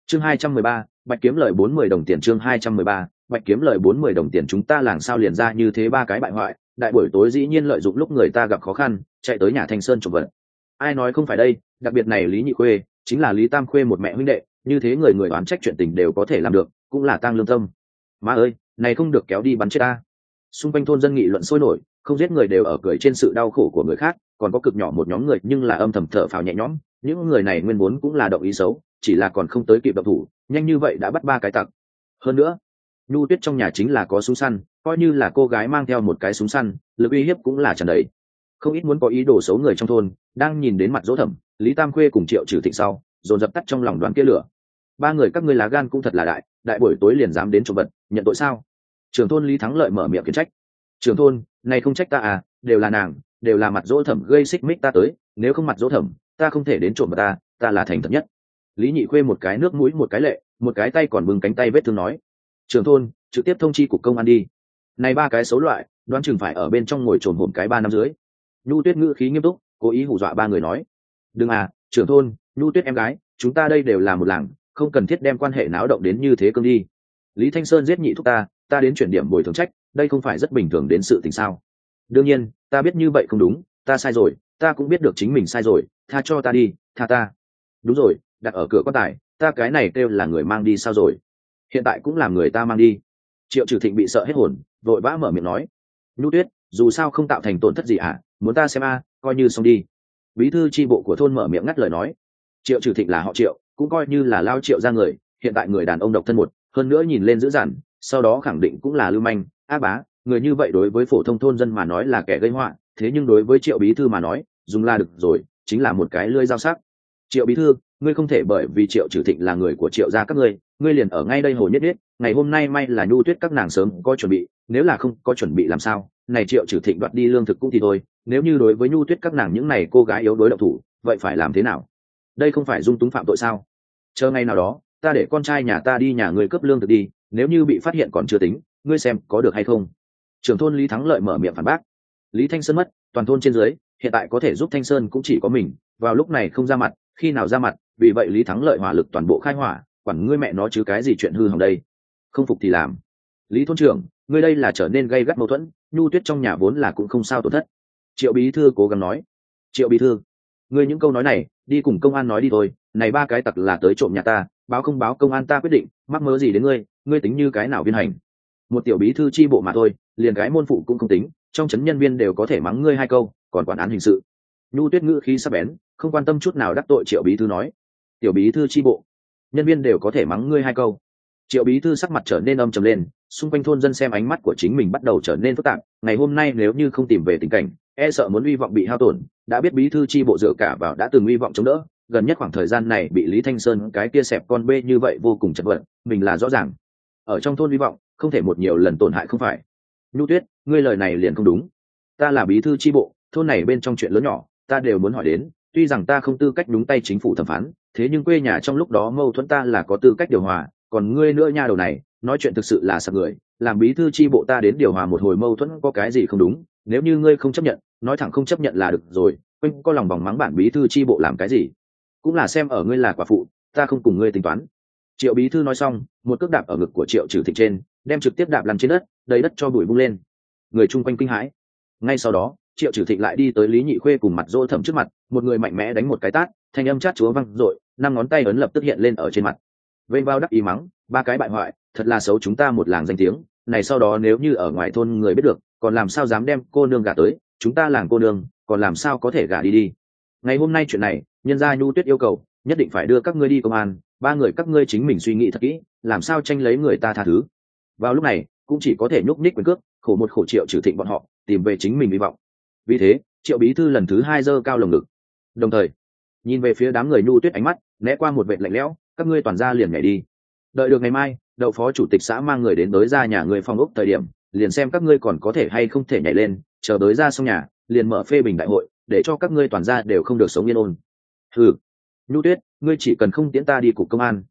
Chương 213, Bạch kiếm lời 40 đồng tiền. Chương 213, Bạch kiếm lời 40 đồng tiền. Chúng ta làng sao liền ra như thế ba cái bại hoại, đại buổi tối dĩ nhiên lợi dụng lúc người ta gặp khó khăn, chạy tới nhà Thanh Sơn trộm vật. Ai nói không phải đây, đặc biệt này Lý Nhị Khuê, chính là Lý Tam Khuê một mẹ huynh đệ, như thế người người oán trách chuyện tình đều có thể làm được, cũng là tang lương tâm. Má ơi, này không được kéo đi bắn chết ta. Xung quanh thôn dân nghị luận sôi nổi, không giết người đều ở cười trên sự đau khổ của người khác, còn có cực nhỏ một nhóm người nhưng là âm thầm thở phào nhẹ nhõm, những người này nguyên vốn cũng là động ý xấu, chỉ là còn không tới kịp động thủ, nhanh như vậy đã bắt ba cái tặc. Hơn nữa, Nhu Tuyết trong nhà chính là có súng săn, coi như là cô gái mang theo một cái súng săn, lực uy hiếp cũng là tràn đầy. Không ít muốn có ý đồ xấu người trong thôn, đang nhìn đến mặt Dỗ Thẩm, Lý Tam Khuê cùng Triệu Trừ Thịnh sau, dồn dập tắt trong lòng đoàn kia lửa. Ba người các ngươi lá gan cũng thật là đại, đại buổi tối liền dám đến trộm vật, nhận tội sao? Trưởng thôn Lý Thắng Lợi mở miệng khiển trách. Trưởng thôn, này không trách ta à, đều là nàng, đều là mặt Dỗ Thẩm gây xích mích ta tới, nếu không mặt Dỗ Thẩm, ta không thể đến trộm vật ta là thành thật nhất. Lý Nhị Khuê một cái nước mũi một cái lệ, một cái tay còn bưng cánh tay vết thương nói. Trưởng thôn, trực tiếp thông chi cục công an đi. Này ba cái xấu loại, đoán chừng phải ở bên trong ngồi trồn hổm cái 3 năm dưới. Nhu Tuyết ngữ khí nghiêm túc, cố ý hù dọa ba người nói. Đừng à, trưởng thôn, Nhu Tuyết em gái, chúng ta đây đều là một làng, không cần thiết đem quan hệ náo động đến như thế cương đi. Lý Thanh Sơn giết nhị thúc ta đến chuyển điểm bồi thường trách, đây không phải rất bình thường đến sự tình sao? Đương nhiên, ta biết như vậy không đúng, ta sai rồi, ta cũng biết được chính mình sai rồi, tha cho ta đi, tha ta. Đúng rồi, đặt ở cửa quan tài, ta cái này kêu là người mang đi sao rồi? Hiện tại cũng làm người ta mang đi. Triệu Trừ Thịnh bị sợ hết hồn, vội vã mở miệng nói. Nhu Tuyết, dù sao không tạo thành tổn thất gì muốn ta xem coi như xong đi. Bí thư chi bộ của thôn mở miệng ngắt lời nói. Triệu Trừ Thịnh là họ Triệu, cũng coi như là lao Triệu ra người, hiện tại người đàn ông độc thân một, hơn nữa nhìn lên dữ dằn, sau đó khẳng định cũng là lưu manh, ác bá, người như vậy đối với phổ thông thôn dân mà nói là kẻ gây họa, thế nhưng đối với Triệu bí thư mà nói, dùng là được rồi, chính là một cái lưỡi dao sắc. Triệu bí thư, ngươi không thể bởi vì Triệu Trừ Thịnh là người của Triệu gia các ngươi liền ở ngay đây hồ nhất biết, ngày hôm nay may là Nhu Tuyết các nàng sớm có chuẩn bị, nếu là không có chuẩn bị làm sao, này Triệu Trừ Thịnh đoạt đi lương thực cũng thì thôi, nếu như đối với Nhu Tuyết các nàng những này cô gái yếu đối động thủ, vậy phải làm thế nào? Đây không phải dung túng phạm tội sao? Chờ ngày nào đó, ta để con trai nhà ta đi nhà người cướp lương thực đi, nếu như bị phát hiện còn chưa tính, ngươi xem có được hay không? Trưởng thôn Lý Thắng Lợi mở miệng phản bác. Lý Thanh Sơn mất, toàn thôn trên dưới, hiện tại có thể giúp Thanh Sơn cũng chỉ có mình, vào lúc này không ra mặt, khi nào ra mặt, vì vậy Lý Thắng Lợi hỏa lực toàn bộ khai hỏa, quản ngươi mẹ nó chứ cái gì chuyện hư hỏng đây. Không phục thì làm. Lý thôn trưởng, ngươi đây là trở nên gây gắt mâu thuẫn, Nhu Tuyết trong nhà vốn là cũng không sao tổn thất. Triệu bí thư cố gắng nói. Triệu bí thư, ngươi những câu nói này, đi cùng công an nói đi thôi, này ba cái tặc là tới trộm nhà ta, báo không báo công an ta quyết định, mắc mớ gì đến ngươi tính như cái nào viên hành. Một tiểu bí thư chi bộ mà thôi, liền cái môn phụ cũng không tính, trong trấn nhân viên đều có thể mắng ngươi 2 câu, còn quản án hình sự. Nhu Tuyết ngữ khí sắc bén, không quan tâm chút nào đắc tội Triệu bí thư nói. Tiểu bí thư chi bộ, nhân viên đều có thể mắng ngươi 2 câu. Triệu bí thư sắc mặt trở nên âm trầm lên, xung quanh thôn dân xem ánh mắt của chính mình bắt đầu trở nên phức tạp, ngày hôm nay nếu như không tìm về tình cảnh, e sợ muốn uy vọng bị hao tổn, đã biết bí thư chi bộ dựa cả vào đã từng uy vọng chống đỡ, gần nhất khoảng thời gian này bị Lý Thanh Sơn cái kia xẹp con bê như vậy vô cùng chật vật, mình là rõ ràng. Ở trong thôn uy vọng, không thể một nhiều lần tổn hại không phải. Nhu Tuyết, ngươi lời này liền không đúng. Ta là bí thư chi bộ, thôn này bên trong chuyện lớn nhỏ, ta đều muốn hỏi đến, tuy rằng ta không tư cách đúng tay chính phủ thẩm phán, thế nhưng quê nhà trong lúc đó mâu thuẫn ta là có tư cách điều hòa, còn ngươi nữa nha đầu này, nói chuyện thực sự là sặc người, làm bí thư chi bộ ta đến điều hòa một hồi mâu thuẫn có cái gì không đúng, nếu như ngươi không chấp nhận, nói thẳng không chấp nhận là được rồi, quên có lòng vòng mắng bản bí thư chi bộ làm cái gì, cũng là xem ở ngươi là quả phụ, ta không cùng ngươi tính toán. Triệu bí thư nói xong, một cước đạp ở ngực của Triệu Trừ Thịnh trên, đem trực tiếp đạp lăn trên đất, đầy đất cho bụi vung lên. Người chung quanh kinh hãi. Ngay sau đó, Triệu Trừ Thịnh lại đi tới Lý Nhị Khuê cùng mặt Dỗ Thẩm trước mặt, một người mạnh mẽ đánh một cái tát, thanh âm chát chúa vang dội, 5 ngón tay ấn lập tức hiện lên ở trên mặt. Vênh vào đắc ý mắng, ba cái bại hoại, thật là xấu chúng ta một làng danh tiếng, này sau đó nếu như ở ngoài thôn người biết được, còn làm sao dám đem cô nương gả tới, chúng ta làng cô nương, còn làm sao có thể gả đi. Ngày hôm nay chuyện này, nhân gia Nhu Tuyết yêu cầu, nhất định phải đưa các ngươi đi công an, ba người các ngươi chính mình suy nghĩ thật kỹ, làm sao tranh lấy người ta tha thứ. Vào lúc này, cũng chỉ có thể nhúc nhích quyền cước, khổ một khổ Triệu Trừ Thịnh bọn họ, tìm về chính mình hy vọng. Vì thế, Triệu bí thư lần thứ 2 giơ cao lồng ngực, đồng thời nhìn về phía đám người Nhu Tuyết ánh mắt né qua một vệt lạnh lẽo, các ngươi toàn ra liền nhảy đi, đợi được ngày mai đậu phó chủ tịch xã mang người đến tới ra nhà người phòng ốc thời điểm, liền xem các ngươi còn có thể hay không thể nhảy lên, chờ tới ra xong nhà liền mở phê bình đại hội, để cho các ngươi toàn ra đều không được sống yên ổn. Ừ, Nhu Tuyết, ngươi chỉ cần không tiễn ta đi cục công an,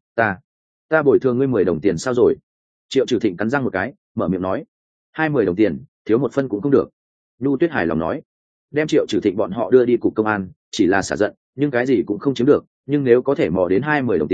ta bồi thường ngươi 10 đồng tiền sao rồi? Triệu Trừ Thịnh cắn răng một cái, mở miệng nói. 20 đồng tiền, thiếu một phân cũng không được. Nhu Tuyết hài lòng nói. Đem Triệu Trừ Thịnh bọn họ đưa đi cục công an, chỉ là xả giận, nhưng cái gì cũng không chiếm được, nhưng nếu có thể mò đến 20 đồng tiền,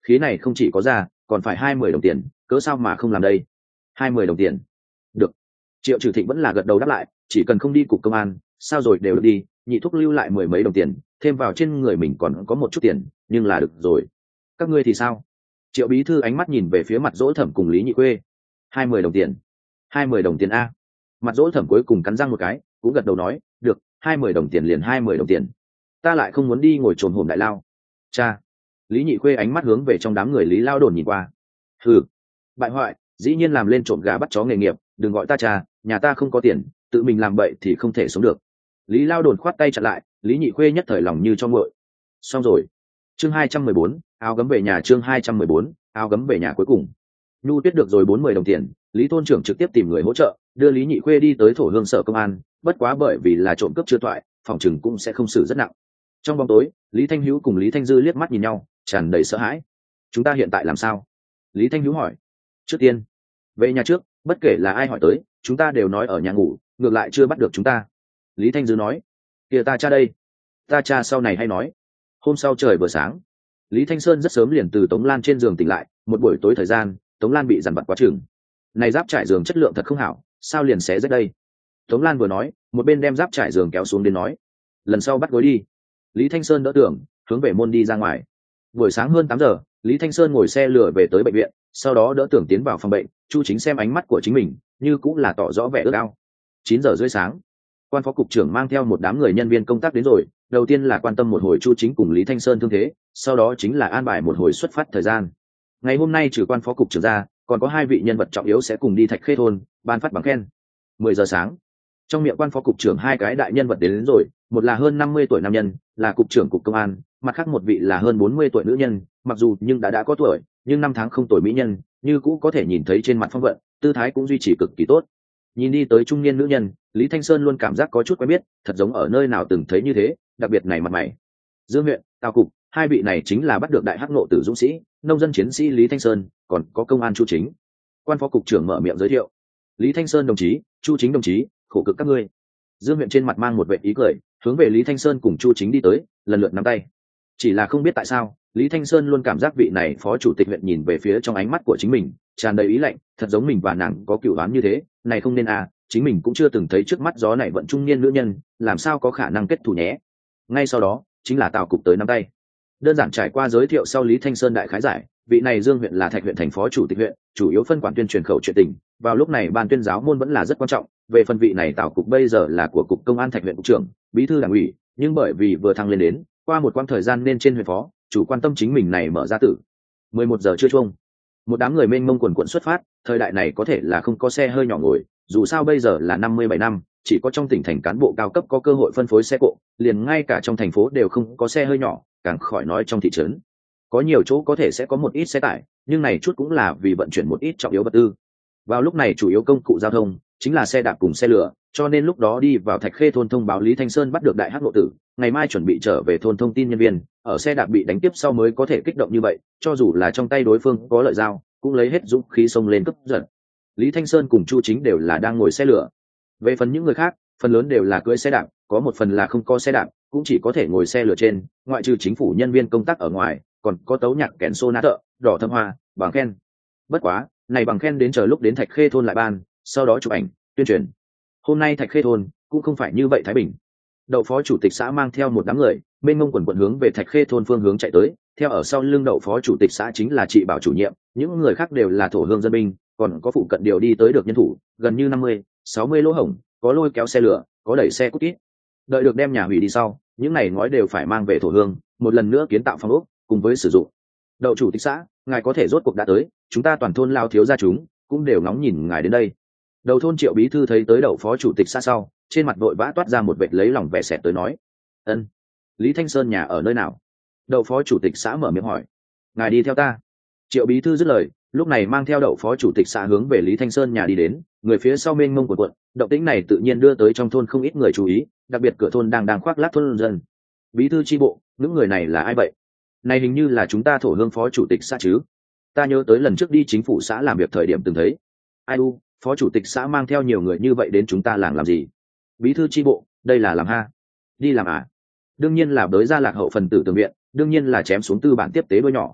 khí này không chỉ có ra còn phải 20 đồng tiền, cớ sao mà không làm đây? 20 đồng tiền. Được. Triệu Trừ Thịnh vẫn là gật đầu đáp lại, chỉ cần không đi cục công an, sao rồi đều được đi, nhị thúc lưu lại 10 mấy đồng tiền, thêm vào trên người mình còn có một chút tiền, nhưng là được rồi. Các ngươi thì sao? Triệu bí thư ánh mắt nhìn về phía mặt Dỗ Thẩm cùng Lý Nhị Khuê. 20 đồng tiền. 20 đồng tiền a. Mặt Dỗ Thẩm cuối cùng cắn răng một cái, cũng gật đầu nói, được, 20 đồng tiền liền 20 đồng tiền. Ta lại không muốn đi ngồi trồn hổm đại lao. Cha. Lý Nhị Khuê ánh mắt hướng về trong đám người Lý Lao Đồn nhìn qua. Hừ, bại hoại, dĩ nhiên làm lên trộm gà bắt chó nghề nghiệp, đừng gọi ta cha, nhà ta không có tiền, tự mình làm bậy thì không thể sống được. Lý Lao Đồn khoát tay chặn lại, Lý Nhị Khuê nhất thời lòng như cho nguội. Xong rồi. Chương 214, áo gấm về nhà. Chương 214, áo gấm về nhà. Cuối cùng Nhu Tuyết được rồi 40 đồng tiền, Lý thôn trưởng trực tiếp tìm người hỗ trợ, đưa Lý Nhị Khuê đi tới Thổ Hương sở công an, bất quá bởi vì là trộm cướp chưa toại, phòng trừng cũng sẽ không xử rất nặng. Trong bóng tối, Lý Thanh Hữu cùng Lý Thanh Dư liếc mắt nhìn nhau, tràn đầy sợ hãi. Chúng ta hiện tại làm sao? Lý Thanh Hữu hỏi. Trước tiên về nhà trước, bất kể là ai hỏi tới, chúng ta đều nói ở nhà ngủ, ngược lại chưa bắt được chúng ta. Lý Thanh Dư nói. Kìa ta cha đây. Ta cha sau này hay nói. Hôm sau trời vừa sáng, Lý Thanh Sơn rất sớm liền từ Tống Lan trên giường tỉnh lại, một buổi tối thời gian, Tống Lan bị dằn vặt quá chừng. Này giáp trải giường chất lượng thật không hảo, sao liền xé rách đây? Tống Lan vừa nói, một bên đem giáp trải giường kéo xuống đến nói. Lần sau bắt gối đi. Lý Thanh Sơn đỡ tưởng, hướng về môn đi ra ngoài. Buổi sáng hơn 8 giờ, Lý Thanh Sơn ngồi xe lửa về tới bệnh viện, sau đó đỡ tưởng tiến vào phòng bệnh. Chu Chính xem ánh mắt của chính mình, như cũng là tỏ rõ vẻ ước ao. 9 giờ rưỡi sáng, quan phó cục trưởng mang theo một đám người nhân viên công tác đến rồi. Đầu tiên là quan tâm một hồi Chu Chính cùng Lý Thanh Sơn thương thế, sau đó chính là an bài một hồi xuất phát thời gian. Ngày hôm nay trừ quan phó cục trưởng ra, còn có 2 vị nhân vật trọng yếu sẽ cùng đi Thạch Khê thôn ban phát bằng khen. 10 giờ sáng, trong miệng quan phó cục trưởng 2 cái đại nhân vật đến rồi, một là hơn 50 tuổi nam nhân, là cục trưởng cục công an, mặt khác một vị là hơn 40 tuổi nữ nhân, mặc dù nhưng đã có tuổi, nhưng năm tháng không tuổi mỹ nhân, như cũ có thể nhìn thấy trên mặt phong vận, tư thái cũng duy trì cực kỳ tốt. Nhìn đi tới trung niên nữ nhân, Lý Thanh Sơn luôn cảm giác có chút quen biết, thật giống ở nơi nào từng thấy như thế, đặc biệt này mặt mày. Dương huyện, Tào cục, 2 vị này chính là bắt được đại hắc nộ tử dũng sĩ, nông dân chiến sĩ Lý Thanh Sơn, còn có công an Chu Chính. Quan phó cục trưởng mở miệng giới thiệu. Lý Thanh Sơn đồng chí, Chu Chính đồng chí, khổ cực các ngươi. Dương huyện trên mặt mang một vẻ ý cười, hướng về Lý Thanh Sơn cùng Chu Chính đi tới, lần lượt nắm tay. Chỉ là không biết tại sao, Lý Thanh Sơn luôn cảm giác vị này phó chủ tịch huyện nhìn về phía trong ánh mắt của chính mình, tràn đầy ý lạnh, thật giống mình và nàng có cửu oán như thế, này không nên à, chính mình cũng chưa từng thấy trước mắt gió này vận trung niên nữ nhân, làm sao có khả năng kết thù nhé. Ngay sau đó, chính là Tào cục tới nắm tay. Đơn giản trải qua giới thiệu sau, Lý Thanh Sơn đại khái giải, vị này Dương huyện là Thạch huyện thành phó chủ tịch huyện, chủ yếu phân quản tuyên truyền khẩu chuyện tình, vào lúc này ban tuyên giáo môn vẫn là rất quan trọng. Về phần vị này Tào cục bây giờ là của cục công an Thạch huyện cục trưởng, bí thư đảng ủy, nhưng bởi vì vừa thăng lên đến, qua một quãng thời gian nên trên huyện phó, chủ quan tâm chính mình này mở ra tử. 11 giờ trưa chuông, một đám người mênh mông quần quận xuất phát. Thời đại này có thể là không có xe hơi nhỏ ngồi, dù sao bây giờ là 57 năm, chỉ có trong tỉnh thành cán bộ cao cấp có cơ hội phân phối xe cộ, liền ngay cả trong thành phố đều không có xe hơi nhỏ, càng khỏi nói trong thị trấn. Có nhiều chỗ có thể sẽ có một ít xe tải, nhưng này chút cũng là vì vận chuyển một ít trọng yếu vật tư. Vào lúc này chủ yếu công cụ giao thông chính là xe đạp cùng xe lửa, cho nên lúc đó đi vào Thạch Khê thôn thông báo Lý Thanh Sơn bắt được đại hắc nộ tử, ngày mai chuẩn bị trở về thôn thông tin nhân viên, ở xe đạp bị đánh tiếp sau mới có thể kích động như vậy, cho dù là trong tay đối phương có lợi dao, cũng lấy hết dũng khí xông lên cướp giật. Lý Thanh Sơn cùng Chu Chính đều là đang ngồi xe lửa. Về phần những người khác, phần lớn đều là cưỡi xe đạp, có một phần là không có xe đạp, cũng chỉ có thể ngồi xe lửa trên, ngoại trừ chính phủ nhân viên công tác ở ngoài, còn có tấu nhạc kèn xô nát thợ, đỏ thâm hoa, bằng khen. Bất quá, này bằng khen đến chờ lúc đến Thạch Khê thôn lại ban, sau đó chụp ảnh, tuyên truyền. Hôm nay Thạch Khê thôn cũng không phải như vậy thái bình. Đậu phó chủ tịch xã mang theo một đám người, bên ngông quần quần hướng về Thạch Khê thôn phương hướng chạy tới, theo ở sau lưng đậu phó chủ tịch xã chính là chị Bảo chủ nhiệm, những người khác đều là thổ hương dân binh, còn có phụ cận điều đi tới được nhân thủ, gần như 50, 60 lỗ hổng, có lôi kéo xe lửa, có đẩy xe cút kít. Đợi được đem nhà hủy đi sau, những này ngói đều phải mang về thổ hương, một lần nữa kiến tạo phòng ốc, cùng với sử dụng. Đậu chủ tịch xã, ngài có thể rốt cuộc đã tới, chúng ta toàn thôn lao thiếu gia chúng cũng đều ngóng nhìn ngài đến đây. Đầu thôn Triệu bí thư thấy tới đậu phó chủ tịch xã sau, trên mặt vội vã toát ra một vệt lấy lòng vẻ sẹt tới nói. Ân, Lý Thanh Sơn nhà ở nơi nào? Đậu phó chủ tịch xã mở miệng hỏi. Ngài đi theo ta. Triệu bí thư dứt lời, lúc này mang theo đậu phó chủ tịch xã hướng về Lý Thanh Sơn nhà đi đến, người phía sau mênh mông quần, động tĩnh này tự nhiên đưa tới trong thôn không ít người chú ý, đặc biệt cửa thôn đang khoác lác thôn dân. Bí thư chi bộ, những người này là ai vậy? Này hình như là chúng ta thổ hương phó chủ tịch xã chứ? Ta nhớ tới lần trước đi chính phủ xã làm việc thời điểm từng thấy. Ai u, phó chủ tịch xã mang theo nhiều người như vậy đến chúng ta làng làm gì? Bí thư chi bộ, đây là làm ha? Đi làm à? Đương nhiên là đới ra lạc hậu phần tử tường viện, đương nhiên là chém xuống tư bản tiếp tế đôi nhỏ.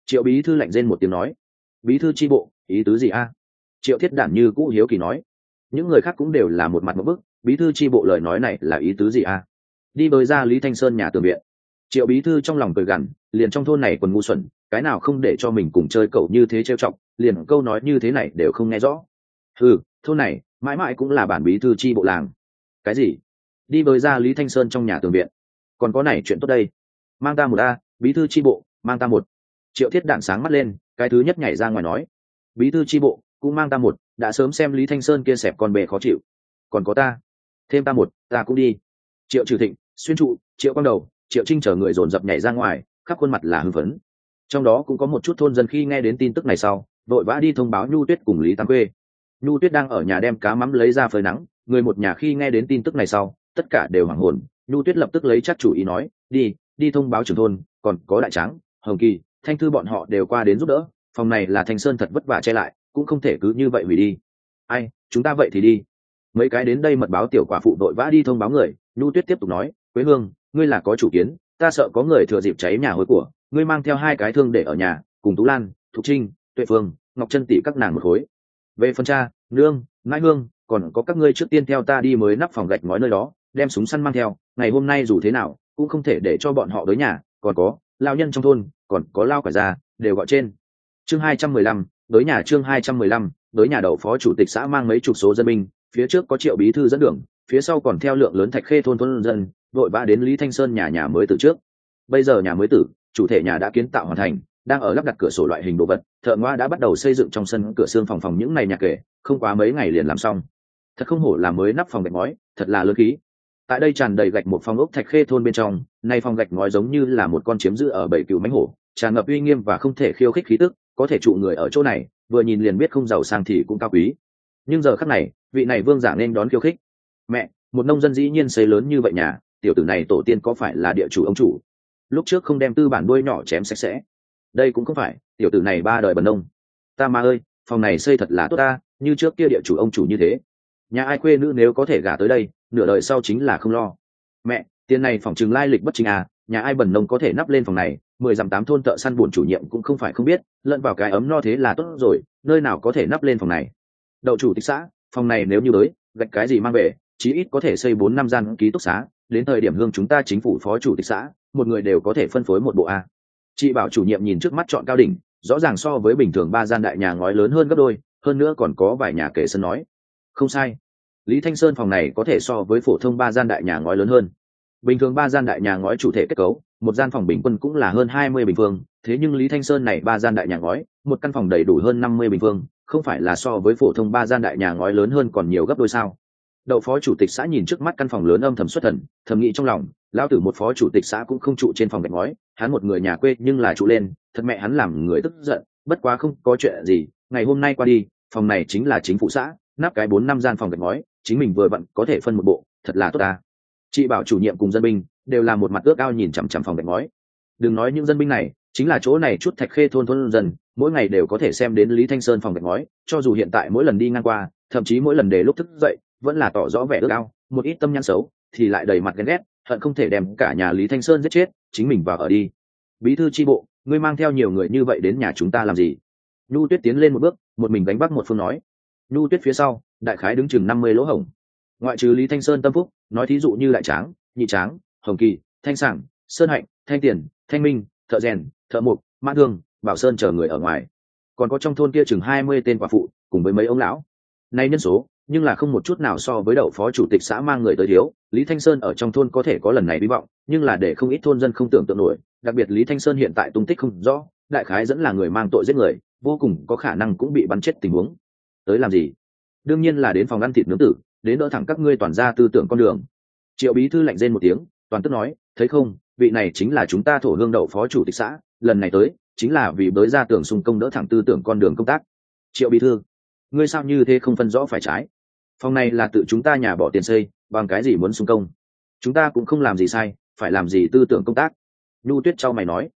Triệu bí thư lạnh rên một tiếng nói. Bí thư chi bộ, ý tứ gì a? Triệu thiết đản như cũ hiếu kỳ nói. Những người khác cũng đều là một mặt một bức, bí thư chi bộ lời nói này là ý tứ gì a? Đi bơi ra Lý Thanh Sơn nhà tường viện. Triệu bí thư trong lòng cười gằn, liền trong thôn này còn ngu xuẩn, cái nào không để cho mình cùng chơi cậu như thế trêu chọc, liền câu nói như thế này đều không nghe rõ. Thôn này mãi mãi cũng là bản bí thư chi bộ làng. Cái gì? Đi bơi ra Lý Thanh Sơn trong nhà tường viện? Còn có này chuyện tốt đây. Mang ta một a, bí thư chi bộ, mang ta một. Triệu thiết đạn sáng mắt lên, cái thứ nhất nhảy ra ngoài nói. Bí thư chi bộ cũng mang ta một, đã sớm xem Lý Thanh Sơn kia xẹp con bề khó chịu. Còn có ta, thêm ta một, ta cũng đi. Triệu Trừ Thịnh, Xuyên Trụ, Triệu Quang Đầu, Triệu Trinh chờ người dồn dập nhảy ra ngoài, khắp khuôn mặt là hưng phấn. Trong đó cũng có một chút thôn dân khi nghe đến tin tức này sau, vội vã đi thông báo Nhu Tuyết cùng Lý Tam Quê. Nhu Tuyết đang ở nhà đem cá mắm lấy ra phơi nắng, người một nhà khi nghe đến tin tức này sau, tất cả đều hoảng hồn. Nhu Tuyết lập tức lấy chắc chủ ý nói, đi thông báo trưởng thôn, còn có Đại Tráng, Hồng Kỳ, Thanh Thư bọn họ đều qua đến giúp đỡ. Phòng này là Thanh Sơn thật vất vả che lại, cũng không thể cứ như vậy hủy đi. Ai, chúng ta vậy thì đi. Mấy cái đến đây mật báo tiểu quả phụ đội vã đi thông báo người. Nhu Tuyết tiếp tục nói, Quế Hương, ngươi là có chủ kiến, ta sợ có người thừa dịp cháy nhà hối của, ngươi mang theo 2 cái thương để ở nhà, cùng Tú Lan, Thục Trinh, Tuệ Phương, Ngọc Trân tỷ các nàng một khối. Về phần cha, nương, nãi hương, còn có các ngươi trước tiên theo ta đi mới nắp phòng gạch ngói nơi đó, đem súng săn mang theo, ngày hôm nay dù thế nào cũng không thể để cho bọn họ tới nhà, còn có lao nhân trong thôn, còn có lao quả già, đều gọi trên. Chương 215, đối nhà. Chương 215, đối nhà. Đậu phó chủ tịch xã mang mấy chục số dân binh, phía trước có Triệu bí thư dẫn đường, phía sau còn theo lượng lớn Thạch Khê thôn dân, vội vã đến Lý Thanh Sơn nhà mới từ trước. Bây giờ nhà mới tử, chủ thể nhà đã kiến tạo hoàn thành, đang ở lắp đặt cửa sổ loại hình đồ vật, thợ ngoa đã bắt đầu xây dựng trong sân cửa xương phòng những này nhà kể, không quá mấy ngày liền làm xong. Thật không hổ là mới nắp phòng gạch ngói, thật là lớn khí. Tại đây tràn đầy gạch một phòng ốc Thạch Khê thôn bên trong, nay phòng gạch ngói giống như là một con chiếm giữ ở bầy cừu mãnh hổ, tràn ngập uy nghiêm và không thể khiêu khích khí tức, có thể trụ người ở chỗ này, vừa nhìn liền biết không giàu sang thì cũng cao quý. Nhưng giờ khắc này, vị này vương giả nên đón khiêu khích. Mẹ, một nông dân dĩ nhiên xây lớn như vậy nhà, tiểu tử này tổ tiên có phải là địa chủ ông chủ? Lúc trước không đem tư bản đuôi nhỏ chém sạch sẽ. Đây cũng không phải, tiểu tử này 3 đời bần nông. Ta ma ơi, phòng này xây thật là tốt ta, như trước kia địa chủ ông chủ như thế. Nhà ai khuê nữ nếu có thể gả tới đây, nửa đời sau chính là không lo. Mẹ, tiền này phòng trường lai lịch bất chính à, nhà ai bần nông có thể nắp lên phòng này, 10 dặm 8 thôn thợ săn buồn chủ nhiệm cũng không phải không biết, lẫn vào cái ấm no thế là tốt rồi, nơi nào có thể nắp lên phòng này. Đậu chủ tịch xã, phòng này nếu như tới, gạch cái gì mang về, chí ít có thể xây 4 năm gian ký túc xá, đến thời điểm hương chúng ta chính phủ phó chủ tịch xã, một người đều có thể phân phối một bộ a. Chị bảo chủ nhiệm nhìn trước mắt chọn cao đỉnh, rõ ràng so với bình thường 3 gian đại nhà ngói lớn hơn gấp đôi, hơn nữa còn có vài nhà kể sân nói. Không sai, Lý Thanh Sơn phòng này có thể so với phổ thông 3 gian đại nhà ngói lớn hơn. Bình thường 3 gian đại nhà ngói chủ thể kết cấu, một gian phòng bình quân cũng là hơn 20 bình phương, thế nhưng Lý Thanh Sơn này 3 gian đại nhà ngói, một căn phòng đầy đủ hơn 50 bình phương, không phải là so với phổ thông 3 gian đại nhà ngói lớn hơn còn nhiều gấp đôi sao? Đậu phó chủ tịch xã nhìn trước mắt căn phòng lớn âm thầm xuất thần, thầm nghĩ trong lòng, lão tử một phó chủ tịch xã cũng không trụ trên phòng gạch ngói, hắn một người nhà quê nhưng là trụ lên, thật mẹ hắn làm người tức giận, bất quá không có chuyện gì, ngày hôm nay qua đi, phòng này chính là chính phủ xã, nắp cái 4 năm gian phòng gạch ngói, chính mình vừa vặn có thể phân một bộ, thật là tốt ta. Chị bảo chủ nhiệm cùng dân binh đều là một mặt ước ao nhìn chằm chằm phòng gạch ngói. Đừng nói những dân binh này, chính là chỗ này chút Thạch Khê thôn dân, mỗi ngày đều có thể xem đến Lý Thanh Sơn phòng gạch ngói, cho dù hiện tại mỗi lần đi ngang qua, thậm chí mỗi lần để lúc thức dậy, vẫn là tỏ rõ vẻ ước ao, một ít tâm nhãn xấu thì lại đầy mặt ghen ghét, hận không thể đem cả nhà Lý Thanh Sơn giết chết, chính mình vào ở đi. Bí thư chi bộ, ngươi mang theo nhiều người như vậy đến nhà chúng ta làm gì? Nhu Tuyết tiến lên một bước, một mình gánh vác một phương nói. Nhu Tuyết phía sau, đại khái đứng chừng 50 lỗ hổng. Ngoại trừ Lý Thanh Sơn tâm phúc, nói thí dụ như Đại Tráng, Nhị Tráng, Hồng Kỳ, Thanh Sảng, Sơn Hạnh, Thanh Tiền, Thanh Minh, Thợ Rèn, Thợ Mộc, Mã Thương, Bảo Sơn chờ người ở ngoài, còn có trong thôn kia chừng 20 tên quả phụ cùng với mấy ông lão. Nay nhân số nhưng là không một chút nào so với đậu phó chủ tịch xã mang người tới thiếu. Lý Thanh Sơn ở trong thôn có thể có lần này hy vọng, nhưng là để không ít thôn dân không tưởng tượng nổi, đặc biệt Lý Thanh Sơn hiện tại tung tích không rõ, đại khái dẫn là người mang tội giết người, vô cùng có khả năng cũng bị bắn chết tình huống. Tới làm gì? Đương nhiên là đến phòng ăn thịt nướng tử, đến đỡ thẳng các ngươi toàn ra tư tưởng con đường. Triệu bí thư lạnh rên một tiếng, toàn tức nói, thấy không, vị này chính là chúng ta thổ hương đậu phó chủ tịch xã, lần này tới chính là vì bới ra tưởng xung công đỡ thẳng tư tưởng con đường công tác. Triệu bí thư, ngươi sao như thế không phân rõ phải trái? Phòng này là tự chúng ta nhà bỏ tiền xây, bằng cái gì muốn xung công? Chúng ta cũng không làm gì sai, phải làm gì tư tưởng công tác? Nhu Tuyết trao mày nói.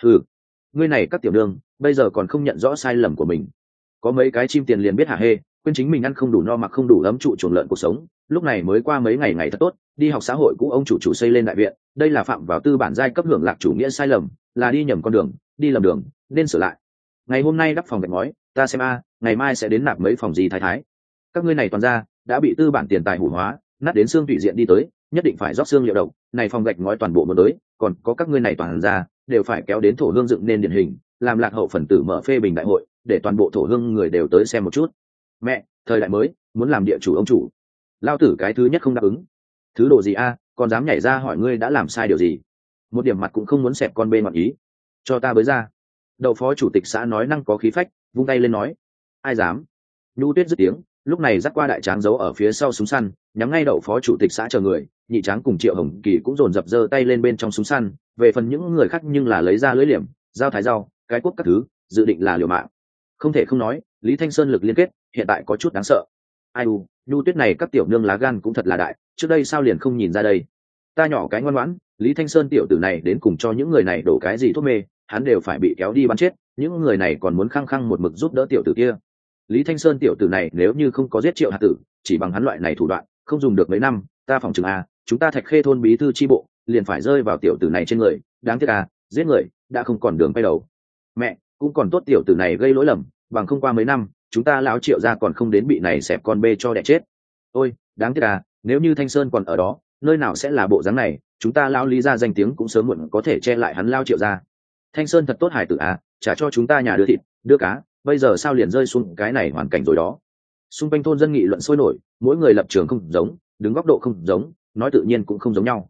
Ngươi này các tiểu đường, bây giờ còn không nhận rõ sai lầm của mình. Có mấy cái chim tiền liền biết hả hê, quên chính mình ăn không đủ no mặc không đủ ấm trụ chuồng lợn cuộc sống, lúc này mới qua mấy ngày thật tốt, đi học xã hội cũ ông chủ xây lên đại viện, đây là phạm vào tư bản giai cấp hưởng lạc chủ nghĩa sai lầm, là đi nhầm con đường, đi lầm đường, nên sửa lại. Ngày hôm nay đắp phòng gạch ngói, ta xem ngày mai sẽ đến nạp mấy phòng gì thái thái. Các ngươi này toàn ra đã bị tư bản tiền tài hủ hóa, nát đến xương tùy diện đi tới, nhất định phải rót xương liệu độc. Này phòng gạch ngói toàn bộ một tới, còn có các ngươi này toàn ra đều phải kéo đến thổ hương dựng nên điển hình, làm lạc hậu phần tử mở phê bình đại hội, để toàn bộ thổ hương người đều tới xem một chút. Mẹ, thời đại mới, muốn làm địa chủ ông chủ. Lao tử cái thứ nhất không đáp ứng. Thứ đồ gì còn dám nhảy ra hỏi ngươi đã làm sai điều gì? Một điểm mặt cũng không muốn xẹp con bê ngọn ý. Cho ta bới ra. Đậu phó chủ tịch xã nói năng có khí phách, vung tay lên nói. Ai dám? Nhu Tuyết dứt tiếng, lúc này dắt qua đại tráng giấu ở phía sau súng săn, nhắm ngay đậu phó chủ tịch xã chờ người. Nhị tráng cùng Triệu Hồng Kỳ cũng dồn dập giơ tay lên bên trong súng săn. Về phần những người khác nhưng là lấy ra lưỡi liềm, dao thái rau, cái cuốc các thứ, dự định là liều mạng. Không thể không nói, Lý Thanh Sơn lực liên kết hiện tại có chút đáng sợ. Ai Nhu Tuyết này các tiểu nương lá gan cũng thật là đại, trước đây sao liền không nhìn ra đây? Ta nhỏ cái ngoan ngoãn, Lý Thanh Sơn tiểu tử này đến cùng cho những người này đổ cái gì thuốc mê, hắn đều phải bị kéo đi bắn chết, những người này còn muốn khăng khăng một mực giúp đỡ tiểu tử kia. Lý Thanh Sơn tiểu tử này nếu như không có giết Triệu Hạt Tử, chỉ bằng hắn loại này thủ đoạn, không dùng được mấy năm, ta phòng chừng chúng ta Thạch Khê thôn bí thư chi bộ liền phải rơi vào tiểu tử này trên người, đáng tiếc giết người đã không còn đường quay đầu. Mẹ, cũng còn tốt tiểu tử này gây lỗi lầm, bằng không qua mấy năm, chúng ta lão Triệu gia còn không đến bị này xẹp con bê cho đẻ chết. Ôi, đáng tiếc nếu như Thanh Sơn còn ở đó, nơi nào sẽ là bộ dáng này, chúng ta lão Lý gia danh tiếng cũng sớm muộn có thể che lại hắn lao Triệu gia. Thanh Sơn thật tốt hải tử trả cho chúng ta nhà đưa thịt đưa cá, bây giờ sao liền rơi xuống cái này hoàn cảnh rồi đó. Xung quanh thôn dân nghị luận sôi nổi, mỗi người lập trường không giống, đứng góc độ không giống, nói tự nhiên cũng không giống nhau.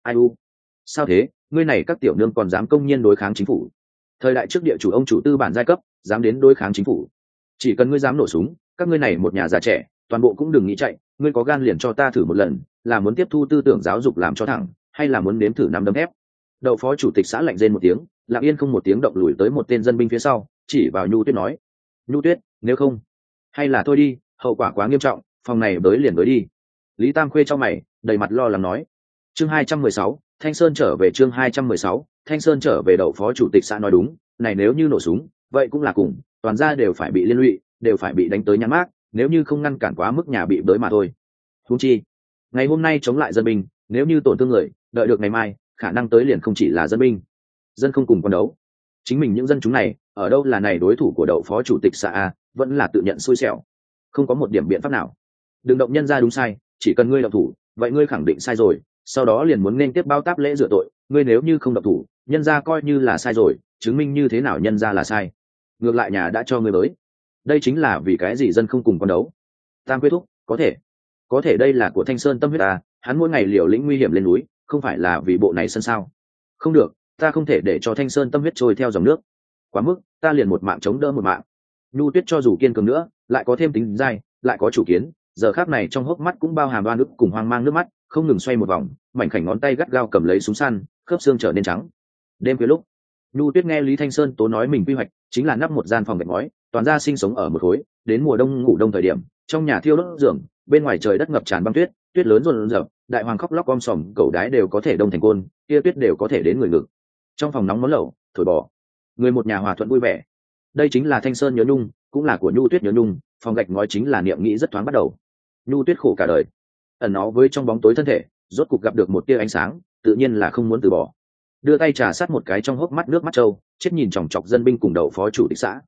Sao thế, ngươi này các tiểu nương còn dám công nhiên đối kháng chính phủ? Thời đại trước địa chủ ông chủ tư bản giai cấp dám đến đối kháng chính phủ, chỉ cần ngươi dám nổ súng, các ngươi này một nhà già trẻ toàn bộ cũng đừng nghĩ chạy. Ngươi có gan liền cho ta thử một lần, là muốn tiếp thu tư tưởng giáo dục làm cho thẳng, hay là muốn nếm thử nắm đấm thép? Đậu phó chủ tịch xã lạnh rên một tiếng, lặng yên không một tiếng động lùi tới một tên dân binh phía sau, chỉ vào Nhu Tuyết nói. Nhu Tuyết, nếu không hay là thôi đi, hậu quả quá nghiêm trọng, phòng này bới liền bới đi. Lý Tam Khuê cho mày, đầy mặt lo lắng nói. Chương 216, Thanh Sơn trở về. Chương 216, Thanh Sơn trở về. Đậu phó chủ tịch xã nói đúng, này nếu như nổ súng, vậy cũng là cùng toàn gia đều phải bị liên lụy, đều phải bị đánh tới nhăn mác, nếu như không ngăn cản quá mức nhà bị bới mà thôi. Huống chi ngày hôm nay chống lại dân binh, nếu như tổn thương người, đợi được ngày mai khả năng tới liền không chỉ là dân binh, dân không cùng quân đấu. Chính mình những dân chúng này ở đâu là này đối thủ của đậu phó chủ tịch xã vẫn là tự nhận xui xẻo, không có một điểm biện pháp nào. Đừng động nhân ra đúng sai, chỉ cần ngươi động thủ, vậy ngươi khẳng định sai rồi, sau đó liền muốn nên tiếp bao táp lễ rửa tội. Ngươi nếu như không động thủ, nhân ra coi như là sai rồi, chứng minh như thế nào nhân ra là sai, ngược lại nhà đã cho ngươi mới. Đây chính là vì cái gì dân không cùng quân đấu. Tam quyết thúc, có thể đây là của Thanh Sơn tâm huyết hắn mỗi ngày liều lĩnh nguy hiểm lên núi, không phải là vì bộ này sân sao? Không được, ta không thể để cho Thanh Sơn tâm huyết trôi theo dòng nước, quá mức, ta liền một mạng chống đỡ một mạng. Nhu Tuyết cho dù kiên cường nữa, lại có thêm tính dai, lại có chủ kiến, giờ khắc này trong hốc mắt cũng bao hàm oan ức cùng hoang mang nước mắt, không ngừng xoay một vòng, mảnh khảnh ngón tay gắt gao cầm lấy súng săn, khớp xương trở nên trắng. Đêm khuya lúc, Nhu Tuyết nghe Lý Thanh Sơn tố nói mình quy hoạch chính là nắp một gian phòng gạch ngói, toàn gia sinh sống ở một khối, đến mùa đông ngủ đông thời điểm, trong nhà thiêu đốt giường, bên ngoài trời đất ngập tràn băng tuyết, tuyết lớn rồn rập, đại hoàng khóc lóc om sòm, cẩu đái đều có thể đông thành côn, kia tuyết đều có thể đến người ngực. Trong phòng nóng món lẩu, thổi bò, người một nhà hòa thuận vui vẻ. Đây chính là Thanh Sơn nhớ nhung, cũng là của Nhu Tuyết nhớ nhung, phòng gạch ngói chính là niệm nghĩ rất thoáng bắt đầu. Nhu Tuyết khổ cả đời, ẩn nó với trong bóng tối thân thể, rốt cục gặp được một tia ánh sáng, tự nhiên là không muốn từ bỏ. Đưa tay trà sát một cái trong hốc mắt nước mắt trâu, chết nhìn chòng chọc dân binh cùng đậu phó chủ tịch xã.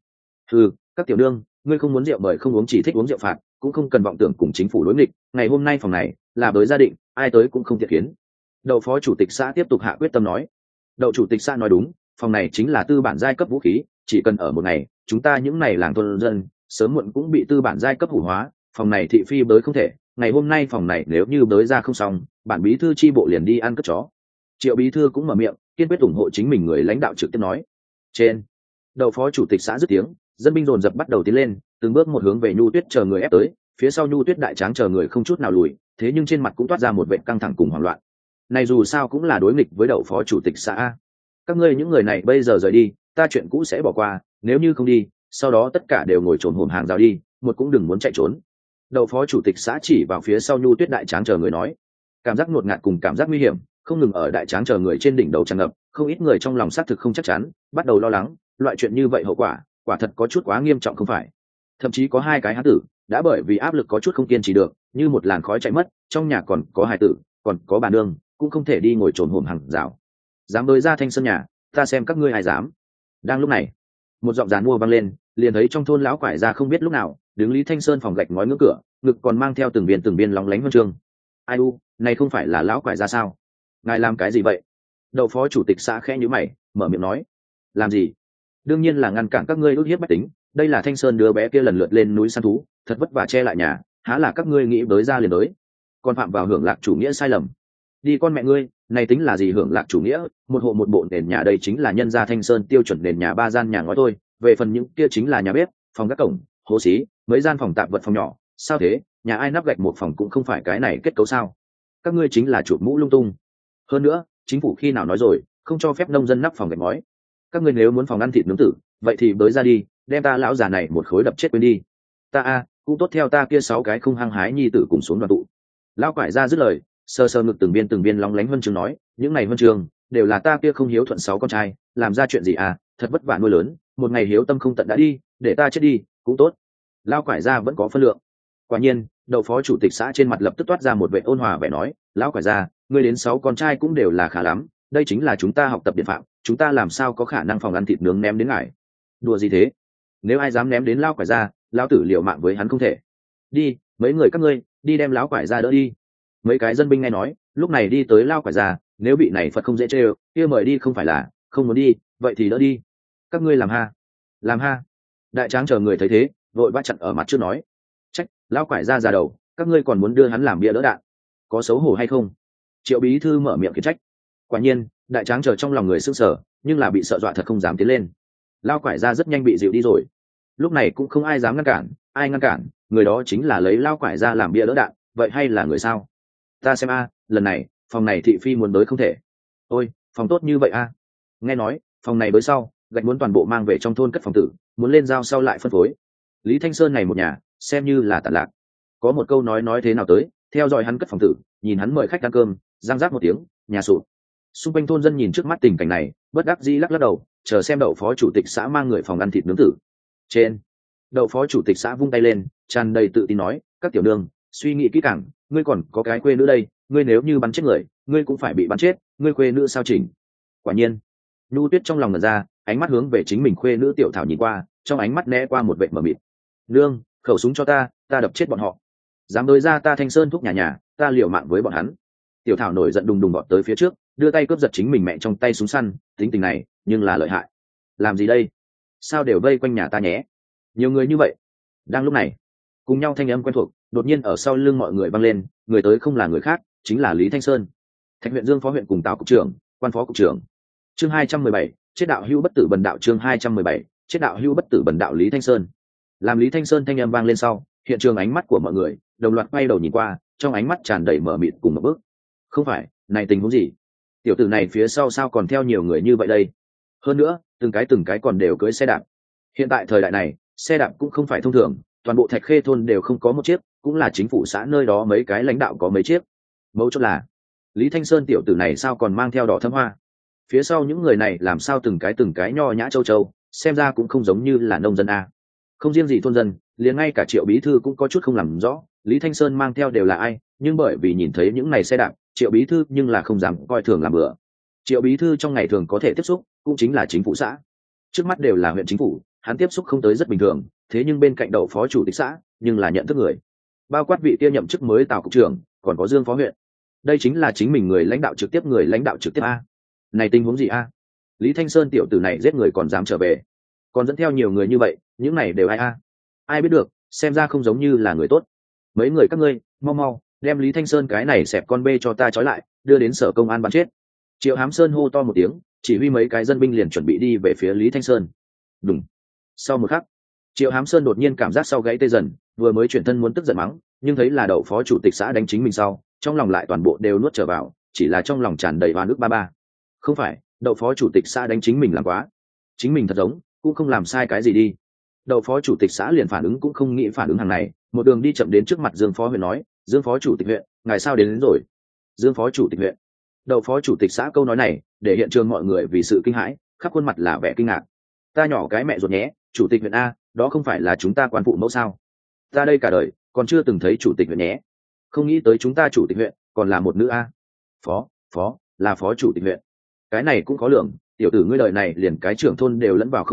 Các tiểu nương, ngươi không muốn rượu mời không uống, chỉ thích uống rượu phạt, cũng không cần vọng tưởng cùng chính phủ đối nghịch. Ngày hôm nay phòng này là bới gia định, ai tới cũng không thiệt kiến. Đậu phó chủ tịch xã tiếp tục hạ quyết tâm nói. Đậu chủ tịch xã nói đúng, phòng này chính là tư bản giai cấp vũ khí, chỉ cần ở một ngày, chúng ta những này làng thôn dân sớm muộn cũng bị tư bản giai cấp hủ hóa. Phòng này thị phi bới không thể, ngày hôm nay phòng này nếu như bới ra không xong, bản bí thư chi bộ liền đi ăn cất chó. Triệu bí thư cũng mở miệng, kiên quyết ủng hộ chính mình người lãnh đạo trực tiếp nói. Trên đậu phó chủ tịch xã dứt tiếng, dân binh dồn dập bắt đầu tiến lên, từng bước một hướng về Nhu Tuyết chờ người ép tới. Phía sau Nhu Tuyết đại tráng chờ người không chút nào lùi, thế nhưng trên mặt cũng toát ra một vẻ căng thẳng cùng hoảng loạn. Này dù sao cũng là đối nghịch với đậu phó chủ tịch xã. Các ngươi những người này bây giờ rời đi, ta chuyện cũ sẽ bỏ qua, nếu như không đi, sau đó tất cả đều ngồi trồn hổm hàng rào đi, một cũng đừng muốn chạy trốn. Đậu phó chủ tịch xã chỉ vào phía sau Nhu Tuyết đại tráng chờ người nói. Cảm giác ngột ngạt cùng cảm giác nguy hiểm không ngừng ở đại tráng chờ người trên đỉnh đầu tràn ngập, không ít người trong lòng xác thực không chắc chắn, bắt đầu lo lắng, loại chuyện như vậy hậu quả quả thật có chút quá nghiêm trọng không phải? Thậm chí có hai cái hán tử đã bởi vì áp lực có chút không kiên trì được, như một làn khói chạy mất, trong nhà còn có hài tử, còn có bà nương, cũng không thể đi ngồi trồn hổm hàng rào. Dám bới ra Thanh Sơn nhà, ta xem các ngươi ai dám. Đang lúc này, Một giọng dàn mua vang lên, liền thấy trong thôn lão quải ra không biết lúc nào đứng Lý Thanh Sơn phòng gạch ngói ngưỡng cửa, ngực còn mang theo từng viên lóng lánh huân chương. Ai u, này không phải là lão quải ra sao? Ngài làm cái gì vậy? Đậu phó chủ tịch xã khẽ nhíu mày, mở miệng nói. Làm gì? Đương nhiên là ngăn cản các ngươi ức hiếp bách tính. Đây là Thanh Sơn đứa bé kia lần lượt lên núi săn thú, thật vất vả che lại nhà, há là các ngươi nghĩ tới ra liền tới. Còn phạm vào hưởng lạc chủ nghĩa sai lầm. Đi con mẹ ngươi, này tính là gì hưởng lạc chủ nghĩa? Một hộ một bộ nền nhà đây chính là nhân gia Thanh Sơn tiêu chuẩn nền nhà 3 gian nhà ngói thôi, về phần những kia chính là nhà bếp, phòng các cổng, hố xí, mấy gian phòng tạp vật phòng nhỏ. Sao thế? Nhà ai nắp gạch một phòng cũng không phải cái này kết cấu sao? Các ngươi chính là chụp mũ lung tung. Hơn nữa, chính phủ khi nào nói rồi, không cho phép nông dân nắp phòng gạch ngói. Các ngươi nếu muốn phòng ăn thịt nướng tử, vậy thì bới ra đi, đem ta lão già này một khối đập chết quên đi. Ta cũng tốt theo ta kia 6 cái không hăng hái nhi tử cùng xuống đoàn tụ. Lão quải ra dứt lời, sơ sơ ngực từng viên lóng lánh huân chương nói, những này huân chương đều là ta kia không hiếu thuận 6 con trai làm ra chuyện gì thật vất vả nuôi lớn, một ngày hiếu tâm không tận đã đi, để ta chết đi cũng tốt. Lão quải ra vẫn có phân lượng. Quả nhiên, đậu phó chủ tịch xã trên mặt lập tức toát ra một vẻ ôn hòa vẻ nói, lão quải ra, ngươi đến 6 con trai cũng đều là khá lắm, đây chính là chúng ta học tập điện phạm, chúng ta làm sao có khả năng phòng ăn thịt nướng ném đến ngài. Đùa gì thế? Nếu ai dám ném đến lão quải ra, lão tử liều mạng với hắn không thể. Đi, mấy người các ngươi đi đem lão quải ra đỡ đi. Mấy cái dân binh nghe nói, lúc này đi tới lão quải ra, nếu bị này Phật không dễ chơi, kia mời đi không phải là, không muốn đi, vậy thì đỡ đi. Các ngươi làm ha. Đại tráng chờ người thấy thế, vội vã chặn ở mặt trước nói, trách, lão quải ra đầu, các ngươi còn muốn đưa hắn làm bia đỡ đạn, có xấu hổ hay không? Triệu bí thư mở miệng khiển trách. Quả nhiên, đại tráng chờ trong lòng người sững sờ, nhưng là bị sợ dọa thật không dám tiến lên. Lão quải ra rất nhanh bị dịu đi rồi. Lúc này cũng không ai dám ngăn cản, ai ngăn cản, người đó chính là lấy lão quải ra làm bia đỡ đạn, vậy hay là người sao? Ta xem lần này phòng này thị phi muốn tới không thể. Ôi, phòng tốt như vậy nghe nói phòng này tới sau gạch muốn toàn bộ mang về trong thôn cất phòng tử, muốn lên giao sau lại phân phối. Lý Thanh Sơn này một nhà xem như là tàn lạc. Có một câu nói thế nào tới, theo dõi hắn cất phòng tử, nhìn hắn mời khách ăn cơm, giang giác một tiếng, nhà sụp. Xung quanh thôn dân nhìn trước mắt tình cảnh này, bất đắc dĩ lắc đầu, chờ xem đậu phó chủ tịch xã mang người phòng ăn thịt nướng tử. Trên, đậu phó chủ tịch xã vung tay lên, tràn đầy tự tin nói, các tiểu đường, suy nghĩ kỹ càng, ngươi còn có cái quê nữ đây, ngươi nếu như bắn chết người, ngươi cũng phải bị bắn chết, ngươi quê nữ sao chỉnh? Quả nhiên, Nhu Tuyết trong lòng ngẩn ra, ánh mắt hướng về chính mình quê nữ Tiểu Thảo nhìn qua, trong ánh mắt né qua một vẻ mờ mịt. Nương, khẩu súng cho ta đập chết bọn họ. Dám đối ra ta Thanh Sơn thúc nhà, ta liều mạng với bọn hắn. Tiểu Thảo nổi giận đùng đùng vọt tới phía trước, đưa tay cướp giật chính mình mẹ trong tay súng săn, tính tình này, nhưng là lợi hại. Làm gì đây? Sao đều vây quanh nhà ta nhé? Nhiều người như vậy. Đang lúc này, cùng nhau thanh âm quen thuộc đột nhiên ở sau lưng mọi người vang lên, người tới không là người khác, chính là Lý Thanh Sơn, Thạch huyện Dương phó huyện cùng Tào cục trưởng, quan phó cục trưởng. Chương 217, chết đạo hữu bất tử bần đạo. Chương 217, chết đạo hữu bất tử bần đạo. Lý Thanh Sơn. Làm Lý Thanh Sơn thanh âm vang lên sau, hiện trường ánh mắt của mọi người đồng loạt quay đầu nhìn qua, trong ánh mắt tràn đầy mờ mịt cùng một bước. Không phải, này tình huống gì? Tiểu tử này phía sau sao còn theo nhiều người như vậy đây? Hơn nữa, từng cái còn đều cưỡi xe đạp. Hiện tại thời đại này, xe đạp cũng không phải thông thường, toàn bộ Thạch Khê thôn đều không có một chiếc, cũng là chính phủ xã nơi đó mấy cái lãnh đạo có mấy chiếc. Mấu chốt là, Lý Thanh Sơn tiểu tử này sao còn mang theo đỏ thâm hoa? Phía sau những người này làm sao từng cái nho nhã châu châu, xem ra cũng không giống như là nông dân Không riêng gì thôn dân, liền ngay cả Triệu bí thư cũng có chút không làm rõ, Lý Thanh Sơn mang theo đều là ai, nhưng bởi vì nhìn thấy những này xe đạp, Triệu bí thư nhưng là không dám coi thường làm bừa. Triệu bí thư trong ngày thường có thể tiếp xúc, cũng chính là chính phủ xã. Trước mắt đều là huyện chính phủ, hắn tiếp xúc không tới rất bình thường, thế nhưng bên cạnh đậu phó chủ tịch xã, nhưng là nhận thức người. Bao quát vị kia nhậm chức mới Tào cục trưởng, còn có Dương phó huyện. Đây chính là chính mình người lãnh đạo trực tiếp Này tình huống gì Lý Thanh Sơn tiểu tử này giết người còn dám trở về, còn dẫn theo nhiều người như vậy, những này đều ai ai biết được, xem ra không giống như là người tốt. Mấy người các ngươi, mau đem Lý Thanh Sơn cái này xẹp con bê cho ta trói lại, đưa đến sở công an bắn chết. Triệu Hám Sơn hô to một tiếng, chỉ huy mấy cái dân binh liền chuẩn bị đi về phía Lý Thanh Sơn. Đúng. Sau một khắc, Triệu Hám Sơn đột nhiên cảm giác sau gãy tê dần, vừa mới chuyển thân muốn tức giận mắng, nhưng thấy là đậu phó chủ tịch xã đánh chính mình sau, trong lòng lại toàn bộ đều nuốt trở vào, chỉ là trong lòng tràn đầy oan ức ba. Không phải, đậu phó chủ tịch xã đánh chính mình làm quá, chính mình thật giống cũng không làm sai cái gì đi. Đậu phó chủ tịch xã liền phản ứng cũng không nghĩ phản ứng hàng này, một đường đi chậm đến trước mặt Dương phó huyện nói, Dương phó chủ tịch huyện, ngài sao đến rồi? Dương phó chủ tịch huyện. Đậu phó chủ tịch xã câu nói này để hiện trường mọi người vì sự kinh hãi, khắp khuôn mặt là vẻ kinh ngạc. Ta nhỏ cái mẹ ruột nhé, chủ tịch huyện đó không phải là chúng ta quan phụ mẫu sao? Ta đây cả đời còn chưa từng thấy chủ tịch huyện nhé, không nghĩ tới chúng ta chủ tịch huyện còn là một nữ phó là phó chủ tịch huyện. Cái này cũng có lượng, tiểu tử ngươi đời này liền cái trưởng thôn đều lẫn vào không lên,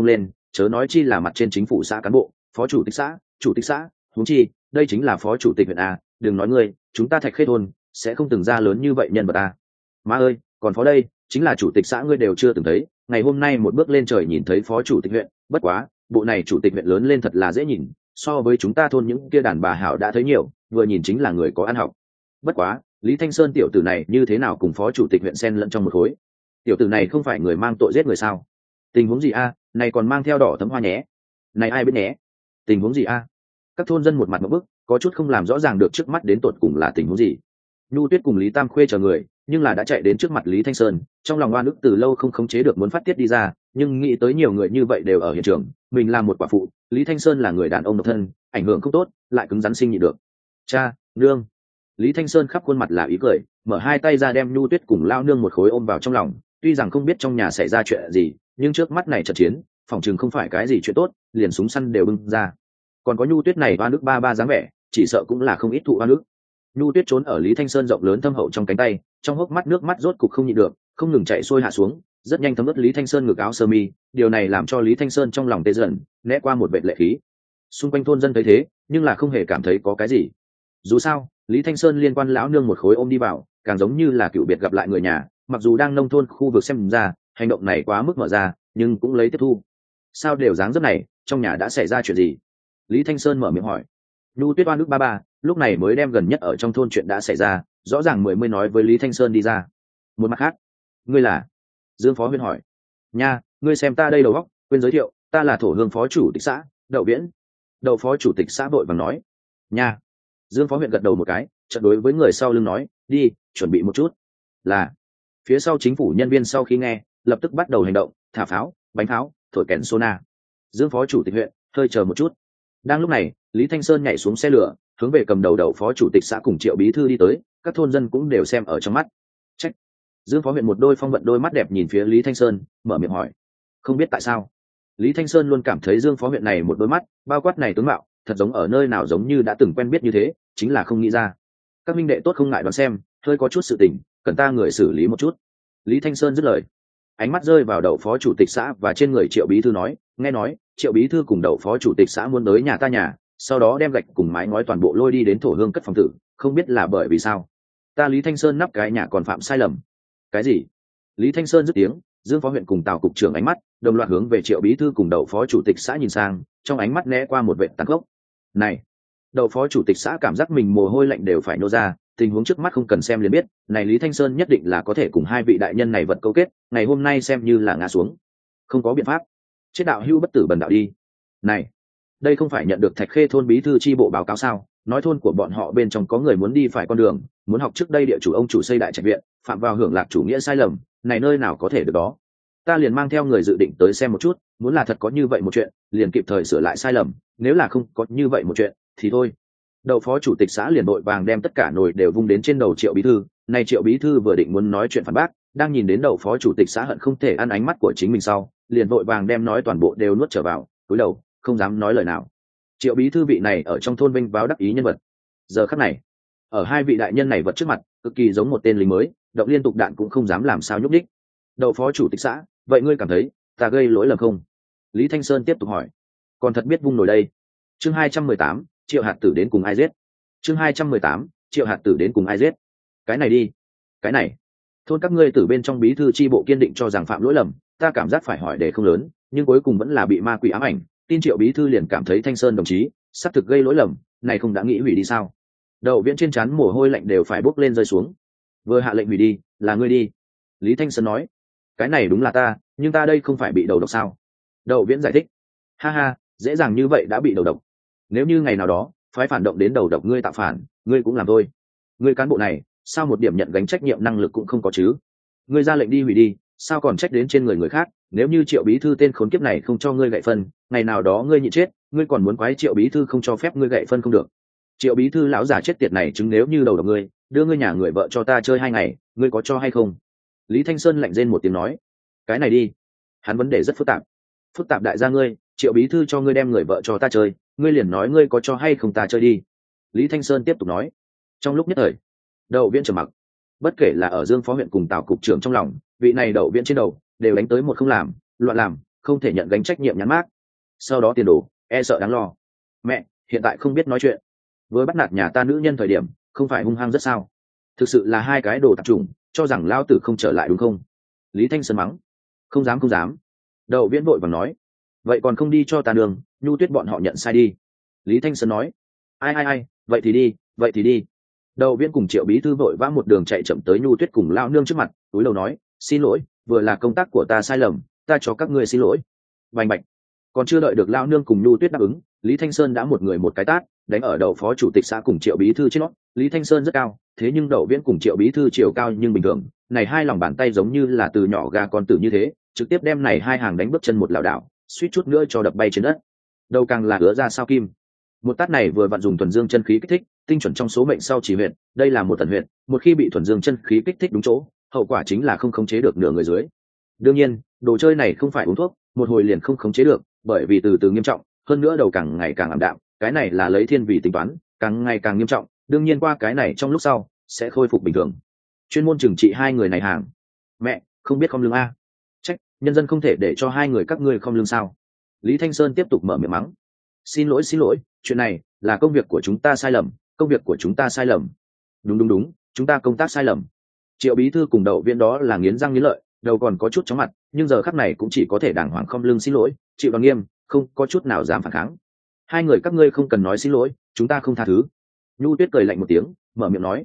chớ nói chi là mặt trên chính phủ xã cán bộ, phó chủ tịch xã, huống chi đây chính là phó chủ tịch huyện a. Đừng nói ngươi, chúng ta Thạch Khê thôn sẽ không từng ra lớn như vậy nhân vật a. Má ơi, còn phó đây chính là chủ tịch xã ngươi đều chưa từng thấy, ngày hôm nay một bước lên trời nhìn thấy phó chủ tịch huyện, bất quá bộ này chủ tịch huyện lớn lên thật là dễ nhìn, so với chúng ta thôn những kia đàn bà hảo đã thấy nhiều, vừa nhìn chính là người có ăn học. Bất quá Lý Thanh Sơn tiểu tử này như thế nào cùng phó chủ tịch huyện xen lẫn trong một khối? Tiểu tử này không phải người mang tội giết người sao? Tình huống gì a? Này còn mang theo đỏ tấm hoa nhé, này ai biết nhé? Tình huống gì a? Các thôn dân một mặt một bức, có chút không làm rõ ràng được trước mắt đến tột cùng là tình huống gì. Nhu Tuyết cùng Lý Tam Khuê chờ người nhưng là đã chạy đến trước mặt Lý Thanh Sơn, trong lòng oan ức từ lâu không khống chế được muốn phát tiết đi ra, nhưng nghĩ tới nhiều người như vậy đều ở hiện trường, mình là một quả phụ, Lý Thanh Sơn là người đàn ông độc thân, ảnh hưởng không tốt, lại cứng rắn sinh nhịn được. Cha, nương. Lý Thanh Sơn khắp khuôn mặt là ý cười, mở hai tay ra đem Nhu Tuyết cùng lao nương một khối ôm vào trong lòng, tuy rằng không biết trong nhà xảy ra chuyện gì, nhưng trước mắt này trận chiến, phòng chừng không phải cái gì chuyện tốt, liền súng săn đều bưng ra. Còn có Nhu Tuyết này oan ức ba dáng vẻ, chỉ sợ cũng là không ít thụ oan ức. Nhu Tuyết trốn ở Lý Thanh Sơn rộng lớn thâm hậu trong cánh tay, trong hốc mắt nước mắt rốt cục không nhịn được, không ngừng chảy xuôi hạ xuống, rất nhanh thấm ướt Lý Thanh Sơn ngực áo sơ mi, điều này làm cho Lý Thanh Sơn trong lòng tê dần, né qua một vệt lệ khí. Xung quanh thôn dân thấy thế, nhưng là không hề cảm thấy có cái gì. Dù sao, Lý Thanh Sơn liên quan lão nương một khối ôm đi vào, càng giống như là cựu biệt gặp lại người nhà, mặc dù đang nông thôn khu vực xem ra, hành động này quá mức mở ra, nhưng cũng lấy tiếp thu. Sao đều dáng dấp này, trong nhà đã xảy ra chuyện gì? Lý Thanh Sơn mở miệng hỏi. Nhu Tuyết oan ức ba lúc này mới đem gần nhất ở trong thôn chuyện đã xảy ra rõ ràng mới nói với Lý Thanh Sơn đi ra. Một mặt khác, ngươi là? Dương Phó Huyên hỏi. Nha, ngươi xem ta đây đầu óc, quên giới thiệu, ta là thổ hương phó chủ tịch xã Đậu Viễn. Đậu phó chủ tịch xã vội vàng nói. Nha. Dương Phó Huyện gật đầu một cái, chợt đối với người sau lưng nói, đi, chuẩn bị một chút. Là. Phía sau chính phủ nhân viên sau khi nghe, lập tức bắt đầu hành động, thả pháo, bánh pháo, thổi kèn sona. Dương Phó chủ tịch huyện hơi chờ một chút. Đang lúc này, Lý Thanh Sơn nhảy xuống xe lửa, hướng về cầm đầu đậu phó chủ tịch xã cùng Triệu bí thư đi tới, các thôn dân cũng đều xem ở trong mắt. Trách. Dương Phó huyện một đôi phong vận đôi mắt đẹp nhìn phía Lý Thanh Sơn, mở miệng hỏi. Không biết tại sao, Lý Thanh Sơn luôn cảm thấy Dương Phó huyện này một đôi mắt, bao quát này tướng mạo, thật giống ở nơi nào giống như đã từng quen biết như thế, chính là không nghĩ ra. Các minh đệ tốt không ngại đoán xem, hơi có chút sự tình, cần ta người xử lý một chút. Lý Thanh Sơn dứt lời, ánh mắt rơi vào đậu phó chủ tịch xã và trên người Triệu bí thư nói, nghe nói Triệu bí thư cùng đậu phó chủ tịch xã muốn tới nhà ta nhà, sau đó đem gạch cùng mái ngói toàn bộ lôi đi đến thổ hương cất phòng tử, không biết là bởi vì sao. Ta Lý Thanh Sơn nắp cái nhà còn phạm sai lầm. Cái gì? Lý Thanh Sơn dứt tiếng, Dương Phó huyện cùng Tào cục trưởng ánh mắt đồng loạt hướng về Triệu bí thư cùng đậu phó chủ tịch xã nhìn sang, trong ánh mắt né qua một vệ tàn khốc. Này, đậu phó chủ tịch xã cảm giác mình mồ hôi lạnh đều phải nô ra, tình huống trước mắt không cần xem liền biết, này Lý Thanh Sơn nhất định là có thể cùng hai vị đại nhân này vật câu kết, ngày hôm nay xem như là ngã xuống. Không có biện pháp, chết đạo hưu bất tử bần đạo đi. Này, đây không phải nhận được Thạch Khê thôn bí thư chi bộ báo cáo sao, nói thôn của bọn họ bên trong có người muốn đi phải con đường, muốn học trước đây địa chủ ông chủ xây đại trạch viện, phạm vào hưởng lạc chủ nghĩa sai lầm, này nơi nào có thể được đó. Ta liền mang theo người dự định tới xem một chút, muốn là thật có như vậy một chuyện, liền kịp thời sửa lại sai lầm, nếu là không có như vậy một chuyện thì thôi. Đậu phó chủ tịch xã liền đội vàng đem tất cả nồi đều vung đến trên đầu Triệu bí thư, này Triệu bí thư vừa định muốn nói chuyện phản bác, đang nhìn đến đậu phó chủ tịch xã hận không thể ăn ánh mắt của chính mình sau, liền vội vàng đem nói toàn bộ đều nuốt trở vào, cúi đầu không dám nói lời nào. Triệu bí thư vị này ở trong thôn vinh váo đắc ý nhân vật, giờ khắc này ở hai vị đại nhân này vật trước mặt cực kỳ giống một tên lính mới, động liên tục đạn cũng không dám làm sao nhúc đích. Đậu phó chủ tịch xã, vậy ngươi cảm thấy ta gây lỗi lầm không? Lý Thanh Sơn tiếp tục hỏi. Còn thật biết vung nổi đây. Chương 218, Triệu hạt tử đến cùng ai giết. Chương 218, Triệu hạt tử đến cùng ai giết. Cái này đi, cái này. Thôn các ngươi từ bên trong bí thư chi bộ kiên định cho rằng phạm lỗi lầm, ta cảm giác phải hỏi để không lớn, nhưng cuối cùng vẫn là bị ma quỷ ám ảnh, tin Triệu bí thư liền cảm thấy Thanh Sơn đồng chí sắp thực gây lỗi lầm, này không đã nghĩ hủy đi sao? Đậu Viễn trên trán mồ hôi lạnh đều phải bốc lên rơi xuống. Vừa hạ lệnh hủy đi, là ngươi đi. Lý Thanh Sơn nói. Cái này đúng là ta, nhưng ta đây không phải bị đầu độc sao? Đậu Viễn giải thích. Ha ha, dễ dàng như vậy đã bị đầu độc. Nếu như ngày nào đó phái phản động đến đầu độc ngươi tạo phản, ngươi cũng làm thôi. Ngươi cán bộ này sao một điểm nhận gánh trách nhiệm năng lực cũng không có chứ? Ngươi ra lệnh đi hủy đi, sao còn trách đến trên người người khác? Nếu như Triệu bí thư tên khốn kiếp này không cho ngươi gậy phân, ngày nào đó ngươi nhịn chết, ngươi còn muốn quái Triệu bí thư không cho phép ngươi gậy phân không được. Triệu bí thư lão già chết tiệt này chứng nếu như đầu độc ngươi, đưa ngươi nhà người vợ cho ta chơi 2 ngày, ngươi có cho hay không? Lý Thanh Sơn lạnh rên một tiếng nói. Cái này đi, hắn vấn đề rất phức tạp đại gia ngươi, Triệu bí thư cho ngươi đem người vợ cho ta chơi, ngươi liền nói ngươi có cho hay không ta chơi đi. Lý Thanh Sơn tiếp tục nói. Trong lúc nhất thời, Đậu Viễn trầm mặc. Bất kể là ở Dương Phó huyện cùng Tào cục trưởng trong lòng, vị này Đậu Viễn trên đầu đều đánh tới một không làm, loạn làm, không thể nhận gánh trách nhiệm nhắn mác, sau đó tiền đồ e sợ đáng lo. Mẹ hiện tại không biết nói chuyện, với bắt nạt nhà ta nữ nhân thời điểm không phải hung hăng rất sao? Thực sự là hai cái đồ tạp chủng, cho rằng lao tử không trở lại đúng không? Lý Thanh Sơn mắng. Không dám không dám. Đậu Viễn vội vàng nói. Vậy còn không đi cho ta đường, Nhu Tuyết bọn họ nhận sai đi. Lý Thanh Sơn nói. Ai, vậy thì đi, vậy thì đi. Đậu Viễn cùng Triệu Bí Thư vội vã một đường chạy chậm tới Nhu Tuyết cùng lao nương trước mặt, túi đầu nói, xin lỗi, vừa là công tác của ta sai lầm, ta cho các ngươi xin lỗi. Bành bạch. Còn chưa đợi được lao nương cùng Nhu Tuyết đáp ứng, Lý Thanh Sơn đã một người một cái tát đánh ở đầu phó chủ tịch xã cùng Triệu Bí Thư trên nó. Lý Thanh Sơn rất cao, thế nhưng Đậu Viễn cùng Triệu Bí Thư chiều cao nhưng bình thường, này hai lòng bàn tay giống như là từ nhỏ gà con tử như thế, trực tiếp đem này hai hàng đánh bước chân một lảo đảo, suýt chút nữa cho đập bay trên đất. Đầu càng là ứa ra sao kim. Một tát này vừa vặn dùng thuần dương chân khí kích thích, tinh chuẩn trong số mệnh sau chỉ huyện, đây là một tần huyện, một khi bị thuần dương chân khí kích thích đúng chỗ, hậu quả chính là không khống chế được nửa người dưới. Đương nhiên, đồ chơi này không phải uống thuốc, một hồi liền không khống chế được, bởi vì từ từ nghiêm trọng, hơn nữa đầu càng ngày càng ảm đạm, cái này là lấy thiên vị tính toán, càng ngày càng nghiêm trọng, đương nhiên qua cái này trong lúc sau sẽ khôi phục bình thường. Chuyên môn trừng trị hai người này hàng. Mẹ, không biết không lương a. Trách, nhân dân không thể để cho hai người các ngươi không lương sao? Lý Thanh Sơn tiếp tục mở miệng mắng. Xin lỗi, chuyện này là công việc của chúng ta sai lầm, công việc của chúng ta sai lầm. Đúng, chúng ta công tác sai lầm. Triệu Bí Thư cùng Đậu Viễn đó là nghiến răng nghiến lợi, đầu còn có chút chóng mặt, nhưng giờ khắc này cũng chỉ có thể đàng hoàng không lưng xin lỗi, chịu bằng nghiêm, không có chút nào dám phản kháng. Hai người các ngươi không cần nói xin lỗi, chúng ta không tha thứ. Nhu Tuyết cười lạnh một tiếng, mở miệng nói,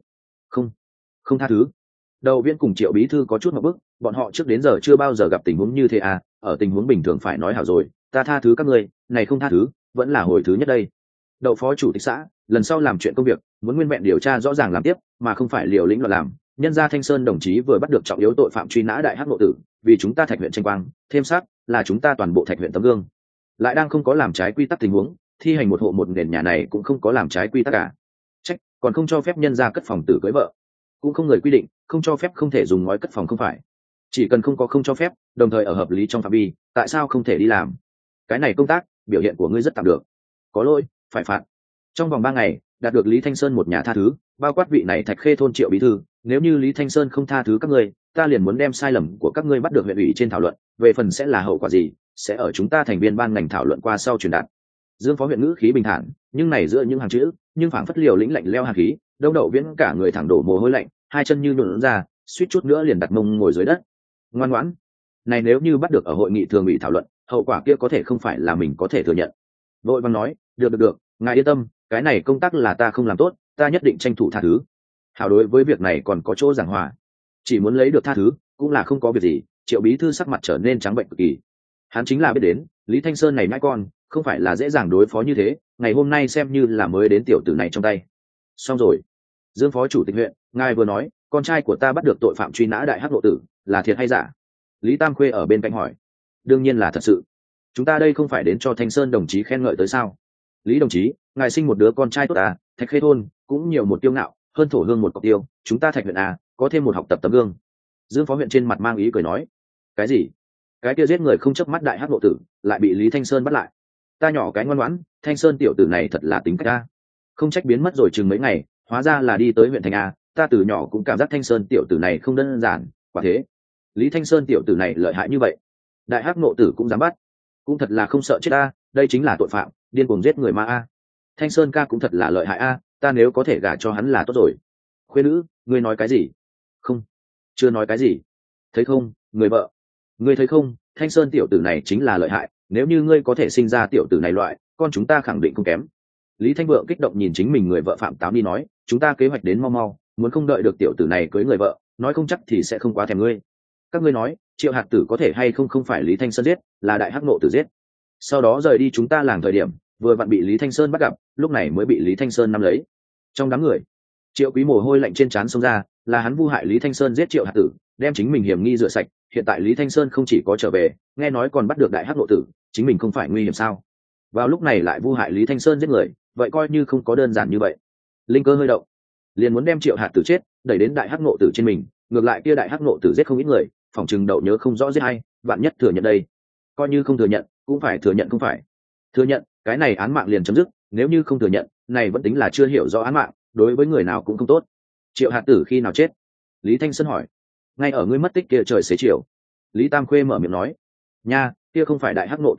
không tha thứ. Đậu Viễn cùng Triệu Bí Thư có chút một bức, bọn họ trước đến giờ chưa bao giờ gặp tình huống như thế à, ở tình huống bình thường phải nói hảo rồi, ta tha thứ các ngươi, này không tha thứ, vẫn là hồi thứ nhất đây. Đậu phó chủ tịch xã, lần sau làm chuyện công việc, muốn nguyên vẹn điều tra rõ ràng làm tiếp, mà không phải liều lĩnh loạn làm. Nhân gia Thanh Sơn đồng chí vừa bắt được trọng yếu tội phạm truy nã đại hắc ngộ tử, vì chúng ta Thạch huyện tranh quang, thêm sắc là chúng ta toàn bộ Thạch huyện tấm gương. Lại đang không có làm trái quy tắc tình huống, thi hành một hộ một nền nhà này cũng không có làm trái quy tắc cả. Trách, còn không cho phép nhân gia cất phòng tử cưới vợ, cũng không người quy định, không cho phép không thể dùng ngói cất phòng không phải. Chỉ cần không có không cho phép, đồng thời ở hợp lý trong phạm vi, tại sao không thể đi làm? Cái này công tác, biểu hiện của ngươi rất tạm được. Có lỗi, phải phạt. Trong vòng 3 ngày, đạt được Lý Thanh Sơn một nhà tha thứ, bao quát vị này Thạch Khê thôn Triệu Bí Thư, nếu như Lý Thanh Sơn không tha thứ các ngươi, ta liền muốn đem sai lầm của các ngươi bắt được huyện ủy trên thảo luận, về phần sẽ là hậu quả gì, sẽ ở chúng ta thành viên ban ngành thảo luận qua sau truyền đạt. Dương phó huyện ngữ khí bình thản, nhưng này giữa những hàng chữ, nhưng phảng phất liều lĩnh lạnh leo hàn khí, Đông Đậu Viễn cả người thẳng đổ mồ hôi lạnh, hai chân như nhũn ra, suýt chút nữa liền đặt mông ngồi dưới đất. Ngoan ngoãn, này nếu như bắt được ở hội nghị thường ủy thảo luận, hậu quả kia có thể không phải là mình có thể thừa nhận. Vội vàng nói, được, ngài yên tâm, cái này công tác là ta không làm tốt, ta nhất định tranh thủ tha thứ. Hảo, đối với việc này còn có chỗ giảng hòa, chỉ muốn lấy được tha thứ cũng là không có việc gì. Triệu Bí Thư sắc mặt trở nên trắng bệnh cực kỳ, hắn chính là biết đến Lý Thanh Sơn này mãi con không phải là dễ dàng đối phó như thế, ngày hôm nay xem như là mới đến tiểu tử này trong tay. Xong rồi, Dương phó chủ tịch huyện, ngài vừa nói con trai của ta bắt được tội phạm truy nã đại hắc lộ tử, là thiệt hay giả? Lý Tam Khuê ở bên cạnh hỏi. Đương nhiên là thật sự, chúng ta đây không phải đến cho Thanh Sơn đồng chí khen ngợi tới sao? Lý đồng chí, ngài sinh một đứa con trai tốt à, Thạch Khê thôn cũng nhiều một tiêu ngạo, hơn thổ hương một cọc tiêu, chúng ta Thạch huyện à, có thêm một học tập tấm gương. Dương phó huyện trên mặt mang ý cười nói. Cái gì? Cái kia giết người không chớp mắt đại hắc lộ tử lại bị Lý Thanh Sơn bắt lại? Ta nhỏ cái ngoan ngoãn, Thanh Sơn tiểu tử này thật là tính cách a. Không trách biến mất rồi chừng mấy ngày, hóa ra là đi tới huyện thành a, ta từ nhỏ cũng cảm giác Thanh Sơn tiểu tử này không đơn giản, quả thế. Lý Thanh Sơn tiểu tử này lợi hại như vậy, đại hắc nộ tử cũng dám bắt, cũng thật là không sợ chết a, đây chính là tội phạm, điên cuồng giết người ma a. Thanh Sơn ca cũng thật là lợi hại a, ta nếu có thể gả cho hắn là tốt rồi. Khuê nữ, ngươi nói cái gì? Không, chưa nói cái gì. Thấy không, người vợ, ngươi thấy không, Thanh Sơn tiểu tử này chính là lợi hại, nếu như ngươi có thể sinh ra tiểu tử này loại, con chúng ta khẳng định không kém. Lý Thanh Vượng kích động nhìn chính mình người vợ Phạm Táo đi nói, chúng ta kế hoạch đến mau mau, muốn không đợi được tiểu tử này cưới người vợ, nói không chắc thì sẽ không quá thèm ngươi. Các ngươi nói, Triệu hạt tử có thể hay không, không phải Lý Thanh Sơn giết, là đại hắc nộ tử giết. Sau đó rời đi chúng ta làng thời điểm, vừa vặn bị Lý Thanh Sơn bắt gặp, lúc này mới bị Lý Thanh Sơn nắm lấy. Trong đám người, Triệu Quý mồ hôi lạnh trên trán xông ra, là hắn vu hại Lý Thanh Sơn giết Triệu hạt tử, đem chính mình hiểm nghi rửa sạch. Hiện tại Lý Thanh Sơn không chỉ có trở về, nghe nói còn bắt được đại hắc nộ tử, chính mình không phải nguy hiểm sao? Vào lúc này lại vu hại Lý Thanh Sơn giết người, vậy coi như không có đơn giản như vậy. Linh cơ hơi động, liền muốn đem Triệu hạt tử chết đẩy đến đại hắc nộ tử trên mình. Ngược lại kia đại hắc nộ tử giết không ít người, phỏng chừng đậu nhớ không rõ giết hay, bạn nhất thừa nhận đây. Coi như không thừa nhận, cũng phải thừa nhận, không phải? Thừa nhận, cái này án mạng liền chấm dứt. Nếu như không thừa nhận, này vẫn tính là chưa hiểu rõ án mạng, đối với người nào cũng không tốt. Triệu hạt tử khi nào chết? Lý Thanh Sơn hỏi. Ngay ở ngươi mất tích kia trời xế chiều. Lý Tam Khuê mở miệng nói. Nha, kia không phải đại hắc nộ tử giết,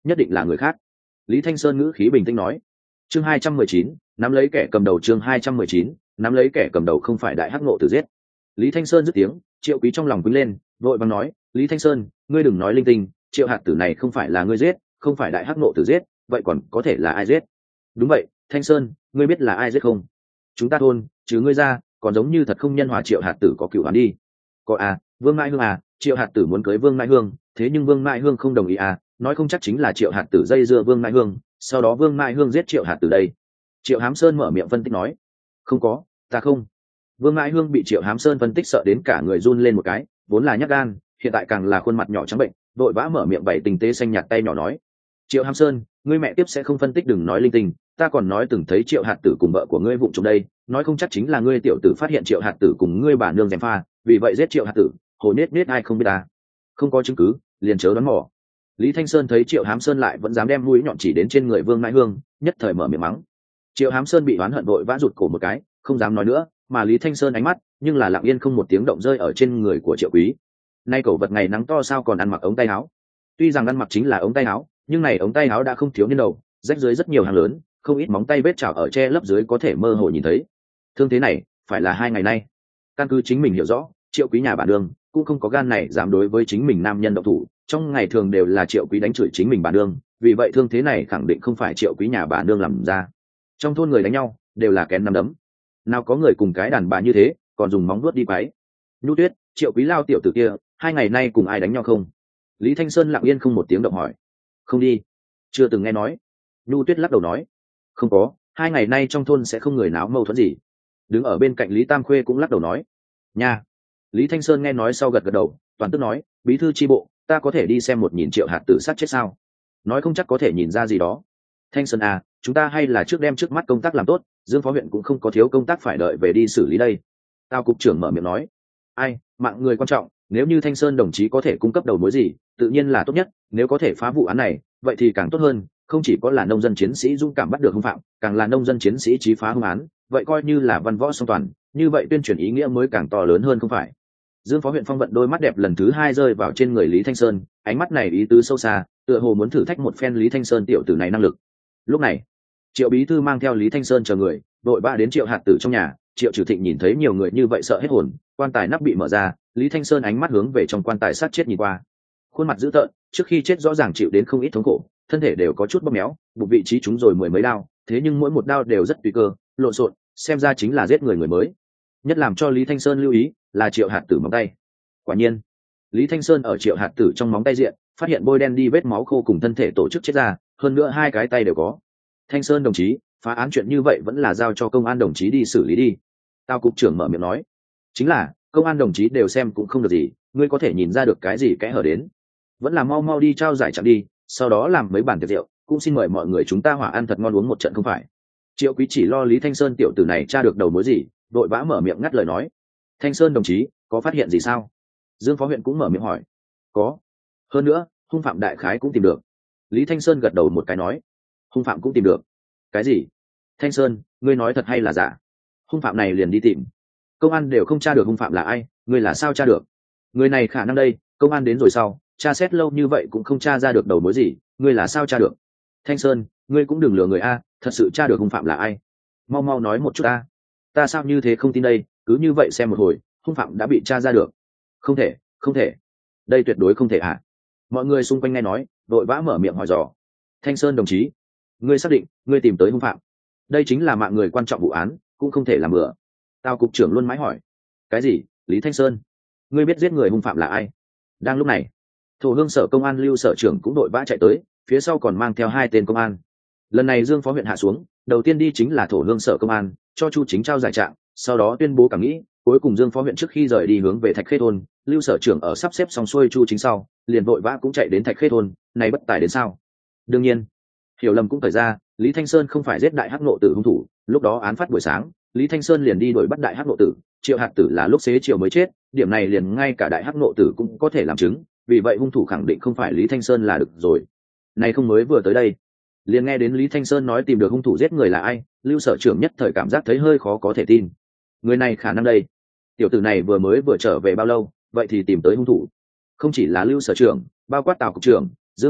nhất định là người khác. Lý Thanh Sơn ngữ khí bình tĩnh nói. Chương 219, nắm lấy kẻ cầm đầu. Chương 219, nắm lấy kẻ cầm đầu không phải đại hắc ngộ tử giết. Lý Thanh Sơn dứt tiếng, Triệu Quý trong lòng quýnh lên, vội vàng nói, Lý Thanh Sơn, ngươi đừng nói linh tinh, Triệu hạt tử này không phải là ngươi giết, không phải đại hắc ngộ tử giết, vậy còn có thể là ai giết? Đúng vậy, Thanh Sơn, ngươi biết là ai giết không? Chúng ta thôn, chứ ngươi ra, còn giống như thật không nhân hòa Triệu hạt tử có cựu hắn đi. Có à, Vương Mai Hương à, Triệu hạt tử muốn cưới Vương Mai Hương, thế nhưng Vương Mai Hương không đồng ý à, nói không chắc chính là Triệu hạt tử dây dưa Vương Mai Hương, sau đó Vương Mai Hương giết Triệu hạt tử đây. Triệu Hám Sơn mở miệng phân tích nói, không có, ta không. Vương Mai Hương bị Triệu Hám Sơn phân tích sợ đến cả người run lên một cái, vốn là nhát gan, hiện tại càng là khuôn mặt nhỏ trắng bệnh, vội vã mở miệng bày tình tế xanh nhạt tay nhỏ nói, Triệu Hám Sơn, ngươi mẹ tiếp sẽ không phân tích, đừng nói linh tinh, ta còn nói từng thấy Triệu hạt tử cùng vợ của ngươi vụng trộm đây, nói không chắc chính là ngươi tiểu tử phát hiện Triệu hạt tử cùng ngươi bà nương gièm pha, vì vậy giết Triệu hạt tử, hồ nết nết ai không biết ta. Không có chứng cứ, liền chớ đoán mò. Lý Thanh Sơn thấy Triệu Hám Sơn lại vẫn dám đem mũi nhọn chỉ đến trên người Vương Mai Hương, nhất thời mở miệng mắng. Triệu Hám Sơn bị oán hận vội vã rụt cổ một cái, không dám nói nữa, mà Lý Thanh Sơn ánh mắt nhưng là lặng yên không một tiếng động rơi ở trên người của Triệu Quý. Nay cẩu vật ngày nắng to sao còn ăn mặc ống tay áo. Tuy rằng ăn mặc chính là ống tay áo, nhưng này ống tay áo đã không thiếu niên đầu, rách dưới rất nhiều hàng lớn, không ít móng tay vết chảo ở che lấp dưới có thể mơ hồ nhìn thấy. Thương thế này phải là 2 ngày nay. Căn cứ chính mình hiểu rõ, Triệu Quý nhà bản đường cũng không có gan này dám đối với chính mình nam nhân động thủ, trong ngày thường đều là Triệu Quý đánh chửi chính mình bản đường, vì vậy thương thế này khẳng định không phải Triệu Quý nhà bản đường làm ra. Trong thôn người đánh nhau đều là kén nắm đấm, nào có người cùng cái đàn bà như thế còn dùng móng vuốt đi quái. Nhu Tuyết, Triệu Quý lao tiểu tử kia 2 ngày nay cùng ai đánh nhau không? Lý Thanh Sơn lặng yên không một tiếng động hỏi. Không đi, chưa từng nghe nói. Nhu Tuyết lắc đầu nói, không có, 2 ngày nay trong thôn sẽ không người náo mâu thuẫn gì. Đứng ở bên cạnh Lý Tam Khuê cũng lắc đầu nói, nha. Lý Thanh Sơn nghe nói sau gật gật đầu, toàn tức nói, bí thư chi bộ, ta có thể đi xem một nhìn Triệu hạt tử sát chết sao? Nói không chắc có thể nhìn ra gì đó. Thanh Sơn à, chúng ta hay là trước đem trước mắt công tác làm tốt, Dương phó huyện cũng không có thiếu công tác phải đợi về đi xử lý đây. Tao cục trưởng mở miệng nói, ai, mạng người quan trọng, nếu như Thanh Sơn đồng chí có thể cung cấp đầu mối gì, tự nhiên là tốt nhất, nếu có thể phá vụ án này, vậy thì càng tốt hơn, không chỉ có là nông dân chiến sĩ dũng cảm bắt được hung phạm, càng là nông dân chiến sĩ chí phá hung án, vậy coi như là văn võ song toàn, như vậy tuyên truyền ý nghĩa mới càng to lớn hơn không phải? Dương phó huyện Phong vận đôi mắt đẹp lần thứ 2 rơi vào trên người Lý Thanh Sơn, ánh mắt này ý tứ sâu xa, tựa hồ muốn thử thách một phen Lý Thanh Sơn tiểu tử này năng lực. Lúc này, Triệu bí thư mang theo Lý Thanh Sơn chờ người, đội ba đến Triệu hạt tử trong nhà. Triệu Trừ Thịnh nhìn thấy nhiều người như vậy sợ hết hồn, quan tài nắp bị mở ra, Lý Thanh Sơn ánh mắt hướng về trong quan tài sát chết nhìn qua, khuôn mặt dữ tợn, trước khi chết rõ ràng chịu đến không ít thống khổ, thân thể đều có chút bóp méo, bụng vị trí chúng rồi 10 mấy đao, thế nhưng mỗi một đao đều rất tùy cơ, lộn xộn, xem ra chính là giết người mới. Nhất làm cho Lý Thanh Sơn lưu ý là Triệu hạt tử móng tay. Quả nhiên, Lý Thanh Sơn ở Triệu hạt tử trong móng tay diện phát hiện bôi đen đi vết máu khô cùng thân thể tổ chức chết ra, hơn nữa 2 cái tay đều có. Thanh Sơn đồng chí, phá án chuyện như vậy vẫn là giao cho công an đồng chí đi xử lý đi. Tao cục trưởng mở miệng nói, chính là công an đồng chí đều xem cũng không được gì, ngươi có thể nhìn ra được cái gì kẽ hở đến, vẫn là mau mau đi trao giải chẳng đi, sau đó làm mấy bàn tiệc rượu, cũng xin mời mọi người chúng ta hòa ăn thật ngon uống một trận không phải? Triệu Quý chỉ lo Lý Thanh Sơn tiểu tử này tra được đầu mối gì, đội vã mở miệng ngắt lời nói, Thanh Sơn đồng chí có phát hiện gì sao? Dương phó huyện cũng mở miệng hỏi. Có, hơn nữa hung phạm đại khái cũng tìm được. Lý Thanh Sơn gật đầu một cái nói, hung phạm cũng tìm được. Cái gì? Thanh Sơn, ngươi nói thật hay là giả? Hung phạm này liền đi tìm, công an đều không tra được hung phạm là ai, ngươi là sao tra được? Người này khả năng đây, công an đến rồi sau tra xét lâu như vậy cũng không tra ra được đầu mối gì, ngươi là sao tra được? Thanh Sơn, ngươi cũng đừng lừa người a, thật sự tra được hung phạm là ai, mau mau nói một chút a. Ta sao như thế không tin đây, cứ như vậy xem một hồi hung phạm đã bị tra ra được. Không thể, không thể, đây tuyệt đối không thể à? Mọi người xung quanh nghe nói đội vã mở miệng hỏi dò. Thanh Sơn đồng chí, ngươi xác định ngươi tìm tới hung phạm? Đây chính là mạng người quan trọng vụ án, cũng không thể làm bừa. Tao cục trưởng luôn mãi hỏi. Cái gì? Lý Thanh Sơn, ngươi biết giết người hung phạm là ai? Đang lúc này, Thổ Hương sở công an Lưu sở trưởng cũng đội vã chạy tới, phía sau còn mang theo 2 tên công an. Lần này Dương phó huyện hạ xuống, đầu tiên đi chính là Thổ Hương sở công an, cho Chu Chính trao giải trạng, sau đó tuyên bố cảm nghĩ, cuối cùng Dương phó huyện trước khi rời đi hướng về Thạch Khê thôn, Lưu sở trưởng ở sắp xếp xong xuôi Chu Chính sau, liền vội vã cũng chạy đến Thạch Khê thôn, này bất tài đến sao? Đương nhiên, hiểu lầm cũng thời ra, Lý Thanh Sơn không phải giết đại hắc nộ tử hung thủ, lúc đó án phát buổi sáng, Lý Thanh Sơn liền đi đuổi bắt đại hắc nộ tử, Triệu hạt tử là lúc xế chiều mới chết, điểm này liền ngay cả đại hắc nộ tử cũng có thể làm chứng, vì vậy hung thủ khẳng định không phải Lý Thanh Sơn là được rồi. Này không mới vừa tới đây, liền nghe đến Lý Thanh Sơn nói tìm được hung thủ giết người là ai, Lưu sở trưởng nhất thời cảm giác thấy hơi khó có thể tin. Người này khả năng đây, tiểu tử này vừa trở về bao lâu, vậy thì tìm tới hung thủ. Không chỉ là Lưu sở trưởng, bao quát Tào cục trưởng, Dương phó huyện,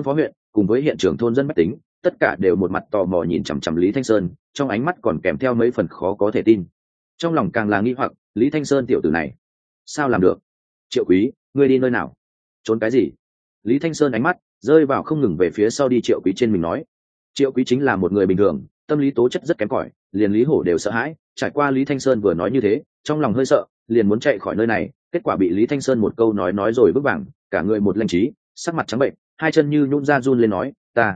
cùng với hiện trường thôn dân bách tính tất cả đều một mặt tò mò nhìn chằm chằm Lý Thanh Sơn, trong ánh mắt còn kèm theo mấy phần khó có thể tin. Trong lòng càng là nghi hoặc, Lý Thanh Sơn tiểu tử này sao làm được? Triệu Quý, ngươi đi nơi nào? Trốn cái gì? Lý Thanh Sơn ánh mắt rơi vào không ngừng về phía sau đi Triệu Quý trên mình nói. Triệu Quý chính là một người bình thường, tâm lý tố chất rất kém cỏi, liền Lý Hổ đều sợ hãi. Trải qua Lý Thanh Sơn vừa nói như thế, trong lòng hơi sợ, liền muốn chạy khỏi nơi này, kết quả bị Lý Thanh Sơn một câu nói rồi vứt vàng, cả người một lanh trí, sắc mặt trắng bệnh, hai chân như nhũn ra run lên nói,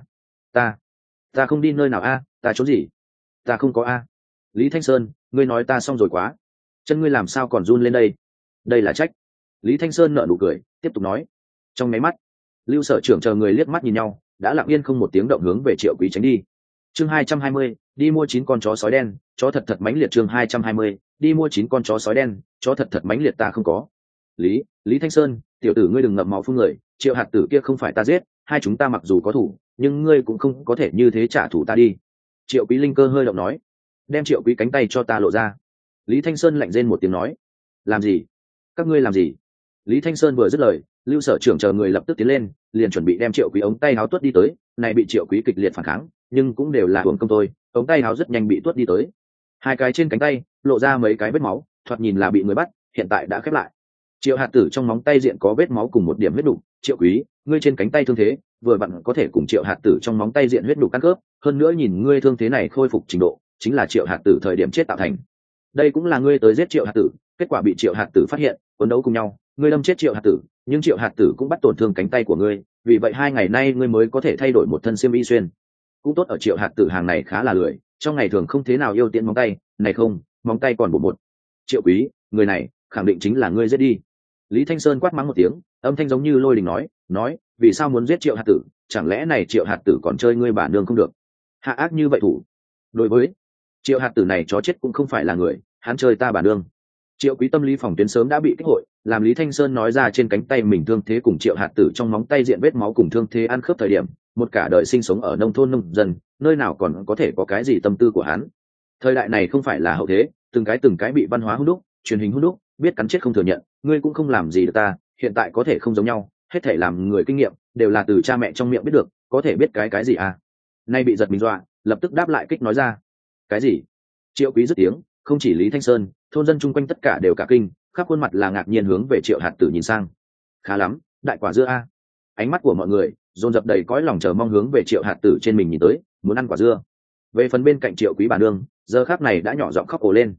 ta không đi nơi nào a, ta trốn gì? Ta không có a. Lý Thanh Sơn, ngươi nói ta xong rồi quá, chân ngươi làm sao còn run lên đây? Đây là trách. Lý Thanh Sơn nở nụ cười, tiếp tục nói. Trong máy mắt, Lưu Sở trưởng chờ người liếc mắt nhìn nhau, đã lặng yên không một tiếng động hướng về Triệu Quý tránh đi. Chương 220, đi mua 9 con chó sói đen, chó thật thật mãnh liệt. Chương 220, đi mua 9 con chó sói đen, chó thật thật mãnh liệt. Ta không có. Lý Thanh Sơn, tiểu tử ngươi đừng ngậm máu phun người, Triệu hạt tử kia không phải ta giết, hai chúng ta mặc dù có thủ, nhưng ngươi cũng không có thể như thế trả thù ta đi. Triệu Quý linh cơ hơi động nói. Đem Triệu Quý cánh tay cho ta lộ ra. Lý Thanh Sơn lạnh rên một tiếng nói. Làm gì? Các ngươi làm gì? Lý Thanh Sơn vừa dứt lời, Lưu Sở trưởng chờ người lập tức tiến lên, liền chuẩn bị đem Triệu Quý ống tay áo tuốt đi tới, này bị Triệu Quý kịch liệt phản kháng, nhưng cũng đều là hưởng công thôi, ống tay áo rất nhanh bị tuốt đi tới. Hai cái trên cánh tay lộ ra mấy cái vết máu, thoạt nhìn là bị người bắt, hiện tại đã khép lại. Triệu hạt tử trong móng tay diện có vết máu cùng một điểm huyết đục, Triệu Quý, ngươi trên cánh tay thương thế, vừa vặn có thể cùng Triệu hạt tử trong móng tay diện huyết đục căn khớp, hơn nữa nhìn ngươi thương thế này khôi phục trình độ, chính là Triệu hạt tử thời điểm chết tạo thành. Đây cũng là ngươi tới giết Triệu hạt tử, kết quả bị Triệu hạt tử phát hiện, cuốn đấu cùng nhau, ngươi đâm chết Triệu hạt tử, nhưng Triệu hạt tử cũng bắt tổn thương cánh tay của ngươi, vì vậy 2 ngày nay ngươi mới có thể thay đổi một thân xiêm y xuyên. Cũng tốt ở Triệu hạt tử hàng này khá là lười, trong ngày thường không thế nào yêu tiện móng tay, này không, móng tay còn bột. Triệu Quý, người này khẳng định chính là ngươi giết đi. Lý Thanh Sơn quát mắng một tiếng, âm thanh giống như lôi đình nói, vì sao muốn giết Triệu hạt tử, chẳng lẽ này Triệu hạt tử còn chơi ngươi bà nương không được? Hạ ác như vậy thủ. Đối với Triệu hạt tử này chó chết cũng không phải là người, hắn chơi ta bà nương. Triệu Quý tâm lý phòng tuyến sớm đã bị kích hội, làm Lý Thanh Sơn nói ra trên cánh tay mình thương thế cùng Triệu hạt tử trong móng tay diện vết máu cùng thương thế ăn khớp thời điểm, một cả đời sinh sống ở nông thôn nông dân, nơi nào còn có thể có cái gì tâm tư của hắn. Thời đại này không phải là hậu thế, từng cái bị văn hóa hút đúc, truyền hình hút đúc, biết cắn chết không thừa nhận, ngươi cũng không làm gì được ta, hiện tại có thể không giống nhau, hết thể làm người kinh nghiệm đều là từ cha mẹ trong miệng biết được, có thể biết cái gì à? Nay bị giật mình dọa, lập tức đáp lại kích nói ra. Cái gì? Triệu Quý dứt tiếng, không chỉ Lý Thanh Sơn, thôn dân chung quanh tất cả đều cả kinh, khắp khuôn mặt là ngạc nhiên hướng về Triệu hạt tử nhìn sang. Khá lắm, đại quả dưa a. Ánh mắt của mọi người dồn dập đầy cõi lòng chờ mong hướng về Triệu hạt tử trên mình nhìn tới, muốn ăn quả dưa. Về phần bên cạnh Triệu Quý bà nương, giờ khắc này đã nhỏ giọng khóc ồ lên.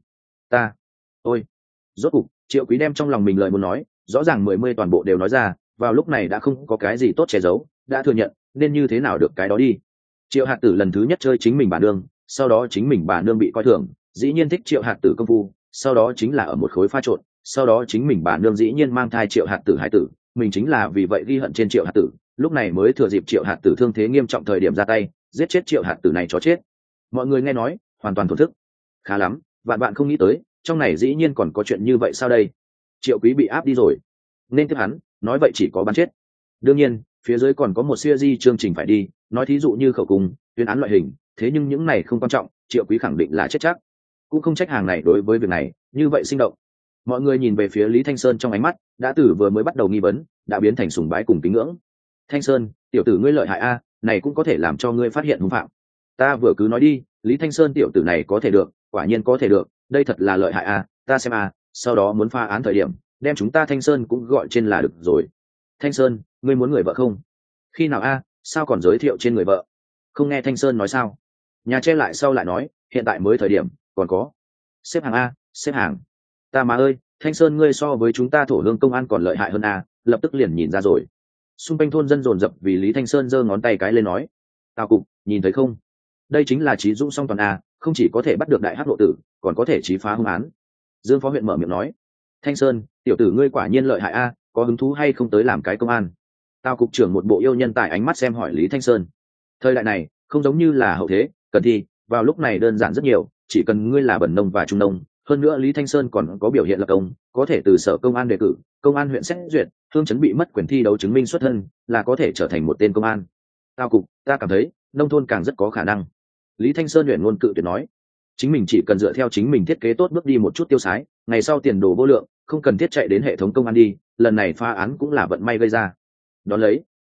Ôi. Rốt cục, Triệu Quý đem trong lòng mình lời muốn nói, rõ ràng 10 toàn bộ đều nói ra, vào lúc này đã không có cái gì tốt che giấu, đã thừa nhận, nên như thế nào được cái đó đi. Triệu hạt tử lần thứ nhất chơi chính mình bà nương, sau đó chính mình bà nương bị coi thường, dĩ nhiên thích Triệu hạt tử công phu, sau đó chính là ở một khối pha trộn, sau đó chính mình bà nương dĩ nhiên mang thai Triệu hạt tử hải tử, mình chính là vì vậy ghi hận trên Triệu hạt tử, lúc này mới thừa dịp Triệu hạt tử thương thế nghiêm trọng thời điểm ra tay, giết chết Triệu hạt tử này chó chết. Mọi người nghe nói, hoàn toàn thổn thức. Khá lắm, vạn bạn không nghĩ tới, trong này dĩ nhiên còn có chuyện như vậy sao đây? Triệu Quý bị áp đi rồi, nên tiếp hắn, nói vậy chỉ có bắn chết. Đương nhiên, phía dưới còn có một series chương trình phải đi, nói thí dụ như khẩu cung, tuyên án loại hình, thế nhưng những này không quan trọng, Triệu Quý khẳng định là chết chắc. Cũng không trách hàng này đối với việc này như vậy sinh động. Mọi người nhìn về phía Lý Thanh Sơn trong ánh mắt đã từ vừa mới bắt đầu nghi vấn đã biến thành sùng bái cùng kính ngưỡng. Thanh Sơn, tiểu tử ngươi lợi hại a, này cũng có thể làm cho ngươi phát hiện hung phạm. Ta vừa cứ nói đi, Lý Thanh Sơn tiểu tử này có thể được, quả nhiên có thể được, đây thật là lợi hại a, ta xem a, sau đó muốn pha án thời điểm đem chúng ta Thanh Sơn cũng gọi trên là được rồi. Thanh Sơn, ngươi muốn người vợ không? Khi nào a, sao còn giới thiệu trên người vợ? Không nghe Thanh Sơn nói sao? Nhà che lại sau lại nói, hiện tại mới thời điểm, còn có. Xếp hàng a, xếp hàng. Ta má ơi, Thanh Sơn ngươi so với chúng ta thổ hương công an còn lợi hại hơn a, lập tức liền nhìn ra rồi. Xung quanh thôn dân dồn dập vì Lý Thanh Sơn giơ ngón tay cái lên nói. Tào cục, nhìn thấy không? Đây chính là trí dũng song toàn a, không chỉ có thể bắt được đại hắc lộ tử, còn có thể trí phá hung án. Dương phó huyện mở miệng nói. Thanh Sơn, tiểu tử ngươi quả nhiên lợi hại a, có hứng thú hay không tới làm cái công an? Tào cục trưởng một bộ yêu nhân tài ánh mắt xem hỏi Lý Thanh Sơn. Thời đại này không giống như là hậu thế, cần thi vào lúc này đơn giản rất nhiều, chỉ cần ngươi là bẩn nông và trung nông, hơn nữa Lý Thanh Sơn còn có biểu hiện lập công, có thể từ sở công an đề cử, công an huyện xét duyệt, hương chấn bị mất quyền thi đấu chứng minh xuất thân, là có thể trở thành một tên công an. Tao cục, ta cảm thấy nông thôn càng rất có khả năng. Lý Thanh Sơn luyện ngôn cự tuyệt nói, chính mình chỉ cần dựa theo chính mình thiết kế tốt bước đi một chút tiêu sái, ngày sau tiền đồ vô lượng, không cần thiết chạy đến hệ thống công an đi, lần này phá án cũng là vận may gây ra. Đón lấy,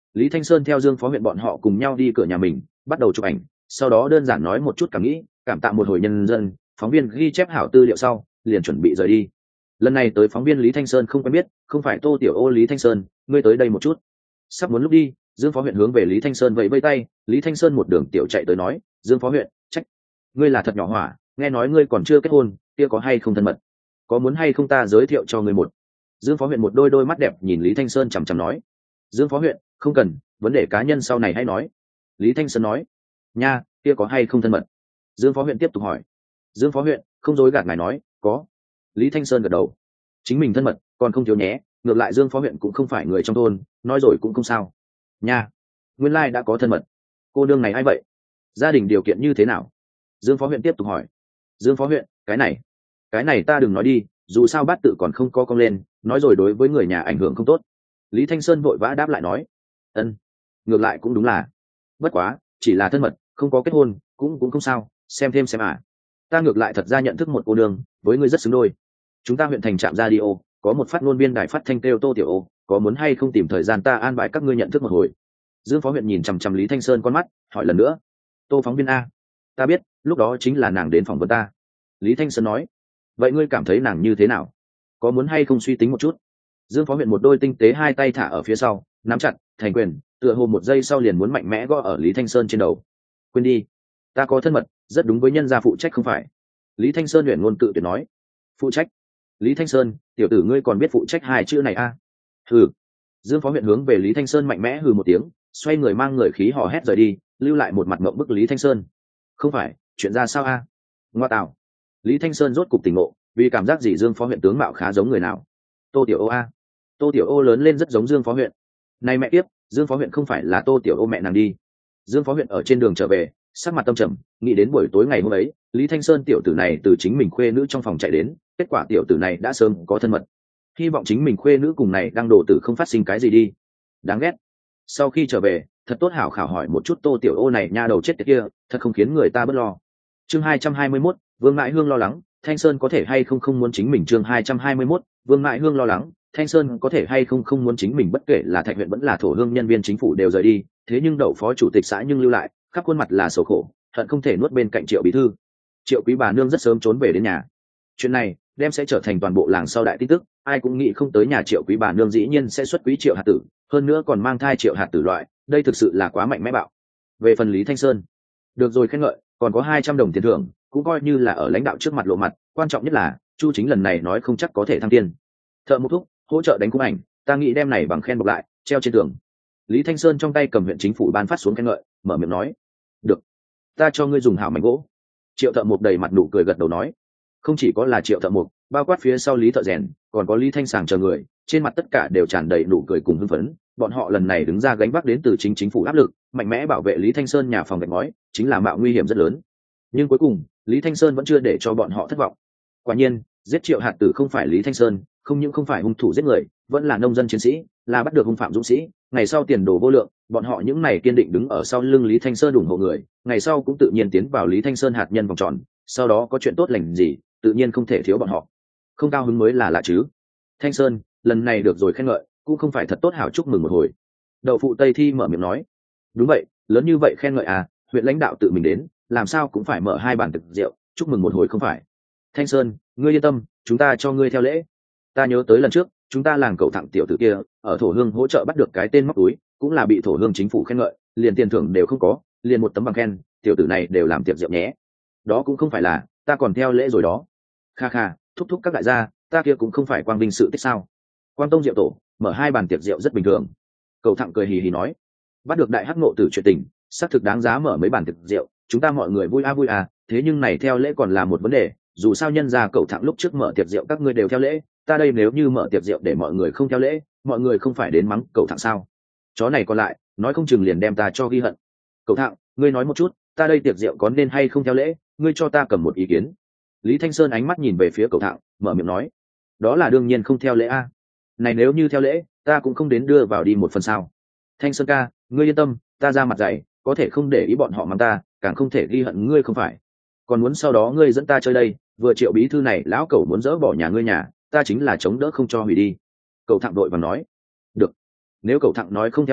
Lý Thanh Sơn theo Dương Phó huyện bọn họ cùng nhau đi cửa nhà mình, bắt đầu chụp ảnh, sau đó đơn giản nói một chút cảm nghĩ, cảm tạ một hồi nhân dân, phóng viên ghi chép hảo tư liệu sau, liền chuẩn bị rời đi. Lần này tới phóng viên Lý Thanh Sơn không quen biết, không phải Tô Tiểu Ô. Lý Thanh Sơn, ngươi tới đây một chút. Sắp muốn lúc đi, Dương Phó huyện hướng về Lý Thanh Sơn vẫy vẫy tay, Lý Thanh Sơn một đường tiểu chạy tới nói, Dương Phó huyện, trách, ngươi là thật nhỏ hỏa, nghe nói ngươi còn chưa kết hôn, kia có hay không thân mật, có muốn hay không ta giới thiệu cho ngươi một. Dương Phó huyện một đôi đôi mắt đẹp nhìn Lý Thanh Sơn chằm chằm nói, Dương Phó huyện, không cần, vấn đề cá nhân sau này hãy nói. Lý Thanh Sơn nói, nha, kia có hay không thân mật. Dương Phó huyện tiếp tục hỏi. Dương Phó huyện không dối gạt ngài nói, có. Lý Thanh Sơn gật đầu, chính mình thân mật còn không thiếu nhé, ngược lại Dương Phó huyện cũng không phải người trong thôn, nói rồi cũng không sao. Nha, nguyên lai đã có thân mật. Cô đương này ai vậy, gia đình điều kiện như thế nào? Dương Phó huyện tiếp tục hỏi. Dương Phó huyện, cái này ta đừng nói đi, dù sao bát tự còn không có cong lên, nói rồi đối với người nhà ảnh hưởng không tốt. Lý Thanh Sơn vội vã đáp lại nói, ân, ngược lại cũng đúng là, bất quá chỉ là thân mật, không có kết hôn cũng không sao, xem thêm xem à. Ta ngược lại thật ra nhận thức một cô nương, với ngươi rất xứng đôi. Chúng ta huyện thành trạm radio có một phát ngôn viên đài phát thanh kêu Tô Tiểu Ô, có muốn hay không tìm thời gian ta an bài các ngươi nhận thức một hồi. Dương Phó huyện nhìn chằm chằm Lý Thanh Sơn con mắt, hỏi lần nữa. Tô phóng viên a, ta biết, lúc đó chính là nàng đến phỏng vấn ta. Lý Thanh Sơn nói. Vậy ngươi cảm thấy nàng như thế nào, có muốn hay không suy tính một chút? Dương Phó huyện một đôi tinh tế hai tay thả ở phía sau, nắm chặt thành quyền, tựa hồ một giây sau liền muốn mạnh mẽ gõ ở Lý Thanh Sơn trên đầu. Quên đi, ta có thân mật, rất đúng với nhân gia phụ trách không phải? Lý Thanh Sơn luyện ngôn cự tuyệt nói. Phụ trách? Lý Thanh Sơn, tiểu tử ngươi còn biết phụ trách hai chữ này a? Hừ. Dương Phó huyện hướng về Lý Thanh Sơn mạnh mẽ hừ một tiếng, xoay người mang người khí hò hét rời đi, lưu lại một mặt mộng bức Lý Thanh Sơn. Không phải, chuyện ra sao a? Ngoa tạo. Lý Thanh Sơn rốt cục tỉnh ngộ, vì cảm giác gì Dương Phó huyện tướng mạo khá giống người nào? Tô Tiểu Ô a. Tô Tiểu Ô lớn lên rất giống Dương Phó huyện. Này mẹ tiếp, Dương Phó huyện không phải là Tô Tiểu Ô mẹ nàng đi. Dương Phó huyện ở trên đường trở về, sắc mặt tâm trầm, nghĩ đến buổi tối ngày hôm ấy, Lý Thanh Sơn tiểu tử này từ chính mình khuê nữ trong phòng chạy đến, kết quả tiểu tử này đã sớm có thân mật. Hy vọng chính mình khuê nữ cùng này đang đổ tử không phát sinh cái gì đi. Đáng ghét. Sau khi trở về, thật tốt hảo khảo hỏi một chút Tô Tiểu Ô này nha đầu chết tiệt kia, thật không khiến người ta bớt lo. Chương 221, Vương Mại Hương lo lắng, Thanh Sơn có thể hay không muốn chính mình. Chương 221, Vương Mại Hương lo lắng, Thanh Sơn có thể hay không muốn chính mình, bất kể là Thạch huyện vẫn là Thổ Hương nhân viên chính phủ đều rời đi, thế nhưng đậu phó chủ tịch xã nhưng lưu lại, khắp khuôn mặt là sầu khổ, hận không thể nuốt bên cạnh Triệu bí thư. Triệu quý bà nương rất sớm trốn về đến nhà. Chuyện này đem sẽ trở thành toàn bộ làng sau đại tin tức, ai cũng nghĩ không tới nhà Triệu quý bà nương dĩ nhiên sẽ xuất quý Triệu hạt tử, hơn nữa còn mang thai Triệu hạt tử loại, đây thực sự là quá mạnh mẽ bạo. Về phần Lý Thanh Sơn, được rồi khen ngợi, còn có 200 đồng tiền thưởng, cũng coi như là ở lãnh đạo trước mặt lộ mặt, quan trọng nhất là Chu Chính lần này nói không chắc có thể thăng tiên. Thợ Mộc Thúc hỗ trợ đánh cung ảnh, ta nghĩ đem này bằng khen bọc lại, treo trên tường. Lý Thanh Sơn trong tay cầm huyện chính phủ ban phát xuống khen ngợi, mở miệng nói. Được, ta cho ngươi dùng hảo mảnh gỗ. Triệu Thợ Mộc đầy mặt nụ cười gật đầu nói. Không chỉ có là Triệu Thợ Mộc, bao quát phía sau Lý Thợ Rèn, còn có Lý Thanh Sàng chờ người, trên mặt tất cả đều tràn đầy nụ cười cùng hưng phấn. Bọn họ lần này đứng ra gánh vác đến từ chính phủ áp lực, mạnh mẽ bảo vệ Lý Thanh Sơn nhà phòng gạch ngói, chính là mạo nguy hiểm rất lớn. Nhưng cuối cùng, Lý Thanh Sơn vẫn chưa để cho bọn họ thất vọng. Quả nhiên, giết Triệu hạt tử không phải Lý Thanh Sơn, không những không phải hung thủ giết người, vẫn là nông dân chiến sĩ, là bắt được hung phạm dũng sĩ, ngày sau tiền đồ vô lượng, bọn họ những này kiên định đứng ở sau lưng Lý Thanh Sơn ủng hộ người, ngày sau cũng tự nhiên tiến vào Lý Thanh Sơn hạt nhân vòng tròn, sau đó có chuyện tốt lành gì, tự nhiên không thể thiếu bọn họ. Không cao hứng mới là lạ chứ. Thanh Sơn, lần này được rồi khen ngợi, cũng không phải thật tốt hảo chúc mừng một hồi. Đậu phụ Tây Thi mở miệng nói. Đúng vậy, lớn như vậy khen ngợi à, huyện lãnh đạo tự mình đến, làm sao cũng phải mở 2 bàn thực rượu, chúc mừng một hồi không phải. Thanh Sơn, ngươi yên tâm, chúng ta cho ngươi theo lễ. Ta nhớ tới lần trước, chúng ta làng cậu thẳng tiểu tử kia, ở Thổ Hương hỗ trợ bắt được cái tên móc túi, cũng là bị Thổ Hương chính phủ khen ngợi, liền tiền thưởng đều không có, liền một tấm bằng khen, tiểu tử này đều làm tiệc rượu nhé. Đó cũng không phải là, ta còn theo lễ rồi đó. Kha kha, thúc thúc các đại gia, ta kia cũng không phải quang vinh sự tích sao? Quan Tông Diệu tổ, mở 2 bàn tiệc rượu rất bình thường. Cậu thẳng cười hì hì nói, bắt được đại hắc ngộ tử chuyện tình, xác thực đáng giá mở mấy bàn tiệc rượu, chúng ta mọi người vui à, thế nhưng này theo lễ còn là một vấn đề, dù sao nhân gia cậu thẳng lúc trước mở tiệc rượu các ngươi đều theo lễ, ta đây nếu như mở tiệc rượu để mọi người không theo lễ, mọi người không phải đến mắng cậu thẳng sao? Chó này còn lại, nói không chừng liền đem ta cho ghi hận. Cậu thẳng, ngươi nói một chút, ta đây tiệc rượu có nên hay không theo lễ, ngươi cho ta cầm một ý kiến. Lý Thanh Sơn ánh mắt nhìn về phía cậu thẳng, mở miệng nói, đó là đương nhiên không theo lễ a. Này nếu như theo lễ, ta cũng không đến đưa vào đi một phần sao? Thanh Sơn ca, ngươi yên tâm, ta ra mặt dày, có thể không để ý bọn họ mắng ta, càng không thể ghi hận ngươi không phải. Còn muốn sau đó ngươi dẫn ta chơi đây, vừa Triệu bí thư này lão cẩu muốn dỡ bỏ nhà ngươi nhà, ta chính là chống đỡ không cho hủy đi. Cậu thẳng đội và nói, được, nếu cậu thẳng nói không theo lễ,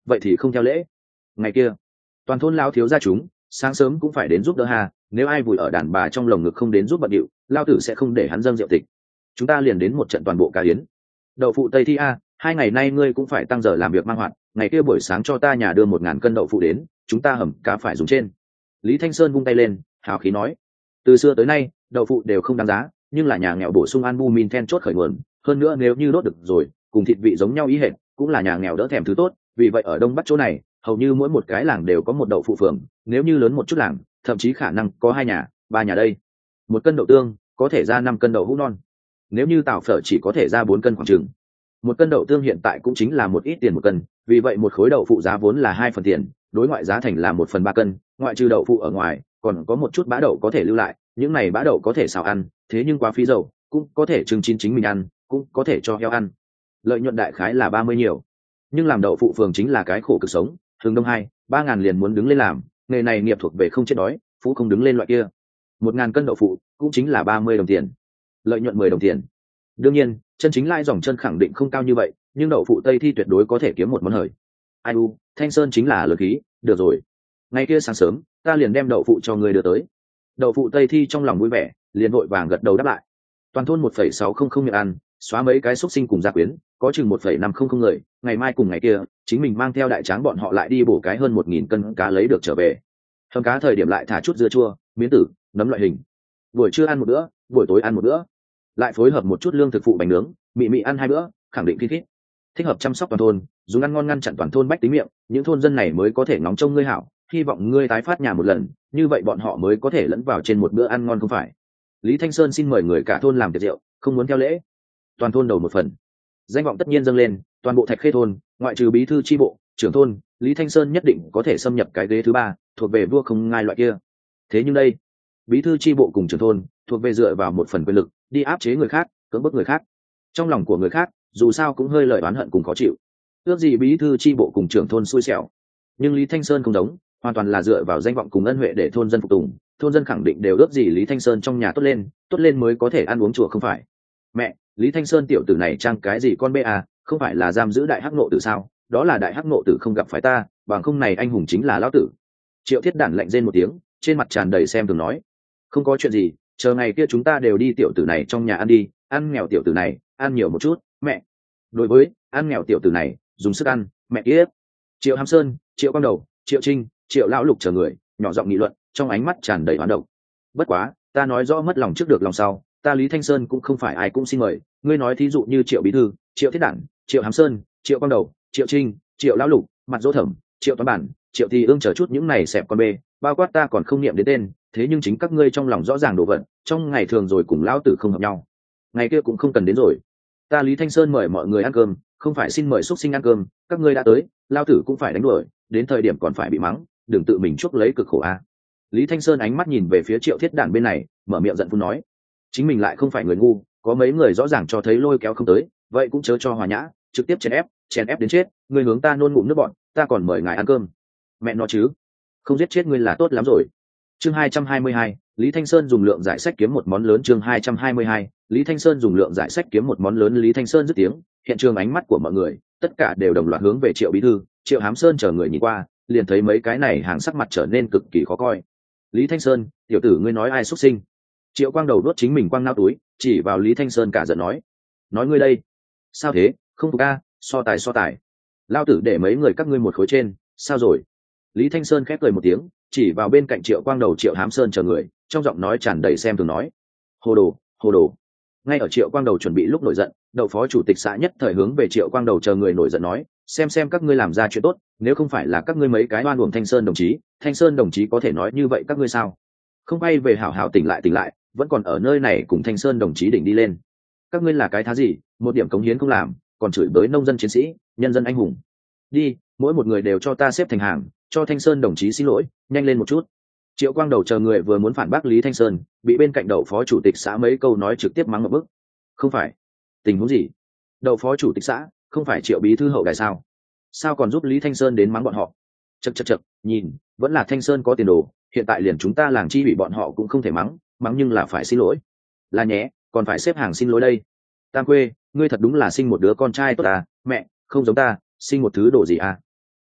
vậy thì không theo lễ. Ngày kia toàn thôn lao thiếu gia chúng sáng sớm cũng phải đến giúp đỡ hà, nếu ai vùi ở đàn bà trong lồng ngực không đến giúp bận điệu, lao tử sẽ không để hắn dâng rượu tịch. Chúng ta liền đến một trận toàn bộ cá yến. Đậu phụ tây thi a, 2 ngày nay ngươi cũng phải tăng giờ làm việc mang hoạt, ngày kia buổi sáng cho ta nhà đưa 1.000 cân đậu phụ đến, chúng ta hầm cá phải dùng trên. Lý Thanh Sơn vung tay lên hào khí nói, từ xưa tới nay đậu phụ đều không đáng giá, nhưng là nhà nghèo bổ sung albumin then chốt khởi nguồn, hơn nữa nếu như đốt được rồi cùng thịt vị giống nhau ý hệt, cũng là nhà nghèo đỡ thèm thứ tốt. Vì vậy ở đông bắc chỗ này hầu như mỗi một cái làng đều có một đậu phụ phường, nếu như lớn một chút làng thậm chí khả năng có 2 nhà 3 nhà đây. 1 cân đậu tương có thể ra 5 cân đậu hũ non, nếu như tảo phở chỉ có thể ra 4 cân khoảng chừng. 1 cân đậu tương hiện tại cũng chính là một ít tiền 1 cân, vì vậy một khối đậu phụ giá vốn là 2 phần tiền, đối ngoại giá thành là 1/3 cân. Ngoại trừ đậu phụ ở ngoài còn có một chút bã đậu có thể lưu lại, những này bã đậu có thể xào ăn, thế nhưng quá phí dầu, cũng có thể trưng chín chính mình ăn, cũng có thể cho heo ăn. Lợi nhuận đại khái là 30 nhiều, nhưng làm đậu phụ phường chính là cái khổ cực sống, thường đông 2-3 ngàn liền muốn đứng lên làm, nghề này nghiệp thuộc về không chết đói phú không đứng lên loại kia. 1.000 cân đậu phụ cũng chính là 30 đồng tiền, lợi nhuận 10 đồng tiền. Đương nhiên chân chính lai dòng chân khẳng định không cao như vậy, nhưng đậu phụ tây thi tuyệt đối có thể kiếm một món hời. Ai u, Thanh Sơn chính là lực khí, được rồi, ngày kia sáng sớm ta liền đem đậu phụ cho người đưa tới. Đậu phụ tây thi trong lòng vui vẻ, liền vội vàng gật đầu đáp lại. Toàn thôn 1,600 miệng ăn, xóa mấy cái xúc sinh cùng gia quyến, có chừng 1,500 người. Ngày mai cùng ngày kia chính mình mang theo đại tráng bọn họ lại đi bổ cái hơn 1.000 cân cá lấy được trở về. Hầm cá thời điểm lại thả chút dưa chua, miến tử, nấm loại hình. Buổi trưa ăn một bữa, buổi tối ăn một bữa, lại phối hợp một chút lương thực phụ bánh nướng, mị mị ăn 2 bữa, khẳng định khít. Thích hợp chăm sóc toàn thôn, dùng ăn ngon ngăn chặn toàn thôn bách tính miệng, những thôn dân này mới có thể ngóng trông ngươi hảo, hy vọng ngươi tái phát nhà một lần, như vậy bọn họ mới có thể lẫn vào trên một bữa ăn ngon không phải. Lý Thanh Sơn xin mời người cả thôn làm tiệc rượu, không muốn theo lễ. Toàn thôn đầu một phần, danh vọng tất nhiên dâng lên, toàn bộ Thạch Khê thôn ngoại trừ bí thư chi bộ, trưởng thôn, Lý Thanh Sơn nhất định có thể xâm nhập cái ghế thứ 3, thuộc về vua không ngai loại kia. Thế nhưng đây, bí thư chi bộ cùng trưởng thôn thuộc về dựa vào một phần quyền lực đi áp chế người khác, cưỡng bức người khác. Trong lòng của người khác dù sao cũng hơi lời oán hận cùng khó chịu, ước gì bí thư chi bộ cùng trưởng thôn xui xẻo. Nhưng Lý Thanh Sơn không giống, hoàn toàn là dựa vào danh vọng cùng ân huệ để thôn dân phục tùng, thôn dân khẳng định đều ước gì Lý Thanh Sơn trong nhà tốt lên mới có thể ăn uống chùa không phải. Mẹ, Lý Thanh Sơn tiểu tử này trang cái gì con bê à, không phải là giam giữ đại hắc nộ tử sao? Đó là đại hắc nộ tử không gặp phải ta, bằng không này anh hùng chính là lão tử. Triệu Thiết Đản lạnh rên một tiếng, trên mặt tràn đầy xem thường nói, không có chuyện gì, chờ ngày kia chúng ta đều đi tiểu tử này trong nhà ăn đi, ăn nghèo tiểu tử này ăn nhiều một chút. Mẹ, đối với ăn nghèo tiểu tử này dùng sức ăn, mẹ kia. Triệu Hàm Sơn, Triệu Quang Đầu, Triệu Trinh, Triệu Lão Lục chờ người nhỏ giọng nghị luận, trong ánh mắt tràn đầy hoán độc. Bất quá ta nói rõ mất lòng trước được lòng sau, ta Lý Thanh Sơn cũng không phải ai cũng xin mời. Ngươi nói thí dụ như Triệu Bí Thư, Triệu Thiết Đản, Triệu Hàm Sơn, Triệu Quang Đầu, Triệu Trinh, Triệu Lão Lục, Mặt Dỗ Thẩm, Triệu Toán Bản, Triệu Thì Ương chờ chút những này xẹp con bê, bao quát ta còn không niệm đến tên, thế nhưng chính các ngươi trong lòng rõ ràng đồ vật, trong ngày thường rồi cùng lão tử không hợp nhau, ngày kia cũng không cần đến rồi. Ta Lý Thanh Sơn mời mọi người ăn cơm, không phải xin mời xuất sinh ăn cơm, các ngươi đã tới, lão tử cũng phải đánh đuổi, đến thời điểm còn phải bị mắng, đừng tự mình chuốc lấy cực khổ a. Lý Thanh Sơn ánh mắt nhìn về phía Triệu Thiết Đản bên này, mở miệng giận phun nói, chính mình lại không phải người ngu, có mấy người rõ ràng cho thấy lôi kéo không tới, vậy cũng chớ cho hòa nhã, trực tiếp chèn ép đến chết. Ngươi hướng ta nôn ngụm nước bọn, ta còn mời ngài ăn cơm, mẹ nó chứ, không giết chết ngươi là tốt lắm rồi. Chương 222, Lý Thanh Sơn dùng lượng giải sách kiếm một món lớn. Chương 222, Lý Thanh Sơn dùng lượng giải sách kiếm một món lớn. Lý Thanh Sơn dứt tiếng, hiện trường ánh mắt của mọi người tất cả đều đồng loạt hướng về Triệu Bí Thư, Triệu Hám Sơn chờ người nhìn qua, liền thấy mấy cái này hàng sắc mặt trở nên cực kỳ khó coi. Lý Thanh Sơn, tiểu tử ngươi nói ai xuất sinh? Triệu Quang Đầu đốt chính mình quang nao túi, chỉ vào Lý Thanh Sơn cả giận nói ngươi đây, sao thế, không phục a? So tài, lao tử để mấy người các ngươi một khối trên, sao rồi? Lý Thanh Sơn khép cười một tiếng, chỉ vào bên cạnh Triệu Quang Đầu, Triệu Hám Sơn chờ người, trong giọng nói tràn đầy xem thường nói, hồ đồ. Ngay ở Triệu Quang Đầu chuẩn bị lúc nổi giận, đậu phó chủ tịch xã nhất thời hướng về Triệu Quang Đầu chờ người nổi giận nói, xem các ngươi làm ra chuyện tốt, nếu không phải là các ngươi mấy cái oan uổng Thanh Sơn đồng chí có thể nói như vậy các ngươi sao? Không bay về hảo hảo tỉnh lại, vẫn còn ở nơi này cùng Thanh Sơn đồng chí đỉnh đi lên. Các ngươi là cái thá gì, một điểm cống hiến không làm, còn chửi bới nông dân chiến sĩ, nhân dân anh hùng. Đi, mỗi một người đều cho ta xếp thành hàng, cho Thanh Sơn đồng chí xin lỗi, nhanh lên một chút. Triệu Quang Đầu chờ người vừa muốn phản bác Lý Thanh Sơn, bị bên cạnh đậu phó chủ tịch xã mấy câu nói trực tiếp mắng một bức. Không phải, tình huống gì? Đậu phó chủ tịch xã không phải Triệu Bí Thư hậu đài sao còn giúp Lý Thanh Sơn đến mắng bọn họ? Chậc, nhìn, vẫn là Thanh Sơn có tiền đồ, hiện tại liền chúng ta làng chi ủy bọn họ cũng không thể mắng nhưng là phải xin lỗi. Là nhé, còn phải xếp hàng xin lỗi đây. Tam Quê, ngươi thật đúng là sinh một đứa con trai tốt à, mẹ, không giống ta, sinh một thứ đồ gì à?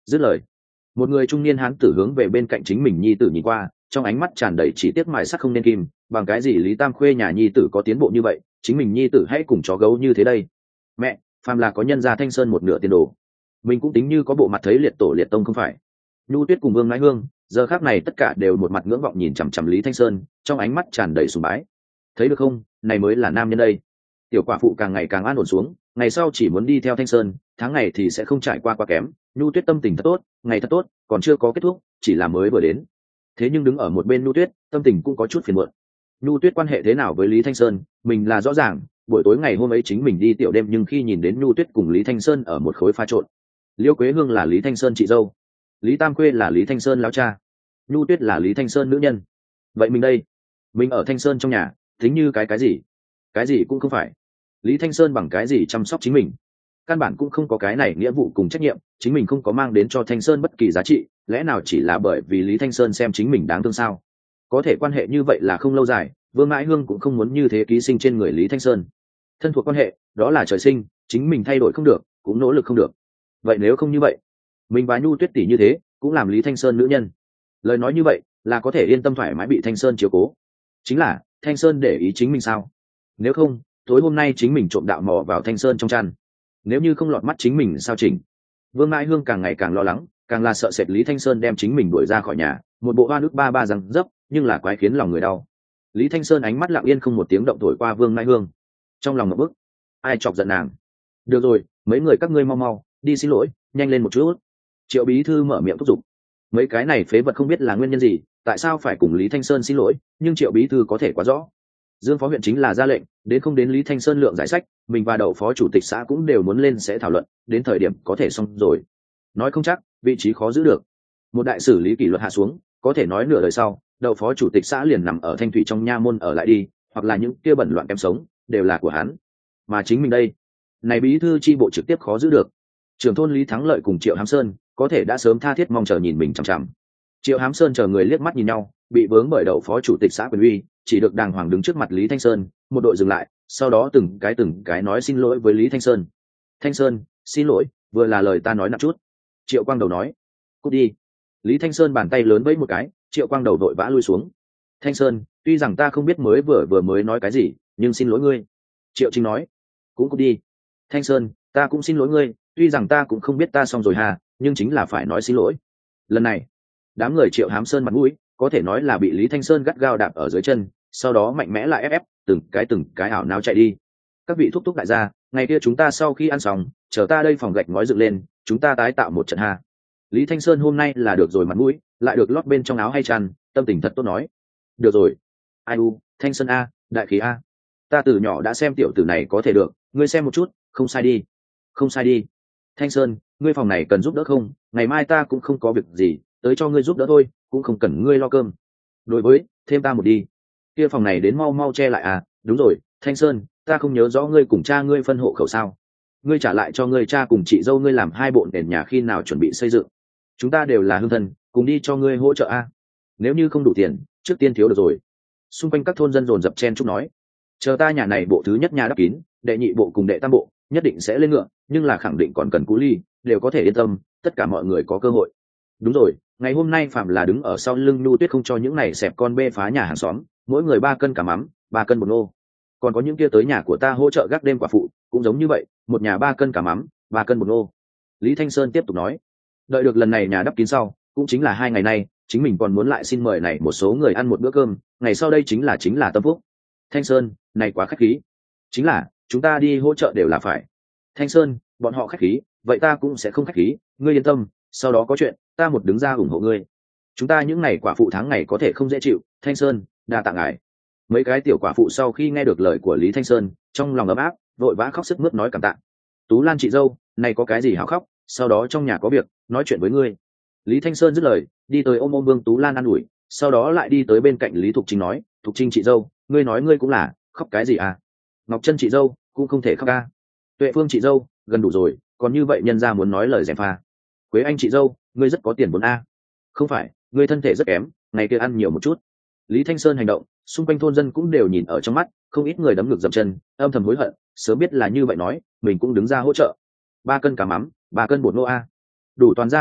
Dứt lời, một người trung niên hán tử hướng về bên cạnh chính mình nhi tử nhìn qua, trong ánh mắt tràn đầy chỉ tiếc mài sắt không nên kim, bằng cái gì Lý Tam Khuê nhà nhi tử có tiến bộ như vậy, chính mình nhi tử hãy cùng chó gấu như thế đây. Mẹ, phàm là có nhân gia Thanh Sơn một nửa tiền đồ, mình cũng tính như có bộ mặt thấy liệt tổ liệt tông không phải. Nhu Tuyết cùng Vương Nãi Hương giờ khác này tất cả đều một mặt ngưỡng vọng nhìn chằm chằm Lý Thanh Sơn, trong ánh mắt tràn đầy sùng bái. Thấy được không, này mới là nam nhân đây. Tiểu quả phụ càng ngày càng an ổn xuống, ngày sau chỉ muốn đi theo Thanh Sơn, tháng ngày thì sẽ không trải qua quá kém. Nhu Tuyết tâm tình thật tốt, ngày thật tốt, còn chưa có kết thúc, chỉ là mới vừa đến. Thế nhưng đứng ở một bên Nhu Tuyết, tâm tình cũng có chút phiền muộn. Nhu Tuyết quan hệ thế nào với Lý Thanh Sơn, mình là rõ ràng, buổi tối ngày hôm ấy chính mình đi tiểu đêm, nhưng khi nhìn đến Nhu Tuyết cùng Lý Thanh Sơn ở một khối pha trộn. Liêu Quế Hương là Lý Thanh Sơn chị dâu, Lý Tam Khuê là Lý Thanh Sơn lão cha, Nhu Tuyết là Lý Thanh Sơn nữ nhân. Vậy mình đây, mình ở Thanh Sơn trong nhà tính như cái gì? Cái gì cũng không phải. Lý Thanh Sơn bằng cái gì chăm sóc chính mình? Căn bản cũng không có cái này nghĩa vụ cùng trách nhiệm, chính mình không có mang đến cho Thanh Sơn bất kỳ giá trị, lẽ nào chỉ là bởi vì Lý Thanh Sơn xem chính mình đáng thương sao? Có thể quan hệ như vậy là không lâu dài, Vương Mãi Hương cũng không muốn như thế ký sinh trên người Lý Thanh Sơn. Thân thuộc quan hệ, đó là trời sinh, chính mình thay đổi không được, cũng nỗ lực không được. Vậy nếu không như vậy, mình và Nhu Tuyết tỷ như thế, cũng làm Lý Thanh Sơn nữ nhân. Lời nói như vậy là có thể yên tâm thoải mái bị Thanh Sơn chiếu cố. Chính là Thanh Sơn để ý chính mình sao? Nếu không, tối hôm nay chính mình trộm đạo mò vào Thanh Sơn trong chăn. Nếu như không lọt mắt chính mình sao chỉnh? Vương Mãi Hương càng ngày càng lo lắng, càng là sợ sệt Lý Thanh Sơn đem chính mình đuổi ra khỏi nhà, một bộ hoa nước ba ba răng dấp, nhưng là quái khiến lòng người đau. Lý Thanh Sơn ánh mắt lặng yên không một tiếng động thổi qua Vương Mãi Hương, trong lòng một bức, ai chọc giận nàng? Được rồi, mấy người các ngươi mau mau đi xin lỗi, nhanh lên một chút. Triệu bí thư mở miệng thúc giục. Mấy cái này phế vật không biết là nguyên nhân gì, tại sao phải cùng Lý Thanh Sơn xin lỗi, nhưng Triệu bí thư có thể quá rõ. Dương phó huyện chính là ra lệnh, đến không đến Lý Thanh Sơn lượng giải sách, mình và đậu phó chủ tịch xã cũng đều muốn lên sẽ thảo luận, đến thời điểm có thể xong rồi. Nói không chắc, vị trí khó giữ được. Một đại xử lý kỷ luật hạ xuống, có thể nói nửa đời sau, đậu phó chủ tịch xã liền nằm ở Thanh Thủy trong nha môn ở lại đi, hoặc là những kia bẩn loạn kém sống, đều là của hắn. Mà chính mình đây, này bí thư chi bộ trực tiếp khó giữ được. Trưởng thôn Lý Thắng Lợi cùng Triệu Hám Sơn có thể đã sớm tha thiết mong chờ nhìn mình chằm chằm. Triệu Hám Sơn chờ người liếc mắt nhìn nhau, bị vướng bởi đậu phó chủ tịch xã quyền uy, chỉ được đàng hoàng đứng trước mặt Lý Thanh Sơn, một đội dừng lại, sau đó từng cái nói xin lỗi với Lý Thanh Sơn. Thanh Sơn, xin lỗi, vừa là lời ta nói nặng chút. Triệu Quang Đầu nói, cút đi. Lý Thanh Sơn bàn tay lớn vẫy một cái, Triệu Quang Đầu vội vã lui xuống. Thanh Sơn, tuy rằng ta không biết vừa mới nói cái gì, nhưng xin lỗi ngươi. Triệu Trinh nói, cũng cút đi. Thanh Sơn, ta cũng xin lỗi ngươi, tuy rằng ta cũng không biết ta xong rồi hà, nhưng chính là phải nói xin lỗi. Lần này, đám người Triệu Hám Sơn mặt mũi có thể nói là bị Lý Thanh Sơn gắt gao đạp ở dưới chân, sau đó mạnh mẽ lại ép từng cái ảo não chạy đi. Các vị thúc thúc đại gia, ngày kia chúng ta sau khi ăn xong, chờ ta đây phòng gạch ngói dựng lên, chúng ta tái tạo một trận ha. Lý Thanh Sơn hôm nay là được rồi mặt mũi, lại được lót bên trong áo hay chăn, tâm tình thật tốt nói. Được rồi. Ai u, Thanh Sơn a, đại khí a. Ta từ nhỏ đã xem tiểu tử này có thể được, ngươi xem một chút, không sai đi. Không sai đi. Thanh Sơn, ngươi phòng này cần giúp đỡ không? Ngày mai ta cũng không có việc gì, tới cho ngươi giúp đỡ thôi, cũng không cần ngươi lo cơm. Đối với, thêm ta một đi. Kia phòng này đến mau mau che lại à? Đúng rồi, Thanh Sơn, ta không nhớ rõ ngươi cùng cha ngươi phân hộ khẩu sao? Ngươi trả lại cho ngươi cha cùng chị dâu ngươi làm 2 bộ nền nhà khi nào chuẩn bị xây dựng? Chúng ta đều là hương thân, cùng đi cho ngươi hỗ trợ a. Nếu như không đủ tiền, trước tiên thiếu được rồi. Xung quanh các thôn dân dồn dập chen chúc nói, chờ ta nhà này bộ thứ nhất nhà đắp kín, đệ nhị bộ cùng đệ tam bộ nhất định sẽ lên ngựa, nhưng là khẳng định còn cần cú ly, đều có thể yên tâm, tất cả mọi người có cơ hội. Đúng rồi, ngày hôm nay phạm là đứng ở sau lưng Nhu Tuyết không cho những này xẹp con bê phá nhà hàng xóm, mỗi người 3 cân cả mắm, 3 cân bột ngô. Còn có những kia tới nhà của ta hỗ trợ gác đêm quả phụ, cũng giống như vậy, một nhà 3 cân cả mắm, 3 cân bột ngô. Lý Thanh Sơn tiếp tục nói, đợi được lần này nhà đắp kín sau, cũng chính là 2 ngày nay, chính mình còn muốn lại xin mời này một số người ăn một bữa cơm, ngày sau đây chính là tâm phúc. Thanh Sơn, này quá khách khí. Chính là, chúng ta đi hỗ trợ đều là phải. Thanh Sơn, bọn họ khách khí, vậy ta cũng sẽ không khách khí, ngươi yên tâm, sau đó có chuyện, ta một đứng ra ủng hộ ngươi. Chúng ta những ngày quả phụ tháng ngày có thể không dễ chịu, Thanh Sơn, đa tạ ngài. Mấy cái tiểu quả phụ sau khi nghe được lời của Lý Thanh Sơn, trong lòng ấm áp, vội vã khóc sức mướt nói cảm tạ. Tú Lan chị dâu, này có cái gì hảo khóc, sau đó trong nhà có việc, nói chuyện với ngươi. Lý Thanh Sơn dứt lời, đi tới ôm Vương Tú Lan an ủi, sau đó lại đi tới bên cạnh Lý Thục Trinh nói, Thục Trinh chị dâu, ngươi nói ngươi cũng là, khóc cái gì à? Ngọc Trân chị dâu, cũng không thể khóc ca. Tuệ Phương chị dâu, gần đủ rồi, còn như vậy nhân ra muốn nói lời gièm pha. Quế Anh chị dâu, ngươi rất có tiền vốn a. Không phải, ngươi thân thể rất kém, ngày kia ăn nhiều một chút. Lý Thanh Sơn hành động, xung quanh thôn dân cũng đều nhìn ở trong mắt, không ít người đấm ngực dậm chân, âm thầm hối hận, sớm biết là như vậy nói, mình cũng đứng ra hỗ trợ. 3 cân cá mắm, 3 cân bột nô a. Đủ toàn ra ăn thật,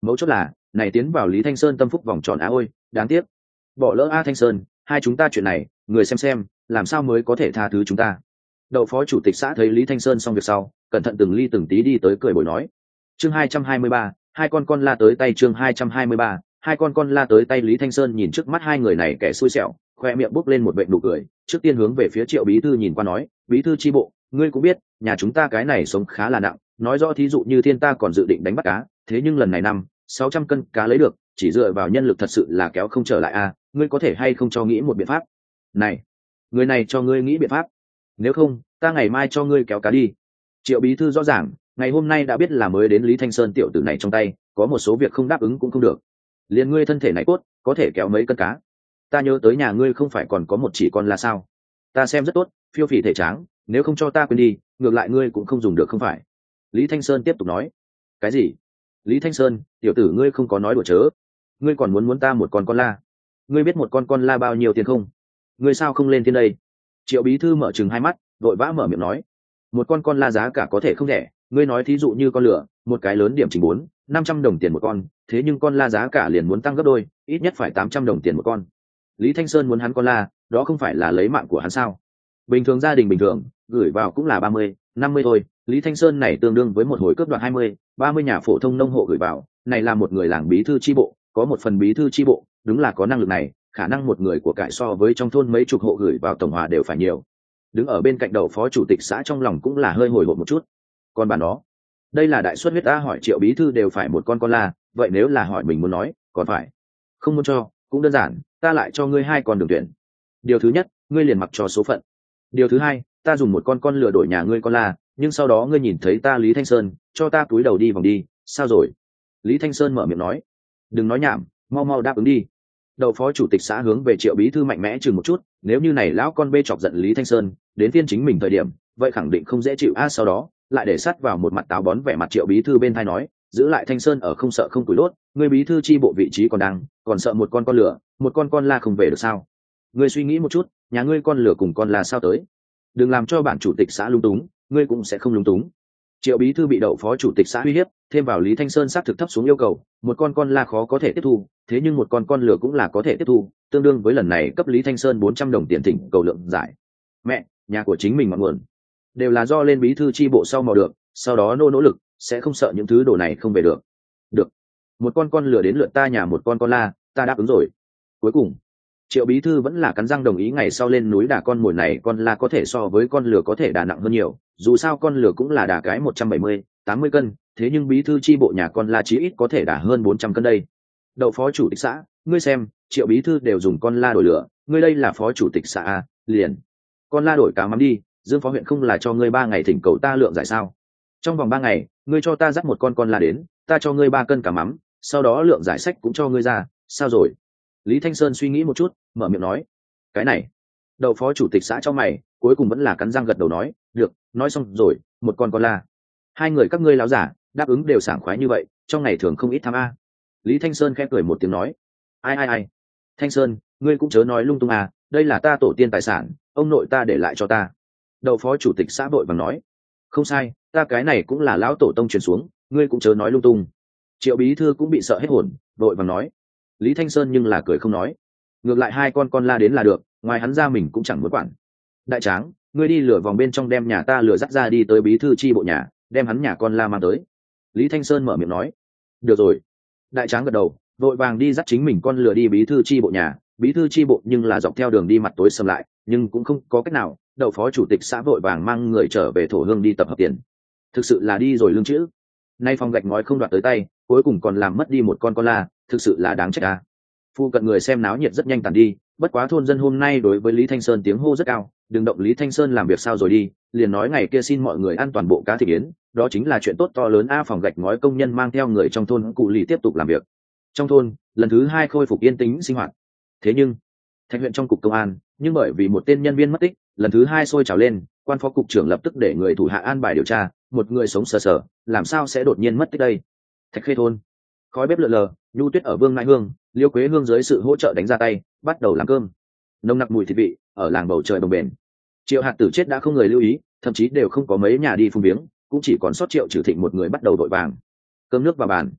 mấu chốt là này tiến vào Lý Thanh Sơn tâm phúc vòng tròn á ôi đáng tiếc, bỏ lỡ A Thanh Sơn, hai chúng ta chuyện này người xem làm sao mới có thể tha thứ chúng ta. Đậu phó chủ tịch xã thấy Lý Thanh Sơn xong việc sau, cẩn thận từng ly từng tí đi tới cười bồi nói. Chương 223, hai con la tới tay. Chương 223, hai con la tới tay. Lý Thanh Sơn nhìn trước mắt hai người này kẻ xui xẻo, khoe miệng bốc lên một vệt nụ cười, trước tiên hướng về phía Triệu bí thư nhìn qua nói, bí thư chi bộ, ngươi cũng biết, nhà chúng ta cái này sống khá là nặng, nói rõ thí dụ như Thiên ta còn dự định đánh bắt cá, thế nhưng lần này 600 cân cá lấy được, chỉ dựa vào nhân lực thật sự là kéo không trở lại a, ngươi có thể hay không cho nghĩ một biện pháp? Này, người này cho ngươi nghĩ biện pháp, nếu không ta ngày mai cho ngươi kéo cá đi. Triệu bí thư rõ ràng ngày hôm nay đã biết là mới đến Lý Thanh Sơn tiểu tử này trong tay có một số việc không đáp ứng cũng không được, liền ngươi thân thể này cốt có thể kéo mấy cân cá, ta nhớ tới nhà ngươi không phải còn có một chỉ con là sao, ta xem rất tốt, phiêu phì thể tráng, nếu không cho ta quên đi, ngược lại ngươi cũng không dùng được không phải. Lý Thanh Sơn tiếp tục nói. Cái gì? Lý Thanh Sơn, tiểu tử ngươi không có nói đùa chớ, ngươi còn muốn ta một con la, ngươi biết một con la bao nhiêu tiền không? Ngươi sao không lên trên đây? Triệu bí thư mở chừng hai mắt, vội vã mở miệng nói, một con la giá cả có thể không rẻ, ngươi nói thí dụ như con lửa, một cái lớn điểm chỉnh 400-500 đồng tiền một con, thế nhưng con la giá cả liền muốn tăng gấp đôi, ít nhất phải 800 đồng tiền một con. Lý Thanh Sơn muốn hắn con la, đó không phải là lấy mạng của hắn sao? Bình thường gia đình bình thường, gửi vào cũng là 30-50 thôi, Lý Thanh Sơn này tương đương với một hồi cướp đoạt 20-30 nhà phổ thông nông hộ gửi vào, này là một người làng bí thư chi bộ, có một phần bí thư chi bộ, đúng là có năng lực này, khả năng một người của cải so với trong thôn mấy chục hộ gửi vào tổng hòa đều phải nhiều. Đứng ở bên cạnh đầu phó chủ tịch xã trong lòng cũng là hơi hồi hộp một chút. Còn bản đó, đây là đại suất huyết ta hỏi Triệu bí thư đều phải một con la, vậy nếu là hỏi mình muốn nói, còn phải không muốn cho, cũng đơn giản, ta lại cho ngươi hai con đường tuyển. Điều thứ nhất, ngươi liền mặc cho số phận. Điều thứ hai, ta dùng một con lừa đổi nhà ngươi con la, nhưng sau đó ngươi nhìn thấy ta Lý Thanh Sơn, cho ta túi đầu đi vòng đi, sao rồi? Lý Thanh Sơn mở miệng nói. Đừng nói nhảm, mau mau đáp ứng đi. Đầu phó chủ tịch xã hướng về Triệu bí thư mạnh mẽ chừng một chút, nếu như này lão con bê chọc giận Lý Thanh Sơn, đến phiên chính mình thời điểm, vậy khẳng định không dễ chịu a. Sau đó lại để sắt vào một mặt táo bón vẻ mặt Triệu bí thư bên tai nói, giữ lại Thanh Sơn ở không sợ không tuổi đốt, ngươi bí thư chi bộ vị trí còn sợ một con lửa, một con la không về được sao? Ngươi suy nghĩ một chút, nhà ngươi con lửa cùng con la sao tới? Đừng làm cho bản chủ tịch xã lung túng, ngươi cũng sẽ không lung túng. Triệu bí thư bị đậu phó chủ tịch xã uy hiếp, thêm vào Lý Thanh Sơn xác thực thấp xuống yêu cầu, một con la khó có thể tiếp thu, thế nhưng một con lửa cũng là có thể tiếp thu, tương đương với lần này cấp Lý Thanh Sơn 400 đồng tiền thỉnh cầu lượng giải. Mẹ, nhà của chính mình ngọn nguồn đều là do lên bí thư chi bộ sau mò được, sau đó nỗ lực, sẽ không sợ những thứ đồ này không về được. Được, một con lửa đến lượt ta nhà một con la, ta đáp ứng rồi. Cuối cùng Triệu bí thư vẫn là cắn răng đồng ý ngày sau lên núi đà con mồi này con la có thể so với con lửa có thể đà nặng hơn nhiều, dù sao con lửa cũng là đà cái 170-80 cân, thế nhưng bí thư chi bộ nhà con la chí ít có thể đà hơn 400 cân đây. Đậu phó chủ tịch xã, ngươi xem, Triệu bí thư đều dùng con la đổi lửa, ngươi đây là phó chủ tịch xã à, liền con la đổi cá mắm đi, Dương phó huyện không là cho ngươi 3 ngày thỉnh cầu ta lượng giải sao? Trong vòng 3 ngày, ngươi cho ta dắt một con la đến, ta cho ngươi 3 cân cá mắm, sau đó lượng giải sách cũng cho ngươi ra, sao rồi? Lý Thanh Sơn suy nghĩ một chút, mở miệng nói, cái này. Đậu phó chủ tịch xã cho mày, cuối cùng vẫn là cắn răng gật đầu nói, được, nói xong rồi, một con la. Hai người các ngươi láo giả, đáp ứng đều sảng khoái như vậy, trong ngày thường không ít tham a. Lý Thanh Sơn khẽ cười một tiếng nói, ai. Thanh Sơn, ngươi cũng chớ nói lung tung à, đây là ta tổ tiên tài sản, ông nội ta để lại cho ta. Đậu phó chủ tịch xã vội vàng nói, không sai, ta cái này cũng là lão tổ tông truyền xuống, ngươi cũng chớ nói lung tung. Triệu bí thư cũng bị sợ hết hồn, vội vàng nói. Lý Thanh Sơn nhưng là cười không nói, ngược lại hai con la đến là được, ngoài hắn ra mình cũng chẳng muốn quản. Đại tráng, ngươi đi lửa vòng bên trong đem nhà ta lửa dắt ra đi tới bí thư chi bộ nhà, đem hắn nhà con la mang tới. Lý Thanh Sơn mở miệng nói. Được rồi. Đại tráng gật đầu, vội vàng đi dắt chính mình con lửa đi bí thư chi bộ nhà. Bí thư chi bộ nhưng là dọc theo đường đi mặt tối sầm lại, nhưng cũng không có cách nào, đậu phó chủ tịch xã vội vàng mang người trở về thổ hương đi tập hợp tiền. Thực sự là đi rồi lương chữ. Nay phòng gạch ngói không đoạt tới tay, cuối cùng còn làm mất đi một con la, thực sự là đáng trách à. Phu cận người xem náo nhiệt rất nhanh tàn đi, bất quá thôn dân hôm nay đối với Lý Thanh Sơn tiếng hô rất cao, đừng động Lý Thanh Sơn làm việc sao rồi đi, liền nói ngày kia xin mọi người ăn toàn bộ cá thịt yến, đó chính là chuyện tốt to lớn a. Phòng gạch ngói công nhân mang theo người trong thôn cụ lì tiếp tục làm việc. Trong thôn lần thứ 2 khôi phục yên tĩnh sinh hoạt. Thế nhưng Thạch huyện trong cục công an, nhưng bởi vì một tên nhân viên mất tích, lần thứ 2 sôi trào lên, quan phó cục trưởng lập tức để người thủ hạ an bài điều tra, một người sống sờ sờ, làm sao sẽ đột nhiên mất tích đây? Thạch Khê thôn, khói bếp lượn lờ, Nhu Tuyết ở Vương Nại Hương, Liêu Quế Hương dưới sự hỗ trợ đánh ra tay, bắt đầu làm cơm. Nồng nặc mùi thịt vị ở làng bầu trời bồng bềnh. Triệu Hạt Tử chết đã không người lưu ý, thậm chí đều không có mấy nhà đi phung viếng, cũng chỉ còn sót Triệu Trừ Thịnh một người bắt đầu vội vàng. Cơm nước vào bàn.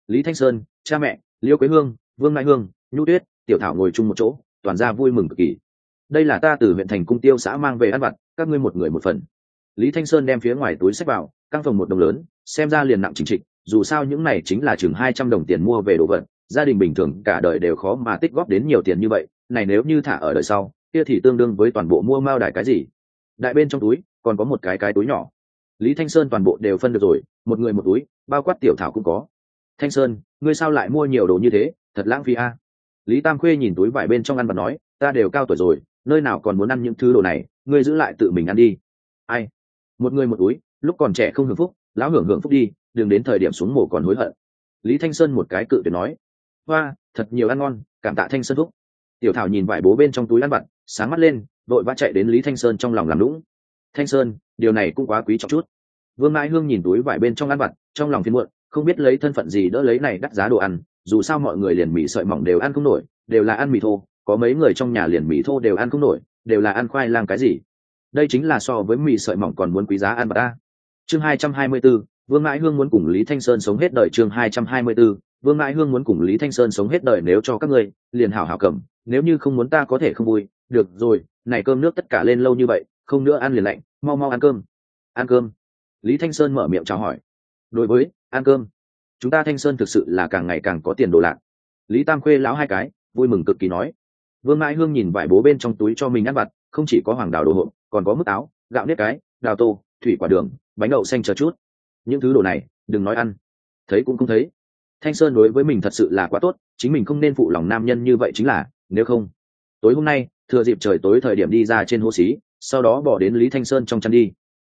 Lý Thanh Sơn, cha mẹ, Liêu Quế Hương, Vương Mai Hương, Nhu Tuyết, Tiểu Thảo ngồi chung một chỗ, toàn ra vui mừng cực kỳ. Đây là ta từ huyện thành Cung Tiêu xã mang về ăn vặt, các ngươi một người một phần. Lý Thanh Sơn đem phía ngoài túi xách vào, căng phòng một đồng lớn, xem ra liền nặng chính trịch, dù sao những này chính là chừng 200 đồng tiền mua về đồ vật, gia đình bình thường cả đời đều khó mà tích góp đến nhiều tiền như vậy, này nếu như thả ở đời sau, kia thì tương đương với toàn bộ mua mao đài cái gì. Đại bên trong túi còn có một cái túi nhỏ. Lý Thanh Sơn toàn bộ đều phân được rồi, một người một túi, bao quát Tiểu Thảo cũng có. Thanh Sơn, ngươi sao lại mua nhiều đồ như thế, thật lãng phí a. Lý Tam Khuê nhìn túi vải bên trong ăn và nói, ta đều cao tuổi rồi, nơi nào còn muốn ăn những thứ đồ này, ngươi giữ lại tự mình ăn đi. Ai? Một người một túi, lúc còn trẻ không hưởng phúc, lão hưởng phúc đi, đừng đến thời điểm xuống mồ còn hối hận. Lý Thanh Sơn một cái cự tuyệt nói, hoa, thật nhiều ăn ngon, cảm tạ Thanh Sơn phúc. Tiểu Thảo nhìn vải bố bên trong túi ăn vặt, sáng mắt lên, vội vã chạy đến Lý Thanh Sơn trong lòng làm lũng. Thanh Sơn, điều này cũng quá quý trọng chút. Vương Mãi Hương nhìn túi vải bên trong ăn vặt, trong lòng phiền muộn, không biết lấy thân phận gì đỡ lấy này đắt giá đồ ăn, dù sao mọi người liền mì sợi mỏng đều ăn không nổi, đều là ăn mì thô, có mấy người trong nhà liền mì thô đều ăn không nổi, đều là ăn khoai lang cái gì. Đây chính là so với mì sợi mỏng còn muốn quý giá ăn vặt ta. Chương 224, Vương Mãi Hương muốn cùng Lý Thanh Sơn sống hết đời. Chương 224, Vương Mãi Hương muốn cùng Lý Thanh Sơn sống hết đời, nếu cho các ngươi, liền hảo hảo cầm, nếu như không muốn ta có thể không vui. Được rồi, này cơm nước tất cả lên lâu như vậy, không nữa ăn liền lạnh, mau mau ăn cơm. Ăn cơm. Lý Thanh Sơn mở miệng chào hỏi. Đối với ăn cơm, chúng ta Thanh Sơn thực sự là càng ngày càng có tiền đồ lạc. Lý Tam Khuê lão hai cái vui mừng cực kỳ nói. Vương Mãi Hương nhìn vải bố bên trong túi cho mình ăn vặt, không chỉ có hoàng đào đồ hộp, còn có mứt áo, gạo nếp cái, đào tô, thủy quả đường, bánh đậu xanh chờ chút. Những thứ đồ này đừng nói ăn, thấy cũng không thấy. Thanh Sơn đối với mình thật sự là quá tốt, chính mình không nên phụ lòng nam nhân như vậy chính là, nếu không tối hôm nay thừa dịp trời tối thời điểm đi ra trên hố xí, sau đó bỏ đến Lý Thanh Sơn trong chăn đi.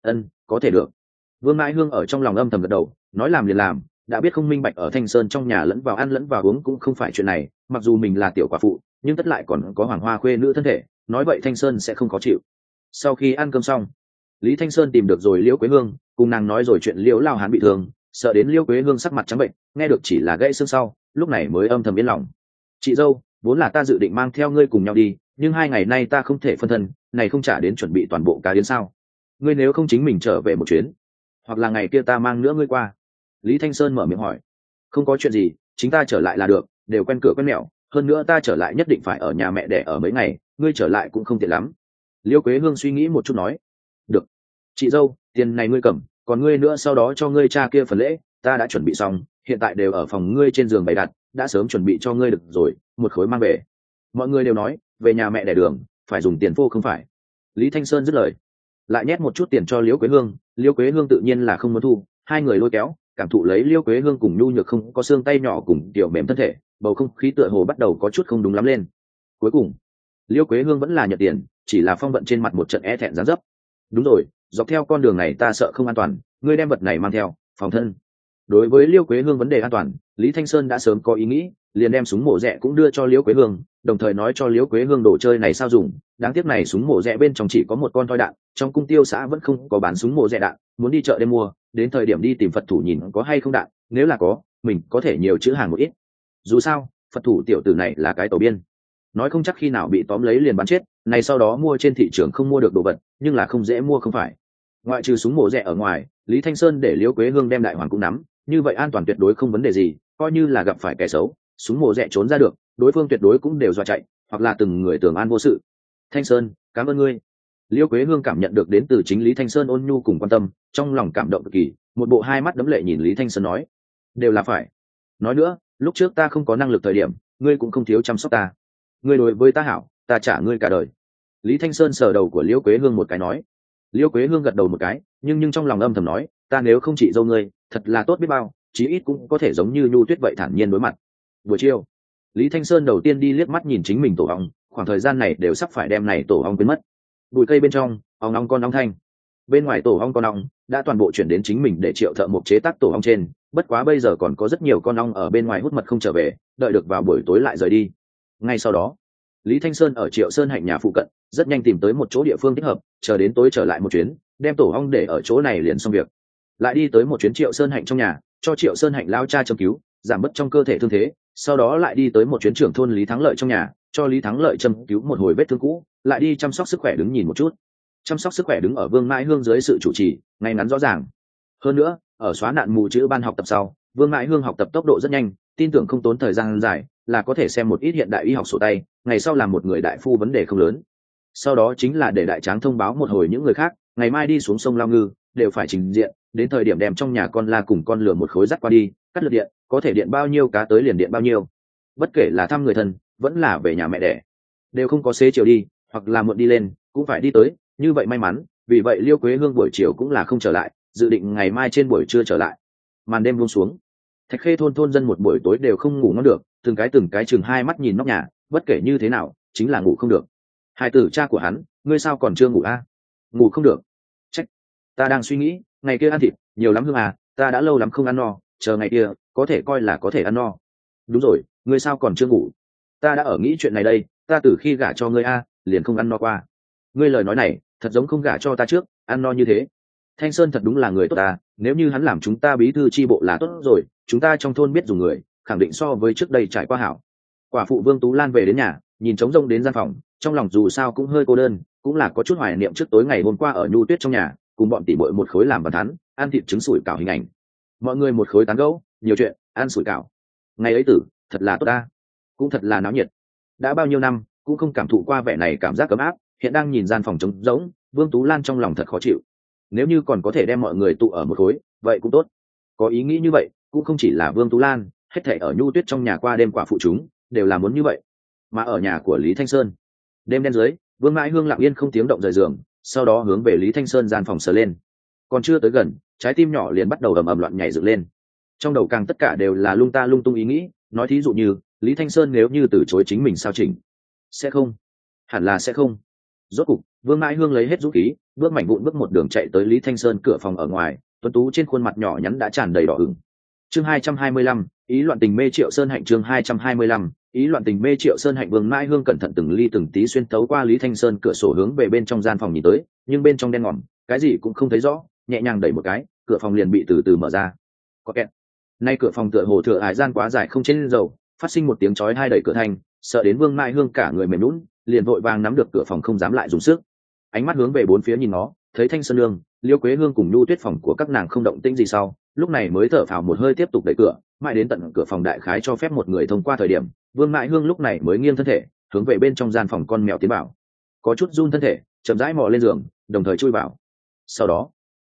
Có thể được. Vương Mãi Hương ở trong lòng âm thầm gật đầu, nói làm liền làm, đã biết không minh bạch ở Thanh Sơn trong nhà lẫn vào ăn lẫn vào uống cũng không phải chuyện này, mặc dù mình là tiểu quả phụ, nhưng tất lại còn có hoàng hoa khuê nữ thân thể, nói vậy Thanh Sơn sẽ không khó chịu. Sau khi ăn cơm xong, Lý Thanh Sơn tìm được rồi Liễu Quế Hương, cùng nàng nói rồi chuyện Liễu Lao Hán bị thương, sợ đến Liễu Quế Hương sắc mặt trắng bệnh, nghe được chỉ là gãy xương sau, lúc này mới âm thầm yên lòng. Chị dâu, vốn là ta dự định mang theo ngươi cùng nhau đi, nhưng 2 ngày nay ta không thể phân thân, này không trả đến chuẩn bị toàn bộ cá đến sao? Ngươi nếu không chính mình trở về một chuyến, hoặc là ngày kia ta mang nữa ngươi qua. Lý Thanh Sơn mở miệng hỏi. Không có chuyện gì, chính ta trở lại là được, đều quen cửa quen mẹo, hơn nữa ta trở lại nhất định phải ở nhà mẹ đẻ ở mấy ngày, ngươi trở lại cũng không tiện lắm. Liêu Quế Hương suy nghĩ một chút nói. Được. Chị dâu, tiền này ngươi cầm, còn ngươi nữa sau đó cho ngươi cha kia phần lễ, ta đã chuẩn bị xong, hiện tại đều ở phòng ngươi trên giường bày đặt, đã sớm chuẩn bị cho ngươi được rồi, một khối mang về. Mọi người đều nói, về nhà mẹ đẻ đường, phải dùng tiền phô không phải. Lý Thanh Sơn dứt lời, lại nhét một chút tiền cho Liễu Quế Hương. Liễu Quế Hương tự nhiên là không muốn thu, hai người lôi kéo, cảm thụ lấy Liễu Quế Hương cùng nhu nhược không có xương tay nhỏ cùng tiểu mềm thân thể, bầu không khí tựa hồ bắt đầu có chút không đúng lắm lên. Cuối cùng, Liễu Quế Hương vẫn là nhận tiền, chỉ là phong vận trên mặt một trận e thẹn dáng dấp. Đúng rồi, dọc theo con đường này ta sợ không an toàn, ngươi đem vật này mang theo, phòng thân. Đối với Liễu Quế Hương vấn đề an toàn, Lý Thanh Sơn đã sớm có ý nghĩ, liền đem súng mổ rẹ cũng đưa cho Liễu Quế Hương, đồng thời nói cho Liễu Quế Hương đồ chơi này sao dùng. Đáng tiếc này súng mổ rẹ bên trong chỉ có một con thoi đạn, trong cung tiêu xã vẫn không có bán súng mổ rẹ đạn, muốn đi chợ đêm mua, đến thời điểm đi tìm Phật thủ nhìn có hay không đạn, nếu là có, mình có thể nhiều chữ hàng một ít. Dù sao, Phật thủ tiểu tử này là cái tổ biên, nói không chắc khi nào bị tóm lấy liền bắn chết, này sau đó mua trên thị trường không mua được đồ vật, nhưng là không dễ mua không phải. Ngoại trừ súng mổ rẹ ở ngoài, Lý Thanh Sơn để Liễu Quế Hương đem đại hoàng cũng nắm, như vậy an toàn tuyệt đối không vấn đề gì, coi như là gặp phải kẻ xấu, súng mổ rẹ trốn ra được, đối phương tuyệt đối cũng đều dọa chạy, hoặc là từng người tưởng an vô sự. Thanh Sơn, cảm ơn ngươi. Liễu Quế Hương cảm nhận được đến từ chính Lý Thanh Sơn ôn nhu cùng quan tâm, trong lòng cảm động cực kỳ, một bộ hai mắt đẫm lệ nhìn Lý Thanh Sơn nói, đều là phải. Nói nữa, lúc trước ta không có năng lực thời điểm, ngươi cũng không thiếu chăm sóc ta. Ngươi đối với ta hảo, ta trả ngươi cả đời. Lý Thanh Sơn sờ đầu của Liễu Quế Hương một cái nói. Liễu Quế Hương gật đầu một cái, nhưng trong lòng âm thầm nói, ta nếu không chỉ dâu ngươi, thật là tốt biết bao, chí ít cũng có thể giống như Nhu Tuyết vậy thản nhiên đối mặt. Buổi chiều, Lý Thanh Sơn đầu tiên đi liếc mắt nhìn chính mình tổ ong, khoảng thời gian này đều sắp phải đem này tổ ong quên mất. Bụi cây bên trong, ong ong con ong thanh. Bên ngoài tổ ong con ong đã toàn bộ chuyển đến chính mình để Triệu Thợ Mộc chế tác tổ ong trên, bất quá bây giờ còn có rất nhiều con ong ở bên ngoài hút mật không trở về, đợi được vào buổi tối lại rời đi. Ngay sau đó, Lý Thanh Sơn ở Triệu Sơn Hạnh nhà phụ cận, rất nhanh tìm tới một chỗ địa phương thích hợp, chờ đến tối trở lại một chuyến, đem tổ ong để ở chỗ này liền xong việc. Lại đi tới một chuyến Triệu Sơn Hạnh trong nhà, cho Triệu Sơn Hạnh lao cha châm cứu, giảm bớt trong cơ thể thương thế, sau đó lại đi tới một chuyến trưởng thôn Lý Thắng Lợi trong nhà, cho Lý Thắng Lợi châm cứu một hồi vết thương cũ, lại đi chăm sóc sức khỏe đứng nhìn một chút. Chăm sóc sức khỏe đứng ở Vương Mãi Hương dưới sự chủ trì, ngay ngắn rõ ràng. Hơn nữa, ở xóa nạn mù chữ ban học tập sau, Vương Mãi Hương học tập tốc độ rất nhanh, tin tưởng không tốn thời gian dài là có thể xem một ít hiện đại y học sổ tay, ngày sau làm một người đại phu vấn đề không lớn. Sau đó chính là để đại tráng thông báo một hồi những người khác, ngày mai đi xuống sông Lao Ngư đều phải trình diện, đến thời điểm đem trong nhà con la cùng con lừa một khối dắt qua đi, cắt lượt điện, có thể điện bao nhiêu cá tới liền điện bao nhiêu. Bất kể là thăm người thân vẫn là về nhà mẹ đẻ, đều không có xế chiều đi, hoặc là muộn đi lên cũng phải đi tới, như vậy may mắn. Vì vậy Liêu Quế Hương buổi chiều cũng là không trở lại, dự định ngày mai trên buổi trưa trở lại. Màn đêm buông xuống, Thạch Khê thôn dân một buổi tối đều không ngủ ngon được, từng cái chừng hai mắt nhìn nóc nhà, bất kể như thế nào chính là ngủ không được. Hai tử cha của hắn, ngươi sao còn chưa ngủ a? Ngủ không được. Trách, ta đang suy nghĩ, ngày kia ăn thịt nhiều lắm Hương à, ta đã lâu lắm không ăn no, chờ ngày kia có thể coi là có thể ăn no. Đúng rồi, ngươi sao còn chưa ngủ? Ta đã ở nghĩ chuyện này đây, ta từ khi gả cho ngươi a liền không ăn no qua. Ngươi lời nói này thật giống không gả cho ta trước ăn no như thế. Thanh Sơn thật đúng là người tốt ta, nếu như hắn làm chúng ta bí thư chi bộ là tốt rồi, chúng ta trong thôn biết dùng người, khẳng định so với trước đây trải qua hảo. Quả phụ Vương Tú Lan về đến nhà, nhìn trống rông đến gian phòng, trong lòng dù sao cũng hơi cô đơn, cũng là có chút hoài niệm trước tối ngày hôm qua ở Nhu Tuyết trong nhà, cùng bọn tỷ muội một khối làm bàn thắn, ăn thịt trứng sủi cảo hình ảnh. Mọi người một khối tán gẫu, nhiều chuyện, ăn sủi cảo. Ngày ấy tử, thật là tốt ta, cũng thật là náo nhiệt. Đã bao nhiêu năm, cũng không cảm thụ qua vẻ này cảm giác ấm áp, hiện đang nhìn gian phòng trống rỗng, Vương Tú Lan trong lòng thật khó chịu. Nếu như còn có thể đem mọi người tụ ở một khối, vậy cũng tốt. Có ý nghĩ như vậy, cũng không chỉ là Vương Tú Lan, hết thảy ở Nhu Tuyết trong nhà qua đêm quả phụ chúng đều là muốn như vậy. Mà ở nhà của Lý Thanh Sơn, đêm đen dưới, Vương Mãi Hương lặng yên không tiếng động rời giường, sau đó hướng về Lý Thanh Sơn gian phòng sờ lên. Còn chưa tới gần, trái tim nhỏ liền bắt đầu ầm ầm loạn nhảy dựng lên. Trong đầu càng tất cả đều là lung ta lung tung ý nghĩ, nói thí dụ như Lý Thanh Sơn nếu như từ chối chính mình sao chỉnh? Sẽ không, hẳn là sẽ không. Rốt cục, Vương Mãi Hương lấy hết dũng khí, bước mảnh vụn bước một đường chạy tới Lý Thanh Sơn cửa phòng ở ngoài, tuấn tú trên khuôn mặt nhỏ nhắn đã tràn đầy đỏ ửng. Chương 225, ý loạn tình mê Triệu Sơn Hạnh. Chương 225, ý loạn tình mê Triệu Sơn Hạnh. Vương Mãi Hương cẩn thận từng ly từng tí xuyên tấu qua Lý Thanh Sơn cửa sổ hướng về bên trong gian phòng nhìn tới, nhưng bên trong đen ngòm, cái gì cũng không thấy rõ, nhẹ nhàng đẩy một cái, cửa phòng liền bị từ từ mở ra. Có kẹt. Nay cửa phòng tựa hồ thừa hải gian quá dài không trên dầu, phát sinh một tiếng chói tai đẩy cửa thành, sợ đến Vương Mãi Hương cả người mềm nhũn, liền vội vàng nắm được cửa phòng không dám lại dùng sức. Ánh mắt hướng về bốn phía nhìn nó, thấy Thanh Sơn Nương, Liêu Quế Hương cùng Nhu Tuyết phòng của các nàng không động tĩnh gì sau, lúc này mới thở phào một hơi tiếp tục đẩy cửa, mãi đến tận cửa phòng đại khái cho phép một người thông qua thời điểm, Vương Mãi Hương lúc này mới nghiêng thân thể, hướng về bên trong gian phòng con mèo tiến vào. Có chút run thân thể, chậm rãi mò lên giường, đồng thời chui vào. Sau đó,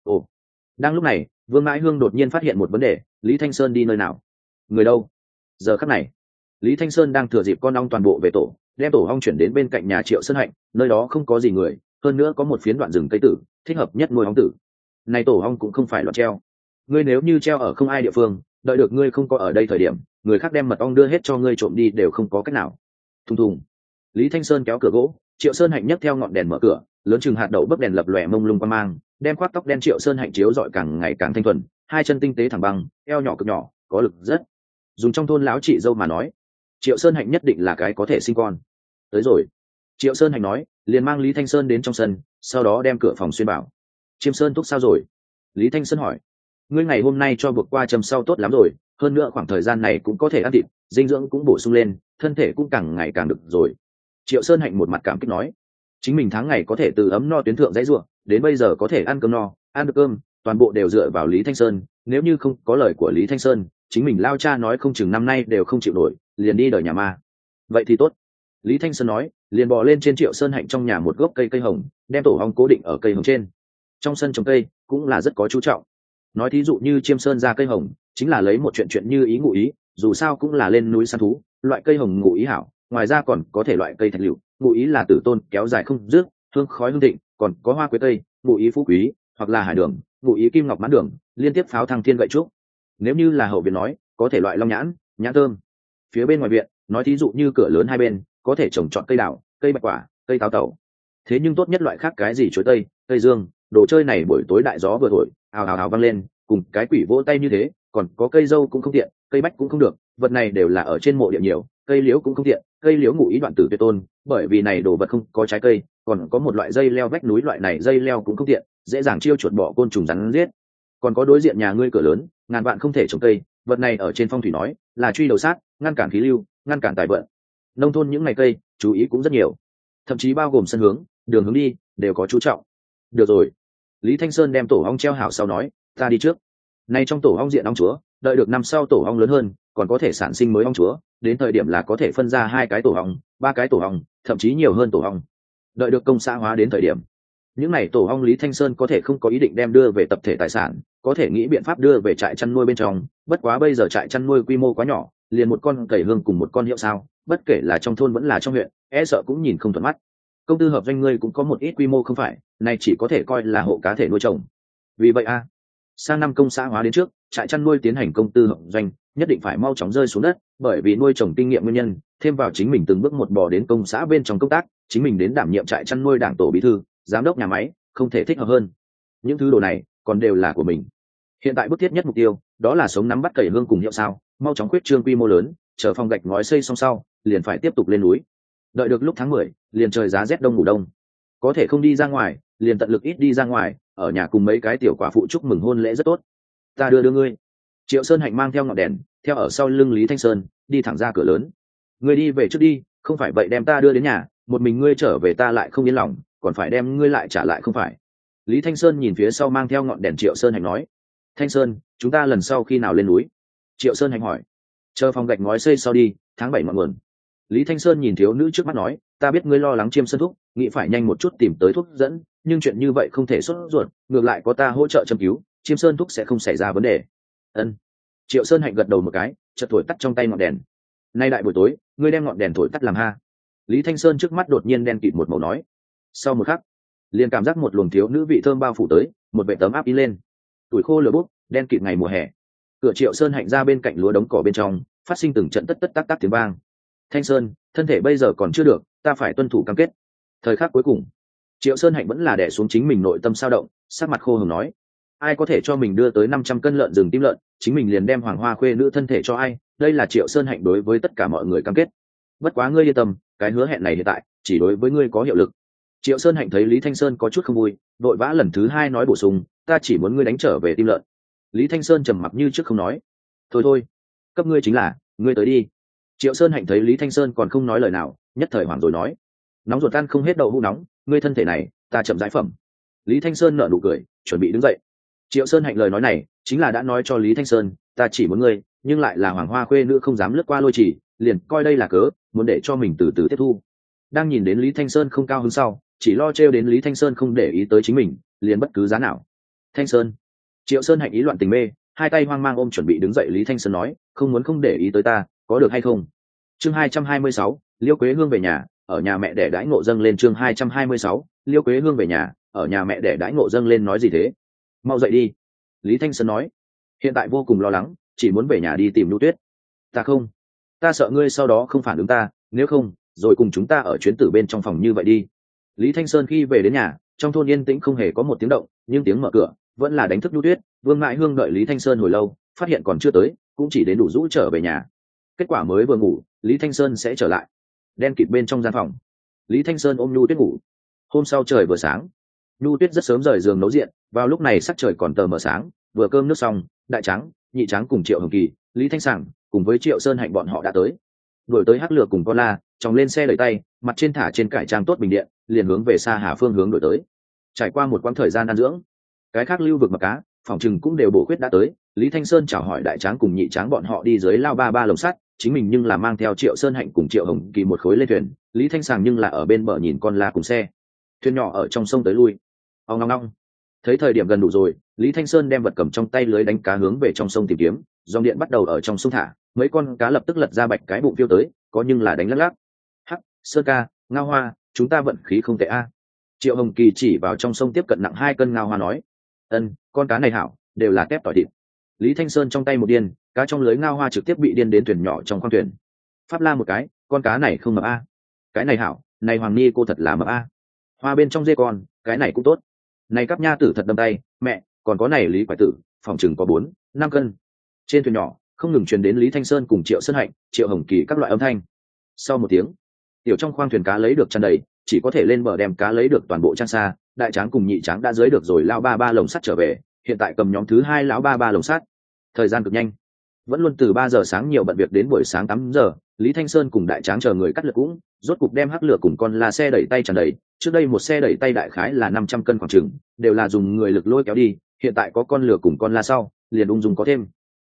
đang lúc này, Vương Mãi Hương đột nhiên phát hiện một vấn đề, Lý Thanh Sơn đi nơi nào? Người đâu? Giờ khắc này, Lý Thanh Sơn đang thừa dịp con ong toàn bộ về tổ, đem tổ ong chuyển đến bên cạnh nhà Triệu Sơn Hạnh, nơi đó không có gì người, hơn nữa có một phiến đoạn rừng cây tử, thích hợp nhất nuôi ong tử. Này tổ ong cũng không phải loạn treo. Ngươi nếu như treo ở không ai địa phương, đợi được ngươi không có ở đây thời điểm, người khác đem mật ong đưa hết cho ngươi trộm đi đều không có cách nào. Thùng thùng. Lý Thanh Sơn kéo cửa gỗ, Triệu Sơn Hạnh nhấc theo ngọn đèn mở cửa, lớn chừng hạt đậu bấc đèn lập lòe mông lung qua mang, đem khoác tóc đen Triệu Sơn Hạnh chiếu rọi càng ngày càng thanh thuần, hai chân tinh tế thẳng băng, eo nhỏ cực nhỏ, có lực rất. Dùng trong thôn lão chị dâu mà nói, Triệu Sơn Hạnh nhất định là cái có thể sinh con. Tới rồi. Triệu Sơn Hạnh nói, liền mang Lý Thanh Sơn đến trong sân, sau đó đem cửa phòng xuyên bảo. Chiêm Sơn thúc sao rồi? Lý Thanh Sơn hỏi. Ngươi ngày hôm nay cho vượt qua châm sau tốt lắm rồi, hơn nữa khoảng thời gian này cũng có thể ăn thịt, dinh dưỡng cũng bổ sung lên, thân thể cũng càng ngày càng được rồi. Triệu Sơn Hạnh một mặt cảm kích nói, chính mình tháng ngày có thể từ ấm no tuyến thượng dãy ruộng, đến bây giờ có thể ăn cơm no, ăn được cơm, toàn bộ đều dựa vào Lý Thanh Sơn, nếu như không có lời của Lý Thanh Sơn, chính mình lao cha nói không chừng năm nay đều không chịu nổi, liền đi đời nhà ma. Vậy thì tốt. Lý Thanh Sơn nói, liền bò lên trên Triệu Sơn Hạnh trong nhà một gốc cây hồng, đem tổ ong cố định ở cây hồng trên. Trong sân trồng cây cũng là rất có chú trọng. Nói thí dụ như Chiêm Sơn ra cây hồng, chính là lấy một chuyện như ý ngụ ý, dù sao cũng là lên núi săn thú, loại cây hồng ngụ ý hảo, ngoài ra còn có thể loại cây thạch liệu, ngụ ý là tử tôn kéo dài không dứt, hương khói hương thịnh, còn có hoa quế cây, ngụ ý phú quý, hoặc là hải đường, ngụ ý kim ngọc mãn đường, liên tiếp pháo thăng thiên gậy trúc. Nếu như là hậu viện nói, có thể loại long nhãn, nhãn thơm. Phía bên ngoài viện, nói thí dụ như cửa lớn hai bên, có thể trồng trọt cây đào, cây bạch quả, cây táo tẩu. Thế nhưng tốt nhất loại khác cái gì chuối tây, cây dương, đồ chơi này buổi tối đại gió vừa thổi, ào ào ào vang lên, cùng cái quỷ vỗ tay như thế, còn có cây dâu cũng không tiện, cây bách cũng không được, vật này đều là ở trên mộ địa nhiều, cây liễu cũng không tiện, cây liễu ngụ ý đoạn tử tuyệt tôn, bởi vì này đồ vật không có trái cây, còn có một loại dây leo vách núi, loại này dây leo cũng không tiện, dễ dàng chiêu chuột bọ côn trùng rắn giết. Còn có đối diện nhà ngươi cửa lớn, ngàn vạn không thể trồng cây, vật này ở trên phong thủy nói là truy đầu sát, ngăn cản khí lưu, ngăn cản tài vận. Nông thôn những ngày cây chú ý cũng rất nhiều, thậm chí bao gồm sân hướng, đường hướng đi đều có chú trọng. Được rồi. Lý Thanh Sơn đem tổ ong treo hảo sau nói, ta đi trước. Nay trong tổ ong diện ong chúa, đợi được năm sau tổ ong lớn hơn còn có thể sản sinh mới ong chúa, đến thời điểm là có thể phân ra 2 cái tổ ong, 3 cái tổ ong, thậm chí nhiều hơn tổ ong. Đợi được công xã hóa đến thời điểm, những này tổ ong Lý Thanh Sơn có thể không có ý định đem đưa về tập thể tài sản, có thể nghĩ biện pháp đưa về trại chăn nuôi bên trong. Bất quá bây giờ trại chăn nuôi quy mô quá nhỏ, liền một con cẩy hương cùng một con hiệu sao, bất kể là trong thôn vẫn là trong huyện, e sợ cũng nhìn không thuận mắt. Công tư hợp doanh ngươi cũng có một ít quy mô không phải, này chỉ có thể coi là hộ cá thể nuôi trồng. Vì vậy sang năm công xã hóa đến trước, trại chăn nuôi tiến hành công tư hợp doanh, nhất định phải mau chóng rơi xuống đất, bởi vì nuôi trồng kinh nghiệm nguyên nhân, thêm vào chính mình từng bước một bò đến công xã bên trong công tác, chính mình đến đảm nhiệm trại chăn nuôi đảng tổ bí thư, giám đốc nhà máy, không thể thích hợp hơn. Những thứ đồ này còn đều là của mình. Hiện tại bức thiết nhất mục tiêu, đó là sống nắm bắt cẩy hương cùng hiệu sao, mau chóng quyết trương quy mô lớn, chờ phòng gạch ngói xây xong sau, liền phải tiếp tục lên núi. Đợi được lúc tháng 10, liền trời giá rét đông ngủ đông. Có thể không đi ra ngoài, liền tận lực ít đi ra ngoài, ở nhà cùng mấy cái tiểu quả phụ chúc mừng hôn lễ rất tốt. Ta đưa ngươi. Triệu Sơn Hạnh mang theo ngọn đèn, theo ở sau lưng Lý Thanh Sơn, đi thẳng ra cửa lớn. Ngươi đi về trước đi, không phải vậy đem ta đưa đến nhà, một mình ngươi trở về ta lại không yên lòng, còn phải đem ngươi lại trả lại không phải. Lý Thanh Sơn nhìn phía sau mang theo ngọn đèn Triệu Sơn Hạnh nói. Thanh Sơn, chúng ta lần sau khi nào lên núi? Triệu Sơn Hạnh hỏi. Chờ phòng gạch ngói xây sau đi, tháng 7 ngọn nguồn. Lý Thanh Sơn nhìn thiếu nữ trước mắt nói, ta biết ngươi lo lắng Chiêm Sơn thúc, nghĩ phải nhanh một chút tìm tới thuốc dẫn, nhưng chuyện như vậy không thể sốt ruột, ngược lại có ta hỗ trợ châm cứu, Chiêm Sơn thúc sẽ không xảy ra vấn đề. Ân. Triệu Sơn Hạnh gật đầu một cái, chợt thổi tắt trong tay ngọn đèn. Nay đại buổi tối, ngươi đem ngọn đèn thổi tắt làm ha. Lý Thanh Sơn trước mắt đột nhiên đen kịt một màu nói. Sau một khắc, liền cảm giác một luồng thiếu nữ vị thơm bao phủ tới, một vệ tấm áp in lên. Tuổi khô lửa bốc, đen kịt ngày mùa hè. Cửa Triệu Sơn Hạnh ra bên cạnh lúa đống cỏ bên trong, phát sinh từng trận tất tất tác tác tiếng vang. Thanh Sơn, thân thể bây giờ còn chưa được, ta phải tuân thủ cam kết. Thời khắc cuối cùng, Triệu Sơn Hạnh vẫn là đè xuống chính mình nội tâm sao động, sắc mặt khô hồng nói: ai có thể cho mình đưa tới 500 cân lợn rừng tim lợn, chính mình liền đem Hoàng Hoa khuê nữ thân thể cho ai. Đây là Triệu Sơn Hạnh đối với tất cả mọi người cam kết. Bất quá ngươi yên tâm, cái hứa hẹn này hiện tại chỉ đối với ngươi có hiệu lực. Triệu Sơn Hạnh thấy Lý Thanh Sơn có chút không vui, vội vã lần thứ 2 nói bổ sung, ta chỉ muốn ngươi đánh trở về tim lợn. Lý Thanh Sơn trầm mặc như trước không nói. Thôi, cấp ngươi chính là, ngươi tới đi. Triệu Sơn Hạnh thấy Lý Thanh Sơn còn không nói lời nào, nhất thời hoảng rồi nói, nóng ruột tan không hết đậu hũ nóng, ngươi thân thể này ta chậm giải phẩm. Lý Thanh Sơn nở nụ cười, chuẩn bị đứng dậy. Triệu Sơn Hạnh lời nói này chính là đã nói cho Lý Thanh Sơn, ta chỉ muốn ngươi, nhưng lại là Hoàng Hoa khuê nữ không dám lướt qua lôi chỉ, liền coi đây là cớ, muốn để cho mình từ từ tiếp thu. Đang nhìn đến Lý Thanh Sơn không cao hứng sau, chỉ lo trêu đến Lý Thanh Sơn không để ý tới chính mình, liền bất cứ giá nào. Thanh Sơn. Triệu Sơn Hạnh ý loạn tình mê, hai tay hoang mang ôm chuẩn bị đứng dậy Lý Thanh Sơn nói, không muốn không để ý tới ta, có được hay không? Chương 226, Liêu Quế Hương về nhà, ở nhà mẹ đẻ đãi ngộ dâng lên. Chương 226, Liêu Quế Hương về nhà, ở nhà mẹ đẻ đãi ngộ dâng lên. Nói gì thế? Mau dậy đi. Lý Thanh Sơn nói, hiện tại vô cùng lo lắng, chỉ muốn về nhà đi tìm Nhu Tuyết. Ta sợ ngươi sau đó không phản ứng ta, nếu không, rồi cùng chúng ta ở chuyến tử bên trong phòng như vậy đi. Lý Thanh Sơn khi về đến nhà, trong thôn yên tĩnh không hề có một tiếng động, nhưng tiếng mở cửa vẫn là đánh thức Nhu Tuyết. Vương Ngại Hương đợi Lý Thanh Sơn hồi lâu, phát hiện còn chưa tới, cũng chỉ đến đủ rũ trở về nhà. Kết quả mới vừa ngủ, Lý Thanh Sơn sẽ trở lại. Đen kịt bên trong gian phòng, Lý Thanh Sơn ôm Nhu Tuyết ngủ. Hôm sau trời vừa sáng, Nhu Tuyết rất sớm rời giường nấu rượu. Vào lúc này sắc trời còn tờ mờ sáng, vừa cơm nước xong, Đại Trắng, Nhị Trắng cùng Triệu Hồng Kỳ, Lý Thanh Sảng cùng với Triệu Sơn Hạnh bọn họ đã tới. Đuổi tới Hắc Lược cùng con la, chòng lên xe đẩy tay, mặt trên thả trên cải trang tốt bình điện, liền hướng về Sa Hà phương hướng đổi tới. Trải qua một quãng thời gian ăn dưỡng, cái khác lưu vực mật cá, phòng trừng cũng đều bổ khuyết đã tới. Lý Thanh Sơn chào hỏi Đại Tráng cùng Nhị Tráng bọn họ đi dưới lao ba lồng sắt, chính mình nhưng là mang theo Triệu Sơn Hạnh cùng Triệu Hồng Kỳ một khối lên thuyền. Lý Thanh Sàng nhưng là ở bên bờ nhìn con la cùng xe thuyền nhỏ ở trong sông tới lui. Ong ong ong. Thấy thời điểm gần đủ rồi, Lý Thanh Sơn đem vật cầm trong tay lưới đánh cá hướng về trong sông tìm kiếm. Dòng điện bắt đầu ở trong sông thả, mấy con cá lập tức lật ra bạch cái bụng phiêu tới, có nhưng là đánh lắc lắc. Hắc, Sơn ca, Ngao Hoa, chúng ta vận khí không tệ a. Triệu Hồng Kỳ chỉ vào trong sông tiếp cận nặng 2 cân Ngao Hoa nói, ân, con cá này hảo, đều là tép tỏi thịt. Lý Thanh Sơn trong tay một điên, cá trong lưới Ngao Hoa trực tiếp bị điên đến thuyền nhỏ trong khoang thuyền. Pháp la một cái, con cá này không mập a. Cái này hảo, này Hoàng Ni cô thật là mập a. Hoa bên trong dê con, cái này cũng tốt. Này Cáp Nha tử thật đâm tay, mẹ, còn có này Lý Quải tử, phòng chừng có 4-5 cân. Trên thuyền nhỏ không ngừng truyền đến Lý Thanh Sơn cùng Triệu Sơn Hạnh, Triệu Hồng Kỳ các loại âm thanh. Sau một tiếng, tiểu trong khoang thuyền cá lấy được tràn đầy, chỉ có thể lên bờ đem cá lấy được toàn bộ trang xa. Đại Tráng cùng Nhị Tráng đã dưới được rồi lao ba lồng sắt trở về, hiện tại cầm nhóm thứ 2 lão ba lồng sắt. Thời gian cực nhanh, vẫn luôn từ 3 giờ sáng nhiều bận việc đến buổi sáng 8 giờ. Lý Thanh Sơn cùng Đại Tráng chờ người cắt lượt cũng rốt cục đem Hắc Lửa cùng con la xe đẩy tay tràn đầy. Trước đây một xe đẩy tay đại khái là 500 cân khoảng chừng, đều là dùng người lực lôi kéo đi, hiện tại có con lửa cùng con la sau, liền ung dung có thêm.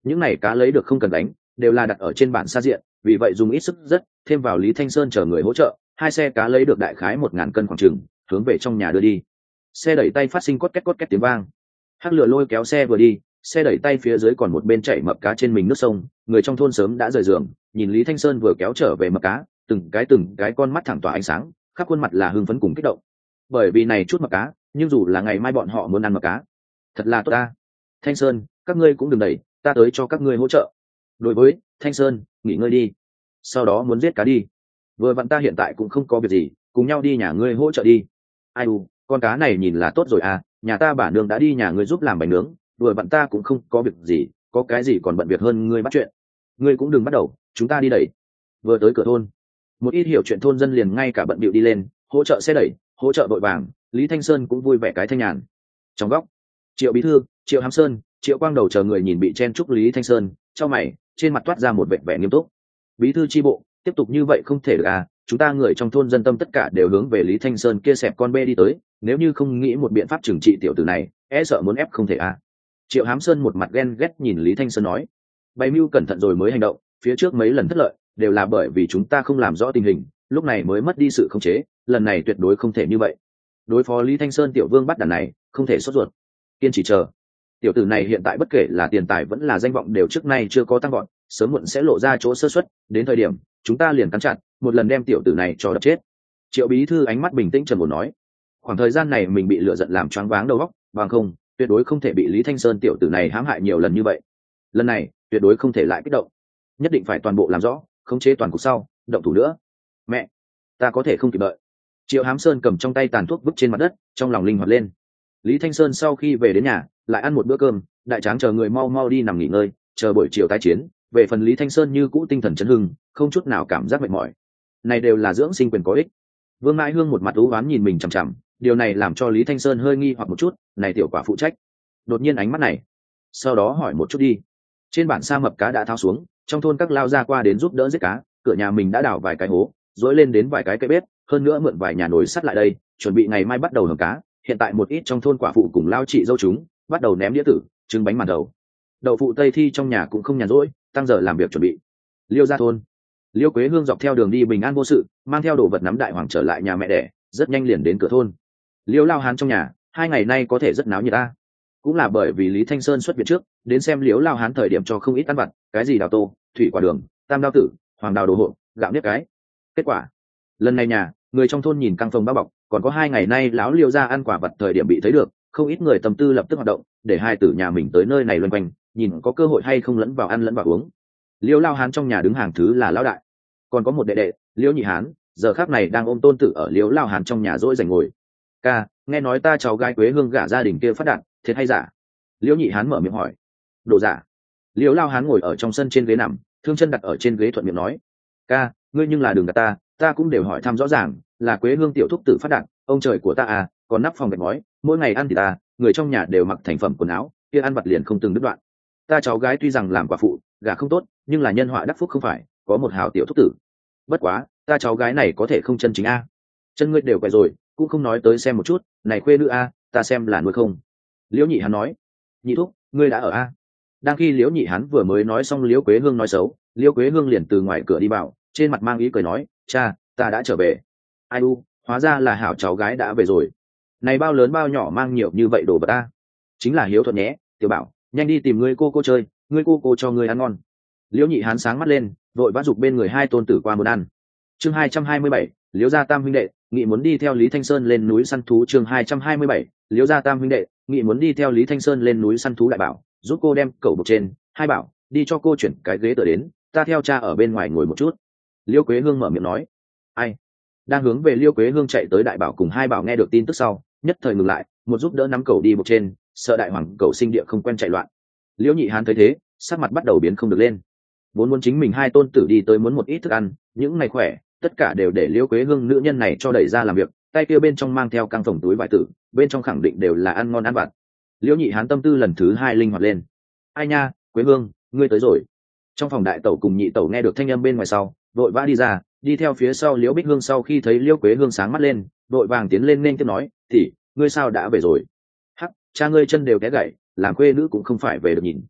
những này cá lấy được không cần đánh, đều là đặt ở trên bản xa diện, vì vậy dùng ít sức rất, thêm vào Lý Thanh Sơn chờ người hỗ trợ, hai xe cá lấy được đại khái 1000 cân khoảng chừng, hướng về trong nhà đưa đi. Xe đẩy tay phát sinh cốt két tiếng vang. Hắc Lửa lôi kéo xe vừa đi, xe đẩy tay phía dưới còn một bên chạy mập cá trên mình nước sông, người trong thôn sớm đã rời giường, nhìn Lý Thanh Sơn vừa kéo trở về mập cá, từng cái con mắt thẳng tỏa ánh sáng, khắp khuôn mặt là hưng phấn cùng kích động. Bởi vì này chút mập cá, nhưng dù là ngày mai bọn họ muốn ăn mập cá, thật là tốt ta. Thanh Sơn, các ngươi cũng đừng đẩy, ta tới cho các ngươi hỗ trợ. Đối với Thanh Sơn, nghỉ ngơi đi, sau đó muốn giết cá đi. Vừa vặn ta hiện tại cũng không có việc gì, cùng nhau đi nhà ngươi hỗ trợ đi. Ai u, con cá này nhìn là tốt rồi à, nhà ta bà nương đã đi nhà ngươi giúp làm bánh nướng, vừa vặn ta cũng không có việc gì, có cái gì còn bận việc hơn ngươi bắt chuyện. Ngươi cũng đừng bắt đầu, chúng ta đi đẩy. Vừa tới cửa thôn, một ít hiểu chuyện thôn dân liền ngay cả bận bịu đi lên, hỗ trợ xe đẩy, hỗ trợ vội vàng. Lý Thanh Sơn cũng vui vẻ cái thanh nhàn. Trong góc, Triệu Bí Thư, Triệu Hám Sơn, Triệu Quang Đầu chờ người nhìn bị chen chúc Lý Thanh Sơn, chau mày, trên mặt toát ra một vẻ vẻ nghiêm túc. Bí thư chi bộ, tiếp tục như vậy không thể được à, chúng ta người trong thôn dân tâm tất cả đều hướng về Lý Thanh Sơn kia xẹp con bê đi tới, nếu như không nghĩ một biện pháp trừng trị tiểu tử này, e sợ muốn ép không thể à. Triệu Hám Sơn một mặt ghen ghét nhìn Lý Thanh Sơn nói, bày mưu cẩn thận rồi mới hành động, phía trước mấy lần thất lợi đều là bởi vì chúng ta không làm rõ tình hình, lúc này mới mất đi sự khống chế, lần này tuyệt đối không thể như vậy. Đối phó Lý Thanh Sơn tiểu vương bắt đàn này, không thể sốt ruột, kiên trì chờ. Tiểu tử này hiện tại bất kể là tiền tài vẫn là danh vọng đều trước nay chưa có tăng vọt, sớm muộn sẽ lộ ra chỗ sơ suất, đến thời điểm chúng ta liền cắn chặt, một lần đem tiểu tử này cho đập chết. Triệu Bí Thư ánh mắt bình tĩnh trầm ổn nói, khoảng thời gian này mình bị lửa giận làm choáng váng đầu óc, bằng không, tuyệt đối không thể bị Lý Thanh Sơn tiểu tử này hãm hại nhiều lần như vậy. Lần này, tuyệt đối không thể lại kích động, nhất định phải toàn bộ làm rõ, khống chế toàn cục sau, động thủ nữa. Mẹ, ta có thể không kịp đợi. Triệu Hám Sơn cầm trong tay tàn thuốc vứt trên mặt đất, trong lòng linh hoạt lên. Lý Thanh Sơn sau khi về đến nhà, lại ăn một bữa cơm, đại tráng chờ người mau mau đi nằm nghỉ ngơi, chờ buổi chiều tái chiến. Về phần Lý Thanh Sơn như cũ tinh thần chấn hưng, không chút nào cảm giác mệt mỏi. Này đều là dưỡng sinh quyền có ích. Vương Mãi Hương một mặt u uất nhìn mình chằm chằm, điều này làm cho Lý Thanh Sơn hơi nghi hoặc một chút, này tiểu quả phụ trách. Đột nhiên ánh mắt này, sau đó hỏi một chút đi. Trên bản sa mập cá đã tháo xuống, trong thôn các lao ra qua đến giúp đỡ giết cá, cửa nhà mình đã đào vài cái hố, dối lên đến vài cái cây bếp, hơn nữa mượn vài nhà nồi sắt lại đây, chuẩn bị ngày mai bắt đầu hầm cá. Hiện tại một ít trong thôn quả phụ cùng lao chị dâu chúng bắt đầu ném đĩa tử, trứng bánh màn đầu. Đậu phụ Tây Thi trong nhà cũng không nhàn rỗi, tăng giờ làm việc chuẩn bị. Liêu ra thôn, Liêu Quế Hương dọc theo đường đi bình an vô sự, mang theo đồ vật nắm đại hoàng trở lại nhà mẹ đẻ, rất nhanh liền đến cửa thôn. Liêu Lao Hán trong nhà, 2 ngày nay có thể rất náo nhiệt ta. Cũng là bởi vì Lý Thanh Sơn xuất viện trước, đến xem Liêu Lao Hán thời điểm cho không ít ăn vặt, cái gì đào tô, thủy quả đường, tam đao tử, hoàng đào đồ hộ, gạo nếp cái. Kết quả, lần này nhà, người trong thôn nhìn căng phòng bao bọc, còn có 2 ngày nay láo Liêu ra ăn quả vật thời điểm bị thấy được, không ít người tâm tư lập tức hoạt động, để hai tử nhà mình tới nơi này loanh quanh, nhìn có cơ hội hay không lẫn vào ăn lẫn vào uống. Liêu Lao Hán trong nhà đứng hàng thứ là lão đại, còn có một đệ đệ Liêu Nhị Hán, giờ khắc này đang ôm tôn tử ở Liêu Lao Hán trong nhà dỗi rảnh ngồi. Ca, nghe nói ta cháu gái Quế Hương gả gia đình kia phát đạt, thiệt hay giả? Liêu Nhị Hán mở miệng hỏi. Đồ giả. Liêu Lao Hán ngồi ở trong sân trên ghế nằm, thương chân đặt ở trên ghế thuận miệng nói. Ca, ngươi nhưng là đừng gạt ta cũng đều hỏi thăm rõ ràng, là Quế Hương tiểu thúc tử phát đạt, ông trời của ta à, còn nắp phòng gạch ngói, mỗi ngày ăn thì ta, người trong nhà đều mặc thành phẩm quần áo, kia ăn vặt liền không từng đứt đoạn. Ta cháu gái tuy rằng làm quả phụ, gả không tốt, nhưng là nhân họa đắc phúc không phải, có một hào tiểu thúc tử. Bất quá, ta cháu gái này có thể không chân chính a. Chân ngươi đều quậy rồi, cũng không nói tới xem một chút, này khuê nữ a, ta xem là nuôi không. Liễu Nhị Hán nói. Nhị thúc, ngươi đã ở a? Đang khi Liễu Nhị Hán vừa mới nói xong, Liễu Quế Hương nói xấu, Liễu Quế Hương liền từ ngoài cửa đi vào, trên mặt mang ý cười nói, cha, ta đã trở về. Ai u, hóa ra là hảo cháu gái đã về rồi. Này bao lớn bao nhỏ mang nhiều như vậy đồ vật ta. Chính là hiếu thuận nhé, Tiểu Bảo, nhanh đi tìm ngươi cô chơi, ngươi cô cho ngươi ăn ngon. Liễu Nhị Hán sáng mắt lên, vội vã giục bên người hai tôn tử qua muốn ăn. Chương 227, Liễu gia tam huynh đệ nghị muốn đi theo Lý Thanh Sơn lên núi săn thú. Chương 227, Liễu gia tam huynh đệ nghị muốn đi theo Lý Thanh Sơn lên núi săn thú. Đại Bảo, giúp cô đem cẩu buộc trên. Hai Bảo, đi cho cô chuyển cái ghế tựa đến, ta theo cha ở bên ngoài ngồi một chút. Liễu Quế Hương mở miệng nói. Ai? Đang hướng về Liễu Quế Hương chạy tới Đại Bảo cùng Hai Bảo nghe được tin tức sau, nhất thời ngừng lại, một giúp đỡ nắm cẩu đi buộc trên, sợ đại hoàng cẩu sinh địa không quen chạy loạn. Liễu Nhị Hán thấy thế, sắc mặt bắt đầu biến không được lên. Vốn muốn chính mình hai tôn tử đi tới muốn một ít thức ăn, những ngày khỏe, tất cả đều để Liễu Quế Hương nữ nhân này cho đẩy ra làm việc, tay kia bên trong mang theo căng phồng túi vải tử, bên trong khẳng định đều là ăn ngon ăn vặt. Liễu Nhị Hán tâm tư lần thứ hai linh hoạt lên. Ai nha, Quế Hương, ngươi tới rồi. Trong phòng đại tẩu cùng nhị tẩu nghe được thanh âm bên ngoài sau, vội vã đi ra, đi theo phía sau Liễu Bích Hương. Sau khi thấy Liễu Quế Hương sáng mắt lên, vội vàng tiến lên nên tiếp nói, thì ngươi sao đã về rồi? Hắc, cha ngươi chân đều té gãy, làm quê nữ cũng không phải về được nhìn.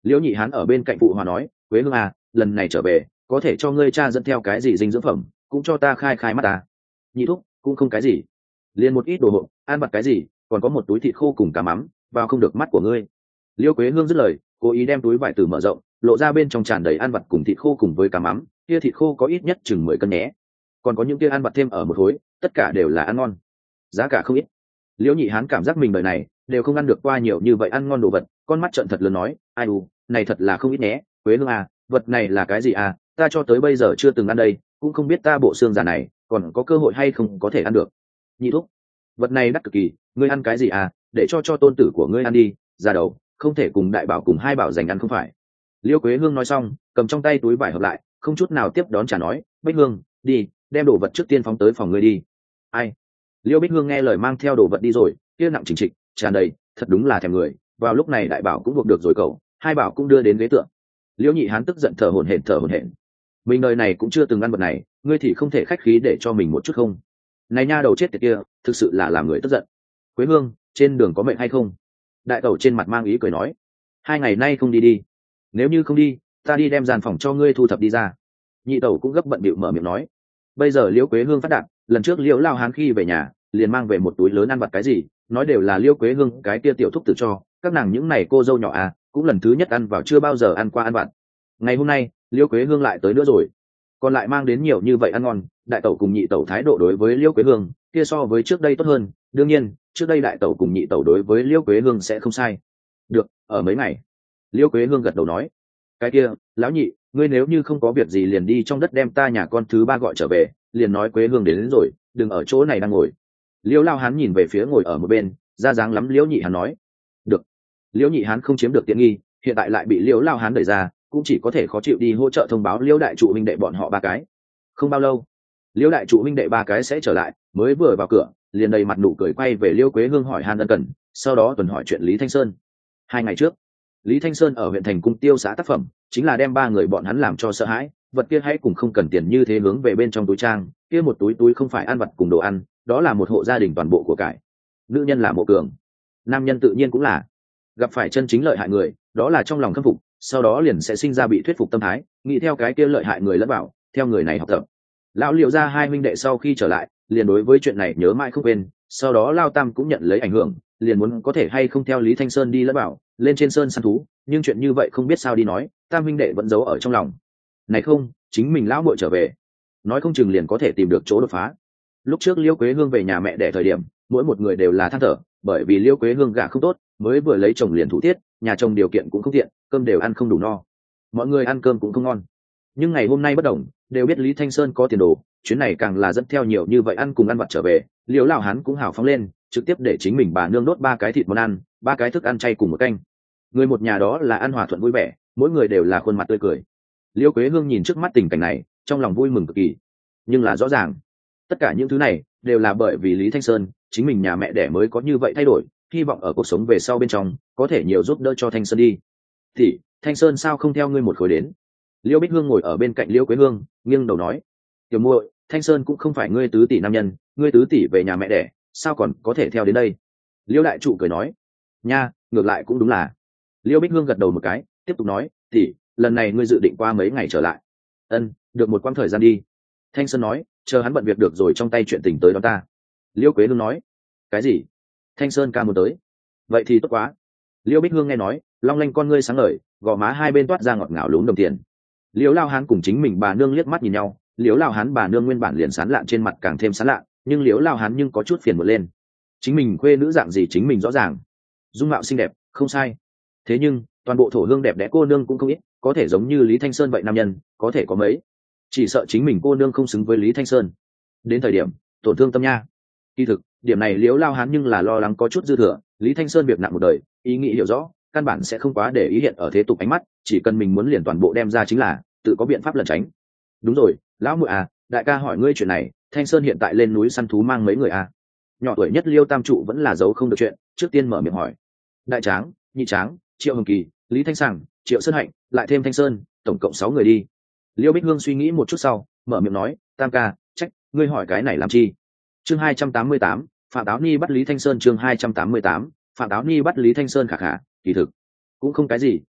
Liễu Nhị Hán ở bên cạnh phụ hòa nói, Quế Hương à, lần này trở về có thể cho ngươi cha dẫn theo cái gì dinh dưỡng phẩm, cũng cho ta khai khai mắt ta. Nhị thúc cũng không cái gì, liền một ít đồ hộp ăn vặt cái gì, còn có một túi thịt khô cùng cá mắm, vào không được mắt của ngươi. Liêu Quế Hương dứt lời, cố ý đem túi vải từ mở rộng, lộ ra bên trong tràn đầy ăn vặt cùng thịt khô cùng với cá mắm, kia thịt khô có ít nhất chừng 10 cân nhé, còn có những kia ăn vặt thêm ở một khối, tất cả đều là ăn ngon, giá cả không ít. Liễu Nhị Hán cảm giác mình đời này đều không ăn được qua nhiều như vậy ăn ngon đồ vật, con mắt trợn thật lớn nói, ai u, này thật là không ít nhé. Quế Hương à, vật này là cái gì à, ta cho tới bây giờ chưa từng ăn đây, cũng không biết ta bộ xương già này còn có cơ hội hay không có thể ăn được. Nhị thúc, vật này đắt cực kỳ, ngươi ăn cái gì à, để cho tôn tử của ngươi ăn đi, ra đầu không thể cùng đại bảo cùng hai bảo giành ăn không phải. Liêu Quế Hương nói xong, cầm trong tay túi vải hợp lại, không chút nào tiếp đón trả nói, Bích Hương, đi, đem đồ vật trước tiên phóng tới phòng ngươi đi. Ai? Liêu Bích Hương nghe lời mang theo đồ vật đi rồi, kia nặng chỉnh trịch, tràn đầy, thật đúng là thèm người. Vào lúc này đại bảo cũng buộc được rồi cậu, hai bảo cũng đưa đến ghế tượng. Liêu Nhị Hán tức giận thở hổn hển. Mình đời này cũng chưa từng ăn vật này, ngươi thì không thể khách khí để cho mình một chút không? Này nha đầu chết tiệt kia, thực sự là làm người tức giận. Quế Hương, trên đường có mệt hay không? Đại tẩu trên mặt mang ý cười nói, 2 ngày nay không đi. Nếu như không đi, ta đi đem gian phòng cho ngươi thu thập đi ra. Nhị tẩu cũng gấp bận bịu mở miệng nói. Bây giờ Liễu Quế Hương phát đạt, lần trước Liễu Lao Hán khi về nhà liền mang về một túi lớn ăn vặt cái gì, nói đều là Liễu Quế Hương cái kia tiểu thúc tự cho, các nàng những này cô dâu nhỏ à, cũng lần thứ nhất ăn vào chưa bao giờ ăn qua ăn vặt. Ngày hôm nay Liễu Quế Hương lại tới nữa rồi, còn lại mang đến nhiều như vậy ăn ngon. Đại tẩu cùng nhị tẩu thái độ đối với Liễu Quế Hương kia so với trước đây tốt hơn, đương nhiên trước đây đại tẩu cùng nhị tẩu đối với Liễu Quế Hương sẽ không sai. Được, ở mấy ngày. Liễu Quế Hương gật đầu nói, cái kia lão nhị, ngươi nếu như không có việc gì liền đi trong đất đem ta nhà con thứ ba gọi trở về, liền nói Quế Hương đến rồi, đừng ở chỗ này đang ngồi. Liễu Lao Hán nhìn về phía ngồi ở một bên ra dáng lắm Liễu Nhị Hán nói. Được. Liễu Nhị Hán không chiếm được tiện nghi, hiện tại lại bị Liễu Lao Hán đẩy ra, cũng chỉ có thể khó chịu đi hỗ trợ thông báo Liễu đại trụ huynh đệ bọn họ ba cái. Không bao lâu Liễu đại trụ huynh đệ ba cái sẽ trở lại, mới vừa vào cửa liền đầy mặt nụ cười quay về Liễu Quế Hương hỏi han ân cần, sau đó tuần hỏi chuyện Lý Thanh Sơn. 2 ngày trước Lý Thanh Sơn ở huyện thành Cung Tiêu xã tác phẩm chính là đem 3 người bọn hắn làm cho sợ hãi, vật kia hãy cùng không cần tiền như thế hướng về bên trong túi trang, kia một túi không phải ăn vật cùng đồ ăn, đó là một hộ gia đình toàn bộ của cải. Nữ nhân là Mộ Cường, nam nhân tự nhiên cũng là. Gặp phải chân chính lợi hại người, đó là trong lòng khâm phục, sau đó liền sẽ sinh ra bị thuyết phục tâm thái, nghĩ theo cái kia lợi hại người lẫn vào, theo người này học tập. Lão Liễu gia hai huynh đệ sau khi trở lại, liền đối với chuyện này nhớ mãi không quên, sau đó Lao Tam cũng nhận lấy ảnh hưởng, liền muốn có thể hay không theo Lý Thanh Sơn đi lẫn vào, lên trên sơn săn thú, nhưng chuyện như vậy không biết sao đi nói, Tam huynh đệ vẫn giấu ở trong lòng. Này không, chính mình lão muội trở về, nói không chừng liền có thể tìm được chỗ đột phá. Lúc trước Liễu Quế Hương về nhà mẹ đẻ thời điểm, mỗi một người đều là than thở, bởi vì Liễu Quế Hương gả không tốt, mới vừa lấy chồng liền thủ tiết, nhà chồng điều kiện cũng không tiện, cơm đều ăn không đủ no, mọi người ăn cơm cũng không ngon. Nhưng ngày hôm nay bất đồng, đều biết Lý Thanh Sơn có tiền đồ, chuyến này càng là dẫn theo nhiều như vậy ăn cùng ăn vặt trở về, Liễu Lão Hán cũng hào phóng lên, trực tiếp để chính mình bà nương đốt 3 cái thịt món ăn, 3 cái thức ăn chay cùng một canh. Người một nhà đó là ăn hòa thuận vui vẻ, mỗi người đều là khuôn mặt tươi cười. Liễu Quế Hương nhìn trước mắt tình cảnh này, trong lòng vui mừng cực kỳ. Nhưng là rõ ràng, tất cả những thứ này đều là bởi vì Lý Thanh Sơn, chính mình nhà mẹ đẻ mới có như vậy thay đổi, hy vọng ở cuộc sống về sau bên trong có thể nhiều giúp đỡ cho Thanh Sơn đi. Thì Thanh Sơn sao không theo ngươi một khối đến? Liễu Bích Hương ngồi ở bên cạnh Liễu Quế Hương, nghiêng đầu nói, tiểu muội, Thanh Sơn cũng không phải ngươi tứ tỷ nam nhân, ngươi tứ tỷ về nhà mẹ đẻ, sao còn có thể theo đến đây? Liễu đại trụ cười nói, nha, ngược lại cũng đúng là. Liễu Bích Hương gật đầu một cái, tiếp tục nói, tỷ, lần này ngươi dự định qua mấy ngày trở lại? Ân, được một quãng thời gian đi. Thanh Sơn nói, chờ hắn bận việc được rồi trong tay chuyện tình tới đó ta. Liễu Quế Hương nói, cái gì? Thanh Sơn ca muốn tới? Vậy thì tốt quá. Liễu Bích Hương nghe nói, long lanh con ngươi sáng ngời, gò má hai bên toát ra ngọt ngào lúm đồng tiền. Liễu Lao Hán cùng chính mình bà nương liếc mắt nhìn nhau, Liễu Lao Hán bà nương nguyên bản liền sán lạn trên mặt càng thêm sán lạn, nhưng Liễu Lao Hán nhưng có chút phiền muộn lên. Chính mình khuê nữ dạng gì chính mình rõ ràng, dung mạo xinh đẹp không sai, thế nhưng toàn bộ thổ hương đẹp đẽ cô nương cũng không ít, có thể giống như Lý Thanh Sơn vậy nam nhân có thể có mấy, chỉ sợ chính mình cô nương không xứng với Lý Thanh Sơn, đến thời điểm tổn thương tâm nha. Kỳ thực điểm này Liễu Lao Hán nhưng là lo lắng có chút dư thừa, Lý Thanh Sơn việc nặng một đời, ý nghĩ hiểu rõ, căn bản sẽ không quá để ý hiện ở thế tục ánh mắt, chỉ cần mình muốn liền toàn bộ đem ra chính là tự có biện pháp lẩn tránh. Đúng rồi, lão muội à, đại ca hỏi ngươi chuyện này, Thanh Sơn hiện tại lên núi săn thú mang mấy người à? Nhỏ tuổi nhất Liêu Tam trụ vẫn là giấu không được chuyện, trước tiên mở miệng hỏi. Đại tráng, nhị tráng, Triệu Hồng Kỳ, Lý Thanh Sảng, Triệu Sơn Hạnh, lại thêm Thanh Sơn, tổng cộng 6 người đi. Liêu Bích Hương suy nghĩ một chút sau, mở miệng nói, Tam ca, trách ngươi hỏi cái này làm chi? Chương 288, Phạm Táo Ni bắt Lý Thanh Sơn. Chương 288, Phạm Táo Ni bắt Lý Thanh Sơn. Khả khả, kỳ thực cũng không cái gì,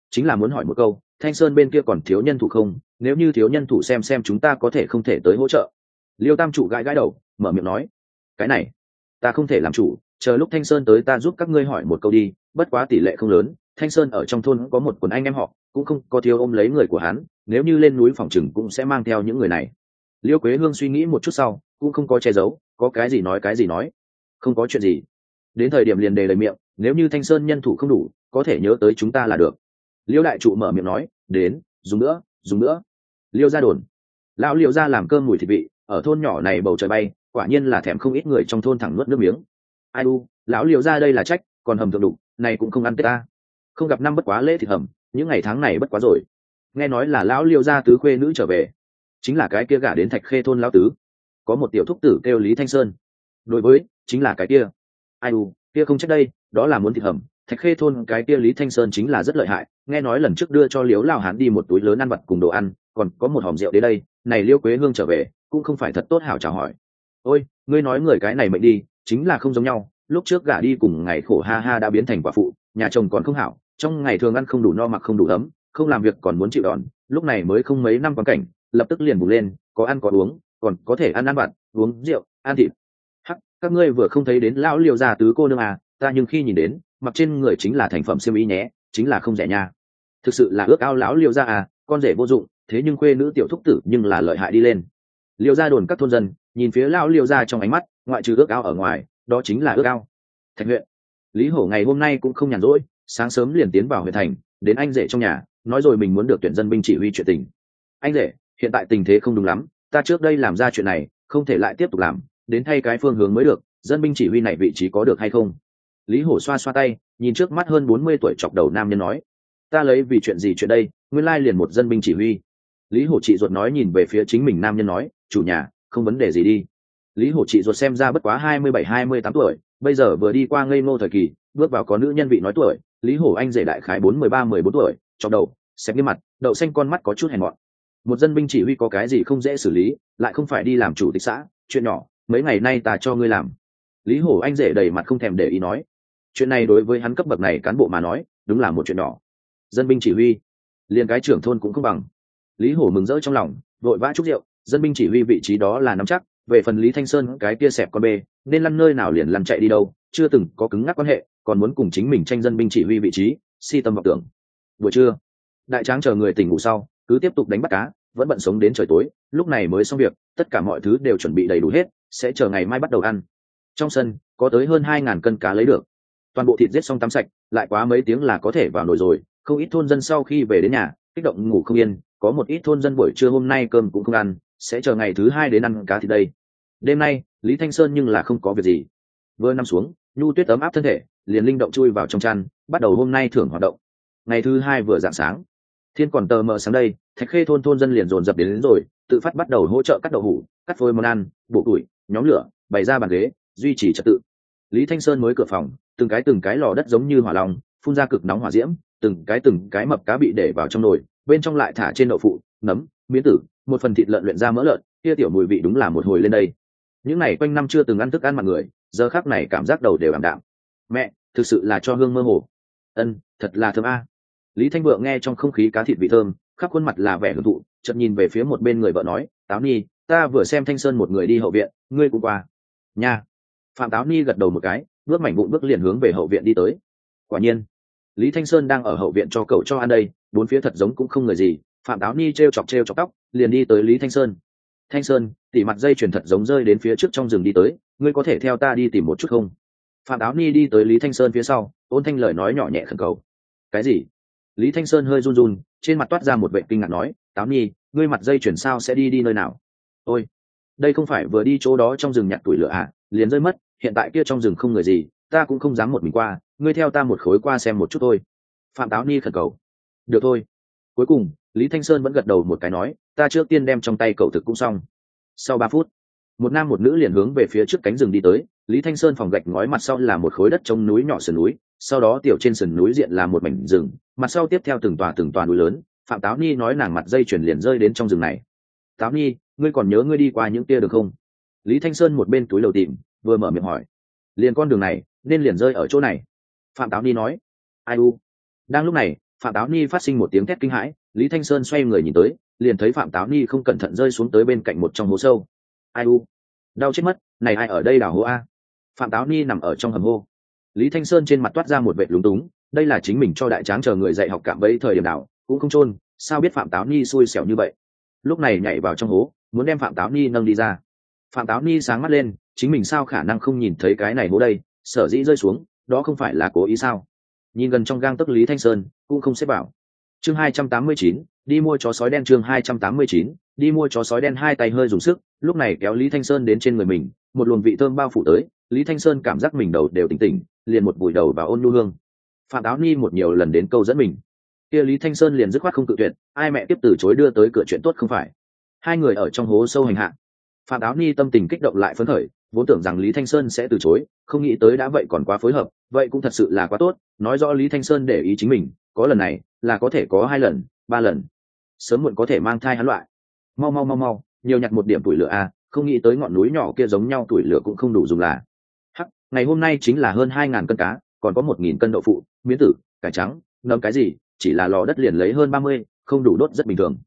chính là muốn hỏi một câu, Thanh Sơn bên kia còn thiếu nhân thủ không? Nếu như thiếu nhân thủ xem chúng ta có thể không thể tới hỗ trợ. Liêu Tam Trụ gãi gãi đầu, mở miệng nói, cái này ta không thể làm chủ, chờ lúc Thanh Sơn tới ta giúp các ngươi hỏi một câu đi, bất quá tỷ lệ không lớn. Thanh Sơn ở trong thôn có một quần anh em họ, cũng không có thiếu ôm lấy người của hắn, nếu như lên núi phòng chừng cũng sẽ mang theo những người này. Liêu Quế Hương suy nghĩ một chút sau, cũng không có che giấu, có cái gì nói cái gì nói, không có chuyện gì. Đến thời điểm liền đề lời miệng, nếu như Thanh Sơn nhân thủ không đủ, có thể nhớ tới chúng ta là được. Liêu Đại Trụ mở miệng nói, đến, dùng nữa. Liêu gia đồn, lão Liêu gia làm cơm mùi thịt vị, ở thôn nhỏ này bầu trời bay, quả nhiên là thèm không ít người trong thôn thẳng nuốt nước miếng. Ai u, lão Liêu gia đây là trách, còn hầm thượng đục, này cũng không ăn tết ta. Không gặp năm bất quá lễ thịt hầm, những ngày tháng này bất quá rồi. Nghe nói là lão Liêu gia tứ khuê nữ trở về, chính là cái kia gả đến Thạch Khê thôn lão tứ. Có một tiểu thúc tử kêu Lý Thanh Sơn. Đối với, chính là cái kia. Ai u, kia không trách đây, đó là muốn thịt hầm. Thạch Khê thôn cái kia Lý Thanh Sơn chính là rất lợi hại, nghe nói lần trước đưa cho Liếu Lão Hán đi một túi lớn ăn vặt cùng đồ ăn, còn có một hòm rượu đến đây. Này Liêu Quế Hương trở về, cũng không phải thật tốt hảo chào hỏi. Ôi, ngươi nói người cái này mệnh đi, chính là không giống nhau. Lúc trước gả đi cùng ngày khổ ha ha đã biến thành quả phụ, nhà chồng còn không hảo, trong ngày thường ăn không đủ no mặc không đủ ấm, không làm việc còn muốn chịu đòn. Lúc này mới không mấy năm quan cảnh, lập tức liền bùng lên, có ăn có uống, còn có thể ăn vặt, uống rượu, ăn thịt. Hắc, các ngươi vừa không thấy đến lão Liêu gia tứ cô nương à? Ta nhưng khi nhìn đến, mặc trên người chính là thành phẩm xiêm y nhé, chính là không rẻ nha. Thực sự là ước ao lão Liêu gia à, con rể vô dụng, thế nhưng khuê nữ tiểu thúc tử nhưng là lợi hại đi lên. Liêu gia đồn các thôn dân nhìn phía lão Liêu gia trong ánh mắt, ngoại trừ ước ao ở ngoài, đó chính là ước ao. Thạch huyện, Lý Hổ ngày hôm nay cũng không nhàn rỗi, sáng sớm liền tiến vào huyện thành, đến anh rể trong nhà, nói rồi mình muốn được tuyển dân binh chỉ huy chuyện tình. Anh rể, hiện tại tình thế không đúng lắm, ta trước đây làm ra chuyện này, không thể lại tiếp tục làm, đến thay cái phương hướng mới được, dân binh chỉ huy này vị trí có được hay không? Lý Hổ xoa xoa tay, nhìn trước mắt hơn 40 tuổi chọc đầu nam nhân nói, ta lấy vì chuyện gì chuyện đây, nguyên lai liền một dân binh chỉ huy. Lý Hổ chị ruột nói nhìn về phía chính mình nam nhân nói, chủ nhà, không vấn đề gì đi. Lý Hổ chị ruột xem ra bất quá 27-28 tuổi, bây giờ vừa đi qua ngây ngô thời kỳ, bước vào có nữ nhân vị nói tuổi. Lý Hổ anh rể đại khái 13-14 tuổi, chọc đầu, xẹp nghiêm mặt, đậu xanh con mắt có chút hèn mọn. Một dân binh chỉ huy có cái gì không dễ xử lý, lại không phải đi làm chủ tịch xã, chuyện nhỏ, mấy ngày nay ta cho ngươi làm. Lý Hổ anh rể đầy mặt không thèm để ý nói, chuyện này đối với hắn cấp bậc này cán bộ mà nói, đúng là một chuyện nhỏ. Dân binh chỉ huy, liền cái trưởng thôn cũng không bằng. Lý Hổ mừng rỡ trong lòng, vội vã chúc rượu, dân binh chỉ huy vị trí đó là nắm chắc, về phần Lý Thanh Sơn cái kia xẹp con bê, nên lăn nơi nào liền lăn chạy đi đâu, chưa từng có cứng ngắc quan hệ, còn muốn cùng chính mình tranh dân binh chỉ huy vị trí, si tâm vọng tưởng. Buổi trưa, đại tráng chờ người tỉnh ngủ sau, cứ tiếp tục đánh bắt cá, vẫn bận sống đến trời tối, lúc này mới xong việc, tất cả mọi thứ đều chuẩn bị đầy đủ hết, sẽ chờ ngày mai bắt đầu ăn. Trong sân có tới hơn 2.000 cân cá lấy được, toàn bộ thịt giết xong tắm sạch, lại quá mấy tiếng là có thể vào nồi rồi. Không ít thôn dân sau khi về đến nhà, kích động ngủ không yên, có một ít thôn dân buổi trưa hôm nay cơm cũng không ăn, sẽ chờ ngày thứ 2 đến ăn cá thịt đây. Đêm nay Lý Thanh Sơn nhưng là không có việc gì, vừa nằm xuống, nhu tuyết ấm áp thân thể, liền linh động chui vào trong chăn, bắt đầu hôm nay thưởng hoạt động. Ngày thứ 2 vừa rạng sáng, thiên còn tờ mờ sáng đây, Thạch Khê thôn dân liền dồn dập đến rồi, tự phát bắt đầu hỗ trợ cắt đậu hũ, cắt phôi món ăn, bổ củi, nhóm lửa, bày ra bàn ghế, duy trì trật tự. Lý Thanh Sơn mới cửa phòng, từng cái lò đất giống như hỏa long, phun ra cực nóng hỏa diễm, từng cái mập cá bị để vào trong nồi, bên trong lại thả trên đậu phụ, nấm, miến tử, một phần thịt lợn luyện ra mỡ lợn, kia tiểu mùi vị đúng là một hồi lên đây. Những này quanh năm chưa từng ăn thức ăn mặt người, giờ khắc này cảm giác đầu đều ảm đạm. Mẹ, thực sự là cho hương mơ hồ. Ân, thật là thơm a. Lý Thanh Vượng nghe trong không khí cá thịt vị thơm, khắp khuôn mặt là vẻ hưởng thụ, chợt nhìn về phía một bên người vợ nói, Táo Ni, ta vừa xem Thanh Sơn một người đi hậu viện, ngươi cũng qua. Nha. Phạm Táo Ni gật đầu một cái, bước mảnh vụn bước liền hướng về hậu viện đi tới. Quả nhiên, Lý Thanh Sơn đang ở hậu viện cho cậu cho ăn đây, bốn phía thật giống cũng không người gì. Phạm Táo Ni treo chọc tóc, liền đi tới Lý Thanh Sơn. Thanh Sơn, tỉ mặt dây chuyền thật giống rơi đến phía trước trong rừng đi tới, ngươi có thể theo ta đi tìm một chút không? Phạm Táo Ni đi tới Lý Thanh Sơn phía sau, ôn thanh lời nói nhỏ nhẹ khẩn cầu. Cái gì? Lý Thanh Sơn hơi run run, trên mặt toát ra một vẻ kinh ngạc nói, Táo Ni, ngươi mặt dây chuyền sao sẽ đi nơi nào? Ôi, đây không phải vừa đi chỗ đó trong rừng nhặt tuổi lửa à, liền rơi mất, hiện tại kia trong rừng không người gì, ta cũng không dám một mình qua, ngươi theo ta một khối qua xem một chút thôi. Phạm Táo Ni khẩn cầu. Được thôi. Cuối cùng Lý Thanh Sơn vẫn gật đầu một cái nói, ta trước tiên đem trong tay cậu thực cũng xong. Sau 3 phút, một nam một nữ liền hướng về phía trước cánh rừng đi tới. Lý Thanh Sơn phòng gạch ngói mặt sau là một khối đất trống núi nhỏ sườn núi, sau đó tiểu trên sườn núi diện là một mảnh rừng, mặt sau tiếp theo từng tòa núi lớn. Phạm Táo Ni nói nàng mặt dây chuyền liền rơi đến trong rừng này. Táo Ni, ngươi còn nhớ ngươi đi qua những kia được không? Lý Thanh Sơn một bên túi lầu tìm, vừa mở miệng hỏi. Liền con đường này, nên liền rơi ở chỗ này. Phạm Táo Ni nói. Ai u. Đang lúc này, Phạm Táo Ni phát sinh một tiếng thét kinh hãi, Lý Thanh Sơn xoay người nhìn tới, liền thấy Phạm Táo Ni không cẩn thận rơi xuống tới bên cạnh một trong hố sâu. Ai u, đau chết mất, này ai ở đây đào hố a? Phạm Táo Ni nằm ở trong hầm hô. Lý Thanh Sơn trên mặt toát ra một vệt lúng túng, đây là chính mình cho đại tráng chờ người dạy học cạm bẫy thời điểm nào, cũng không chôn, sao biết Phạm Táo Ni xui xẻo như vậy. Lúc này nhảy vào trong hố, muốn đem Phạm Táo Ni nâng đi ra. Phạm Táo Ni sáng mắt lên, chính mình sao khả năng không nhìn thấy cái này hố đây, sở dĩ rơi xuống, đó không phải là cố ý sao? Nhìn gần trong gang tấc Lý Thanh Sơn, cũng không xếp vào. Chương 289, đi mua chó sói đen. Chương 289, đi mua chó sói đen. Hai tay hơi dùng sức, lúc này kéo Lý Thanh Sơn đến trên người mình, một luồng vị thơm bao phủ tới, Lý Thanh Sơn cảm giác mình đầu đều tỉnh tỉnh, liền một vùi đầu vào ôn nhu hương. Phạm Táo Ni một nhiều lần đến câu dẫn mình, kia Lý Thanh Sơn liền dứt khoát không cự tuyệt, ai mẹ tiếp từ chối đưa tới cửa chuyện tốt không phải. Hai người ở trong hố sâu hành hạ, Phạm Táo Ni tâm tình kích động lại phấn khởi, vốn tưởng rằng Lý Thanh Sơn sẽ từ chối, không nghĩ tới đã vậy còn quá phối hợp, vậy cũng thật sự là quá tốt, nói rõ Lý Thanh Sơn để ý chính mình, có lần này là có thể có 2 lần, 3 lần, sớm muộn có thể mang thai hắn loại. Mau, nhiều nhặt một điểm tuổi lửa a, không nghĩ tới ngọn núi nhỏ kia giống nhau tuổi lửa cũng không đủ dùng là. Hắc, ngày hôm nay chính là hơn 2.000 cân cá, còn có 1.000 cân đậu phụ, miến tử, cải trắng, nấm cái gì, chỉ là lò đất liền lấy hơn 30, không đủ đốt rất bình thường.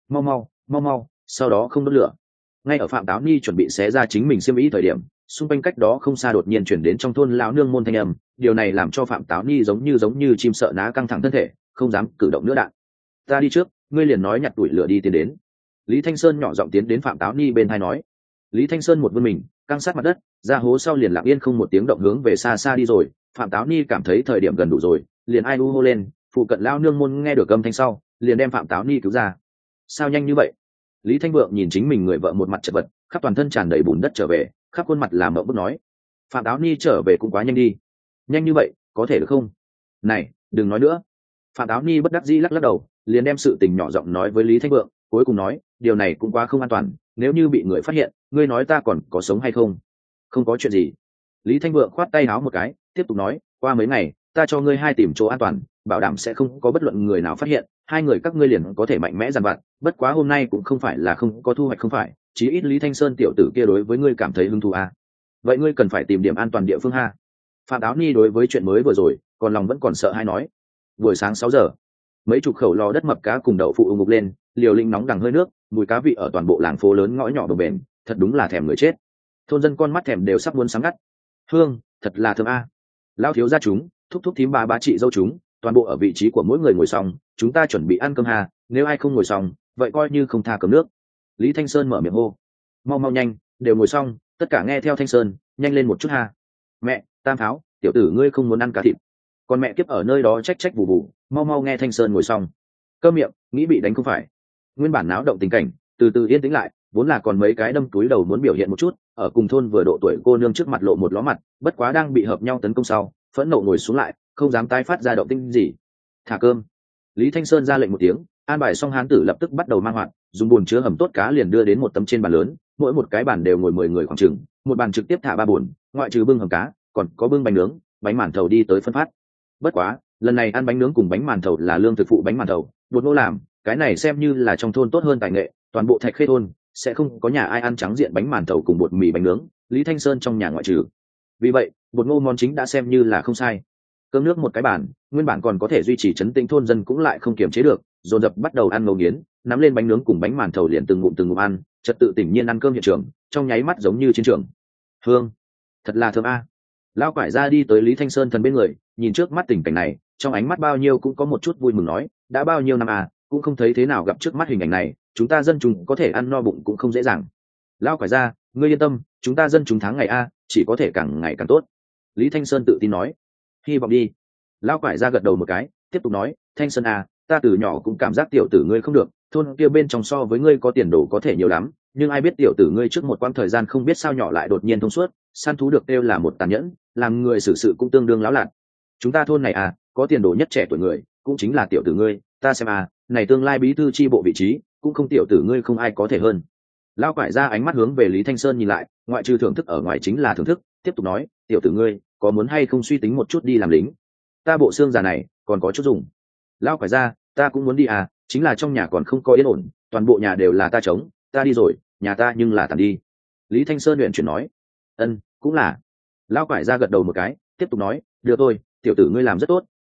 Mau, sau đó không đốt lửa. Ngay ở Phạm Táo Ni chuẩn bị xé ra chính mình xiêm y thời điểm, xung quanh cách đó không xa đột nhiên chuyển đến trong thôn lão nương môn thanh âm, điều này làm cho Phạm Táo Ni giống như chim sợ ná căng thẳng thân thể, không dám cử động nữa đạn. Ta đi trước, ngươi liền nói nhặt tuổi lửa đi tiến đến. Lý Thanh Sơn nhỏ giọng tiến đến Phạm Táo Ni bên tai nói. Lý Thanh Sơn một vươn mình, căng sát mặt đất, ra hố sau liền lặng yên không một tiếng động hướng về xa xa đi rồi. Phạm Táo Ni cảm thấy thời điểm gần đủ rồi, liền ai u hô lên, phụ cận lão nương môn nghe được âm thanh sau, liền đem Phạm Táo Ni cứu ra. Sao nhanh như vậy? Lý Thanh Vượng nhìn chính mình người vợ một mặt chật vật, khắp toàn thân tràn đầy bùn đất trở về, khắp khuôn mặt làm mộng bức nói: Phạm Táo Ni trở về cũng quá nhanh đi, nhanh như vậy có thể được không? Này, đừng nói nữa. Phạm Táo Ni bất đắc dĩ lắc lắc đầu, liền đem sự tình nhỏ giọng nói với Lý Thanh Vượng, cuối cùng nói: điều này cũng quá không an toàn, nếu như bị người phát hiện, ngươi nói ta còn có sống hay không? Không có chuyện gì. Lý Thanh Vượng khoát tay áo một cái, tiếp tục nói: qua mấy ngày, ta cho ngươi 2 tìm chỗ an toàn, bảo đảm sẽ không có bất luận người nào phát hiện, 2 người các ngươi liền có thể mạnh mẽ dằn vặt. Bất quá hôm nay cũng không phải là không có thu hoạch không phải, chí ít Lý Thanh Sơn tiểu tử kia đối với ngươi cảm thấy hứng thú à. Vậy ngươi cần phải tìm điểm an toàn địa phương ha. Phạm Táo Ni đối với chuyện mới vừa rồi, còn lòng vẫn còn sợ hay nói. Buổi sáng 6 giờ, mấy chục khẩu lò đất mập cá cùng đậu phụ ngục lên, liều linh nóng đằng hơi nước, mùi cá vị ở toàn bộ làng phố lớn ngõ nhỏ bồng bềnh, thật đúng là thèm người chết. Thôn dân con mắt thèm đều sắp muốn sáng ngắt. Hương, thật là thơm a. Lao thiếu gia chúng, thúc thím bà chị dâu chúng, toàn bộ ở vị trí của mỗi người ngồi xong, chúng ta chuẩn bị ăn cơm hà, nếu ai không ngồi xong, vậy coi như không tha cơm nước. Lý Thanh Sơn mở miệng hô. Mau nhanh, đều ngồi xong, tất cả nghe theo Thanh Sơn, nhanh lên một chút ha. Mẹ, Tam Pháo, tiểu tử ngươi không muốn ăn cá thịt. Còn mẹ kiếp ở nơi đó trách vù vù, mau nghe Thanh Sơn ngồi xong. Cơm miệng, nghĩ bị đánh không phải. Nguyên bản náo động tình cảnh, từ từ yên tĩnh lại, vốn là còn mấy cái đâm túi đầu muốn biểu hiện một chút, ở cùng thôn vừa độ tuổi cô nương trước mặt lộ một ló mặt, bất quá đang bị hợp nhau tấn công sau, phẫn nộ ngồi xuống lại, không dám tái phát ra động tĩnh gì. Thả cơm. Lý Thanh Sơn ra lệnh một tiếng, an bài xong hán tử lập tức bắt đầu mang hoạt, dùng bồn chứa hầm tốt cá liền đưa đến một tấm trên bàn lớn, mỗi một cái bàn đều ngồi 10 người khoảng chừng, một bàn trực tiếp thả 3 bồn, ngoại trừ bưng hầm cá, còn có bưng bánh nướng, bánh màn thầu đi tới phân phát. Bất quá, lần này ăn bánh nướng cùng bánh màn thầu là lương thực phụ bánh màn thầu, bột ngô làm, cái này xem như là trong thôn tốt hơn tài nghệ, toàn bộ Thạch Khê thôn sẽ không có nhà ai ăn trắng diện bánh màn thầu cùng bột mì bánh nướng, Lý Thanh Sơn trong nhà ngoại trừ. Vì vậy, bột ngô món chính đã xem như là không sai. Cơm nước một cái bàn, nguyên bản còn có thể duy trì trấn tĩnh thôn dân cũng lại không kiềm chế được, dồn dập bắt đầu ăn ngấu nghiến, nắm lên bánh nướng cùng bánh màn thầu liền từng ngụm ăn, trật tự tỉnh nhiên ăn cơm hiện trường, trong nháy mắt giống như chiến trường. Hương, thật là thơm a. Lão quải ra đi tới Lý Thanh Sơn thần bên người, nhìn trước mắt tình cảnh này, trong ánh mắt bao nhiêu cũng có một chút vui mừng nói, đã bao nhiêu năm à, cũng không thấy thế nào gặp trước mắt hình ảnh này, chúng ta dân chúng có thể ăn no bụng cũng không dễ dàng. Lão quải ra, ngươi yên tâm, chúng ta dân chúng tháng ngày a, chỉ có thể càng ngày càng tốt. Lý Thanh Sơn tự tin nói. Hy vọng đi. Lão quải ra gật đầu một cái, tiếp tục nói, Thanh Sơn à, ta từ nhỏ cũng cảm giác tiểu tử ngươi không được, thôn kia bên trong so với ngươi có tiền đồ có thể nhiều lắm, nhưng ai biết tiểu tử ngươi trước một quãng thời gian không biết sao nhỏ lại đột nhiên thông suốt, săn thú được kêu là một tàn nhẫn, làm người xử sự cũng tương đương láo lạn. Chúng ta thôn này à, có tiền đồ nhất trẻ tuổi người, cũng chính là tiểu tử ngươi, ta xem à, này tương lai bí thư chi bộ vị trí, cũng không tiểu tử ngươi không ai có thể hơn. Lão quải ra ánh mắt hướng về Lý Thanh Sơn nhìn lại, ngoại trừ thưởng thức ở ngoài chính là thưởng thức, tiếp tục nói, tiểu tử ngươi, có muốn hay không suy tính một chút đi làm lính? Ta bộ xương già này, còn có chút dùng. Lão quải ra, ta cũng muốn đi à, chính là trong nhà còn không có yên ổn, toàn bộ nhà đều là ta trống, ta đi rồi, nhà ta nhưng là tàn đi. Lý Thanh Sơn luyện chuyển nói, cũng là. Lão quải ra gật đầu một cái, tiếp tục nói, được thôi, tiểu tử ngươi làm rất tốt,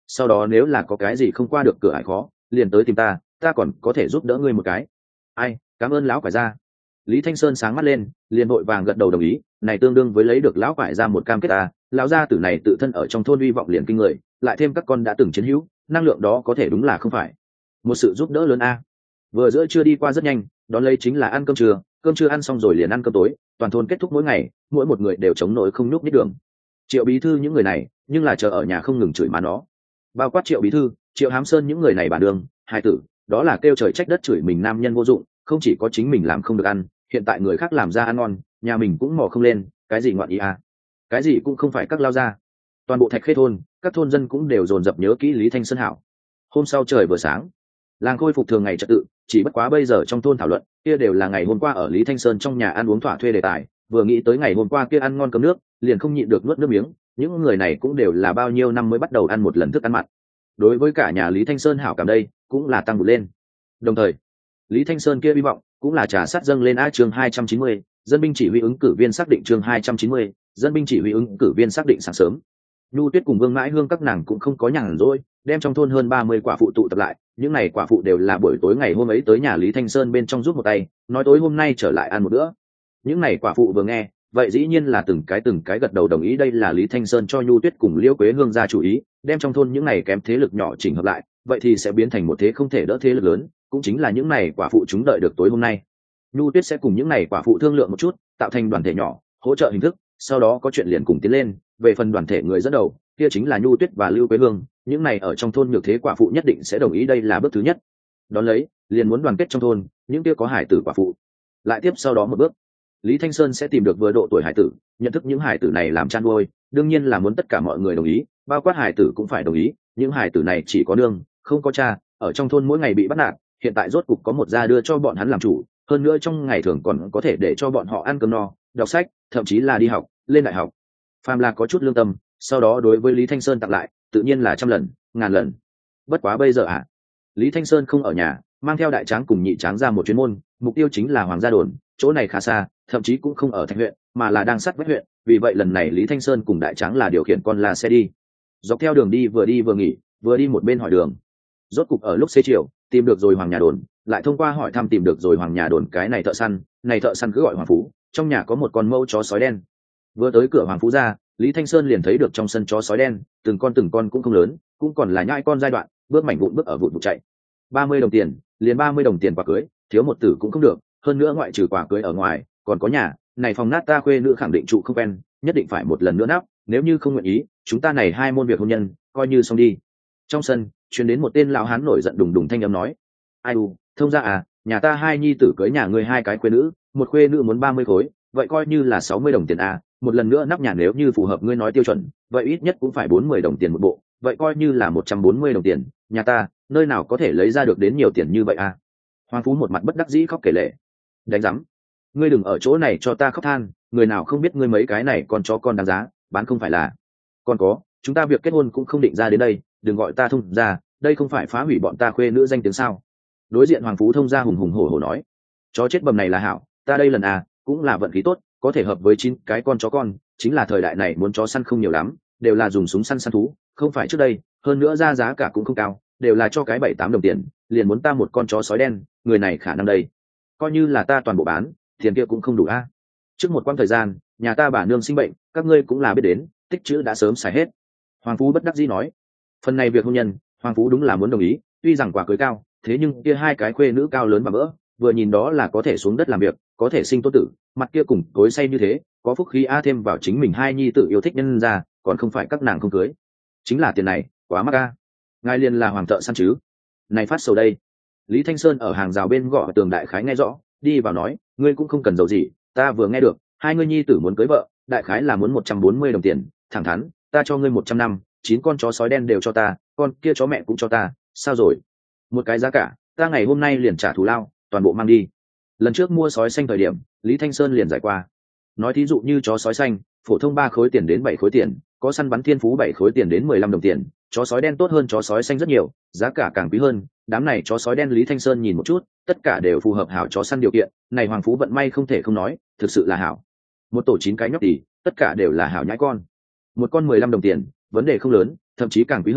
sau đó nếu là có cái gì không qua được cửa ải khó liền tới tìm ta còn có thể giúp đỡ ngươi một cái. Ai, cảm ơn lão quải gia. Lý Thanh Sơn sáng mắt lên, liền vội vàng gật đầu đồng ý, này tương đương với lấy được lão quải gia một cam kết ta, lão gia tử này tự thân ở trong thôn uy vọng liền kinh người, lại thêm các con đã từng chiến hữu, năng lượng đó có thể đúng là không phải một sự giúp đỡ lớn a. Vừa giữa trưa đi qua rất nhanh, đón lấy chính là ăn cơm trưa ăn xong rồi liền ăn cơm tối, toàn thôn kết thúc mỗi ngày, mỗi một người đều chống nổi không nhúc nhích đường. Triệu bí thư những người này, nhưng là chờ ở nhà không ngừng chửi má nó. Bao quát Triệu bí thư, Triệu Hám Sơn những người này bản đường, hai tử, đó là kêu trời trách đất chửi mình nam nhân vô dụng, không chỉ có chính mình làm không được ăn, hiện tại người khác làm ra ăn ngon, nhà mình cũng mò không lên, cái gì ngoạn ý à? Cái gì cũng không phải các lao ra. Toàn bộ Thạch Khê thôn, các thôn dân cũng đều dồn dập nhớ kỹ Lý Thanh Sơn hảo. Hôm sau trời vừa sáng, làng khôi phục thường ngày trật tự, chỉ bất quá bây giờ trong thôn thảo luận kia đều là ngày hôm qua ở Lý Thanh Sơn trong nhà ăn uống thỏa thuê đề tài, vừa nghĩ tới ngày hôm qua kia ăn ngon cơm nước liền không nhịn được nuốt nước miếng. Những người này cũng đều là bao nhiêu năm mới bắt đầu ăn một lần thức ăn mặn, đối với cả nhà Lý Thanh Sơn hảo cảm đây cũng là tăng vụt lên. Đồng thời Lý Thanh Sơn kia hy vọng cũng là trà sát dâng lên. Chương 290, dân binh chỉ huy ứng cử viên xác định. Chương 290, dân binh chỉ huy ứng cử viên xác định. Sáng sớm Nhu Tuyết cùng Vương Mãi Hương các nàng cũng không có nhàn rỗi, đem trong thôn hơn 30 quả phụ tụ tập lại. Những này quả phụ đều là buổi tối ngày hôm ấy tới nhà Lý Thanh Sơn bên trong giúp một tay, nói tối hôm nay trở lại ăn một bữa. Những này quả phụ vừa nghe vậy dĩ nhiên là từng cái gật đầu đồng ý, đây là Lý Thanh Sơn cho Nhu Tuyết cùng Liễu Quế Hương ra chủ ý, đem trong thôn những này kém thế lực nhỏ chỉnh hợp lại, vậy thì sẽ biến thành một thế không thể đỡ thế lực lớn, cũng chính là những này quả phụ chúng đợi được tối hôm nay. Nhu Tuyết sẽ cùng những này quả phụ thương lượng một chút, tạo thành đoàn thể nhỏ, hỗ trợ hình thức, sau đó có chuyện liền cùng tiến lên. Về phần đoàn thể người dẫn đầu, kia chính là Nhu Tuyết và Lưu Quế Hương, những này ở trong thôn nhược thế quả phụ nhất định sẽ đồng ý, đây là bước thứ nhất. Đón lấy, liền muốn đoàn kết trong thôn, những kia có hải tử quả phụ. Lại tiếp sau đó một bước, Lý Thanh Sơn sẽ tìm được vừa độ tuổi hải tử, nhận thức những hải tử này làm chăn nuôi, đương nhiên là muốn tất cả mọi người đồng ý, bao quát hải tử cũng phải đồng ý. Những hải tử này chỉ có nương, không có cha, ở trong thôn mỗi ngày bị bắt nạt, hiện tại rốt cục có một gia đưa cho bọn hắn làm chủ, hơn nữa trong ngày thường còn có thể để cho bọn họ ăn cơm no, đọc sách, thậm chí là đi học, lên đại học. Phàm là có chút lương tâm, sau đó đối với Lý Thanh Sơn tặng lại, tự nhiên là trăm lần, ngàn lần. Bất quá bây giờ Lý Thanh Sơn không ở nhà, mang theo đại tráng cùng nhị tráng ra một chuyến môn, mục tiêu chính là Hoàng Gia Đồn, chỗ này khá xa, thậm chí cũng không ở Thạch huyện, mà là đang sát vách huyện, vì vậy lần này Lý Thanh Sơn cùng đại tráng là điều khiển con la xe đi. Dọc theo đường đi vừa nghỉ, vừa đi một bên hỏi đường. Rốt cục ở lúc xế chiều, tìm được rồi Hoàng Nhà Đồn, lại thông qua hỏi thăm tìm được rồi Hoàng Nhà Đồn cái này thợ săn cứ gọi Hoàng Phú, trong nhà có một con mẫu chó sói đen. Vừa tới cửa Hoàng Phú ra, Lý Thanh Sơn liền thấy được trong sân chó sói đen, từng con cũng không lớn, cũng còn là nhãi con giai đoạn, bước mảnh vụn bước ở vụn chạy. 30 đồng tiền, liền 30 đồng tiền quả cưới, thiếu một tử cũng không được, hơn nữa ngoại trừ quả cưới ở ngoài, còn có nhà, này phòng nát ta khuê nữ khẳng định trụ không quen, nhất định phải một lần nữa nắp, nếu như không nguyện ý, chúng ta này hai môn việc hôn nhân, coi như xong đi. Trong sân, truyền đến một tên lão hán nổi giận đùng đùng thanh âm nói: "Ai u, thông gia nhà ta hai nhi tử cưới nhà ngươi hai cái khuê nữ, một khuê nữ muốn 30 khối, vậy coi như là 60 đồng tiền một lần nữa nắp nhà nếu như phù hợp ngươi nói tiêu chuẩn, vậy ít nhất cũng phải 40 đồng tiền một bộ, vậy coi như là 140 đồng tiền, nhà ta, nơi nào có thể lấy ra được đến nhiều tiền như vậy Hoàng Phú một mặt bất đắc dĩ khóc kể lệ. Đánh rắm, ngươi đừng ở chỗ này cho ta khóc than, người nào không biết ngươi mấy cái này còn cho con đáng giá, bán không phải là. Còn có, chúng ta việc kết hôn cũng không định ra đến đây, đừng gọi ta thông ra, đây không phải phá hủy bọn ta khuê nữ danh tiếng sao?" Đối diện Hoàng Phú thông ra hùng hùng hổ hổ nói: "Chó chết bầm này là hảo, ta đây lần cũng là vận khí tốt, có thể hợp với 9 cái con chó con, chính là thời đại này muốn chó săn không nhiều lắm, đều là dùng súng săn thú, không phải trước đây, hơn nữa ra giá cả cũng không cao, đều là cho cái 7-8 đồng tiền, liền muốn ta một con chó sói đen, người này khả năng đây, coi như là ta toàn bộ bán, tiền kia cũng không đủ Trước một quãng thời gian, nhà ta bà nương sinh bệnh, các ngươi cũng là biết đến, tích trữ đã sớm xài hết." Hoàng Phú bất đắc dĩ nói. Phần này việc hôn nhân, Hoàng Phú đúng là muốn đồng ý, tuy rằng quả cưới cao, thế nhưng kia hai cái khuê nữ cao lớn bằng mỡ, vừa nhìn đó là có thể xuống đất làm việc, có thể sinh tốt tử, mặt kia cùng cối say như thế, có phúc khí thêm vào chính mình hai nhi tử yêu thích nhân ra, còn không phải các nàng không cưới. Chính là tiền này, quá mắc ngài liền là hoàng thợ săn chứ? Này phát sầu đây. Lý Thanh Sơn ở hàng rào bên gõ tường đại khái nghe rõ, đi vào nói: "Ngươi cũng không cần giàu gì, ta vừa nghe được, hai ngươi nhi tử muốn cưới vợ, đại khái là muốn 140 đồng tiền, thẳng thắn, ta cho ngươi 100 năm, 9 con chó sói đen đều cho ta, con kia chó mẹ cũng cho ta, sao rồi? Một cái giá cả, ta ngày hôm nay liền trả thù lao, toàn bộ mang đi." Lần trước mua sói xanh thời điểm, Lý Thanh Sơn liền giải qua. Nói thí dụ như chó sói xanh, phổ thông 3 khối tiền đến 7 khối tiền, có săn bắn thiên phú 7 khối tiền đến 15 đồng tiền, chó sói đen tốt hơn chó sói xanh rất nhiều, giá cả càng quý hơn. Đám này chó sói đen Lý Thanh Sơn nhìn một chút, tất cả đều phù hợp hảo chó săn điều kiện, này Hoàng Phú vận may không thể không nói, thực sự là hảo. Một tổ 9 cái nhóc tỉ, tất cả đều là hảo nhãi con. Một con 15 đồng tiền, vấn đề không lớn, thậm chí càng quý hơn,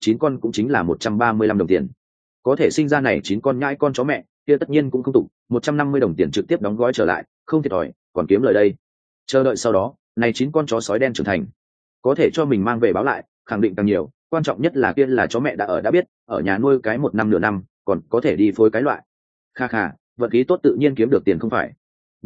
9 con cũng chính là 135 đồng tiền. Có thể sinh ra này 9 con nhãi con chó mẹ, kia tất nhiên cũng không tục, 150 đồng tiền trực tiếp đóng gói trở lại, không thiệt thòi, còn kiếm lời đây. Chờ đợi sau đó, này 9 con chó sói đen trưởng thành, có thể cho mình mang về báo lại, khẳng định càng nhiều, quan trọng nhất là kia là chó mẹ đã biết, ở nhà nuôi cái 1 năm nửa năm, còn có thể đi phối cái loại. Kha kha, vận khí tốt tự nhiên kiếm được tiền không phải.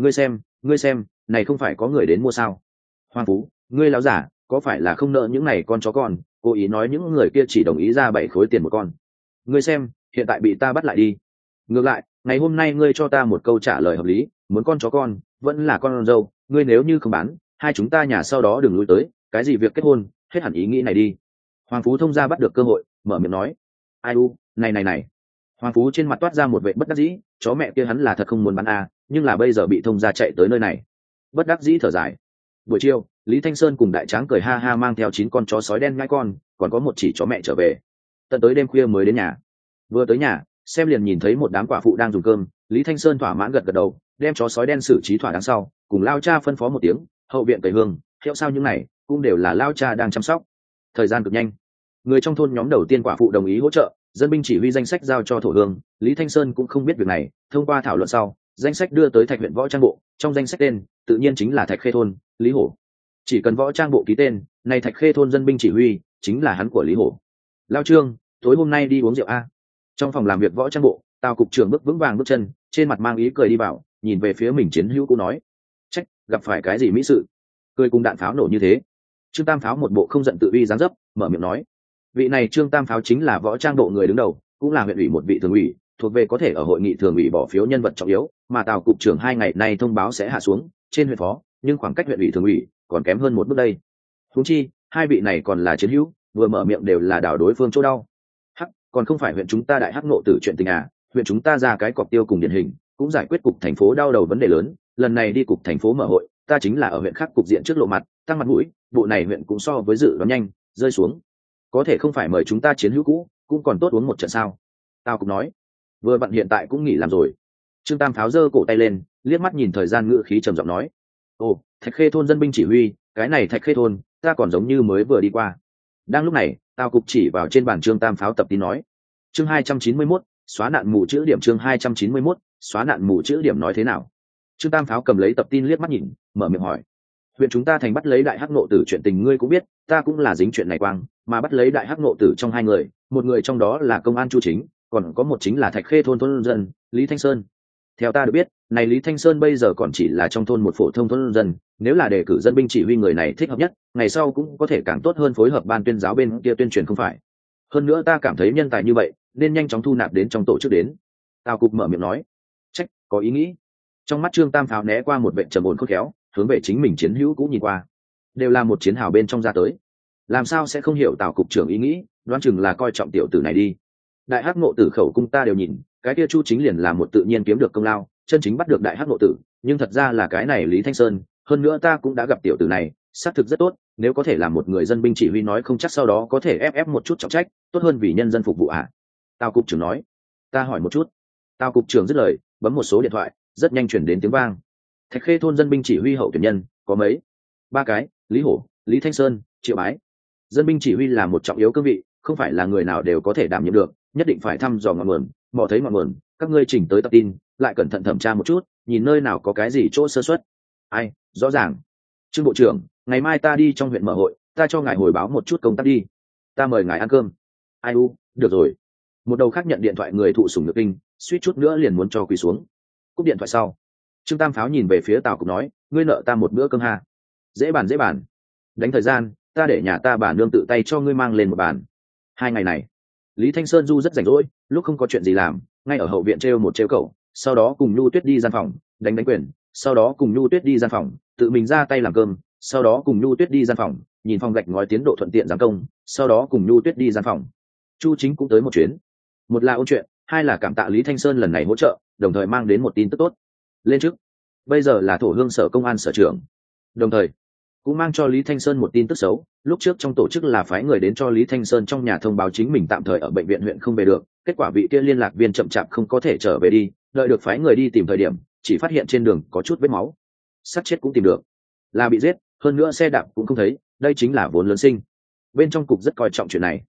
Ngươi xem, này không phải có người đến mua sao? Hoàng Phú, ngươi lão giả, có phải là không nợ những này con chó con, cố ý nói những người kia chỉ đồng ý ra 7 khối tiền một con. Ngươi xem, hiện tại bị ta bắt lại đi. Ngược lại, ngày hôm nay ngươi cho ta một câu trả lời hợp lý, muốn con chó con, vẫn là con dâu, ngươi nếu như không bán, hai chúng ta nhà sau đó đừng lui tới, cái gì việc kết hôn, hết hẳn ý nghĩ này đi. Hoàng Phú thông gia bắt được cơ hội, mở miệng nói. Ai u, này. Hoàng Phú trên mặt toát ra một vẻ bất đắc dĩ, chó mẹ kia hắn là thật không muốn bán nhưng là bây giờ bị thông gia chạy tới nơi này. Bất đắc dĩ thở dài. Buổi chiều, Lý Thanh Sơn cùng Đại Tráng cười ha ha mang theo 9 con chó sói đen ngai con, còn có một chỉ chó mẹ trở về. Tận tới đêm khuya mới đến nhà. Vừa tới nhà, xem liền nhìn thấy một đám quả phụ đang dùng cơm, Lý Thanh Sơn thỏa mãn gật đầu, đem chó sói đen xử trí thỏa đáng sau, cùng lao cha phân phó một tiếng, hậu viện tẩy hương, hiệu sao những này, cũng đều là lao cha đang chăm sóc. Thời gian cực nhanh. Người trong thôn nhóm đầu tiên quả phụ đồng ý hỗ trợ, dân binh chỉ huy danh sách giao cho thổ hương, Lý Thanh Sơn cũng không biết việc này, thông qua thảo luận sau, danh sách đưa tới Thạch huyện võ trang bộ, trong danh sách tên tự nhiên chính là Thạch Khê thôn, Lý Hổ. Chỉ cần võ trang bộ ký tên, này Thạch Khê thôn dân binh chỉ huy chính là hắn của Lý Hổ. Lao Trương, tối hôm nay đi uống rượu a. Trong phòng làm việc võ trang bộ, Tào cục trưởng bước vững vàng bước chân, trên mặt mang ý cười đi vào, nhìn về phía mình chiến hữu cũ nói: "Trách, gặp phải cái gì mỹ sự?" Cười cùng đạn pháo nổ như thế. Trương Tam Pháo một bộ không giận tự uy dáng dấp, mở miệng nói: "Vị này Trương Tam Pháo chính là võ trang bộ người đứng đầu, cũng là huyện ủy một vị thường ủy, thuộc về có thể ở hội nghị thường ủy bỏ phiếu nhân vật trọng yếu, mà Tào cục trưởng 2 ngày nay thông báo sẽ hạ xuống trên huyện phó, nhưng khoảng cách huyện ủy thường ủy còn kém hơn một bước đây. Huống chi, hai vị này còn là chiến hữu, vừa mở miệng đều là đảo đối phương chỗ đau. Hắc, còn không phải huyện chúng ta đại hắc nộ tử chuyện tình à, huyện chúng ta ra cái cọc tiêu cùng điển hình, cũng giải quyết cục thành phố đau đầu vấn đề lớn, lần này đi cục thành phố mở hội, ta chính là ở huyện khác cục diện trước lộ mặt, tăng mặt mũi, bộ này huyện cũng so với dự đoán nhanh, rơi xuống. Có thể không phải mời chúng ta chiến hữu cũ, cũng còn tốt uống một trận sao?" Tao cũng nói, vừa bạn hiện tại cũng nghỉ làm rồi. Trương Tam Pháo giơ cổ tay lên, liếc mắt nhìn thời gian, ngữ khí trầm giọng nói: "Ồ, Thạch Khê thôn dân binh chỉ huy, cái này Thạch Khê thôn, ta còn giống như mới vừa đi qua." Đang lúc này, Tào cục chỉ vào trên bàn Trương Tam Pháo tập tin nói: "Chương 291, xóa nạn mù chữ điểm." Chương 291, xóa nạn mù chữ điểm nói thế nào? Trương Tam Pháo cầm lấy tập tin liếc mắt nhìn, mở miệng hỏi: "Huyện chúng ta thành bắt lấy đại hắc nộ tử chuyện tình ngươi cũng biết, ta cũng là dính chuyện này quang, mà bắt lấy đại hắc nộ tử trong 2 người, một người trong đó là công an Chu Chính, còn có một chính là Thạch Khê thôn thôn dân Lý Thanh Sơn. Theo ta được biết, này Lý Thanh Sơn bây giờ còn chỉ là trong thôn một phổ thông thôn dân, nếu là đề cử dân binh chỉ huy người này thích hợp nhất, ngày sau cũng có thể càng tốt hơn phối hợp ban tuyên giáo bên kia tuyên truyền không phải. Hơn nữa ta cảm thấy nhân tài như vậy, nên nhanh chóng thu nạp đến trong tổ chức đến." Tào cục mở miệng nói: "Trách, có ý nghĩ." Trong mắt Trương Tam Pháo né qua một vệ trầm ổn khôn khéo, hướng về chính mình chiến hữu cũng nhìn qua. Đều là một chiến hào bên trong ra tới, làm sao sẽ không hiểu Tào cục trưởng ý nghĩ, đoán chừng là coi trọng tiểu tử này đi. Đại hắc ngộ tử khẩu cung ta đều nhìn, cái kia Chu Chính liền là một tự nhiên kiếm được công lao, chân chính bắt được đại hắc ngộ tử, nhưng thật ra là cái này Lý Thanh Sơn, hơn nữa ta cũng đã gặp tiểu tử này, xác thực rất tốt, nếu có thể làm một người dân binh chỉ huy nói không chắc sau đó có thể ép một chút trọng trách, tốt hơn vì nhân dân phục vụ à?" Tào cục trưởng nói. "Ta hỏi một chút." Tào cục trưởng dứt lời, bấm một số điện thoại, rất nhanh chuyển đến tiếng vang. Thạch Khê thôn dân binh chỉ huy hậu tuyển nhân có mấy? 3 cái: Lý Hổ, Lý Thanh Sơn, Triệu Bái. Dân binh chỉ huy là một trọng yếu cương vị, không phải là người nào đều có thể đảm nhiệm được, nhất định phải thăm dò ngọn nguồn, mò thấy ngọn nguồn, các ngươi chỉnh tới tập tin, lại cẩn thận thẩm tra một chút, nhìn nơi nào có cái gì chỗ sơ suất. Ai, rõ ràng. Trương bộ trưởng, ngày mai ta đi trong huyện mở hội, ta cho ngài hồi báo một chút công tác đi. Ta mời ngài ăn cơm. Ai u, được rồi. Một đầu khác nhận điện thoại người thụ sủng nhược kinh, suýt chút nữa liền muốn cho quỳ xuống. Cúp điện thoại sau, Trương Tam Pháo nhìn về phía Tào cục nói: "Ngươi nợ ta một bữa cơm ha." Dễ bàn. Đánh thời gian, ta để nhà ta bà nương tự tay cho ngươi mang lên một bàn. 2 ngày này, Lý Thanh Sơn du rất rảnh rỗi, lúc không có chuyện gì làm, ngay ở hậu viện trêu một trêu cậu, sau đó cùng Nhu Tuyết đi gian phòng, đánh quyền, sau đó cùng Nhu Tuyết đi gian phòng, tự mình ra tay làm cơm, sau đó cùng Nhu Tuyết đi gian phòng, nhìn phòng gạch ngói tiến độ thuận tiện giám công, sau đó cùng Nhu Tuyết đi gian phòng. Chu Chính cũng tới một chuyến. Một là ôn chuyện, hai là cảm tạ Lý Thanh Sơn lần này hỗ trợ, đồng thời mang đến một tin tức tốt. Lên chức, bây giờ là thổ hương sở công an sở trưởng. Đồng thời, cũng mang cho Lý Thanh Sơn một tin tức xấu, lúc trước trong tổ chức là phái người đến cho Lý Thanh Sơn trong nhà thông báo chính mình tạm thời ở bệnh viện huyện không về được, kết quả vị kia liên lạc viên chậm chạp không có thể trở về đi, đợi được phái người đi tìm thời điểm, chỉ phát hiện trên đường có chút vết máu. Xác chết cũng tìm được, là bị giết, hơn nữa xe đạp cũng không thấy, đây chính là vốn lớn sinh. Bên trong cục rất coi trọng chuyện này.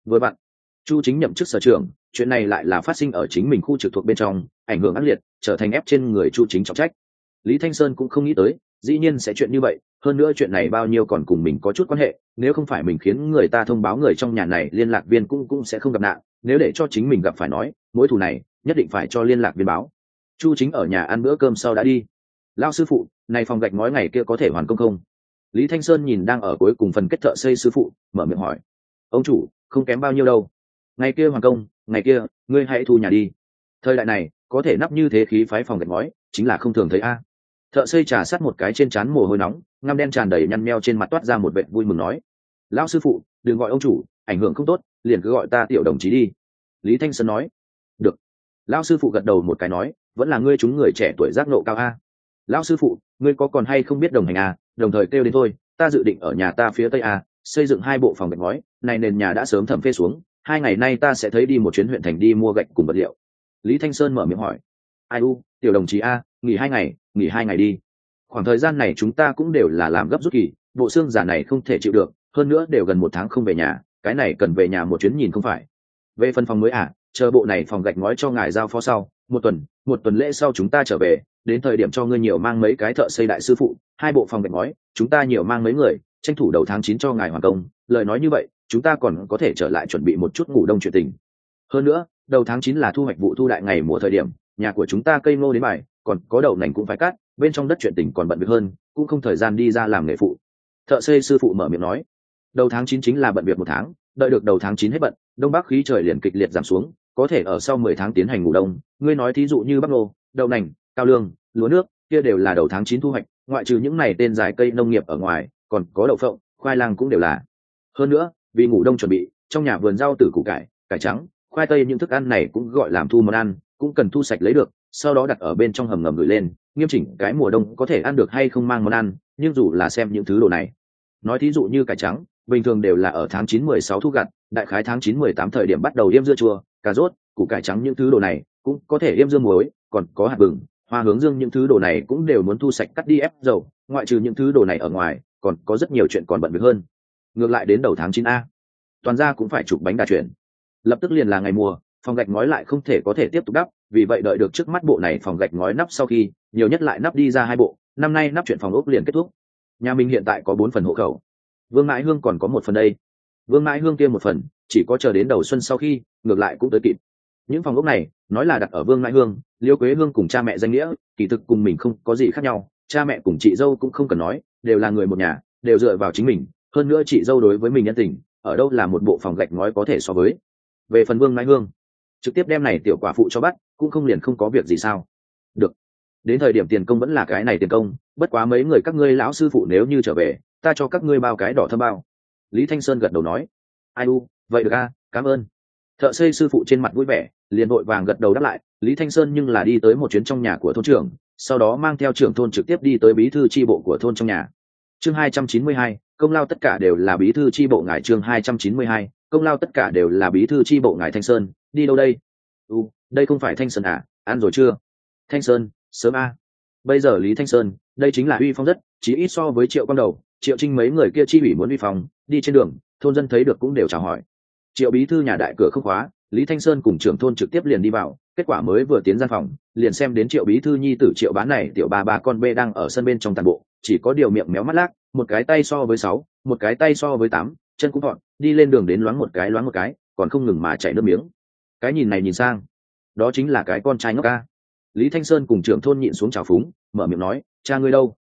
Vừa vặn Chu Chính nhậm chức sở trưởng, chuyện này lại là phát sinh ở chính mình khu trực thuộc bên trong, ảnh hưởng ác liệt, trở thành ép trên người Chu Chính trọng trách. Lý Thanh Sơn cũng không nghĩ tới, dĩ nhiên sẽ chuyện như vậy, hơn nữa chuyện này bao nhiêu còn cùng mình có chút quan hệ, nếu không phải mình khiến người ta thông báo người trong nhà này liên lạc viên cũng sẽ không gặp nạn, nếu để cho chính mình gặp phải nói, mối thù này nhất định phải cho liên lạc viên báo. Chu Chính ở nhà ăn bữa cơm sau đã đi. Lão sư phụ, này phòng gạch ngói ngày kia có thể hoàn công không? Lý Thanh Sơn nhìn đang ở cuối cùng phần kết thợ xây sư phụ, mở miệng hỏi. Ông chủ, không kém bao nhiêu đâu. Ngày kia hoàn công, ngày kia ngươi hãy thu nhà đi. Thời đại này có thể nắp như thế khí phái phòng gạch ngói chính là không thường thấy a. Thợ xây trà sát một cái trên trán mồ hôi nóng, ngăm đen tràn đầy nhăn meo trên mặt toát ra một vẻ vui mừng nói. Lão sư phụ, đừng gọi ông chủ, ảnh hưởng không tốt, liền cứ gọi ta tiểu đồng chí đi. Lý Thanh Sơn nói. Được. Lão sư phụ gật đầu một cái nói, vẫn là ngươi chúng người trẻ tuổi giác ngộ cao a. Lão sư phụ, ngươi có còn hay không biết đồng hành a, đồng thời kêu đến thôi, ta dự định ở nhà ta phía tây a, xây dựng 2 bộ phòng gạch ngói, này nền nhà đã sớm thẩm phê xuống, 2 ngày nay ta sẽ thấy đi một chuyến huyện thành đi mua gạch cùng vật liệu. Lý Thanh Sơn mở miệng hỏi. Ai u, tiểu đồng chí a, nghỉ 2 ngày đi. Khoảng thời gian này chúng ta cũng đều là làm gấp rút kỳ, bộ xương giả này không thể chịu được, hơn nữa đều gần 1 tháng không về nhà, cái này cần về nhà một chuyến nhìn không phải. Về phần phòng mới à, chờ bộ này phòng gạch ngói cho ngài giao phó sau, một tuần lễ sau chúng ta trở về, đến thời điểm cho ngươi nhiều mang mấy cái thợ xây đại sư phụ, 2 bộ phòng gạch ngói, chúng ta nhiều mang mấy người, tranh thủ đầu tháng 9 cho ngài hoàn công. Lời nói như vậy, chúng ta còn có thể trở lại chuẩn bị một chút ngủ đông chuyện tình. Hơn nữa, đầu tháng 9 là thu hoạch vụ thu đại ngày mùa thời điểm, nhà của chúng ta cây ngô đến bài, còn có đậu nành cũng phải cắt, bên trong đất chuyện tình còn bận việc hơn, cũng không thời gian đi ra làm nghề phụ. Thợ xây sư phụ mở miệng nói. Đầu tháng 9 chính là bận việc 1 tháng, đợi được đầu tháng 9 hết bận, đông bắc khí trời liền kịch liệt giảm xuống, có thể ở sau 10 tháng tiến hành ngủ đông. Ngươi nói thí dụ như bắp ngô, đậu nành, cao lương, lúa nước, kia đều là đầu tháng 9 thu hoạch, ngoại trừ những này tên dài cây nông nghiệp ở ngoài, còn có đậu phộng, khoai lang cũng đều là. Hơn nữa, vì ngủ đông chuẩn bị, trong nhà vườn rau tử củ cải, cải trắng, khoai tây, những thức ăn này cũng gọi làm thu món ăn, cũng cần thu sạch lấy được, sau đó đặt ở bên trong hầm ngầm gửi lên, nghiêm chỉnh cái mùa đông có thể ăn được hay không mang món ăn, nhưng dù là xem những thứ đồ này. Nói thí dụ như cải trắng, bình thường đều là ở tháng 9-16 thu gặt, đại khái tháng 9-18 thời điểm bắt đầu yêm dưa chua, cà rốt, củ cải trắng, những thứ đồ này cũng có thể yêm dưa muối, còn có hạt vừng, hoa hướng dương, những thứ đồ này cũng đều muốn thu sạch cắt đi ép dầu, ngoại trừ những thứ đồ này ở ngoài, còn có rất nhiều chuyện còn bận việc hơn. Ngược lại đến đầu tháng 9 a, toàn gia cũng phải chụp bánh đà chuyển. Lập tức liền là ngày mùa, phòng gạch ngói lại không thể có thể tiếp tục đắp, vì vậy đợi được trước mắt bộ này phòng gạch ngói nắp sau khi, nhiều nhất lại nắp đi ra 2 bộ, năm nay nắp chuyện phòng ốc liền kết thúc. Nhà mình hiện tại có 4 phần hộ khẩu, Vương Mãi Hương còn có 1 phần đây. Vương Mãi Hương kia 1 phần, chỉ có chờ đến đầu xuân sau khi, ngược lại cũng tới kịp. Những phòng ốc này, nói là đặt ở Vương Mãi Hương, Liêu Quế Hương cùng cha mẹ danh nghĩa, kỳ thực cùng mình không có gì khác nhau, cha mẹ cùng chị dâu cũng không cần nói, đều là người một nhà, đều dựa vào chính mình, hơn nữa chị dâu đối với mình nhân tình, ở đâu là một bộ phòng gạch ngói có thể so với. Về phần Vương Mãi Hương, trực tiếp đem này tiểu quả phụ cho bắt, cũng không liền không có việc gì sao? Được. Đến thời điểm tiền công vẫn là cái này tiền công, bất quá mấy người các ngươi lão sư phụ nếu như trở về, ta cho các ngươi bao cái đỏ thơm bao. Lý Thanh Sơn gật đầu nói. Ai u, vậy được a, cảm ơn. Thợ xây sư phụ trên mặt vui vẻ, liền vội vàng gật đầu đáp lại. Lý Thanh Sơn nhưng là đi tới một chuyến trong nhà của thôn trưởng, sau đó mang theo trưởng thôn trực tiếp đi tới bí thư chi bộ của thôn trong nhà. Chương 292, công lao tất cả đều là bí thư chi bộ ngài. Chương 292, công lao tất cả đều là bí thư chi bộ ngài. Thanh Sơn, đi đâu đây? Đây không phải Thanh Sơn à, ăn rồi chưa? Thanh Sơn, sớm a. Bây giờ Lý Thanh Sơn, đây chính là uy phong rất, chỉ ít so với Triệu Quang Đầu, Triệu Trinh mấy người kia chi ủy muốn uy phong, đi trên đường, thôn dân thấy được cũng đều chào hỏi. Triệu bí thư nhà đại cửa không khóa, Lý Thanh Sơn cùng trưởng thôn trực tiếp liền đi vào, kết quả mới vừa tiến gian phòng, liền xem đến Triệu bí thư nhi tử Triệu Bán này tiểu ba con bê đang ở sân bên trong tàn bộ, chỉ có điều miệng méo mắt lác, một cái tay so với 6, một cái tay so với 8, chân cũng gọn, đi lên đường đến loáng một cái, còn không ngừng mà chảy nước miếng. Cái nhìn này nhìn sang, đó chính là cái con trai ngốc ca. Lý Thanh Sơn cùng trưởng thôn nhịn xuống chào phúng, mở miệng nói, cha ngươi đâu?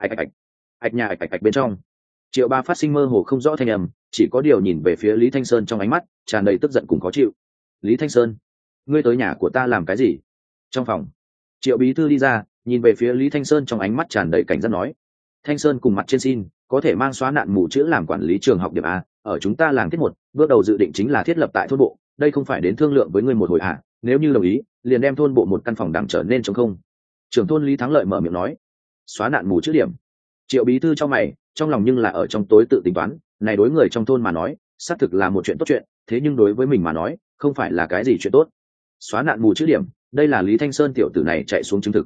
Ạch nhà ạch bên trong. Triệu Ba phát sinh mơ hồ không rõ thanh âm, chỉ có điều nhìn về phía Lý Thanh Sơn trong ánh mắt tràn đầy tức giận cùng khó chịu. Lý Thanh Sơn, ngươi tới nhà của ta làm cái gì? Trong phòng, Triệu bí thư đi ra, nhìn về phía Lý Thanh Sơn trong ánh mắt tràn đầy cảnh giác nói. Thanh Sơn cùng mặt trên xin, có thể mang xóa nạn mù chữ làm quản lý trường học điểm A, ở chúng ta làng thiết 1, bước đầu dự định chính là thiết lập tại thôn bộ, đây không phải đến thương lượng với ngươi một hồi à, nếu như đồng ý, liền đem thôn bộ một căn phòng đằng trở nên trống không. Trưởng thôn Lý Thắng Lợi mở miệng nói. Xóa nạn mù chữ điểm. Triệu bí thư cho mày, trong lòng nhưng là ở trong tối tự tính toán, này đối người trong thôn mà nói, xác thực là một chuyện tốt chuyện, thế nhưng đối với mình mà nói, không phải là cái gì chuyện tốt. Xóa nạn mù chữ điểm, đây là Lý Thanh Sơn tiểu tử này chạy xuống chứng thực.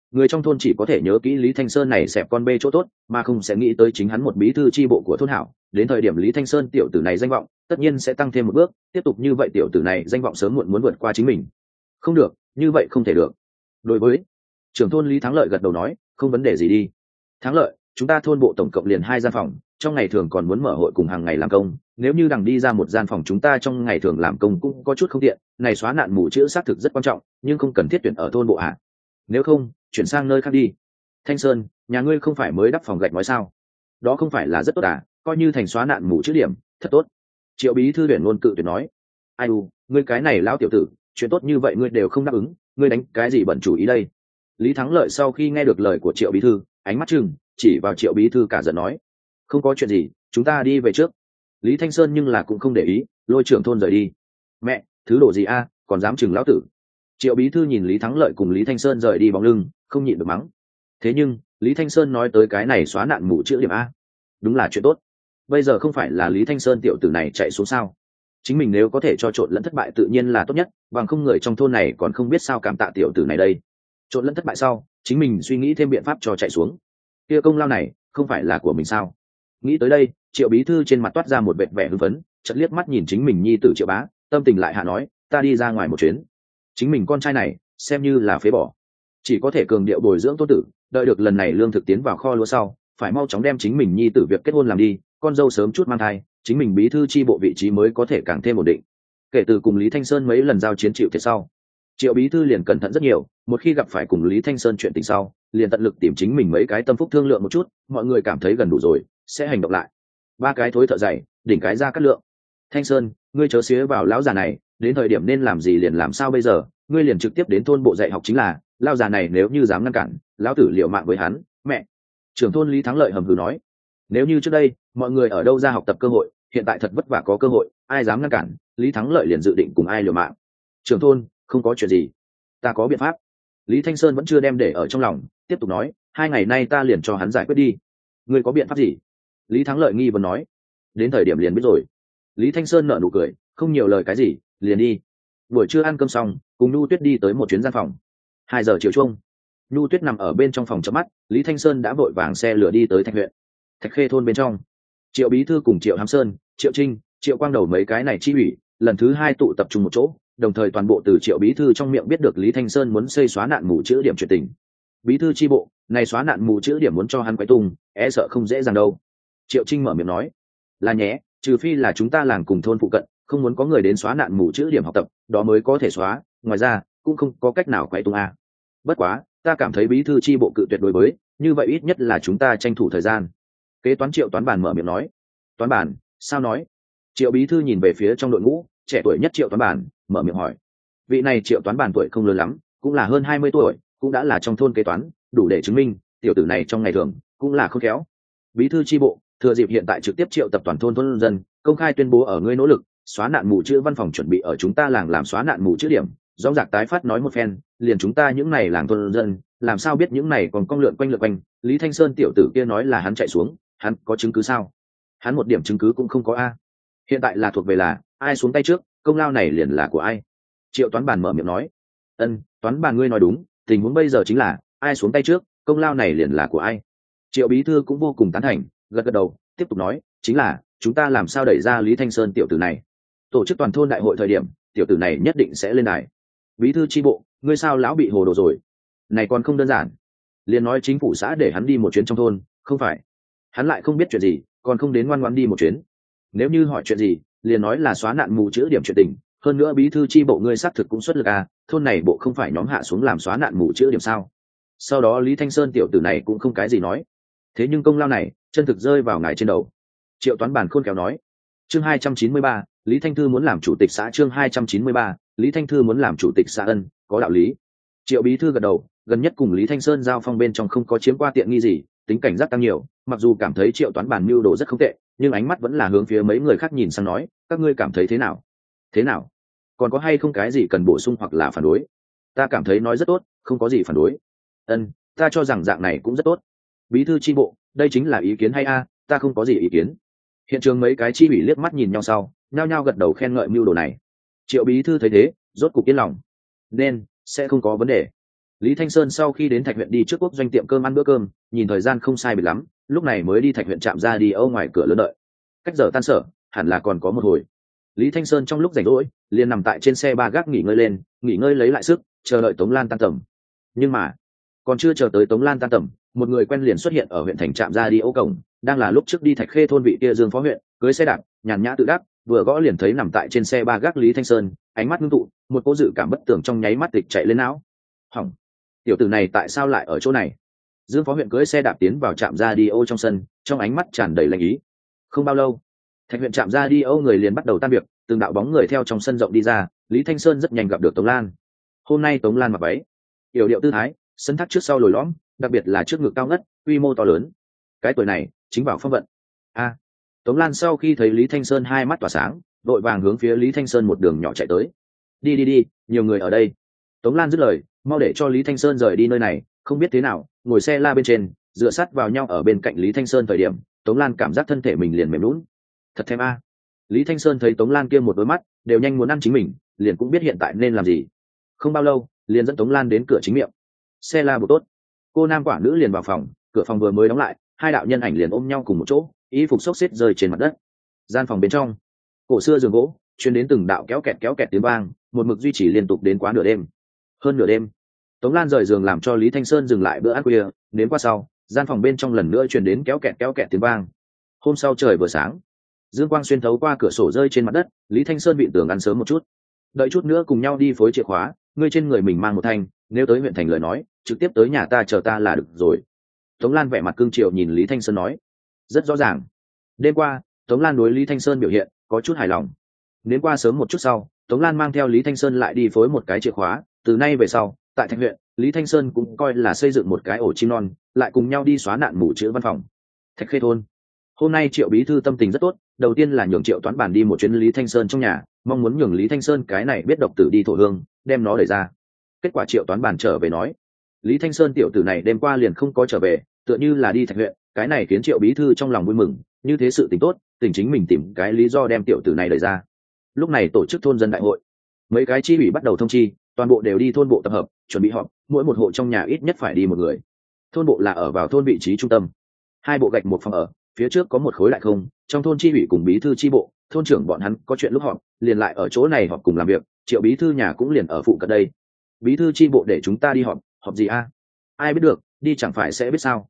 người trong thôn chỉ có thể nhớ kỹ Lý Thanh Sơn này xẹp con bê chỗ tốt, mà không sẽ nghĩ tới chính hắn một bí thư chi bộ của thôn hảo. Đến thời điểm Lý Thanh Sơn tiểu tử này danh vọng tất nhiên sẽ tăng thêm một bước, tiếp tục như vậy tiểu tử này danh vọng sớm muộn muốn vượt qua chính mình. Không được, như vậy không thể được. Đối với trưởng thôn Lý Thắng Lợi gật đầu nói, không vấn đề gì đi. Thắng Lợi, chúng ta thôn bộ tổng cộng liền 2 gian phòng, trong ngày thường còn muốn mở hội cùng hàng ngày làm công, nếu như đằng đi ra một gian phòng chúng ta trong ngày thường làm công cũng có chút không tiện, này xóa nạn mù chữ xác thực rất quan trọng, nhưng không cần thiết tuyển ở thôn bộ ạ. Nếu không, chuyển sang nơi khác đi. Thanh Sơn, nhà ngươi không phải mới đắp phòng gạch nói sao? Đó không phải là rất tốt à, coi như thành xóa nạn mù chữ điểm, thật tốt. Triệu bí thư tuyển luôn cự tuyệt nói, ai u, ngươi cái này lão tiểu tử, chuyện tốt như vậy ngươi đều không đáp ứng, ngươi đánh cái gì bẩn chủ ý đây? Lý Thắng Lợi sau khi nghe được lời của Triệu bí thư, ánh mắt chừng chỉ vào Triệu bí thư cả giận nói, không có chuyện gì, chúng ta đi về trước. Lý Thanh Sơn nhưng là cũng không để ý, lôi trưởng thôn rời đi. Mẹ, thứ đồ gì a, còn dám chừng lão tử? Triệu bí thư nhìn Lý Thắng Lợi cùng Lý Thanh Sơn rời đi bóng lưng, không nhịn được mắng. Thế nhưng Lý Thanh Sơn nói tới cái này xóa nạn mù chữ điểm a, đúng là chuyện tốt. Bây giờ không phải là Lý Thanh Sơn tiểu tử này chạy xuống sao? Chính mình nếu có thể cho trộn lẫn thất bại tự nhiên là tốt nhất, bằng không người trong thôn này còn không biết sao cảm tạ tiểu tử này đây. Trộn lẫn thất bại sau, chính mình suy nghĩ thêm biện pháp cho chạy xuống. Kia công lao này không phải là của mình sao? Nghĩ tới đây, Triệu bí thư trên mặt toát ra một vệt vẻ hưng phấn, chợt liếc mắt nhìn chính mình nhi tử Triệu Bá, tâm tình lại hạ nói, ta đi ra ngoài một chuyến. Chính mình con trai này xem như là phế bỏ, chỉ có thể cường điệu bồi dưỡng tôn tử, đợi được lần này lương thực tiến vào kho lúa sau, phải mau chóng đem chính mình nhi tử việc kết hôn làm đi, con dâu sớm chút mang thai, chính mình bí thư chi bộ vị trí mới có thể càng thêm ổn định. Kể từ cùng Lý Thanh Sơn mấy lần giao chiến chịu thiệt sau, Triệu bí thư liền cẩn thận rất nhiều, một khi gặp phải cùng Lý Thanh Sơn chuyện tình sau, liền tận lực tìm chính mình mấy cái tâm phúc thương lượng một chút, mọi người cảm thấy gần đủ rồi, sẽ hành động lại. 3 cái thối thợ dày, đỉnh cái ra cắt lượng. Thanh Sơn, ngươi chớ xía vào lão già này, đến thời điểm nên làm gì liền làm sao bây giờ, ngươi liền trực tiếp đến thôn bộ dạy học chính là, lão già này nếu như dám ngăn cản, lão tử liều mạng với hắn. Mẹ. Trưởng thôn Lý Thắng Lợi hầm hừ nói, nếu như trước đây mọi người ở đâu ra học tập cơ hội, hiện tại thật vất vả có cơ hội, ai dám ngăn cản, Lý Thắng Lợi liền dự định cùng ai liều mạng. Trưởng thôn, không có chuyện gì, ta có biện pháp. Lý Thanh Sơn vẫn chưa đem để ở trong lòng, tiếp tục nói, 2 ngày nay ta liền cho hắn giải quyết đi. Ngươi có biện pháp gì? Lý Thắng Lợi nghi vấn nói, đến thời điểm liền biết rồi. Lý Thanh Sơn nở nụ cười, không nhiều lời cái gì, liền đi. Buổi trưa ăn cơm xong, cùng Nhu Tuyết đi tới một chuyến gian phòng. 2 giờ chiều chuông, Nhu Tuyết nằm ở bên trong phòng chớp mắt, Lý Thanh Sơn đã vội vàng xe lửa đi tới Thạch huyện. Thạch Khê thôn bên trong, Triệu bí thư cùng Triệu Hám Sơn, Triệu Trinh, Triệu Quang Đầu mấy cái này chi ủy, lần thứ 2 tụ tập trung một chỗ, đồng thời toàn bộ từ Triệu bí thư trong miệng biết được Lý Thanh Sơn muốn xây xóa nạn mù chữ điểm chuyện tình. Bí thư chi bộ, này xóa nạn mù chữ điểm muốn cho hắn quay tung, e sợ không dễ dàng đâu. Triệu Trinh mở miệng nói, là nhé, trừ phi là chúng ta làng cùng thôn phụ cận, không muốn có người đến xóa nạn mù chữ điểm học tập, đó mới có thể xóa, ngoài ra cũng không có cách nào quay tung a. Bất quá, ta cảm thấy bí thư chi bộ cự tuyệt đối với, như vậy ít nhất là chúng ta tranh thủ thời gian. Kế toán Triệu Toán Bản mở miệng nói, Toán Bản, sao nói? Triệu bí thư nhìn về phía trong đội ngũ, trẻ tuổi nhất Triệu Toán Bản mở miệng hỏi. Vị này Triệu Toán Bản tuổi không lớn lắm, cũng là hơn 20 tuổi, cũng đã là trong thôn kế toán, đủ để chứng minh tiểu tử này trong ngày thường cũng là khôn khéo. Bí thư chi bộ thừa dịp hiện tại trực tiếp triệu tập toàn thôn thôn dân, công khai tuyên bố ở ngươi nỗ lực xóa nạn mù chữ văn phòng chuẩn bị ở chúng ta làng làm xóa nạn mù chữ điểm, rõ rạc tái phát nói một phen, liền chúng ta những này làng thôn dân làm sao biết những này còn cong lượn quanh. Lý Thanh Sơn tiểu tử kia nói là hắn chạy xuống, hắn có chứng cứ sao? Hắn một điểm chứng cứ cũng không có a. Hiện tại là thuộc về là ai xuống tay trước, công lao này liền là của ai? Triệu Toán Bản mở miệng nói. Toán Bản ngươi nói đúng, tình huống bây giờ chính là ai xuống tay trước, công lao này liền là của ai? Triệu bí thư cũng vô cùng tán thành, gật đầu, tiếp tục nói, chính là chúng ta làm sao đẩy ra Lý Thanh Sơn tiểu tử này. Tổ chức toàn thôn đại hội thời điểm, tiểu tử này nhất định sẽ lên đài. Bí thư chi bộ, ngươi sao lão bị hồ đồ rồi? Này còn không đơn giản, liền nói chính phủ xã để hắn đi một chuyến trong thôn, không phải? Hắn lại không biết chuyện gì, còn không đến ngoan ngoãn đi một chuyến. Nếu như hỏi chuyện gì, liền nói là xóa nạn mù chữ điểm chuyện tình. Hơn nữa bí thư chi bộ ngươi xác thực cũng xuất lực à, thôn này bộ không phải nhóm hạ xuống làm xóa nạn mù chữ điểm sao? Sau đó Lý Thanh Sơn tiểu tử này cũng không cái gì nói, thế nhưng công lao này chân thực rơi vào ngài trên đầu. Triệu Toán Bản khôn khéo nói. Chương 293, Lý Thanh Thư muốn làm chủ tịch xã. Chương 293, Lý Thanh Thư muốn làm chủ tịch xã. Có đạo lý. Triệu bí thư gật đầu, gần nhất cùng Lý Thanh Sơn giao phong bên trong không có chiếm qua tiện nghi gì, tính cảnh giác tăng nhiều, mặc dù cảm thấy Triệu Toán Bản mưu đồ rất không tệ, nhưng ánh mắt vẫn là hướng phía mấy người khác nhìn sang nói, các ngươi cảm thấy thế nào? Thế nào? Còn có hay không cái gì cần bổ sung hoặc là phản đối? Ta cảm thấy nói rất tốt, không có gì phản đối. Ta cho rằng dạng này cũng rất tốt. Bí thư chi bộ, đây chính là ý kiến hay a, ta không có gì ý kiến. Hiện trường mấy cái chi ủy liếc mắt nhìn nhau sau, nhao nhao gật đầu khen ngợi mưu đồ này. Triệu bí thư thấy thế, rốt cục yên lòng, nên sẽ không có vấn đề. Lý Thanh Sơn sau khi đến Thạch huyện đi trước quốc doanh tiệm cơm ăn bữa cơm, nhìn thời gian không sai biệt lắm, lúc này mới đi Thạch huyện trạm ra đi âu ngoài cửa lớn đợi. Cách giờ tan sở, hẳn là còn có một hồi. Lý Thanh Sơn trong lúc rảnh rỗi, liền nằm tại trên xe ba gác nghỉ ngơi lên, nghỉ ngơi lấy lại sức, chờ đợi Tống Lan tan tầm. Nhưng mà, còn chưa chờ tới Tống Lan tan tầm, một người quen liền xuất hiện ở huyện thành trạm ra đi âu cổng, đang là lúc trước đi Thạch Khê thôn vị kia Dương phó huyện, cưới xe đạp, nhàn nhã tự đắc, vừa gõ liền thấy nằm tại trên xe ba gác Lý Thanh Sơn, ánh mắt ngưng tụ, một cố dự cảm bất tường trong nháy mắt tịch chạy lên não. Hỏng, tiểu tử này tại sao lại ở chỗ này? Dương phó huyện cưới xe đạp tiến vào trạm ra đi âu trong sân, trong ánh mắt tràn đầy lạnh ý. Không bao lâu, Thạch huyện trạm ra đi âu người liền bắt đầu tan việc, từng đạo bóng người theo trong sân rộng đi ra. Lý Thanh Sơn rất nhanh gặp được Tống Lan. Hôm nay Tống Lan mặc váy, yểu điệu tư thái, sân thắt trước sau lồi lõm, đặc biệt là trước ngực cao ngất, quy mô to lớn. Cái tuổi này chính vào phong vận. Tống Lan sau khi thấy Lý Thanh Sơn hai mắt tỏa sáng, đội vàng hướng phía Lý Thanh Sơn một đường nhỏ chạy tới. Đi, nhiều người ở đây. Tống Lan dứt lời, mau để cho Lý Thanh Sơn rời đi nơi này. Không biết thế nào, ngồi xe la bên trên, dựa sát vào nhau ở bên cạnh Lý Thanh Sơn thời điểm, Tống Lan cảm giác thân thể mình liền mềm lún. Thật thèm a. Lý Thanh Sơn thấy Tống Lan kia một đôi mắt đều nhanh muốn ăn chính mình, liền cũng biết hiện tại nên làm gì. Không bao lâu, liền dẫn Tống Lan đến cửa chính miệng. Xe la buộc tốt, cô nam quả nữ liền vào phòng, cửa phòng vừa mới đóng lại, hai đạo nhân ảnh liền ôm nhau cùng một chỗ, y phục xốc xếp rơi trên mặt đất. Gian phòng bên trong, cổ xưa giường gỗ truyền đến từng đạo kéo kẹt tiếng vang, một mực duy trì liên tục đến quá nửa đêm. Hơn nửa đêm, Tống Lan rời giường làm cho Lý Thanh Sơn dừng lại bữa ăn khuya. Đến qua sau, gian phòng bên trong lần nữa truyền đến kéo kẹt tiếng vang. Hôm sau trời vừa sáng, dương quang xuyên thấu qua cửa sổ rơi trên mặt đất. Lý Thanh Sơn bị tưởng ăn sớm một chút, đợi chút nữa cùng nhau đi phối chìa khóa. Ngươi trên người mình mang một thanh, nếu tới huyện thành lời nói, trực tiếp tới nhà ta chờ ta là được rồi. Tống Lan vẻ mặt cương triều nhìn Lý Thanh Sơn nói. Rất rõ ràng, đêm qua Tống Lan đối Lý Thanh Sơn biểu hiện có chút hài lòng. Đến qua sớm một chút sau, Tống Lan mang theo Lý Thanh Sơn lại đi phối một cái chìa khóa. Từ nay về sau, tại Thạch huyện, Lý Thanh Sơn cũng coi là xây dựng một cái ổ chim non, lại cùng nhau đi xóa nạn mù chữ văn phòng. Thạch Khê thôn, hôm nay Triệu bí thư tâm tình rất tốt. Đầu tiên là nhường Triệu Toán Bản đi một chuyến Lý Thanh Sơn trong nhà, mong muốn nhường Lý Thanh Sơn cái này biết độc tử đi thổ hương, đem nó đẩy ra. Kết quả Triệu Toán Bản trở về nói, Lý Thanh Sơn tiểu tử này đêm qua liền không có trở về, tựa như là đi Thạch huyện. Cái này khiến Triệu bí thư trong lòng vui mừng, như thế sự tình tốt, tỉnh chính mình tìm cái lý do đem tiểu tử này đẩy ra. Lúc này tổ chức thôn dân đại hội, mấy cái chi ủy bắt đầu thông chi, toàn bộ đều đi thôn bộ tập hợp, chuẩn bị họp. Mỗi một hộ trong nhà ít nhất phải đi một người. Thôn bộ là ở vào thôn vị trí trung tâm, hai bộ gạch một phòng ở, phía trước có một khối lại không. Trong thôn chi ủy cùng bí thư chi bộ, thôn trưởng bọn hắn có chuyện lúc họp, liền lại ở chỗ này họp cùng làm việc. Triệu bí thư nhà cũng liền ở phụ cận đây. Bí thư chi bộ để chúng ta đi họp, họp gì a? Ai biết được, đi chẳng phải sẽ biết sao?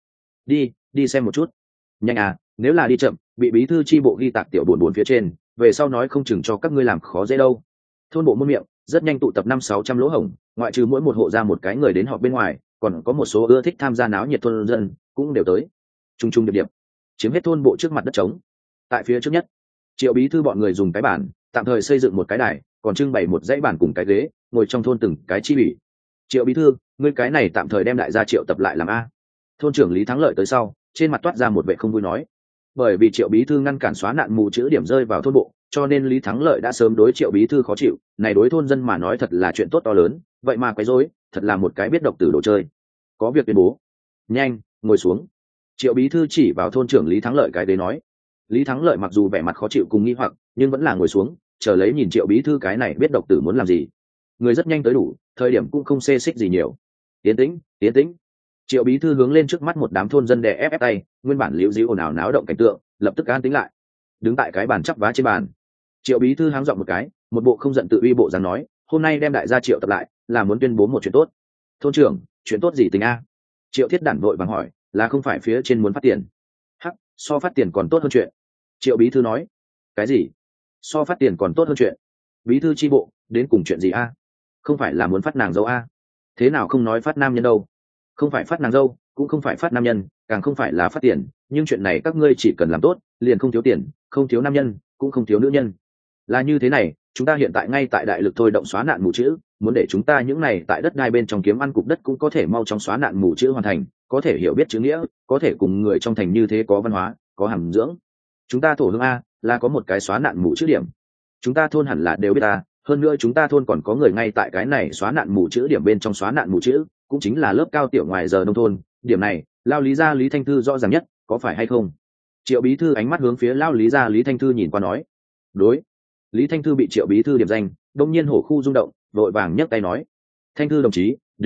Đi xem một chút. Nhanh à, nếu là đi chậm, bị bí thư chi bộ ghi tạc tiểu buồn phía trên, về sau nói không chừng cho các ngươi làm khó dễ đâu. Thôn bộ muôn miệng, rất nhanh tụ tập 500-600 lỗ hổng, ngoại trừ mỗi một hộ ra một cái người đến họp bên ngoài, còn có một số ưa thích tham gia náo nhiệt thôn dân cũng đều tới. Trung điệp chiếm hết thôn bộ trước mặt đất trống. Tại phía trước nhất, Triệu bí thư bọn người dùng cái bàn tạm thời xây dựng một cái đài, còn trưng bày một dãy bàn cùng cái ghế, ngồi trong thôn từng cái chi ủy. Triệu bí thư, ngươi cái này tạm thời đem đại gia Triệu tập lại làm a. Thôn trưởng Lý Thắng Lợi tới sau, trên mặt toát ra một vẻ không vui nói. Bởi vì Triệu bí thư ngăn cản xóa nạn mù chữ điểm rơi vào thôn bộ, cho nên Lý Thắng Lợi đã sớm đối Triệu bí thư khó chịu. Này đối thôn dân mà nói thật là chuyện tốt to lớn, vậy mà quấy rối, thật là một cái biết độc tử đồ chơi. Có việc tuyên bố. Nhanh, ngồi xuống. Triệu bí thư chỉ vào thôn trưởng Lý Thắng Lợi cái đấy nói. Lý Thắng Lợi mặc dù vẻ mặt khó chịu cùng nghi hoặc, nhưng vẫn là ngồi xuống, chờ lấy nhìn Triệu bí thư cái này biết độc tử muốn làm gì. Người rất nhanh tới đủ, thời điểm cũng không xê xích gì nhiều. Tiến tĩnh. Triệu bí thư hướng lên trước mắt một đám thôn dân đè ép tay, nguyên bản liễu díu ồn ào náo động cảnh tượng, lập tức an tĩnh lại. Đứng tại cái bàn chắp vá trên bàn, Triệu bí thư háng giọng một cái, một bộ không giận tự uy bộ dáng nói, hôm nay đem đại gia Triệu tập lại, là muốn tuyên bố một chuyện tốt. Thôn trưởng, chuyện tốt gì tình a? Triệu Thiết Đản vội vàng hỏi, là không phải phía trên muốn phát tiền? Hắc, so phát tiền còn tốt hơn chuyện. Triệu bí thư nói. Cái gì? So phát tiền còn tốt hơn chuyện? Bí thư chi bộ, đến cùng chuyện gì a? Không phải là muốn phát nàng dâu a? Thế nào không nói phát nam nhân đâu? Không phải phát nàng dâu, cũng không phải phát nam nhân, càng không phải là phát tiền, nhưng chuyện này các ngươi chỉ cần làm tốt, liền không thiếu tiền, không thiếu nam nhân, cũng không thiếu nữ nhân. Là như thế này, chúng ta hiện tại ngay tại đại lực thôi động xóa nạn mù chữ, muốn để chúng ta những này tại đất đai bên trong kiếm ăn cục đất cũng có thể mau chóng xóa nạn mù chữ hoàn thành, có thể hiểu biết chữ nghĩa, có thể cùng người trong thành như thế có văn hóa, có hàm dưỡng. Chúng ta thổ hương a là có một cái xóa nạn mù chữ điểm. Chúng ta thôn hẳn là đều biết ta, hơn nữa chúng ta thôn còn có người ngay tại cái này xóa nạn mù chữ điểm bên trong xóa nạn mù chữ, cũng chính là lớp cao tiểu ngoài giờ nông thôn. Điểm này lao lý gia Lý Thanh Thư rõ ràng nhất, có phải hay không? Triệu bí thư ánh mắt hướng phía lao lý gia Lý Thanh Thư nhìn qua nói. Đối. Lý Thanh Thư bị Triệu bí thư điểm danh, đông nhiên hổ khu rung động, vội vàng nhấc tay nói, Thanh Thư đồng chí, đến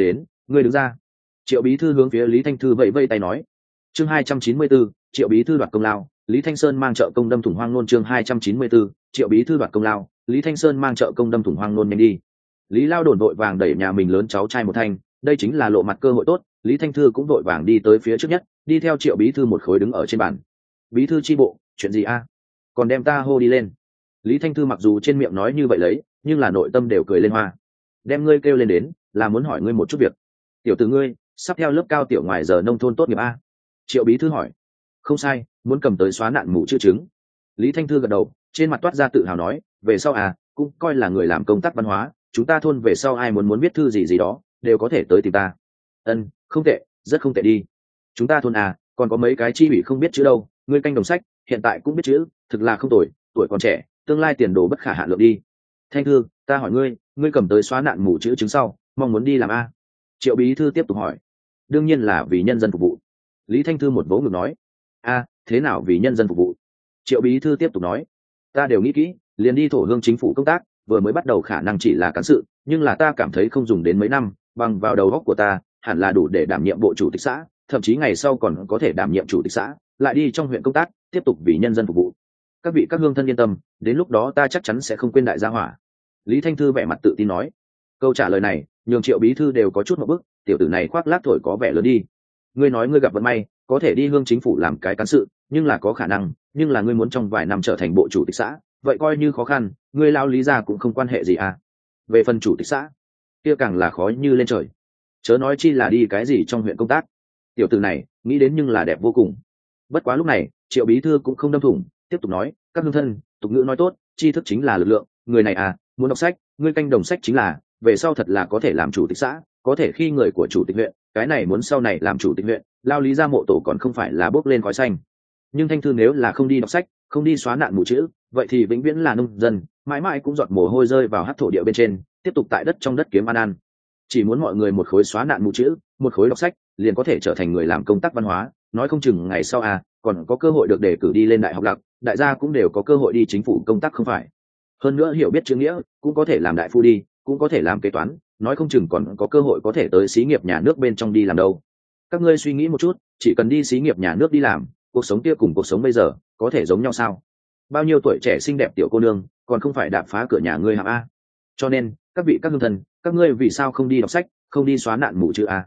ngươi đứng ra. Triệu bí thư hướng phía Lý Thanh Thư vẫy vẫy tay nói. Chương 294, Triệu bí thư đoạt công lao, Lý Thanh Sơn mang trợ công đâm thủng hoang nôn. Chương 294, Triệu bí thư đoạt công lao, Lý Thanh Sơn mang trợ công đâm thủng hoang nôn. Nhanh đi. Lý Lao đồn vội vàng đẩy nhà mình lớn cháu trai một thanh, đây chính là lộ mặt cơ hội tốt. Lý Thanh Thư cũng vội vàng đi tới phía trước nhất, đi theo Triệu bí thư một khối đứng ở trên bàn. Bí thư chi bộ, chuyện gì a? Còn đem ta hô đi lên. Lý Thanh Thư mặc dù trên miệng nói như vậy lấy, nhưng là nội tâm đều cười lên hoa. Đem ngươi kêu lên đến, là muốn hỏi ngươi một chút việc. Tiểu tử ngươi, sắp theo lớp cao tiểu ngoài giờ nông thôn tốt nghiệp a? Triệu bí thư hỏi. Không sai, muốn cầm tới xóa nạn mù chữ chứng. Lý Thanh Thư gật đầu, trên mặt toát ra tự hào nói, về sau cũng coi là người làm công tác văn hóa, chúng ta thôn về sau ai muốn viết thư gì gì đó, đều có thể tới tìm ta. Ân, không tệ, rất không tệ đi. Chúng ta thôn còn có mấy cái chi ủy không biết chữ đâu, ngươi canh đồng sách, hiện tại cũng biết chữ, thực là không tồi, tuổi còn trẻ, tương lai tiền đồ bất khả hạn lượng đi. Thanh Thư, ta hỏi ngươi, ngươi cầm tới xóa nạn mù chữ chứng sau, mong muốn đi làm a? Triệu bí thư tiếp tục hỏi. Đương nhiên là vì nhân dân phục vụ. Lý Thanh Thư một vỗ ngực nói. Thế nào vì nhân dân phục vụ? Triệu bí thư tiếp tục nói. Ta đều nghĩ kỹ, liền đi thổ hương chính phủ công tác, vừa mới bắt đầu khả năng chỉ là cán sự, nhưng là ta cảm thấy không dùng đến mấy năm, bằng vào đầu óc của ta, hẳn là đủ để đảm nhiệm bộ chủ tịch xã, thậm chí ngày sau còn có thể đảm nhiệm chủ tịch xã, lại đi trong huyện công tác, tiếp tục vì nhân dân phục vụ. Các vị các hương thân yên tâm, đến lúc đó ta chắc chắn sẽ không quên đại gia hỏa. Lý Thanh Thư vẻ mặt tự tin nói. Câu trả lời này nhường Triệu bí thư đều có chút một bức, tiểu tử này khoác lác thổi có vẻ lớn đi. Ngươi nói ngươi gặp vận may, có thể đi hương chính phủ làm cái cán sự, nhưng là có khả năng, nhưng là ngươi muốn trong vài năm trở thành bộ chủ tịch xã, vậy coi như khó khăn, ngươi lao Lý ra cũng không quan hệ gì về phần chủ tịch xã, kia càng là khó như lên trời, chớ nói chi là đi cái gì trong huyện công tác. Tiểu tử này nghĩ đến nhưng là đẹp vô cùng. Bất quá lúc này Triệu bí thư cũng không đâm thủng, tiếp tục nói, các hương thân, tục ngữ nói tốt, tri thức chính là lực lượng, người này muốn đọc sách, ngươi canh đồng sách chính là, về sau thật là có thể làm chủ tịch xã, có thể khi người của chủ tịch huyện, cái này muốn sau này làm chủ tịch huyện, lao Lý ra mộ tổ còn không phải là bốc lên khói xanh. Nhưng Thanh Thư nếu là không đi đọc sách, không đi xóa nạn mù chữ, vậy thì vĩnh viễn là nông dân, mãi mãi cũng giọt mồ hôi rơi vào hắc thổ địa bên trên, tiếp tục tại đất trong đất kiếm ăn. Chỉ muốn mọi người một khối xóa nạn mù chữ, một khối đọc sách, liền có thể trở thành người làm công tác văn hóa, nói không chừng ngày sau còn có cơ hội được đề cử đi lên đại học lạc, đại gia cũng đều có cơ hội đi chính phủ công tác không phải. Hơn nữa hiểu biết chữ nghĩa, cũng có thể làm đại phu đi, cũng có thể làm kế toán, nói không chừng còn có cơ hội có thể tới xí nghiệp nhà nước bên trong đi làm đâu. Các ngươi suy nghĩ một chút, chỉ cần đi xí nghiệp nhà nước đi làm, cuộc sống kia cùng cuộc sống bây giờ có thể giống nhau sao? Bao nhiêu tuổi trẻ xinh đẹp tiểu cô nương còn không phải đạp phá cửa nhà ngươi hạng a? Cho nên các vị các hương thần, các ngươi vì sao không đi đọc sách, không đi xóa nạn mù chữ a?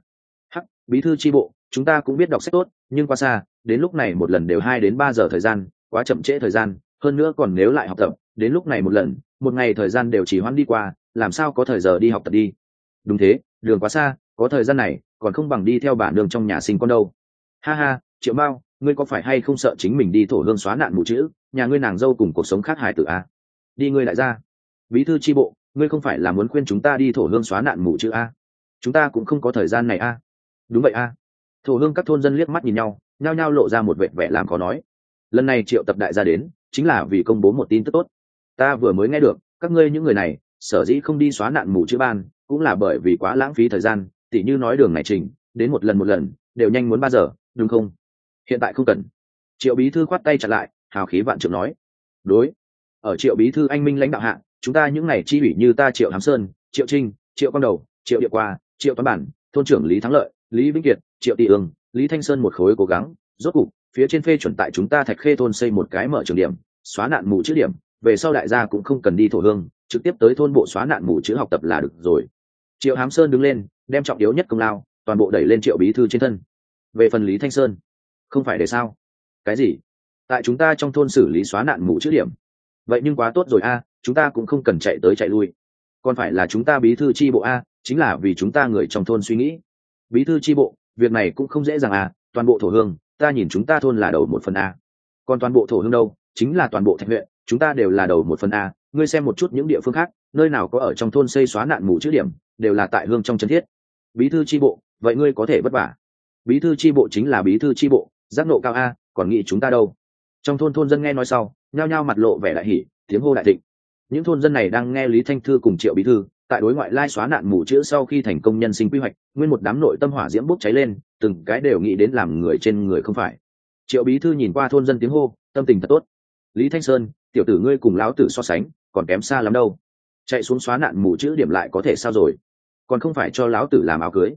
Bí thư chi bộ, chúng ta cũng biết đọc sách tốt, nhưng quá xa, đến lúc này một lần đều 2 đến 3 giờ thời gian, quá chậm trễ thời gian, hơn nữa còn nếu lại học tập, đến lúc này một lần, một ngày thời gian đều chỉ hoãn đi qua, làm sao có thời giờ đi học tập đi? Đúng thế, đường quá xa, có thời gian này còn không bằng đi theo bà nương trong nhà sinh con đâu. Ha ha, Triệu Mao, ngươi có phải hay không sợ chính mình đi thổ hương xóa nạn mù chữ, nhà ngươi nàng dâu cùng cuộc sống khác hài tử đi ngươi lại ra. Bí thư chi bộ, ngươi không phải là muốn khuyên chúng ta đi thổ hương xóa nạn mù chữ chúng ta cũng không có thời gian này Đúng vậy thổ hương các thôn dân liếc mắt nhìn nhau, nhao nhao lộ ra một vẻ làm khó nói. Lần này Triệu tập đại gia đến chính là vì công bố một tin tức tốt. Ta vừa mới nghe được, các ngươi những người này sở dĩ không đi xóa nạn mù chữ ban, cũng là bởi vì quá lãng phí thời gian, tỉ như nói đường này trình đến một lần đều nhanh muốn 3 giờ, đúng không? Hiện tại không cần. Triệu bí thư khoát tay chặn lại, hào khí vạn trượng nói. Đối, ở Triệu bí thư anh minh lãnh đạo hạ, chúng ta những ngày chi ủy như ta Triệu Hám Sơn, Triệu Trinh, Triệu Quang Đầu, Triệu Địa Qua, Triệu Toán Bản, thôn trưởng Lý Thắng Lợi, Lý Vĩnh Kiệt, Triệu Tị Ương, Lý Thanh Sơn một khối cố gắng, rốt cục phía trên phê chuẩn tại chúng ta Thạch Khê thôn xây một cái mở trường điểm, xóa nạn mù chữ điểm, về sau đại gia cũng không cần đi thổ hương, trực tiếp tới thôn bộ xóa nạn mù chữ học tập là được rồi. Triệu Hám Sơn đứng lên, đem trọng yếu nhất công lao toàn bộ đẩy lên Triệu bí thư trên thân. Về phần Lý Thanh Sơn, không phải để sao? Cái gì? Tại chúng ta trong thôn xử lý xóa nạn mù chữ điểm? Vậy nhưng quá tốt rồi chúng ta cũng không cần chạy tới chạy lui. Còn phải là chúng ta bí thư chi bộ chính là vì chúng ta người trong thôn suy nghĩ. Bí thư chi bộ, việc này cũng không dễ dàng toàn bộ thổ hương, ta nhìn chúng ta thôn là đầu 1 phần còn toàn bộ thổ hương đâu, chính là toàn bộ Thạch huyện, chúng ta đều là đầu 1 phần ngươi xem một chút những địa phương khác, nơi nào có ở trong thôn xây xóa nạn mù chữ điểm, đều là tại hương trong chân thiết. Bí thư chi bộ, vậy ngươi có thể vất vả. Bí thư chi bộ chính là bí thư chi bộ, giác nộ cao còn nghĩ chúng ta đâu. Trong thôn dân nghe nói sau, nhao nhao mặt lộ vẻ đại hỉ, tiếng hô đại thịnh. Những thôn dân này đang nghe Lý Thanh Thư cùng Triệu bí thư tại đối ngoại lai xóa nạn mù chữ sau khi thành công nhân sinh quy hoạch, nguyên một đám nội tâm hỏa diễm bốc cháy lên, từng cái đều nghĩ đến làm người trên người không phải. Triệu bí thư nhìn qua thôn dân tiếng hô, tâm tình thật tốt. Lý Thanh Sơn, tiểu tử ngươi cùng lão tử so sánh còn kém xa lắm đâu, chạy xuống xóa nạn mù chữ điểm lại có thể sao rồi, còn không phải cho lão tử làm áo cưới.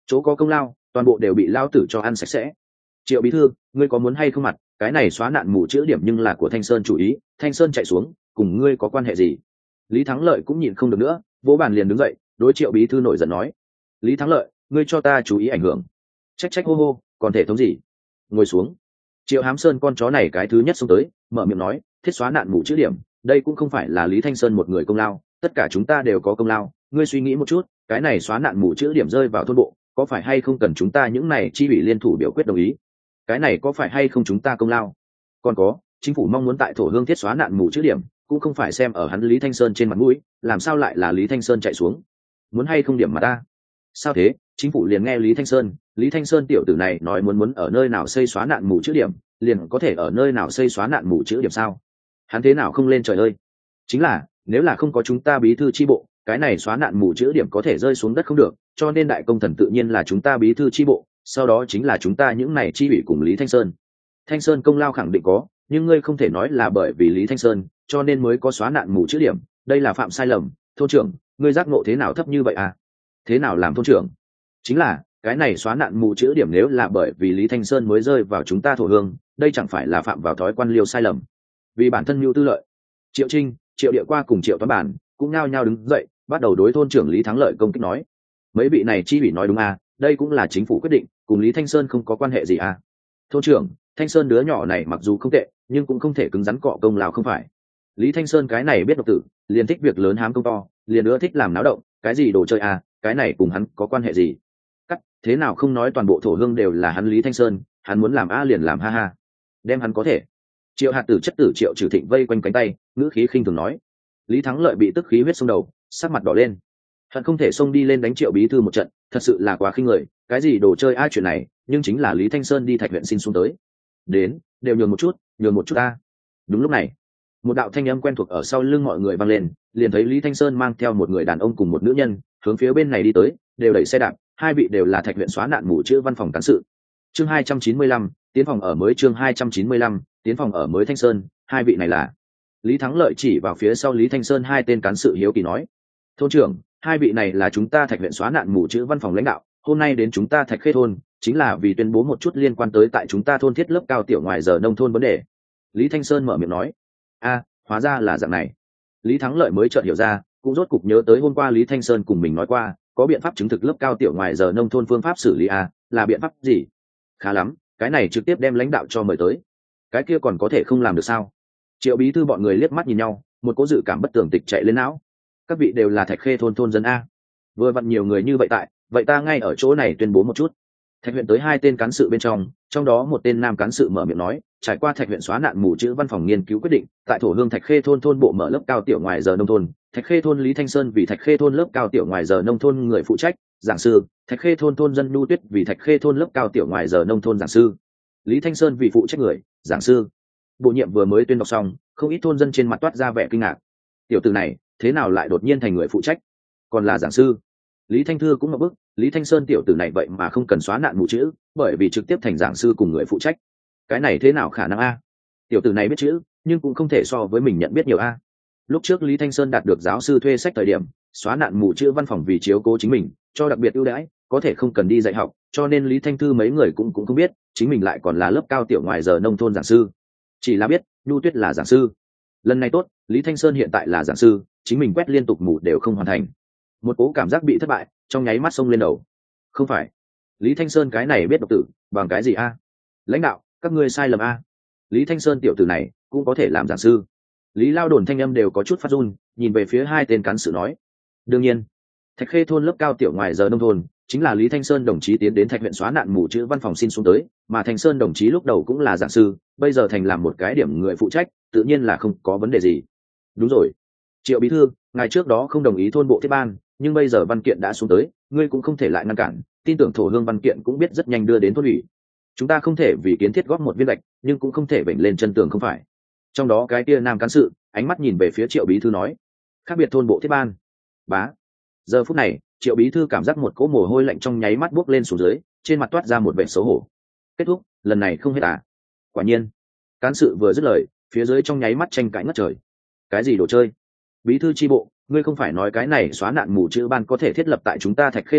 chỗ có công lao toàn bộ đều bị lao tử cho ăn sạch sẽ. Triệu bí thư, ngươi có muốn hay không mặt, cái này xóa nạn mù chữ điểm nhưng là của Thanh Sơn chủ ý, Thanh Sơn chạy xuống cùng ngươi có quan hệ gì? Lý Thắng Lợi cũng nhịn không được nữa, vỗ bàn liền đứng dậy, đối Triệu bí thư nổi giận nói: Lý Thắng Lợi, ngươi cho ta chú ý ảnh hưởng. Trách trách hô hô, còn thể thống gì? Ngồi xuống. Triệu Hám Sơn con chó này cái thứ nhất xông tới, mở miệng nói: thiết xóa nạn mù chữ điểm, đây cũng không phải là Lý Thanh Sơn một người công lao, tất cả chúng ta đều có công lao. Ngươi suy nghĩ một chút, cái này xóa nạn mù chữ điểm rơi vào thôn bộ, có phải hay không cần chúng ta những này chi ủy liên thủ biểu quyết đồng ý? Cái này có phải hay không chúng ta công lao? Còn có, chính phủ mong muốn tại thổ hương thiết xóa nạn mù chữ điểm, cũng không phải xem ở hắn Lý Thanh Sơn trên mặt mũi, làm sao lại là Lý Thanh Sơn chạy xuống? Muốn hay không điểm mà ta? Sao thế? Chính phủ liền nghe Lý Thanh Sơn tiểu tử này nói muốn ở nơi nào xây xóa nạn mù chữ điểm, liền có thể ở nơi nào xây xóa nạn mù chữ điểm sao? Hắn thế nào không lên trời ơi? Chính là, nếu là không có chúng ta bí thư chi bộ, cái này xóa nạn mù chữ điểm có thể rơi xuống đất không được, cho nên đại công thần tự nhiên là chúng ta bí thư chi bộ, sau đó chính là chúng ta những này chi ủy cùng Lý Thanh Sơn. Thanh Sơn công lao khẳng định có, nhưng ngươi không thể nói là bởi vì Lý Thanh Sơn cho nên mới có xóa nạn mù chữ điểm, đây là phạm sai lầm. Thôn trưởng, ngươi giác ngộ thế nào thấp như vậy à? Thế nào làm thôn trưởng? Chính là, cái này xóa nạn mù chữ điểm nếu là bởi vì Lý Thanh Sơn mới rơi vào chúng ta thổ hương, đây chẳng phải là phạm vào thói quan liêu sai lầm. Vì bản thân mưu tư lợi. Triệu Trinh, Triệu Địa Qua cùng Triệu Toán Bản cũng nhao nhao đứng dậy, bắt đầu đối thôn trưởng Lý Thắng Lợi công kích nói: mấy vị này chi ủy nói đúng à, đây cũng là chính phủ quyết định, cùng Lý Thanh Sơn không có quan hệ gì à? Thôn trưởng, Thanh Sơn đứa nhỏ này mặc dù không tệ, nhưng cũng không thể cứng rắn cọ công lao không phải. Lý Thanh Sơn cái này biết độc tử, liền thích việc lớn hám công to, liền nữa thích làm náo động, cái gì đồ chơi à, cái này cùng hắn có quan hệ gì? Cắt, thế nào không nói toàn bộ thổ hương đều là hắn Lý Thanh Sơn, hắn muốn làm a liền làm ha ha. Đem hắn có thể. Triệu Hạt Tử chất tử Triệu Trừ Thịnh vây quanh cánh tay, ngữ khí khinh thường nói. Lý Thắng Lợi bị tức khí huyết xông đầu, sắc mặt đỏ lên. Hắn không thể xông đi lên đánh Triệu bí thư một trận, thật sự là quá khinh người, cái gì đồ chơi ai chuyện này, nhưng chính là Lý Thanh Sơn đi Thạch huyện xin xuống tới. Đến, đều nhường một chút a. Đúng lúc này, một đạo thanh âm quen thuộc ở sau lưng mọi người vang lên, liền thấy Lý Thanh Sơn mang theo một người đàn ông cùng một nữ nhân hướng phía bên này đi tới, đều đẩy xe đạp, hai vị đều là Thạch huyện xóa nạn mù chữ văn phòng cán sự. Chương 295, tiến phòng ở mới. Chương 295, tiến phòng ở mới. Thanh Sơn, hai vị này là? Lý Thắng Lợi chỉ vào phía sau Lý Thanh Sơn hai tên cán sự hiếu kỳ nói: thôn trưởng, hai vị này là chúng ta Thạch huyện xóa nạn mù chữ văn phòng lãnh đạo, hôm nay đến chúng ta Thạch Khê thôn chính là vì tuyên bố một chút liên quan tới tại chúng ta thôn thiết lớp cao tiểu ngoài giờ nông thôn vấn đề. Lý Thanh Sơn mở miệng nói. A, hóa ra là dạng này. Lý Thắng Lợi mới chợt hiểu ra, cũng rốt cục nhớ tới hôm qua Lý Thanh Sơn cùng mình nói qua, có biện pháp chứng thực lớp cao tiểu ngoài giờ nông thôn phương pháp xử lý a, là biện pháp gì? Khá lắm, cái này trực tiếp đem lãnh đạo cho mời tới. Cái kia còn có thể không làm được sao? Triệu bí thư bọn người liếc mắt nhìn nhau, một cố dự cảm bất tường tịch chạy lên não. Các vị đều là Thạch Khê thôn thôn dân a. Vừa vặn nhiều người như vậy tại, vậy ta ngay ở chỗ này tuyên bố một chút. Thạch huyện tới hai tên cán sự bên trong đó một tên nam cán sự mở miệng nói: trải qua Thạch huyện xóa nạn mù chữ văn phòng nghiên cứu quyết định, tại thổ hương Thạch Khê thôn thôn bộ mở lớp cao tiểu ngoài giờ nông thôn, Thạch Khê thôn Lý Thanh Sơn vì Thạch Khê thôn lớp cao tiểu ngoài giờ nông thôn người phụ trách, giảng sư, Thạch Khê thôn thôn dân Nhu Tuyết vì Thạch Khê thôn lớp cao tiểu ngoài giờ nông thôn giảng sư, Lý Thanh Sơn vì phụ trách người, giảng sư. Bộ nhiệm vừa mới tuyên đọc xong, không ít thôn dân trên mặt toát ra vẻ kinh ngạc. Tiểu tử này, thế nào lại đột nhiên thành người phụ trách, còn là giảng sư? Lý Thanh Thư cũng ngập bức, Lý Thanh Sơn tiểu tử này vậy mà không cần xóa nạn mù chữ, bởi vì trực tiếp thành giảng sư cùng người phụ trách. Cái này thế nào khả năng a? Tiểu tử này biết chữ, nhưng cũng không thể so với mình nhận biết nhiều a. Lúc trước Lý Thanh Sơn đạt được giáo sư thuê sách thời điểm, xóa nạn mù chữ văn phòng vì chiếu cố chính mình, cho đặc biệt ưu đãi, có thể không cần đi dạy học, cho nên Lý Thanh Thư mấy người cũng không biết, chính mình lại còn là lớp cao tiểu ngoài giờ nông thôn giảng sư. Chỉ là biết, Nhu Tuyết là giảng sư. Lần này tốt, Lý Thanh Sơn hiện tại là giảng sư, chính mình quét liên tục mù đều không hoàn thành. Một cố cảm giác bị thất bại trong nháy mắt xông lên đầu. Không phải, Lý Thanh Sơn cái này biết độc tử bằng cái gì a? Lãnh đạo, các ngươi sai lầm a. Lý Thanh Sơn tiểu tử này cũng có thể làm giảng sư. Lý Lao Đồn thanh âm đều có chút phát run, nhìn về phía hai tên cán sự nói: đương nhiên, Thạch Khê thôn lớp cao tiểu ngoài giờ nông thôn chính là Lý Thanh Sơn đồng chí tiến đến Thạch huyện xóa nạn mù chữ văn phòng xin xuống tới, mà Thanh Sơn đồng chí lúc đầu cũng là giảng sư, bây giờ thành làm một cái điểm người phụ trách, tự nhiên là không có vấn đề gì. Đúng rồi, Triệu bí thư, ngài trước đó không đồng ý thôn bộ thiết ban, nhưng bây giờ văn kiện đã xuống tới, ngươi cũng không thể lại ngăn cản, tin tưởng thổ hương văn kiện cũng biết rất nhanh đưa đến thôn ủy. Chúng ta không thể vì kiến thiết góp một viên gạch, nhưng cũng không thể vểnh lên chân tường không phải. Trong đó cái kia nam cán sự ánh mắt nhìn về phía Triệu bí thư nói: khác biệt thôn bộ thiết ban. Bá. Giờ phút này, Triệu bí thư cảm giác một cỗ mồ hôi lạnh trong nháy mắt buốc lên xuống dưới, trên mặt toát ra một vẻ xấu hổ. Kết thúc, lần này không hết à? Quả nhiên. Cán sự vừa dứt lời, phía dưới trong nháy mắt tranh cãi ngất trời. Cái gì đồ chơi? Bí thư chi bộ, ngươi không phải nói cái này xóa nạn mù chữ ban có thể thiết lập tại chúng ta Thạch Khê thôn,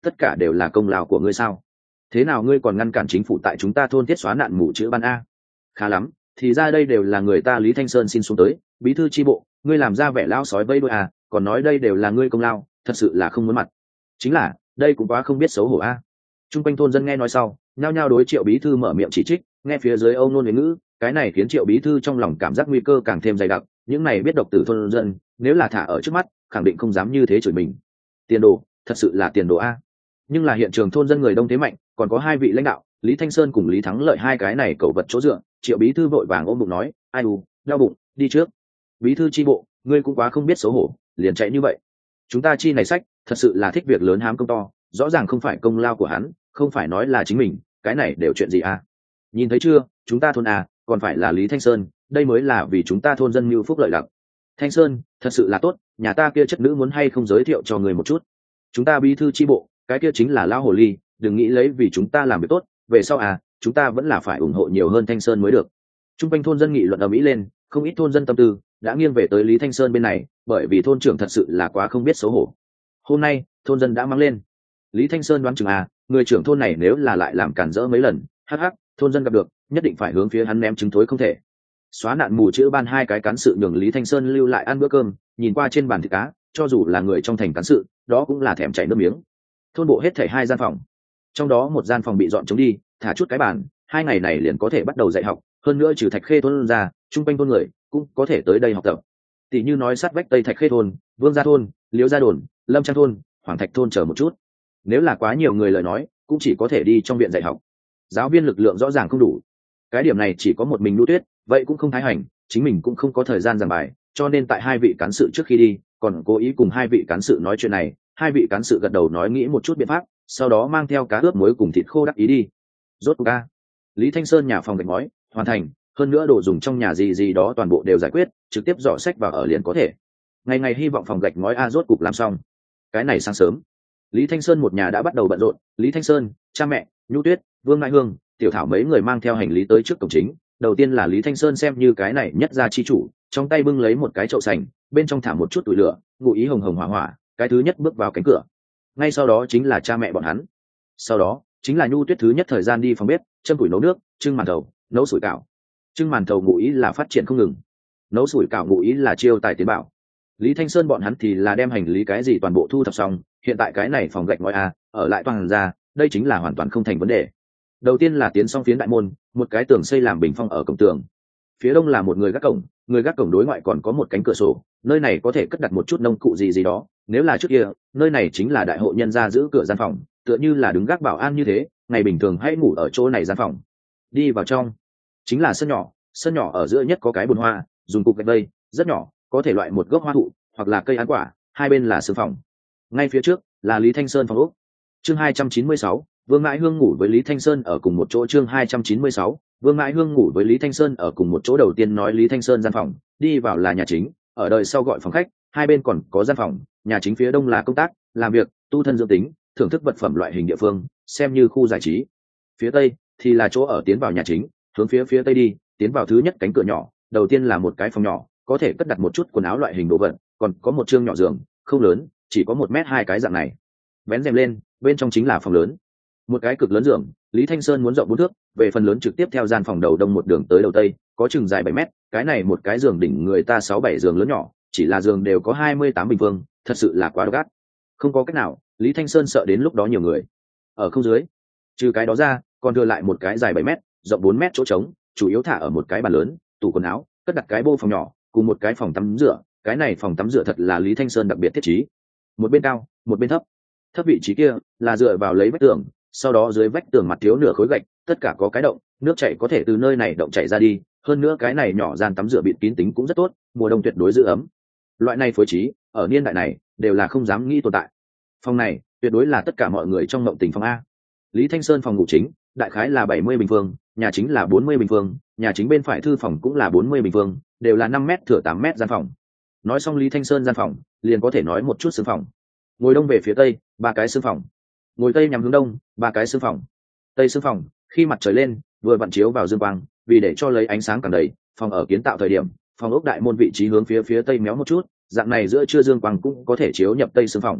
tất cả đều là công lao của ngươi sao? Thế nào ngươi còn ngăn cản chính phủ tại chúng ta thôn thiết xóa nạn mù chữ ban a? Khá lắm, thì ra đây đều là người ta Lý Thanh Sơn xin xuống tới, bí thư chi bộ, ngươi làm ra vẻ lao sói vây đuôi à, còn nói đây đều là ngươi công lao, thật sự là không muốn mặt. Chính là, đây cũng quá không biết xấu hổ a. Trung quanh thôn dân nghe nói sau, nhao nhao đối Triệu bí thư mở miệng chỉ trích, nghe phía dưới âu nôn huế ngữ, cái này khiến Triệu bí thư trong lòng cảm giác nguy cơ càng thêm dày đặc, những này biết độc tử thôn dân, nếu là thả ở trước mắt, khẳng định không dám như thế chửi mình. Tiền đồ, thật sự là tiền đồ a. Nhưng là hiện trường thôn dân người đông thế mạnh, còn có hai vị lãnh đạo, Lý Thanh Sơn cùng Lý Thắng Lợi hai cái này cẩu vật chỗ dựa, Triệu bí thư vội vàng ôm bụng nói, ai u, đau bụng, đi trước. Bí thư chi bộ, ngươi cũng quá không biết xấu hổ, liền chạy như vậy. Chúng ta chi này sách, thật sự là thích việc lớn hám công to, rõ ràng không phải công lao của hắn, không phải nói là chính mình, cái này đều chuyện gì à? Nhìn thấy chưa, chúng ta thôn à, còn phải là Lý Thanh Sơn, đây mới là vì chúng ta thôn dân mưu phúc lợi lộc. Thanh Sơn, thật sự là tốt, nhà ta kia chất nữ muốn hay không giới thiệu cho người một chút. Chúng ta bí thư chi bộ, cái kia chính là lão hồ ly, đừng nghĩ lấy vì chúng ta làm việc tốt, về sau à, chúng ta vẫn là phải ủng hộ nhiều hơn Thanh Sơn mới được. Trung quanh thôn dân nghị luận ầm ĩ lên, không ít thôn dân tâm tư đã nghiêng về tới Lý Thanh Sơn bên này, bởi vì thôn trưởng thật sự là quá không biết xấu hổ. Hôm nay, thôn dân đã mang lên. Lý Thanh Sơn đoán chừng à, người trưởng thôn này nếu là lại làm cản rỡ mấy lần, hắc hắc, thôn dân gặp được, nhất định phải hướng phía hắn ném trứng thối không thể. Xóa nạn mù chữ ban hai cái cán sự nhường Lý Thanh Sơn lưu lại ăn bữa cơm, nhìn qua trên bàn thịt cá, cho dù là người trong thành cán sự, đó cũng là thèm chảy nước miếng. Thôn bộ hết thảy 2 gian phòng, trong đó một gian phòng bị dọn trống đi, thả chút cái bàn, 2 ngày này liền có thể bắt đầu dạy học, hơn nữa trừ Thạch Khê thôn ra, trung quanh thôn người cũng có thể tới đây học tập. Tỷ như nói sát vách Tây Thạch Khê thôn, Vương Gia thôn, Liễu Gia đồn, Lâm Trang thôn, Hoàng Thạch thôn chờ một chút. Nếu là quá nhiều người lời nói, cũng chỉ có thể đi trong viện dạy học. Giáo viên lực lượng rõ ràng không đủ. Cái điểm này chỉ có một mình Lũ Tuyết, vậy cũng không thái hành, chính mình cũng không có thời gian giảng bài, cho nên tại 2 vị cán sự trước khi đi, còn cố ý cùng 2 vị cán sự nói chuyện này, 2 vị cán sự gật đầu nói nghĩ một chút biện pháp, sau đó mang theo cá ướp muối cùng thịt khô đắc ý đi. Rốt cuộc a, Lý Thanh Sơn nhà phòng gạch ngói hoàn thành, hơn nữa đồ dùng trong nhà gì gì đó toàn bộ đều giải quyết, trực tiếp dọn sách vào ở liền có thể. Ngày ngày hy vọng phòng gạch ngói a rốt cục làm xong. Cái này sáng sớm, Lý Thanh Sơn một nhà đã bắt đầu bận rộn, Lý Thanh Sơn, cha mẹ, Nhu Tuyết, Vương Mai Hương, Tiểu Thảo mấy người mang theo hành lý tới trước cổng chính. Đầu tiên là Lý Thanh Sơn xem như cái này nhất gia chi chủ, trong tay bưng lấy một cái chậu sành, bên trong thả một chút tuổi lửa, ngụ ý hồng hồng hỏa hỏa, cái thứ nhất bước vào cánh cửa. Ngay sau đó chính là cha mẹ bọn hắn. Sau đó chính là Nhu Tuyết thứ nhất thời gian đi phòng bếp, châm củi nấu nước, trưng màn thầu, nấu sủi cảo. Trưng màn thầu ngụ ý là phát triển không ngừng, nấu sủi cảo ngụ ý là chiêu tài tiến bảo. Lý Thanh Sơn bọn hắn thì là đem hành lý cái gì toàn bộ thu thập xong, hiện tại cái này phòng gạch ngói a, ở lại toàn ra, đây chính là hoàn toàn không thành vấn đề. Đầu tiên là tiến xong phiến đại môn, một cái tường xây làm bình phong ở cổng tường. Phía đông là một người gác cổng đối ngoại còn có một cánh cửa sổ, nơi này có thể cất đặt một chút nông cụ gì gì đó. Nếu là trước kia, nơi này chính là đại hộ nhân gia giữ cửa gian phòng, tựa như là đứng gác bảo an như thế, ngày bình thường hãy ngủ ở chỗ này gian phòng. Đi vào trong, chính là sân nhỏ ở giữa nhất có cái bồn hoa, dùng cục gạch vây, rất nhỏ, có thể loại một gốc hoa thụ hoặc là cây ăn quả, hai bên là sương phòng. Ngay phía trước là Lý Thanh Sơn phòng ốc. Chương 296, Vương Mãi Hương ngủ với Lý Thanh Sơn ở cùng một chỗ. Chương 296, Vương Mãi Hương ngủ với Lý Thanh Sơn ở cùng một chỗ. Đầu tiên nói Lý Thanh Sơn gian phòng, đi vào là nhà chính, ở đời sau gọi phòng khách, hai bên còn có gian phòng. Nhà chính phía đông là công tác, làm việc, tu thân dưỡng tính, thưởng thức vật phẩm loại hình địa phương, xem như khu giải trí. Phía tây thì là chỗ ở tiến vào nhà chính, hướng phía tây đi, tiến vào thứ nhất cánh cửa nhỏ. Đầu tiên là một cái phòng nhỏ, có thể cất đặt một chút quần áo loại hình đồ vật, còn có một chương nhỏ giường, không lớn, chỉ có 1m2 cái dạng này. Vén rèm lên, bên trong chính là phòng lớn, một cái cực lớn giường. Lý Thanh Sơn muốn rộng 4 thước, về phần lớn trực tiếp theo gian phòng đầu đông một đường tới đầu tây, có chừng dài 7 mét. Cái này một cái giường đỉnh người ta 6-7 giường lớn nhỏ, chỉ là giường đều có 28 bình phương, thật sự là quá độc ác. Không có cách nào, Lý Thanh Sơn sợ đến lúc đó nhiều người ở không dưới. Trừ cái đó ra, còn thừa lại một cái dài 7 mét, rộng 4 mét chỗ trống, chủ yếu thả ở một cái bàn lớn, tủ quần áo, cất đặt cái bô phòng nhỏ, cùng một cái phòng tắm rửa. Cái này phòng tắm rửa thật là Lý Thanh Sơn đặc biệt thiết trí, một bên cao, một bên thấp. Thấp vị trí kia là dựa vào lấy vách tường, sau đó dưới vách tường mặt thiếu nửa khối gạch, tất cả có cái động, nước chảy có thể từ nơi này động chảy ra đi. Hơn nữa cái này nhỏ gian tắm rửa bịt kín tính cũng rất tốt, mùa đông tuyệt đối giữ ấm. Loại này phối trí ở niên đại này đều là không dám nghĩ tồn tại. Phòng này tuyệt đối là tất cả mọi người trong mộng tình phòng a. Lý Thanh Sơn phòng ngủ chính đại khái là 70 bình phương, nhà chính là 40 bình phương, nhà chính bên phải thư phòng cũng là 40 bình phương, đều là 5 mét thừa 8 mét gian phòng. Nói xong Lý Thanh Sơn gian phòng, liền có thể nói một chút xương phòng. Ngồi đông về phía tây, 3 cái xương phòng. Ngồi tây nhắm hướng đông, 3 cái xương phòng. Tây xương phòng, khi mặt trời lên, vừa vặn chiếu vào dương quang, vì để cho lấy ánh sáng càng đầy, phòng ở kiến tạo thời điểm, phòng ốc đại môn vị trí hướng phía tây méo một chút, dạng này giữa trưa dương quang cũng có thể chiếu nhập tây xương phòng.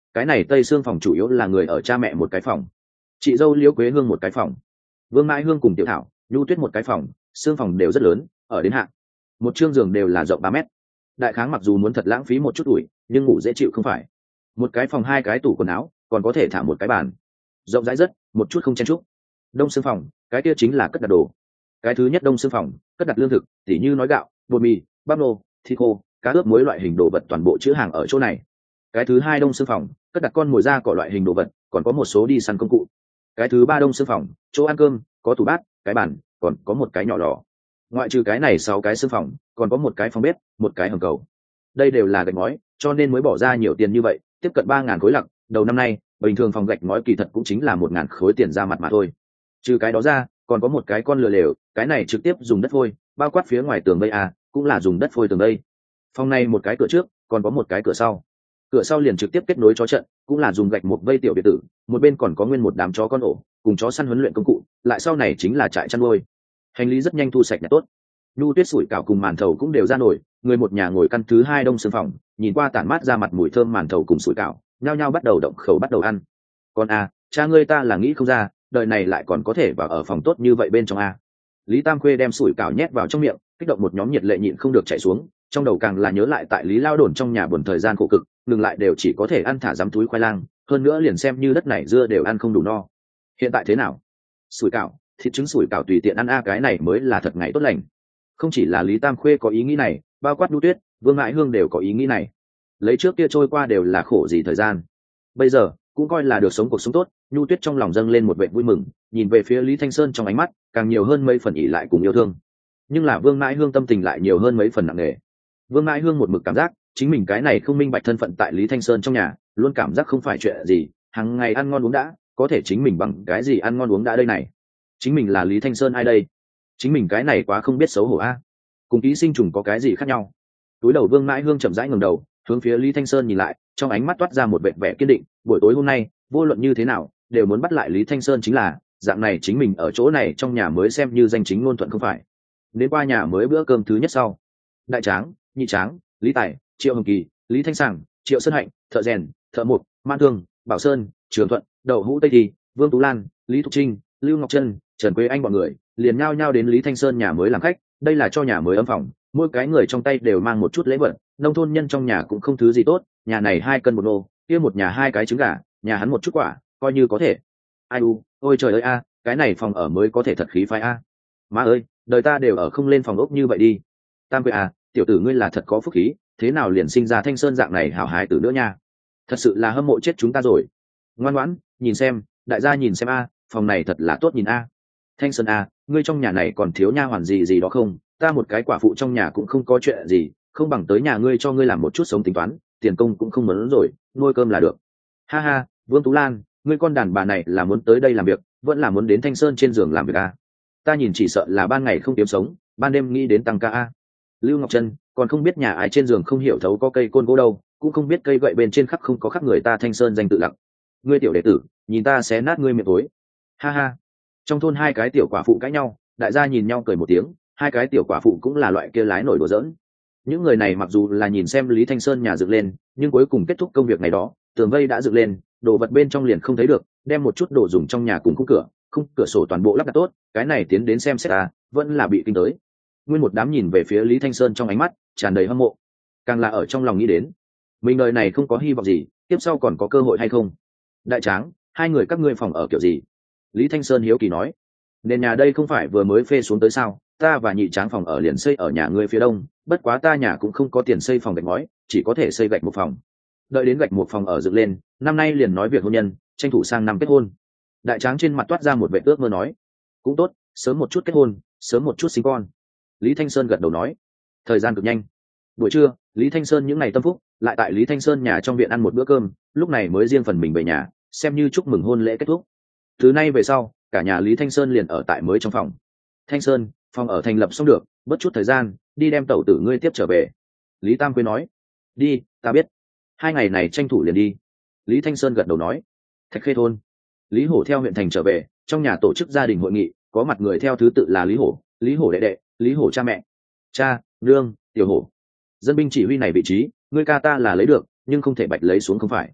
cái này tây xương phòng chủ yếu là người ở cha mẹ một cái phòng, chị dâu liễu quế hương một cái phòng, vương mãi hương cùng tiểu thảo nhu tuyết một cái phòng, xương phòng đều rất lớn, ở đến hạ một chương giường đều là rộng 3 mét. Đại kháng mặc dù muốn thật lãng phí một chút ủi, nhưng ngủ dễ chịu không phải. Một cái phòng 2 cái tủ quần áo, còn có thể thả một cái bàn, rộng rãi rất, một chút không chen chúc. Đông xương phòng, cái kia chính là cất đặt đồ. Cái thứ nhất đông xương phòng, cất đặt lương thực, tỉ như nói gạo, bột mì, bắp nô, thịt khô, cá ướp muối loại hình đồ vật toàn bộ chứa hàng ở chỗ này. Cái thứ hai đông xương phòng, cất đặt con mồi da cỏ loại hình đồ vật, còn có một số đi săn công cụ. Cái thứ ba đông xương phòng, chỗ ăn cơm, có tủ bát, cái bàn, còn có một cái nhỏ lò. Ngoại trừ cái này 6 cái xương phòng, còn có một cái phòng bếp, một cái hầm cầu. Đây đều là gạch ngói, cho nên mới bỏ ra nhiều tiền như vậy, tiếp cận 3.000 khối lặc. Đầu năm nay, bình thường phòng gạch ngói kỳ thật cũng chính là 1.000 khối tiền ra mặt mà thôi. Trừ cái đó ra, còn có một cái con lừa lều, cái này trực tiếp dùng đất phôi, bao quát phía ngoài tường đây cũng là dùng đất phôi tường đây. Phòng này một cái cửa trước, còn có một cái cửa sau. Cửa sau liền trực tiếp kết nối chó trận, cũng là dùng gạch một vây tiểu biệt tử, một bên còn có nguyên một đám chó con ổ, cùng chó săn huấn luyện công cụ, lại sau này chính là trại chăn nuôi. Hành lý rất nhanh thu sạch là tốt. Nhu tuyết sủi cảo cùng màn thầu cũng đều ra nổi, người một nhà ngồi căn thứ hai đông xương phòng, nhìn qua tản mát ra mặt mùi thơm màn thầu cùng sủi cảo, nhao nhao bắt đầu động khẩu bắt đầu ăn. Còn cha ngươi ta là nghĩ không ra, đời này lại còn có thể vào ở phòng tốt như vậy bên trong Lý Tam Khuê đem sủi cảo nhét vào trong miệng, kích động một nhóm nhiệt lệ nhịn không được chảy xuống, trong đầu càng là nhớ lại tại Lý Lao Đồn trong nhà buồn thời gian khổ cực, ngừng lại đều chỉ có thể ăn thả dám túi khoai lang, hơn nữa liền xem như đất này dưa đều ăn không đủ no. Hiện tại thế nào? Sủi cảo, thịt trứng sủi cảo tùy tiện ăn cái này mới là thật ngày tốt lành. Không chỉ là Lý Tam Khuê có ý nghĩ này, bao quát Nhu Tuyết, Vương Ngại Hương đều có ý nghĩ này. Lấy trước kia trôi qua đều là khổ gì thời gian, bây giờ cũng coi là được sống cuộc sống tốt. Nhu Tuyết trong lòng dâng lên một vẻ vui mừng, nhìn về phía Lý Thanh Sơn trong ánh mắt càng nhiều hơn mấy phần ỷ lại cùng yêu thương. Nhưng là Vương Ngại Hương tâm tình lại nhiều hơn mấy phần nặng nề. Vương Ngại Hương một mực cảm giác chính mình cái này không minh bạch thân phận tại Lý Thanh Sơn trong nhà, luôn cảm giác không phải chuyện gì, hàng ngày ăn ngon uống đã, có thể chính mình bằng cái gì ăn ngon uống đã đây này? Chính mình là Lý Thanh Sơn ai đây? Chính mình cái này quá không biết xấu hổ cùng ký sinh trùng có cái gì khác nhau? Túi đầu Vương Mãi Hương chậm rãi ngẩng đầu, hướng phía Lý Thanh Sơn nhìn lại, trong ánh mắt toát ra một vẻ vẻ kiên định. Buổi tối hôm nay, vô luận như thế nào, đều muốn bắt lại Lý Thanh Sơn, chính là dạng này chính mình ở chỗ này trong nhà mới xem như danh chính ngôn thuận không phải? Đến qua nhà mới bữa cơm thứ nhất sau, Đại Tráng, Nhị Tráng, Lý Tài, Triệu Hồng Kỳ, Lý Thanh Sảng, Triệu Sơn Hạnh, Thợ Rèn, Thợ Mộc, Man Thương, Bảo Sơn, Trường Thuận, Đậu Hũ Tây Thì, Vương Tú Lan, Lý Thục Trinh, Lưu Ngọc Trân, Trần Quế Anh bọn người liền nhao nhao đến Lý Thanh Sơn nhà mới làm khách. Đây là cho nhà mới ấm phòng, mỗi cái người trong tay đều mang một chút lễ vật. Nông thôn nhân trong nhà cũng không thứ gì tốt, nhà này 2 cân 1 nô, kia một nhà 2 cái trứng gà, nhà hắn một chút quả, coi như có thể. Ai ôi trời ơi cái này phòng ở mới có thể thật khí phái má ơi, đời ta đều ở không lên phòng ốc như vậy đi. Tam Quế tiểu tử ngươi là thật có phúc khí, thế nào liền sinh ra Thanh Sơn dạng này hảo hài tử nữa nha, thật sự là hâm mộ chết chúng ta rồi. Ngoan ngoãn nhìn xem, đại gia nhìn xem phòng này thật là tốt nhìn Thanh Sơn ngươi trong nhà này còn thiếu nha hoàn gì gì đó không? Ta một cái quả phụ trong nhà cũng không có chuyện gì, không bằng tới nhà ngươi cho ngươi làm một chút sống tính toán, tiền công cũng không muốn rồi, nuôi cơm là được. Ha ha, Vương Tú Lan, ngươi con đàn bà này là muốn tới đây làm việc, vẫn là muốn đến Thanh Sơn trên giường làm việc ta nhìn chỉ sợ là ban ngày không kiếm sống, ban đêm nghĩ đến tăng ca Lưu Ngọc Trân, còn không biết nhà ai trên giường không hiểu thấu có cây côn gỗ đâu, cũng không biết cây gậy bên trên khắc không có khắc người ta Thanh Sơn danh tự lặng. Ngươi tiểu đệ tử, nhìn ta xé nát ngươi miệng tối. Ha ha. Trong thôn 2 cái tiểu quả phụ cãi nhau, đại gia nhìn nhau cười một tiếng. 2 cái tiểu quả phụ cũng là loại kia lái nổi đùa giỡn. Những người này mặc dù là nhìn xem Lý Thanh Sơn nhà dựng lên, nhưng cuối cùng kết thúc công việc này đó, tường vây đã dựng lên, đồ vật bên trong liền không thấy được, đem một chút đồ dùng trong nhà cùng khung cửa sổ toàn bộ lắp đặt tốt, cái này tiến đến xem xét vẫn là bị kinh tới. Nguyên một đám nhìn về phía Lý Thanh Sơn trong ánh mắt tràn đầy hâm mộ, càng là ở trong lòng nghĩ đến, mình đời này không có hy vọng gì, tiếp sau còn có cơ hội hay không? Đại Tráng, 2 người các ngươi phòng ở kiểu gì? Lý Thanh Sơn hiếu kỳ nói. Nền nhà đây không phải vừa mới phê xuống tới sao? Ta và Nhị Tráng phòng ở liền xây ở nhà ngươi phía đông, bất quá ta nhà cũng không có tiền xây phòng gạch ngói, chỉ có thể xây gạch một phòng. Đợi đến gạch một phòng ở dựng lên, năm nay liền nói việc hôn nhân, tranh thủ sang năm kết hôn. Đại Tráng trên mặt toát ra một vẻ ước mơ nói. Cũng tốt, sớm một chút kết hôn, sớm một chút sinh con. Lý Thanh Sơn gật đầu nói. Thời gian cực nhanh. Buổi trưa, Lý Thanh Sơn những ngày tâm phúc lại tại Lý Thanh Sơn nhà trong viện ăn một bữa cơm, lúc này mới riêng phần mình về nhà, xem như chúc mừng hôn lễ kết thúc. Từ nay về sau, cả nhà Lý Thanh Sơn liền ở tại mới trong phòng. Thanh Sơn, phòng ở thành lập xong được, bớt chút thời gian, đi đem tẩu tử ngươi tiếp trở về. Lý Tam Quế nói. Đi, ta biết. 2 ngày này tranh thủ liền đi. Lý Thanh Sơn gật đầu nói. Thạch Khê thôn, Lý Hổ theo huyện thành trở về, trong nhà tổ chức gia đình hội nghị, có mặt người theo thứ tự là Lý Hổ đệ đệ, Lý Hổ cha mẹ, cha, nương, tiểu hổ. Dân binh chỉ huy này vị trí, ngươi ca ta là lấy được, nhưng không thể bạch lấy xuống không phải.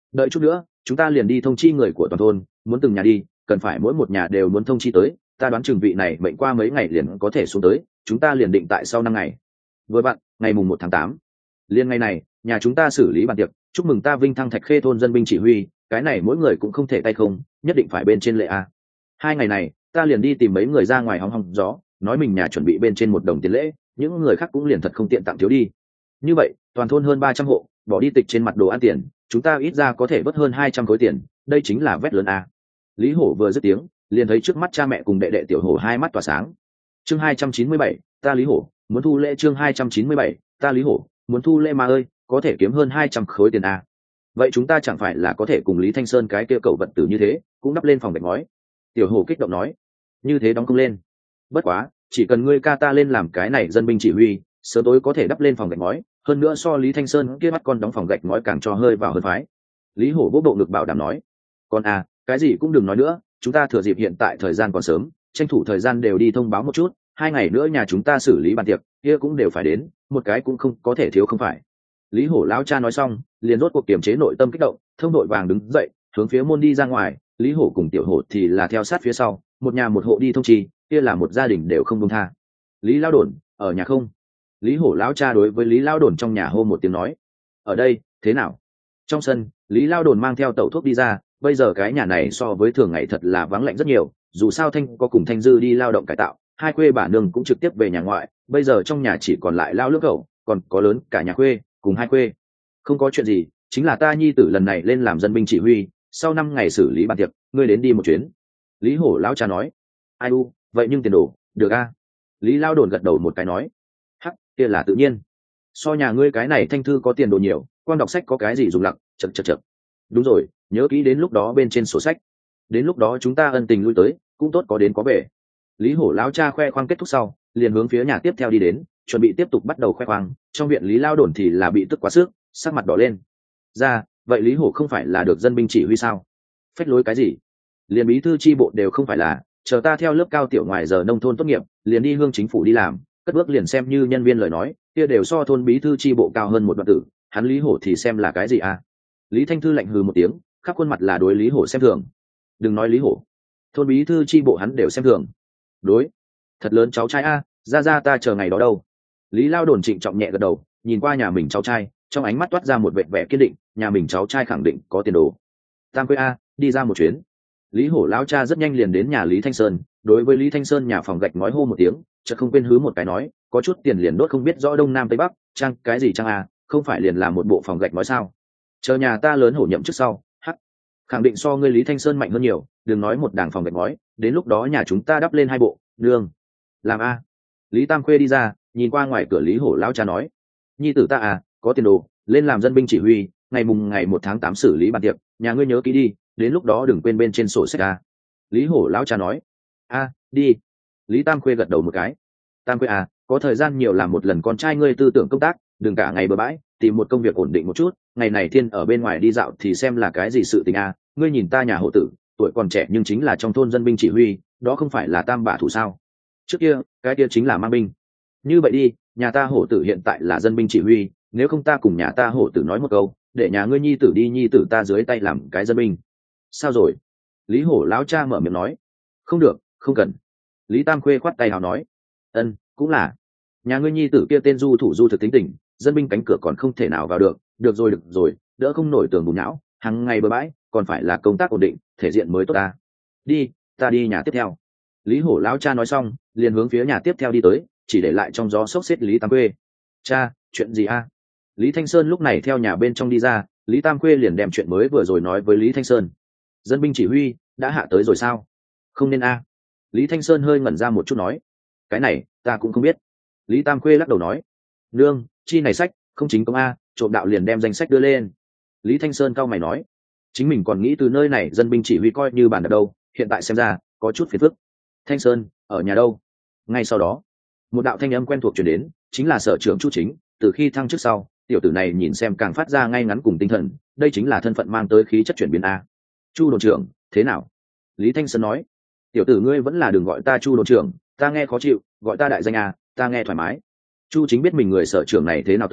đợi chút nữa chúng ta liền đi thông chi người của toàn thôn, muốn từng nhà đi, cần phải mỗi một nhà đều muốn thông chi tới. Ta đoán chừng vị này mệnh qua mấy ngày liền có thể xuống tới, chúng ta liền định tại sau 5 ngày. Vừa vặn ngày mùng 1 tháng 8, liên ngày này nhà chúng ta xử lý bàn tiệc chúc mừng ta vinh thăng Thạch Khê thôn dân binh chỉ huy, cái này mỗi người cũng không thể tay không, nhất định phải bên trên lệ a. 2 ngày này ta liền đi tìm mấy người ra ngoài hóng hóng gió, nói mình nhà chuẩn bị bên trên 1 đồng tiền lễ, những người khác cũng liền thật không tiện tặng thiếu đi. Như vậy toàn thôn hơn 300 hộ bỏ đi tịch trên mặt đồ ăn tiền, chúng ta ít ra có thể vớt hơn 200 khối tiền, đây chính là vét lớn a. Lý Hổ vừa dứt tiếng liền thấy trước mắt cha mẹ cùng đệ đệ Tiểu Hổ hai mắt tỏa sáng. Chương 297, ta Lý Hổ muốn thu lễ. Chương 297, ta Lý Hổ muốn thu lễ mà ơi, có thể kiếm hơn 200 khối tiền a. Vậy chúng ta chẳng phải là có thể cùng Lý Thanh Sơn cái kia cậu vật tử như thế cũng đắp lên phòng gạch ngói. Tiểu Hổ kích động nói, như thế đóng không lên. Bất quá chỉ cần ngươi ca ta lên làm cái này dân binh chỉ huy, sớm tối có thể đắp lên phòng gạch ngói, hơn nữa so Lý Thanh Sơn kia bắt con đóng phòng gạch ngói càng cho hơi vào hơn phái. Lý Hổ bốc bộ ngực bảo đảm nói, con à, cái gì cũng đừng nói nữa, chúng ta thừa dịp hiện tại thời gian còn sớm, tranh thủ thời gian đều đi thông báo một chút, 2 ngày nữa nhà chúng ta xử lý bàn tiệc kia cũng đều phải đến, một cái cũng không có thể thiếu không phải. Lý Hổ lão cha nói xong liền rốt cuộc kiềm chế nội tâm kích động, thông đội vàng đứng dậy hướng phía môn đi ra ngoài. Lý Hổ cùng Tiểu Hổ thì là theo sát phía sau, một nhà một hộ đi thông trì, kia là một gia đình đều không buông tha. Lý Lao Đồn ở nhà không? Lý Hổ lão cha đối với Lý Lao Đồn trong nhà hô một tiếng nói, ở đây. Thế nào? Trong sân Lý Lao Đồn mang theo tẩu thuốc đi ra, bây giờ cái nhà này so với thường ngày thật là vắng lạnh rất nhiều, dù sao Thanh có cùng Thanh Dư đi lao động cải tạo, hai quê bà nương cũng trực tiếp về nhà ngoại, bây giờ trong nhà chỉ còn lại Lao Lưỡng Cẩu, còn có lớn cả nhà quê cùng hai quê. Không có chuyện gì, chính là ta nhi tử lần này lên làm dân binh chỉ huy, sau 5 ngày xử lý bàn tiệc, ngươi đến đi một chuyến. Lý Hổ lão cha nói. Ai u, vậy nhưng tiền đồ được a? Lý Lao Đồn gật đầu một cái nói, hắc, kia là tự nhiên, so nhà ngươi cái này Thanh thư có tiền đồ nhiều, quan đọc sách có cái gì dùng lặng, chật chật chật. Đúng rồi, nhớ kỹ đến lúc đó bên trên sổ sách, đến lúc đó chúng ta ân tình lui tới cũng tốt có đến có về. Lý Hổ lão cha khoe khoang kết thúc sau liền hướng phía nhà tiếp theo đi đến, chuẩn bị tiếp tục bắt đầu khoe khoang. Trong viện Lý Lao Đồn thì là bị tức quá sức, sắc mặt đỏ lên. Ra vậy Lý Hổ không phải là được dân binh chỉ huy sao? Phách lối cái gì? Liền bí thư chi bộ đều không phải là, chờ ta theo lớp cao tiểu ngoài giờ nông thôn tốt nghiệp liền đi hương chính phủ đi làm, cất bước liền xem như nhân viên lời nói kia đều so thôn bí thư chi bộ cao hơn một đoạn tử, hắn Lý Hổ thì xem là cái gì à? Lý Thanh Thư lạnh hừ một tiếng, khắp khuôn mặt là đối Lý Hổ xem thường. Đừng nói Lý Hổ, thôn bí thư chi bộ hắn đều xem thường. Đối, thật lớn cháu trai a, ra ta chờ ngày đó đâu. Lý Lao Đồn trịnh trọng nhẹ gật đầu, nhìn qua nhà mình cháu trai, trong ánh mắt toát ra một vẻ vẻ kiên định, nhà mình cháu trai khẳng định có tiền đồ. Tam quê a, đi ra một chuyến. Lý Hổ lão cha rất nhanh liền đến nhà Lý Thanh Sơn, đối với Lý Thanh Sơn nhà phòng gạch nói hô một tiếng, chợt không quên hứ một cái nói, có chút tiền liền đốt không biết rõ đông nam tây bắc, trang cái gì trang a, không phải liền là một bộ phòng gạch nói sao? Chờ nhà ta lớn hổ nhậm trước sau, hắc, khẳng định so ngươi Lý Thanh Sơn mạnh hơn nhiều, đừng nói một đảng phòng gạch ngói, đến lúc đó nhà chúng ta đắp lên 2 bộ, nương. Làm a? Lý Tam Khuê đi ra, nhìn qua ngoài cửa Lý Hổ lão cha nói, nhi tử ta à, có tiền đồ, lên làm dân binh chỉ huy, ngày 1 tháng 8 xử lý bàn tiệc, nhà ngươi nhớ kỹ đi, đến lúc đó đừng quên bên trên sổ sách a. Lý Hổ lão cha nói. A, đi. Lý Tam Khuê gật đầu một cái. Tam Khuê à, có thời gian nhiều làm một lần con trai ngươi tư tưởng công tác, đừng cả ngày bừa bãi, tìm một công việc ổn định một chút, ngày này thiên ở bên ngoài đi dạo thì xem là cái gì sự tình a. Ngươi nhìn ta nhà hộ tử, tuổi còn trẻ nhưng chính là trong thôn dân binh chỉ huy, đó không phải là tam bả thủ sao? Trước kia cái kia chính là mang binh. Như vậy đi, nhà ta hộ tử hiện tại là dân binh chỉ huy, nếu không ta cùng nhà ta hộ tử nói một câu, để nhà ngươi nhi tử đi, nhi tử ta dưới tay làm cái dân binh. Sao rồi? Lý Hổ lão cha mở miệng nói. Không được, không cần. Lý Tam Khuê khoát tay hào nói. Ân, cũng là, nhà ngươi nhi tử kia tên du thủ du thực tính tình, dân binh cánh cửa còn không thể nào vào được. Được rồi, đỡ không nổi tường bùn não, hàng ngày bừa bãi, còn phải là công tác ổn định, thể diện mới tốt ta. Đi, ta đi nhà tiếp theo. Lý Hổ lão cha nói xong liền hướng phía nhà tiếp theo đi tới, chỉ để lại trong gió sốc xếp Lý Tam Khuê. Cha, chuyện gì a? Lý Thanh Sơn lúc này theo nhà bên trong đi ra, Lý Tam Khuê liền đem chuyện mới vừa rồi nói với Lý Thanh Sơn. Dân binh chỉ huy đã hạ tới rồi sao? Không nên a. Lý Thanh Sơn hơi ngẩn ra một chút nói, cái này ta cũng không biết. Lý Tam Khuê lắc đầu nói, nương, chi này sách không chính công a, trộm đạo liền đem danh sách đưa lên. Lý Thanh Sơn cau mày nói, chính mình còn nghĩ từ nơi này dân binh chỉ huy coi như bàn đạp đâu, hiện tại xem ra có chút phiền phức. Thanh Sơn ở nhà đâu? Ngay sau đó một đạo thanh âm quen thuộc truyền đến, chính là sở trưởng Chu Chính. Từ khi thăng chức sau, tiểu tử này nhìn xem càng phát ra ngay ngắn cùng tinh thần, đây chính là thân phận mang tới khí chất chuyển biến a. Chu đồn trưởng thế nào? Lý Thanh Sơn nói, tiểu tử ngươi vẫn là đừng gọi ta Chu đồn trưởng, ta nghe khó chịu, gọi ta đại danh a, ta nghe thoải mái. Chu Chính biết mình người sở trưởng này thế nào tới,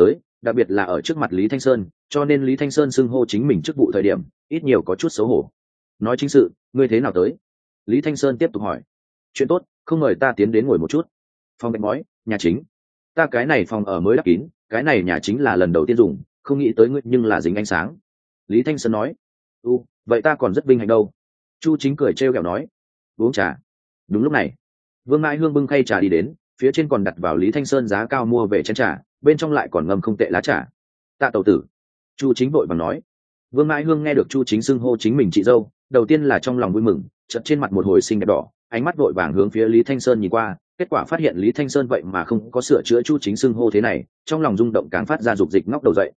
đặc biệt là ở trước mặt Lý Thanh Sơn, cho nên Lý Thanh Sơn xưng hô chính mình chức vụ thời điểm ít nhiều có chút xấu hổ. Nói chính sự, ngươi thế nào tới? Lý Thanh Sơn tiếp tục hỏi. Chuyện tốt, không mời ta tiến đến ngồi một chút. Phòng gạch ngói, nhà chính. Ta cái này phòng ở mới đắp kín, cái này nhà chính là lần đầu tiên dùng, không nghĩ tới ngươi nhưng là dính ánh sáng. Lý Thanh Sơn nói. Vậy ta còn rất vinh hạnh đâu. Chu Chính cười trêu ghẹo nói. Uống trà. Đúng lúc này, Vương Mãi Hương bưng khay trà đi đến, phía trên còn đặt vào Lý Thanh Sơn giá cao mua về chén trà, bên trong lại còn ngâm không tệ lá trà. Tạ tẩu tử. Chu Chính vội vàng nói. Vương Mãi Hương nghe được Chu Chính xưng hô chính mình chị dâu, đầu tiên là trong lòng vui mừng, chợt trên mặt một hồi xinh đẹp đỏ, ánh mắt vội vàng hướng phía Lý Thanh Sơn nhìn qua, kết quả phát hiện Lý Thanh Sơn vậy mà không có sửa chữa Chu Chính xưng hô thế này, trong lòng rung động càng phát ra dục dịch ngóc đầu dậy.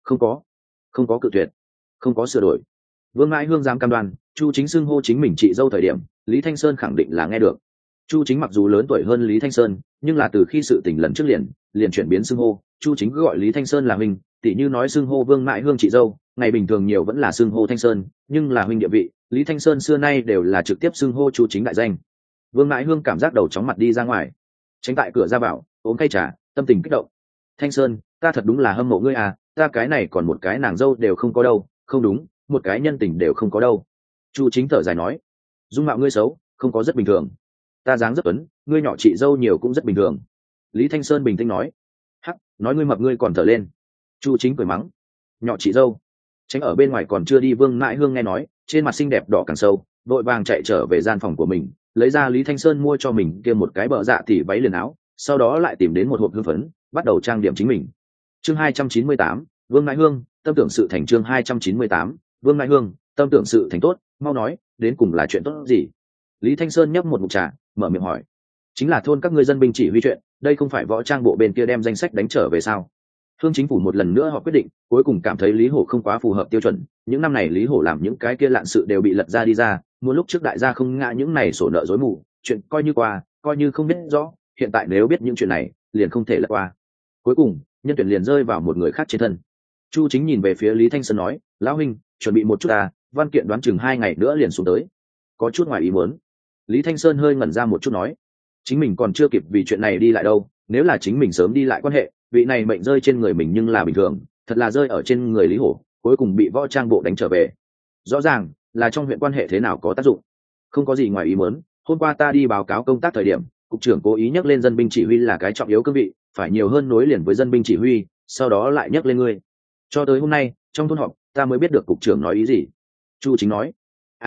Không có cự tuyệt, không có sửa đổi. Vương Mãi Hương dám cam đoan, Chu Chính xưng hô chính mình chị dâu thời điểm, Lý Thanh Sơn khẳng định là nghe được. Chu Chính mặc dù lớn tuổi hơn Lý Thanh Sơn, nhưng là từ khi sự tình lần trước liền chuyển biến xưng hô, Chu Chính cứ gọi Lý Thanh Sơn là huynh, tỉ như nói xưng hô Vương Mãi Hương chị dâu, ngày bình thường nhiều vẫn là xưng hô Thanh Sơn, nhưng là huynh địa vị, Lý Thanh Sơn xưa nay đều là trực tiếp xưng hô Chu Chính đại danh. Vương Mãi Hương cảm giác đầu chóng mặt đi ra ngoài, tránh tại cửa ra vào, ốm khay trà, tâm tình kích động. Thanh Sơn, ta thật đúng là hâm mộ ngươi à, ta cái này còn một cái nàng dâu đều không có đâu, không đúng, một cái nhân tình đều không có đâu. Chu Chính thở dài nói, dung mạo ngươi xấu, không có rất bình thường. Ta dáng rất tuấn, ngươi nhỏ chị dâu nhiều cũng rất bình thường. Lý Thanh Sơn bình tĩnh nói. Hắc, nói ngươi mập ngươi còn thở lên. Chu Chính cười mắng. Nhỏ chị dâu. Tránh ở bên ngoài còn chưa đi Vương Mãi Hương nghe nói, trên mặt xinh đẹp đỏ càng sâu, vội vàng chạy trở về gian phòng của mình, lấy ra Lý Thanh Sơn mua cho mình kia một cái bờ dạ tỉ váy liền áo, sau đó lại tìm đến một hộp hương phấn, bắt đầu trang điểm chính mình. Chương 298, Vương Mãi Hương, tâm tưởng sự thành. Chương 298, Vương Mãi Hương, tâm tưởng sự thành tốt, mau nói, đến cùng là chuyện tốt gì? Lý Thanh Sơn nhấp một ngụm trà, mở miệng hỏi. Chính là thôn các ngươi dân binh chỉ huy chuyện, đây không phải võ trang bộ bên kia đem danh sách đánh trở về sao? Hương chính phủ một lần nữa họ quyết định, cuối cùng cảm thấy Lý Hổ không quá phù hợp tiêu chuẩn, những năm này Lý Hổ làm những cái kia lạn sự đều bị lật ra đi ra, muốn lúc trước đại gia không ngã những này sổ nợ rối mù, chuyện coi như qua, coi như không biết rõ, hiện tại nếu biết những chuyện này, liền không thể lật qua. Cuối cùng, nhân tuyển liền rơi vào một người khác trên thân. Chu Chính nhìn về phía Lý Thanh Sơn nói, lão huynh, chuẩn bị một chút à, văn kiện đoán chừng 2 ngày nữa liền xuống tới. Có chút ngoài ý muốn. Lý Thanh Sơn hơi ngẩn ra một chút nói, chính mình còn chưa kịp vì chuyện này đi lại đâu, nếu là chính mình sớm đi lại quan hệ, vị này mệnh rơi trên người mình nhưng là bình thường, thật là rơi ở trên người Lý Hổ, cuối cùng bị võ trang bộ đánh trở về. Rõ ràng là trong huyện quan hệ thế nào có tác dụng. Không có gì ngoài ý muốn, hôm qua ta đi báo cáo công tác thời điểm, cục trưởng cố ý nhắc lên dân binh chỉ huy là cái trọng yếu cương vị, phải nhiều hơn nối liền với dân binh chỉ huy, sau đó lại nhắc lên ngươi. Cho tới hôm nay, trong thôn họp, ta mới biết được cục trưởng nói ý gì. Chu Chính nói,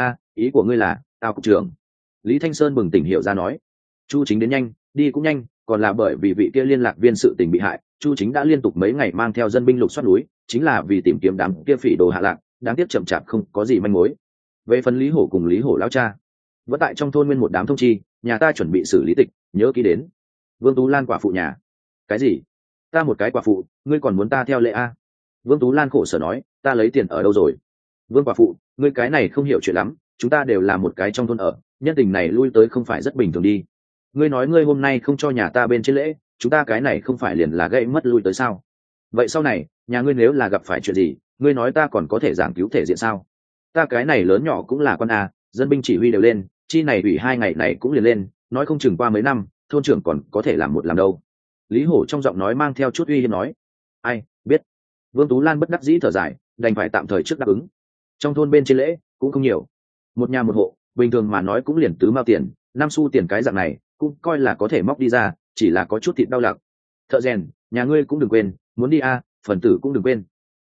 ý của ngươi là tao cục trưởng. Lý Thanh Sơn bừng tỉnh hiểu ra nói, Chu Chính đến nhanh, đi cũng nhanh, còn là bởi vì vị kia liên lạc viên sự tình bị hại, Chu Chính đã liên tục mấy ngày mang theo dân binh lục soát núi, chính là vì tìm kiếm đám kia phỉ đồ hạ lạc, đáng tiếc chậm chạp không có gì manh mối. Về phần Lý Hổ cùng Lý Hổ lão cha, vẫn tại trong thôn nguyên một đám thông chi, nhà ta chuẩn bị xử lý tịch, nhớ kỹ đến. Vương Tú Lan quả phụ nhà. Cái gì? Ta một cái quả phụ, ngươi còn muốn ta theo lệ a? Vương Tú Lan khổ sở nói, ta lấy tiền ở đâu rồi? Vương quả phụ, ngươi cái này không hiểu chuyện lắm, chúng ta đều là một cái trong thôn ở, nhân tình này lui tới không phải rất bình thường đi. Ngươi nói ngươi hôm nay không cho nhà ta bên trên lễ, chúng ta cái này không phải liền là gãy mất lui tới sao? Vậy sau này, nhà ngươi nếu là gặp phải chuyện gì, ngươi nói ta còn có thể giảng cứu thể diện sao? Ta cái này lớn nhỏ cũng là con a, dân binh chỉ huy đều lên, chi này ủy 2 ngày này cũng liền lên, nói không chừng qua mấy năm, thôn trưởng còn có thể làm một làm đâu. Lý Hổ trong giọng nói mang theo chút uy hiếp nói, ai biết. Vương Tú Lan bất đắc dĩ thở dài, đành phải tạm thời trước đáp ứng. Trong thôn bên trên lễ cũng không nhiều, một nhà một hộ, bình thường mà nói cũng liền tứ mao tiền, 5 xu tiền cái dạng này cũng coi là có thể móc đi ra, chỉ là có chút thịt đau lặc. Thợ rèn, nhà ngươi cũng đừng quên, muốn đi a, phần tử cũng đừng quên.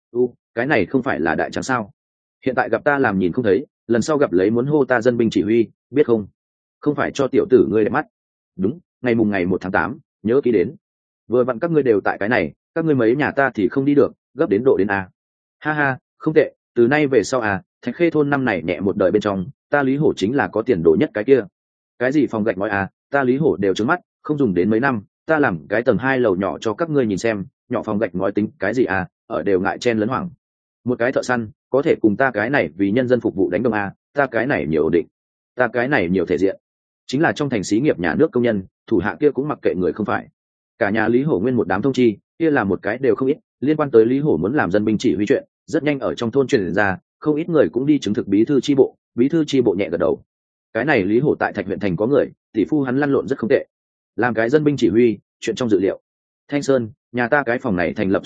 Cái này không phải là đại trắng sao? Hiện tại gặp ta làm nhìn không thấy, lần sau gặp lấy muốn hô ta dân binh chỉ huy, biết không? Không phải cho tiểu tử ngươi đẹp mắt. Đúng, ngày mùng ngày 1 tháng 8, nhớ ký đến. Vừa vặn các ngươi đều tại cái này, các ngươi mấy nhà ta thì không đi được, gấp đến độ đến a. Ha ha, không tệ, từ nay về sau Thạch Khê thôn năm này nhẹ một đời bên trong, ta Lý Hổ chính là có tiền đồ nhất cái kia. Cái gì phòng gạch ngói ta Lý Hổ đều trứng mắt, không dùng đến mấy năm, ta làm cái tầng 2 lầu nhỏ cho các ngươi nhìn xem, nhỏ phòng gạch ngói tính cái gì ở đều ngại chen lấn hoảng. Một cái thợ săn, có thể cùng ta cái này vì nhân dân phục vụ đánh đồng ta cái này nhiều ổn định, ta cái này nhiều thể diện. Chính là trong thành xí nghiệp nhà nước công nhân, thủ hạ kia cũng mặc kệ người không phải. Cả nhà Lý Hổ nguyên một đám thông chi, kia là một cái đều không ít, liên quan tới Lý Hổ muốn làm dân binh chỉ huy chuyện, rất nhanh ở trong thôn truyền ra, không ít người cũng đi chứng thực bí thư chi bộ nhẹ gật đầu. Cái này Lý Hổ tại Thạch huyện thành có người, tỷ phu hắn lăn lộn rất không tệ, làm cái dân binh chỉ huy, chuyện trong dự liệu. Thanh Sơn, nhà ta cái phòng này thành lập xong được,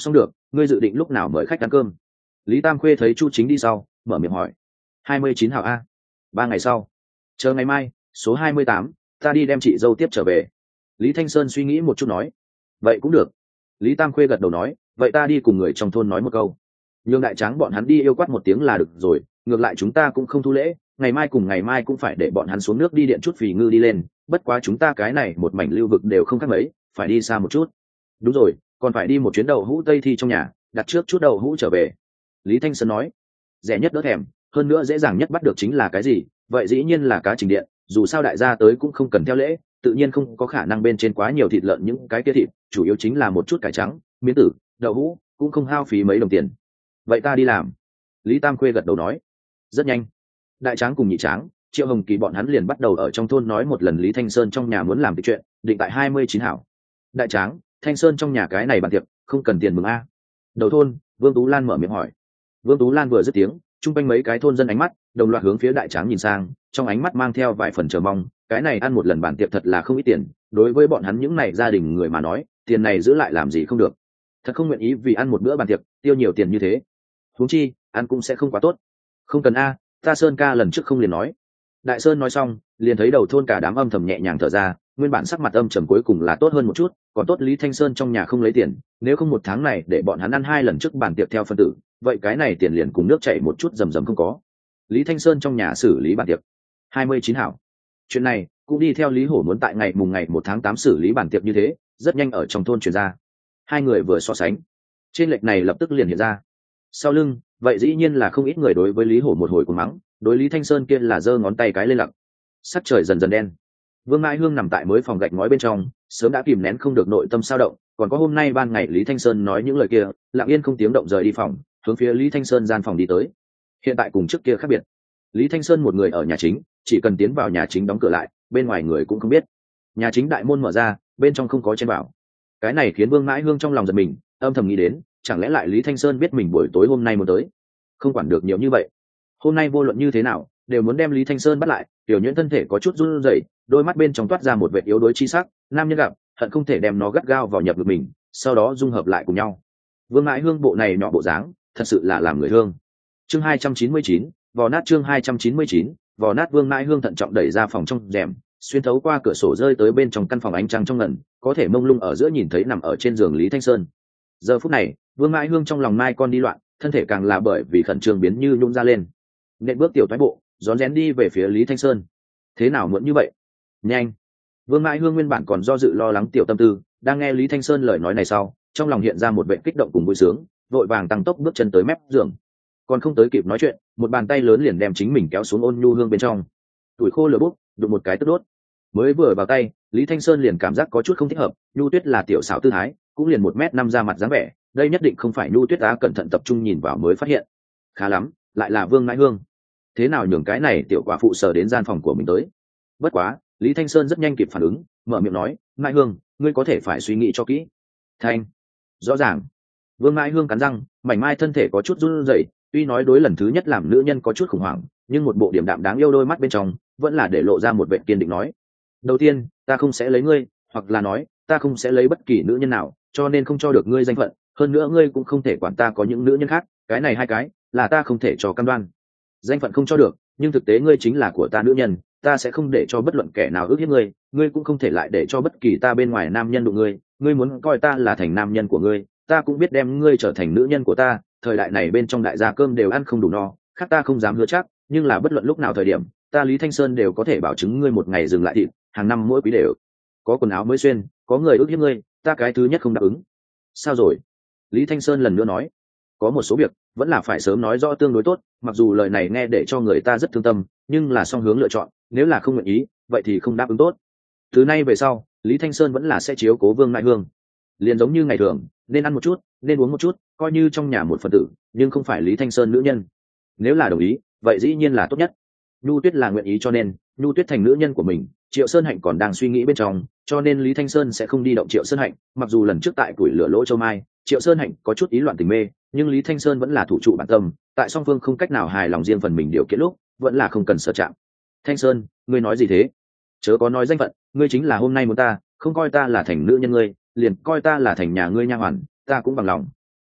ngươi dự định lúc nào mời khách ăn cơm? Lý Tam Khuê thấy Chu Chính đi sau, mở miệng hỏi. 29 hảo a. 3 ngày sau. Chờ ngày mai, số 28, ta đi đem chị dâu tiếp trở về. Lý Thanh Sơn suy nghĩ một chút nói. Vậy cũng được. Lý Tam Khuê gật đầu nói, vậy ta đi cùng người trong thôn nói một câu. Nhưng đại tráng bọn hắn đi yêu quát một tiếng là được rồi, ngược lại chúng ta cũng không thu lễ, ngày mai cùng ngày mai cũng phải để bọn hắn xuống nước đi điện chút phì ngư đi lên, bất quá chúng ta cái này một mảnh lưu vực đều không khác mấy, phải đi xa một chút. Đúng rồi, còn phải đi một chuyến đậu hũ Tây Thi trong nhà, đặt trước chút đậu hũ trở về. Lý Thanh Sơn nói, rẻ nhất đỡ thèm, hơn nữa dễ dàng nhất bắt được chính là cái gì? Vậy dĩ nhiên là cá trình điện, dù sao đại gia tới cũng không cần theo lễ, tự nhiên không có khả năng bên trên quá nhiều thịt lợn, những cái kia thịt chủ yếu chính là một chút cải trắng, miến tử, đậu hũ, cũng không hao phí mấy đồng tiền. Vậy ta đi làm. Lý Tam Khuê gật đầu nói. Rất nhanh, đại tráng cùng nhị tráng, Triệu Hồng Kỳ bọn hắn liền bắt đầu ở trong thôn nói một lần Lý Thanh Sơn trong nhà muốn làm việc chuyện, định tại 29 hảo. Đại tráng, Thanh Sơn trong nhà cái này bàn tiệc không cần tiền mừng a. Đầu thôn, Vương Tú Lan mở miệng hỏi. Vương Tú Lan vừa dứt tiếng, chung quanh mấy cái thôn dân ánh mắt đồng loạt hướng phía đại tráng nhìn sang, trong ánh mắt mang theo vài phần chờ mong. Cái này ăn một lần bàn tiệc thật là không ít tiền, đối với bọn hắn những này gia đình người mà nói, tiền này giữ lại làm gì không được. Thật không nguyện ý vì ăn một bữa bàn tiệc tiêu nhiều tiền như thế. Huống chi ăn cũng sẽ không quá tốt. Không cần a, ta Sơn ca lần trước không liền nói. Đại Sơn nói xong, liền thấy đầu thôn cả đám âm thầm nhẹ nhàng thở ra, nguyên bản sắc mặt âm trầm cuối cùng là tốt hơn một chút, còn tốt Lý Thanh Sơn trong nhà không lấy tiền, nếu không một tháng này để bọn hắn ăn 2 lần trước bàn tiệc theo phân tử, vậy cái này tiền liền cùng nước chảy một chút rầm rầm không có. Lý Thanh Sơn trong nhà xử lý bàn tiệc. 29 hảo. Chuyện này cũng đi theo Lý Hổ muốn tại ngày 1 tháng 8 xử lý bàn tiệc như thế, rất nhanh ở trong thôn truyền ra. Hai người vừa so sánh, trên lệch này lập tức liền hiện ra. Sau lưng, vậy dĩ nhiên là không ít người đối với Lý Hổ một hồi cuồng mắng, đối Lý Thanh Sơn kia là giơ ngón tay cái lên lặng. Sắc trời dần dần đen. Vương Mãi Hương nằm tại mới phòng gạch ngói bên trong, sớm đã kìm nén không được nội tâm sao động, còn có hôm nay ban ngày Lý Thanh Sơn nói những lời kia, lặng yên không tiếng động rời đi phòng, hướng phía Lý Thanh Sơn gian phòng đi tới. Hiện tại cùng trước kia khác biệt. Lý Thanh Sơn một người ở nhà chính, chỉ cần tiến vào nhà chính đóng cửa lại, bên ngoài người cũng không biết. Nhà chính đại môn mở ra, bên trong không có chen vào. Cái này khiến Vương Mãi Hương trong lòng giật mình, âm thầm nghĩ đến, chẳng lẽ lại Lý Thanh Sơn biết mình buổi tối hôm nay muốn tới. Không quản được nhiều như vậy, hôm nay vô luận như thế nào đều muốn đem Lý Thanh Sơn bắt lại. Tiểu Nhuyễn thân thể có chút run rẩy, đôi mắt bên trong toát ra một vẻ yếu đuối chi sắc, nam nhân gặp hận không thể đem nó gắt gao vào nhập ngực mình, sau đó dung hợp lại cùng nhau. Vương Mãi Hương bộ này nhỏ bộ dáng, thật sự là làm người thương. Chương 299, vò nát. Chương 299, vò nát. Vương Mãi Hương thận trọng đẩy ra phòng trong rèm, xuyên thấu qua cửa sổ rơi tới bên trong căn phòng ánh trăng trong ngần, có thể mông lung ở giữa nhìn thấy nằm ở trên giường Lý Thanh Sơn. Giờ phút này, Vương Mãi Hương trong lòng mai con đi loạn, thân thể càng là bởi vì khẩn trương biến như nhung ra lên. Nện bước tiểu thoái bộ, rón rén đi về phía Lý Thanh Sơn. Thế nào muộn như vậy? Nhanh! Vương Mãi Hương nguyên bản còn do dự lo lắng tiểu tâm tư, đang nghe Lý Thanh Sơn lời nói này sau, trong lòng hiện ra một vẻ kích động cùng vui sướng, vội vàng tăng tốc bước chân tới mép giường. Còn không tới kịp nói chuyện, một bàn tay lớn liền đem chính mình kéo xuống ôn nhu hương bên trong. Tuổi khô lửa bốc, đụng một cái tức đốt. Mới vừa vào tay, Lý Thanh Sơn liền cảm giác có chút không thích hợp. Nhu Tuyết là tiểu xảo tư thái, cũng liền 1m5 ra mặt dáng vẻ, đây nhất định không phải Nhu Tuyết. Á cẩn thận tập trung nhìn vào mới phát hiện, khá lắm, lại là Vương Mãi Hương. Thế nào nhường cái này tiểu quả phụ sờ đến gian phòng của mình tới? Bất quá, Lý Thanh Sơn rất nhanh kịp phản ứng, mở miệng nói, Mãi Hương, ngươi có thể phải suy nghĩ cho kỹ. Thanh, rõ ràng. Vương Mãi Hương cắn răng, mảnh mai thân thể có chút run rẩy, tuy nói đối lần thứ nhất làm nữ nhân có chút khủng hoảng, nhưng một bộ điểm đạm đáng yêu đôi mắt bên trong vẫn là để lộ ra một vẻ kiên định nói. Đầu tiên, ta không sẽ lấy ngươi, hoặc là nói, ta không sẽ lấy bất kỳ nữ nhân nào, cho nên không cho được ngươi danh phận, hơn nữa ngươi cũng không thể quản ta có những nữ nhân khác, cái này hai cái là ta không thể cho cam đoan. Danh phận không cho được, nhưng thực tế ngươi chính là của ta nữ nhân, ta sẽ không để cho bất luận kẻ nào ước hiếp ngươi, ngươi cũng không thể lại để cho bất kỳ ta bên ngoài nam nhân đụng ngươi, ngươi muốn coi ta là thành nam nhân của ngươi, ta cũng biết đem ngươi trở thành nữ nhân của ta. Thời đại này bên trong đại gia cơm đều ăn không đủ no, khác ta không dám hứa chắc, nhưng là bất luận lúc nào thời điểm, ta Lý Thanh Sơn đều có thể bảo chứng ngươi một ngày dừng lại thịt, hàng năm mỗi quý đều có quần áo mới xuyên, có người ước hiếp ngươi, ta cái thứ nhất không đáp ứng. Sao rồi? Lý Thanh Sơn lần nữa nói, có một số việc vẫn là phải sớm nói rõ tương đối tốt, mặc dù lời này nghe để cho người ta rất thương tâm, nhưng là song hướng lựa chọn, nếu là không nguyện ý, vậy thì không đáp ứng tốt. Từ nay về sau, Lý Thanh Sơn vẫn là sẽ chiếu cố Vương Mãi Hương, liền giống như ngày thường, nên ăn một chút, nên uống một chút, coi như trong nhà một phần tử, nhưng không phải Lý Thanh Sơn nữ nhân. Nếu là đồng ý, vậy dĩ nhiên là tốt nhất. Nhu Tuyết là nguyện ý, cho nên Nhu Tuyết thành nữ nhân của mình, Triệu Sơn Hạnh còn đang suy nghĩ bên trong, cho nên Lý Thanh Sơn sẽ không đi động Triệu Sơn Hạnh. Mặc dù lần trước tại tuổi lửa lỗ châu mai, Triệu Sơn Hạnh có chút ý loạn tình mê, nhưng Lý Thanh Sơn vẫn là thủ trụ bản tâm, tại song phương không cách nào hài lòng riêng phần mình điều kiện lúc, vẫn là không cần sợ chạm. Thanh Sơn, ngươi nói gì thế? Chớ có nói danh phận, ngươi chính là hôm nay muốn ta, không coi ta là thành nữ nhân ngươi, liền coi ta là thành nhà ngươi nha hoàn, ta cũng bằng lòng.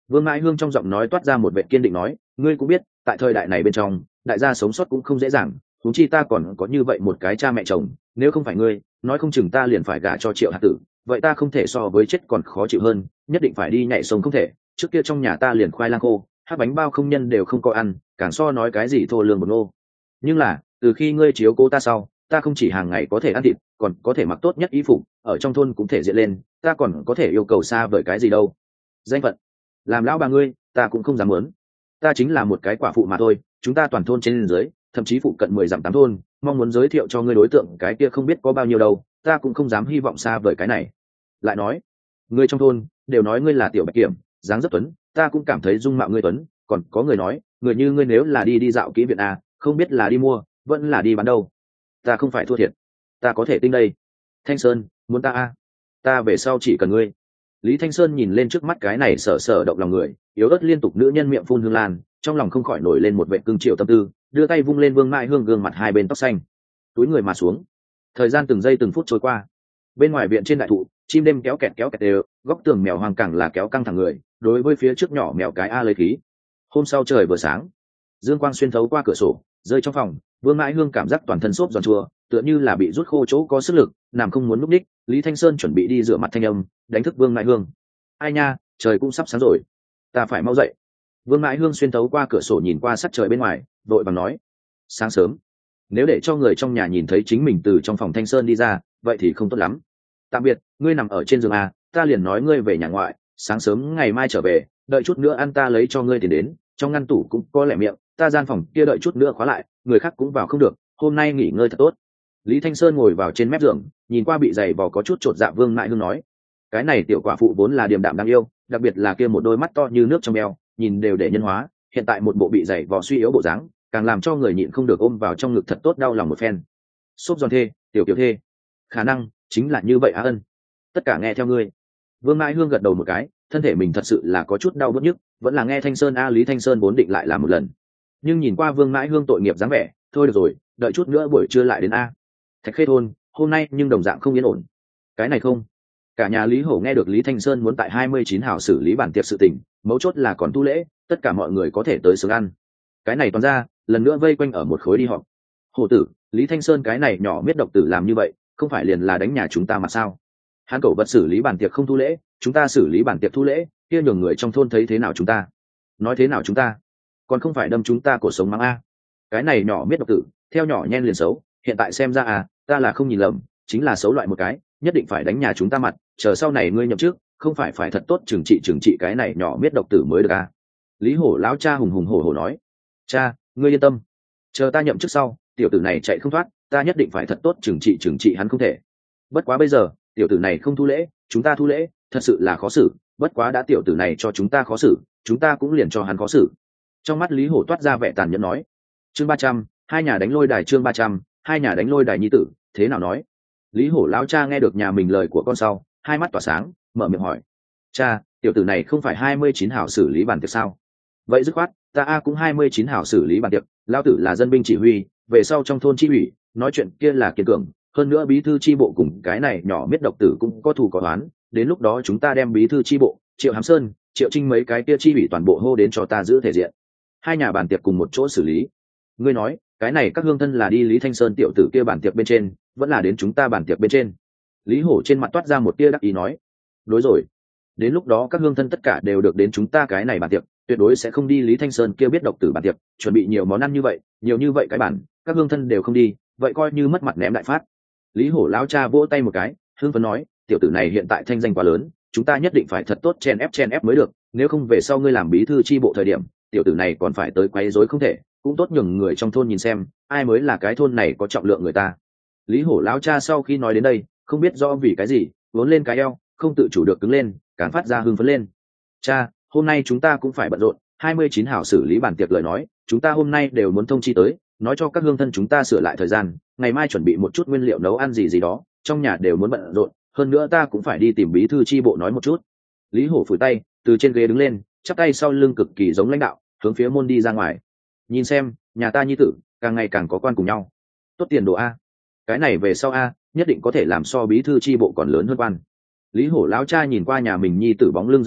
Vương Mãi Hương trong giọng nói toát ra một vẻ kiên định nói, ngươi cũng biết tại thời đại này bên trong đại gia sống sót cũng không dễ dàng, huống chi ta còn có như vậy một cái cha mẹ chồng, nếu không phải ngươi nói không chừng ta liền phải gả cho Triệu Hạt Tử, vậy ta không thể so với chết còn khó chịu hơn, nhất định phải đi nhảy sông không thể. Trước kia trong nhà ta liền khoai lang khô hát bánh bao không nhân đều không có ăn, càng so nói cái gì thô lương một nô. Nhưng là từ khi ngươi chiếu cố ta sau, ta không chỉ hàng ngày có thể ăn thịt, còn có thể mặc tốt nhất y phục, ở trong thôn cũng thể diện lên, ta còn có thể yêu cầu xa vời cái gì đâu. Danh phận làm lão bà ngươi ta cũng không dám muốn, ta chính là một cái quả phụ mà thôi. Chúng ta toàn thôn trên dưới, thậm chí phụ cận 10 dặm 8 thôn, mong muốn giới thiệu cho ngươi đối tượng cái kia không biết có bao nhiêu đâu, ta cũng không dám hy vọng xa vời cái này. Lại nói ngươi trong thôn đều nói ngươi là tiểu bạch kiểm, dáng rất tuấn, ta cũng cảm thấy dung mạo ngươi tuấn, còn có người nói người như ngươi nếu là đi dạo kỹ viện à, không biết là đi mua vẫn là đi bán đâu. Ta không phải thua thiệt, ta có thể tinh đây. Thanh Sơn muốn ta à, ta về sau chỉ cần ngươi. Lý Thanh Sơn nhìn lên trước mắt cái này sở sở động lòng người yếu ớt liên tục nữ nhân miệng phun hương lan, trong lòng không khỏi nổi lên một vệ cương triệu tâm tư, đưa tay vung lên Vương Mãi Hương gương mặt hai bên tóc xanh, túi người mà xuống. Thời gian từng giây từng phút trôi qua, bên ngoài viện trên đại thụ chim đêm kéo kẹt đều, góc tường mèo hoang càng là kéo căng thẳng người, đối với phía trước nhỏ mèo cái a lấy khí. Hôm sau trời vừa sáng, dương quang xuyên thấu qua cửa sổ rơi trong phòng, Vương Mãi Hương cảm giác toàn thân xốp giòn chua, tựa như là bị rút khô chỗ có sức lực, nằm không muốn núp đích. Lý Thanh Sơn chuẩn bị đi rửa mặt thanh âm đánh thức Vương Mãi Hương. Ai nha, trời cũng sắp sáng rồi, ta phải mau dậy. Vương Mãi Hương xuyên thấu qua cửa sổ nhìn qua sắc trời bên ngoài, vội vàng nói, sáng sớm, nếu để cho người trong nhà nhìn thấy chính mình từ trong phòng Thanh Sơn đi ra, vậy thì không tốt lắm. Tạm biệt, ngươi nằm ở trên giường à, ta liền nói ngươi về nhà ngoại, sáng sớm ngày mai trở về, đợi chút nữa ăn ta lấy cho ngươi tiền đến, trong ngăn tủ cũng có lẻ miệng, ta gian phòng kia đợi chút nữa khóa lại, người khác cũng vào không được, hôm nay nghỉ ngơi thật tốt. Lý Thanh Sơn ngồi vào trên mép giường, nhìn qua bị giày vò có chút chột dạ Vương Mãi Hương nói, cái này tiểu quả phụ vốn là điềm đạm đáng yêu, đặc biệt là kia một đôi mắt to như nước trong eo, nhìn đều để nhân hóa, hiện tại một bộ bị giày vò suy yếu bộ dáng, càng làm cho người nhịn không được ôm vào trong ngực thật tốt đau lòng một phen. Xốp giòn thê, tiểu kiểu thê, khả năng chính là như vậy á ân. Tất cả nghe theo ngươi. Vương Mãi Hương gật đầu một cái, thân thể mình thật sự là có chút đau bứt nhức, vẫn là nghe Thanh Sơn a. Lý Thanh Sơn vốn định lại làm một lần, nhưng nhìn qua Vương Mãi Hương tội nghiệp dáng vẻ, thôi được rồi, đợi chút nữa buổi trưa lại đến a. Thạch Khê thôn hôm nay nhưng đồng dạng không yên ổn. Cái này không, cả nhà Lý Hổ nghe được Lý Thanh Sơn muốn tại 29 hào xử lý bản tiệc sự tình, mấu chốt là còn tu lễ, tất cả mọi người có thể tới sướng ăn. Cái này toàn ra lần nữa vây quanh ở một khối đi họp. Hổ tử, Lý Thanh Sơn cái này nhỏ biết độc tử làm như vậy, không phải liền là đánh nhà chúng ta mà sao? Hắn cẩu vật xử lý bản tiệc không thu lễ, chúng ta xử lý bản tiệc thu lễ, kia nhường người trong thôn thấy thế nào chúng ta? Nói thế nào chúng ta? Còn không phải đâm chúng ta cổ sống mắng a. Cái này nhỏ biết độc tử, theo nhỏ nhen liền xấu, hiện tại xem ra à, ta là không nhìn lầm, chính là xấu loại một cái, nhất định phải đánh nhà chúng ta mặt, chờ sau này ngươi nhậm trước, không phải thật tốt trừng trị cái này nhỏ biết độc tử mới được à. Lý Hổ lão cha hùng hùng hổ hổ nói, cha, ngươi yên tâm, chờ ta nhậm chức sau, tiểu tử này chạy không thoát, ta nhất định phải thật tốt trừng trị hắn không thể. Bất quá bây giờ tiểu tử này không thu lễ, chúng ta thu lễ, thật sự là khó xử, bất quá đã tiểu tử này cho chúng ta khó xử, chúng ta cũng liền cho hắn khó xử. Trong mắt Lý Hổ toát ra vẻ tàn nhẫn nói, chương 300, hai nhà đánh lôi đài, chương 300, hai nhà đánh lôi đài nhi tử, thế nào nói? Lý Hổ lão cha nghe được nhà mình lời của con sau, hai mắt tỏa sáng, mở miệng hỏi, cha, tiểu tử này không phải 29 hảo xử lý bản tiệc sao? Vậy dứt khoát, ta a cũng 29 hảo xử lý bản tiệc, lão tử là dân binh chỉ huy, về sau trong thôn chi ủy, nói chuyện kia là kiên cường, hơn nữa bí thư chi bộ cùng cái này nhỏ biết độc tử cũng có thù có oán, đến lúc đó chúng ta đem bí thư chi bộ, Triệu Hàm Sơn, Triệu Trinh mấy cái kia chi ủy toàn bộ hô đến cho ta giữ thể diện. Hai nhà bản tiệc cùng một chỗ xử lý. Ngươi nói, cái này các hương thân là đi Lý Thanh Sơn tiểu tử kia bản tiệc bên trên, vẫn là đến chúng ta bản tiệc bên trên? Lý Hổ trên mặt toát ra một tia đắc ý nói, đối rồi, đến lúc đó các hương thân tất cả đều được đến chúng ta cái này bản tiệc, tuyệt đối sẽ không đi Lý Thanh Sơn kia biết độc tử bản tiệc, chuẩn bị nhiều món ăn như vậy, nhiều như vậy cái bản, các hương thân đều không đi, vậy coi như mất mặt ném đại phát. Lý Hổ lão cha vỗ tay một cái, hưng phấn nói, tiểu tử này hiện tại thanh danh quá lớn, chúng ta nhất định phải thật tốt chen ép mới được, nếu không về sau ngươi làm bí thư chi bộ thời điểm, tiểu tử này còn phải tới quấy rối không thể, cũng tốt nhường người trong thôn nhìn xem ai mới là cái thôn này có trọng lượng người ta. Lý Hổ lão cha sau khi nói đến đây, không biết do vì cái gì vốn lên cái eo không tự chủ được cứng lên, càng phát ra hưng phấn lên. Cha, hôm nay chúng ta cũng phải bận rộn, 29 hảo xử lý bản tiệc lời nói, chúng ta hôm nay đều muốn thông chi tới, nói cho các hương thân chúng ta sửa lại thời gian, ngày mai chuẩn bị một chút nguyên liệu nấu ăn gì đó, trong nhà đều muốn bận rộn, hơn nữa ta cũng phải đi tìm bí thư chi bộ nói một chút. Lý Hổ phủi tay, từ trên ghế đứng lên, chắp tay sau lưng cực kỳ giống lãnh đạo, hướng phía môn đi ra ngoài. Nhìn xem, nhà ta nhi tử càng ngày càng có quan cùng nhau, tốt tiền đồ a, cái này về sau a nhất định có thể làm so bí thư chi bộ còn lớn hơn quan. Lý Hổ lão cha nhìn qua nhà mình nhi tử bóng lưng rời đi,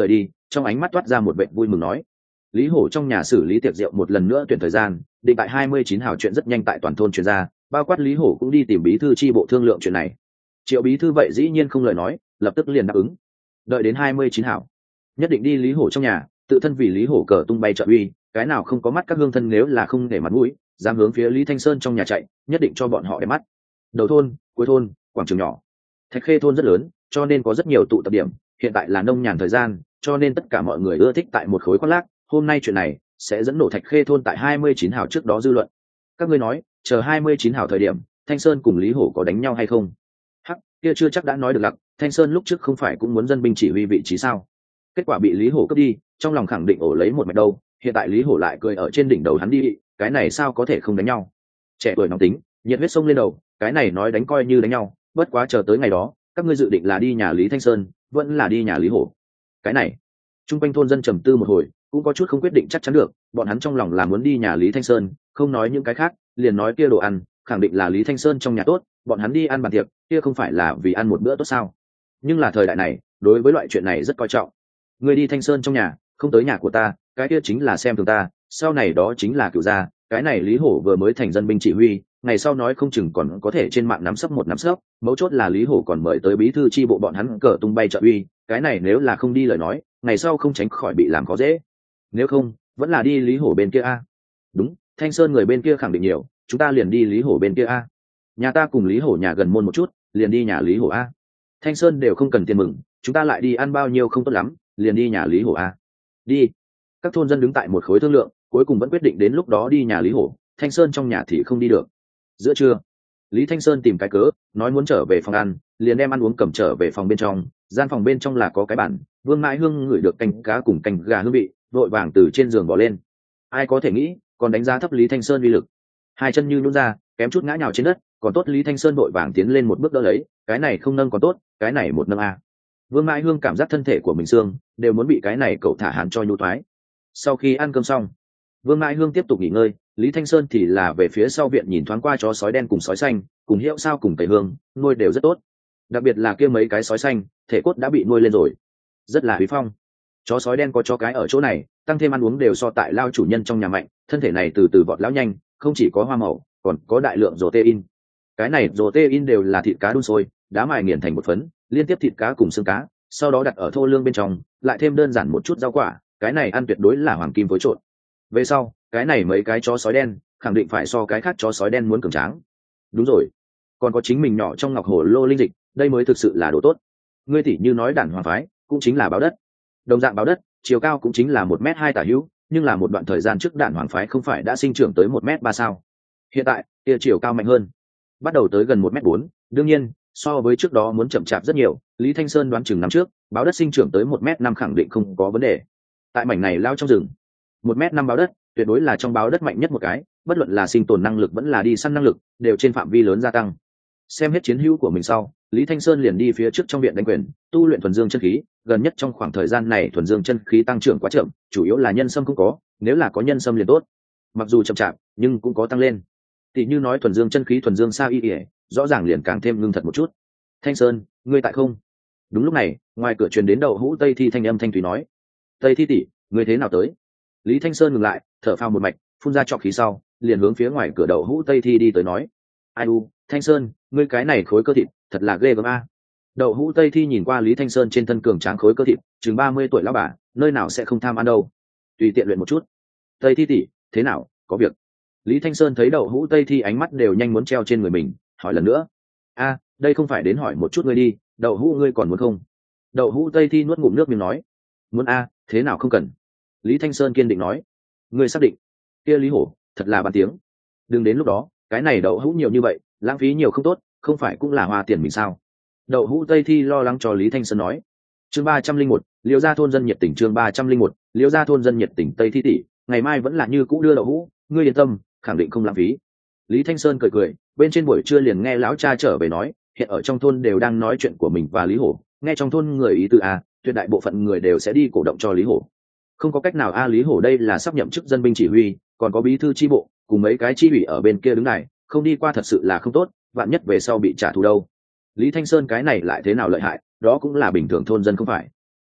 trong ánh mắt toát ra một vẻ vui mừng nói. Lý Hổ trong nhà xử lý tiệc rượu một lần nữa tuyển thời gian, định tại 29 hào chuyện rất nhanh tại toàn thôn truyền ra, bao quát Lý Hổ cũng đi tìm bí thư chi bộ thương lượng chuyện này. Triệu bí thư vậy dĩ nhiên không lời nói, lập tức liền đáp ứng. Đợi đến 29 hào, nhất định đi Lý Hổ trong nhà, tự thân vì Lý Hổ cờ tung bay trợ uy, cái nào không có mắt các hương thân nếu là không để mặt mũi, dám hướng phía Lý Thanh Sơn trong nhà chạy, nhất định cho bọn họ để mắt. Đầu thôn, cuối thôn, quảng trường nhỏ. Thạch Khê thôn rất lớn, cho nên có rất nhiều tụ tập điểm, hiện tại là nông nhàn thời gian, cho nên tất cả mọi người ưa thích tại một khối khoác lác. Hôm nay chuyện này sẽ dẫn nổ Thạch Khê thôn tại 29 hào trước đó dư luận. Các ngươi nói, chờ 29 hào thời điểm, Thanh Sơn cùng Lý Hổ có đánh nhau hay không? Hắc, kia chưa chắc đã nói được lặc, Thanh Sơn lúc trước không phải cũng muốn dân binh chỉ huy vị trí sao? Kết quả bị Lý Hổ cướp đi, trong lòng khẳng định ổ lấy một mạch đâu, hiện tại Lý Hổ lại cười ở trên đỉnh đầu hắn đi, cái này sao có thể không đánh nhau? Trẻ tuổi nóng tính, nhiệt huyết sông lên đầu, cái này nói đánh coi như đánh nhau, bất quá chờ tới ngày đó, các ngươi dự định là đi nhà Lý Thanh Sơn, vẫn là đi nhà Lý Hổ? Cái này, trung quanh thôn dân trầm tư một hồi, cũng có chút không quyết định chắc chắn được, bọn hắn trong lòng là muốn đi nhà Lý Thanh Sơn, không nói những cái khác, liền nói kia đồ ăn, khẳng định là Lý Thanh Sơn trong nhà tốt, bọn hắn đi ăn bàn tiệc, kia không phải là vì ăn một bữa tốt sao? Nhưng là thời đại này, đối với loại chuyện này rất coi trọng. Người đi Thanh Sơn trong nhà, không tới nhà của ta, cái kia chính là xem thường ta, sau này đó chính là cửu gia, cái này Lý Hổ vừa mới thành dân binh chỉ huy, ngày sau nói không chừng còn có thể trên mạng nắm sấp một nắm sấp, mấu chốt là Lý Hổ còn mời tới bí thư chi bộ bọn hắn cờ tung bay trợ uy, cái này nếu là không đi lời nói, ngày sau không tránh khỏi bị làm khó dễ. Nếu không, vẫn là đi Lý Hổ bên kia a. Đúng, Thanh Sơn người bên kia khẳng định nhiều, chúng ta liền đi Lý Hổ bên kia a. Nhà ta cùng Lý Hổ nhà gần môn một chút, liền đi nhà Lý Hổ a. Thanh Sơn đều không cần tiền mừng, chúng ta lại đi ăn bao nhiêu không tốt lắm, liền đi nhà Lý Hổ a. Đi. Các thôn dân đứng tại một khối thương lượng, cuối cùng vẫn quyết định đến lúc đó đi nhà Lý Hổ, Thanh Sơn trong nhà thì không đi được. Giữa trưa, Lý Thanh Sơn tìm cái cớ, nói muốn trở về phòng ăn, liền đem ăn uống cầm trở về phòng bên trong, gian phòng bên trong là có cái bàn, Vương Mãi Hương ngửi được canh cá cùng canh gà hương vị, vội vàng từ trên giường bỏ lên. Ai có thể nghĩ, còn đánh giá thấp Lý Thanh Sơn uy lực. Hai chân như nhũn ra, kém chút ngã nhào trên đất, còn tốt Lý Thanh Sơn vội vàng tiến lên một bước đỡ lấy, cái này không nâng còn tốt, cái này một nâng a. Vương Mãi Hương cảm giác thân thể của mình xương đều muốn bị cái này cậu thả hàn cho nhu thoái. Sau khi ăn cơm xong, Vương Mãi Hương tiếp tục nghỉ ngơi, Lý Thanh Sơn thì là về phía sau viện nhìn thoáng qua chó sói đen cùng sói xanh, cùng hiệu sao cùng tẩy hương, nuôi đều rất tốt. Đặc biệt là kia mấy cái sói xanh, thể cốt đã bị nuôi lên rồi, rất là uy phong. Chó sói đen có chó cái ở chỗ này, tăng thêm ăn uống đều so tại lao chủ nhân trong nhà mạnh, thân thể này từ từ vọt lão nhanh, không chỉ có hoa màu, còn có đại lượng protein. Cái này protein đều là thịt cá đun sôi, đá mài nghiền thành một phấn, liên tiếp thịt cá cùng xương cá, sau đó đặt ở thô lương bên trong, lại thêm đơn giản một chút rau quả, cái này ăn tuyệt đối là hoàng kim phối trộn. Về sau, cái này mấy cái chó sói đen, khẳng định phải so cái khác chó sói đen muốn cường tráng. Đúng rồi, còn có chính mình nhỏ trong ngọc hồ lô linh dịch, đây mới thực sự là đồ tốt. Ngươi tỷ như nói đản hoàng phái, cũng chính là báo đất. Đồng dạng báo đất, chiều cao cũng chính là 1m2 tả hữu, nhưng là một đoạn thời gian trước đản hoàng phái không phải đã sinh trưởng tới 1m3 sao? Hiện tại, kia chiều cao mạnh hơn, bắt đầu tới gần 1m4, đương nhiên, so với trước đó muốn chậm chạp rất nhiều, Lý Thanh Sơn đoán chừng năm trước, báo đất sinh trưởng tới 1m5 khẳng định không có vấn đề. Tại mảnh này lao trong rừng, 1m5 báo đất, tuyệt đối là trong báo đất mạnh nhất một cái, bất luận là sinh tồn năng lực vẫn là đi săn năng lực, đều trên phạm vi lớn gia tăng. Xem hết chiến hữu của mình sau, Lý Thanh Sơn liền đi phía trước trong viện đánh quyền, tu luyện thuần dương chân khí, gần nhất trong khoảng thời gian này thuần dương chân khí tăng trưởng quá chậm, chủ yếu là nhân sâm không có, nếu là có nhân sâm liền tốt. Mặc dù chậm chạp, nhưng cũng có tăng lên. Tỷ như nói thuần dương chân khí thuần dương sa y, rõ ràng liền càng thêm ngưng thật một chút. Thanh Sơn, ngươi tại không? Đúng lúc này, ngoài cửa truyền đến Đậu Hũ Tây Thi thanh âm thanh thúy nói: "Tây Thi tỷ, ngươi thế nào tới?" Lý Thanh Sơn ngừng lại, thở phào một mạch, phun ra trọc khí sau, liền hướng phía ngoài cửa Đậu Hũ Tây Thi đi tới nói: "Ai u, Thanh Sơn, ngươi cái này khối cơ thịt, thật là ghê gớm a." Đậu Hũ Tây Thi nhìn qua Lý Thanh Sơn trên thân cường tráng khối cơ thịt, chừng 30 tuổi lão bà, nơi nào sẽ không tham ăn đâu. Tùy tiện luyện một chút. Tây Thi tỷ, thế nào, có việc? Lý Thanh Sơn thấy Đậu Hũ Tây Thi ánh mắt đều nhanh muốn treo trên người mình, hỏi lần nữa: "A, đây không phải đến hỏi một chút ngươi đi, Đậu Hũ ngươi còn muốn không?" Đậu Hũ Tây Thi nuốt ngụm nước miếng nói: "Muốn a, thế nào không cần." Lý Thanh Sơn kiên định nói: "Ngươi xác định?" Kia Lý Hổ, thật là bàn tiếng. Đừng đến lúc đó, cái này Đậu Hũ nhiều như vậy, lãng phí nhiều không tốt, không phải cũng là hoa tiền mình sao? Đậu Hũ Tây Thi lo lắng cho Lý Thanh Sơn nói. Chương 301, Liễu gia thôn dân nhiệt tình. Chương 301, Liễu gia thôn dân nhiệt tình. Tây Thi tỷ, ngày mai vẫn là như cũ đưa Đậu Hũ, ngươi yên tâm, khẳng định không lãng phí. Lý Thanh Sơn cười cười, bên trên buổi trưa liền nghe lão cha trở về nói, hiện ở trong thôn đều đang nói chuyện của mình và Lý Hổ, nghe trong thôn người ý tứ a, tuyệt đại bộ phận người đều sẽ đi cổ động cho Lý Hổ. Không có cách nào a, Lý Hổ đây là sắp nhậm chức dân binh chỉ huy, còn có bí thư chi bộ, cùng mấy cái chi ủy ở bên kia đứng này, không đi qua thật sự là không tốt, vạn nhất về sau bị trả thù đâu. Lý Thanh Sơn cái này lại thế nào lợi hại, đó cũng là bình thường thôn dân không phải.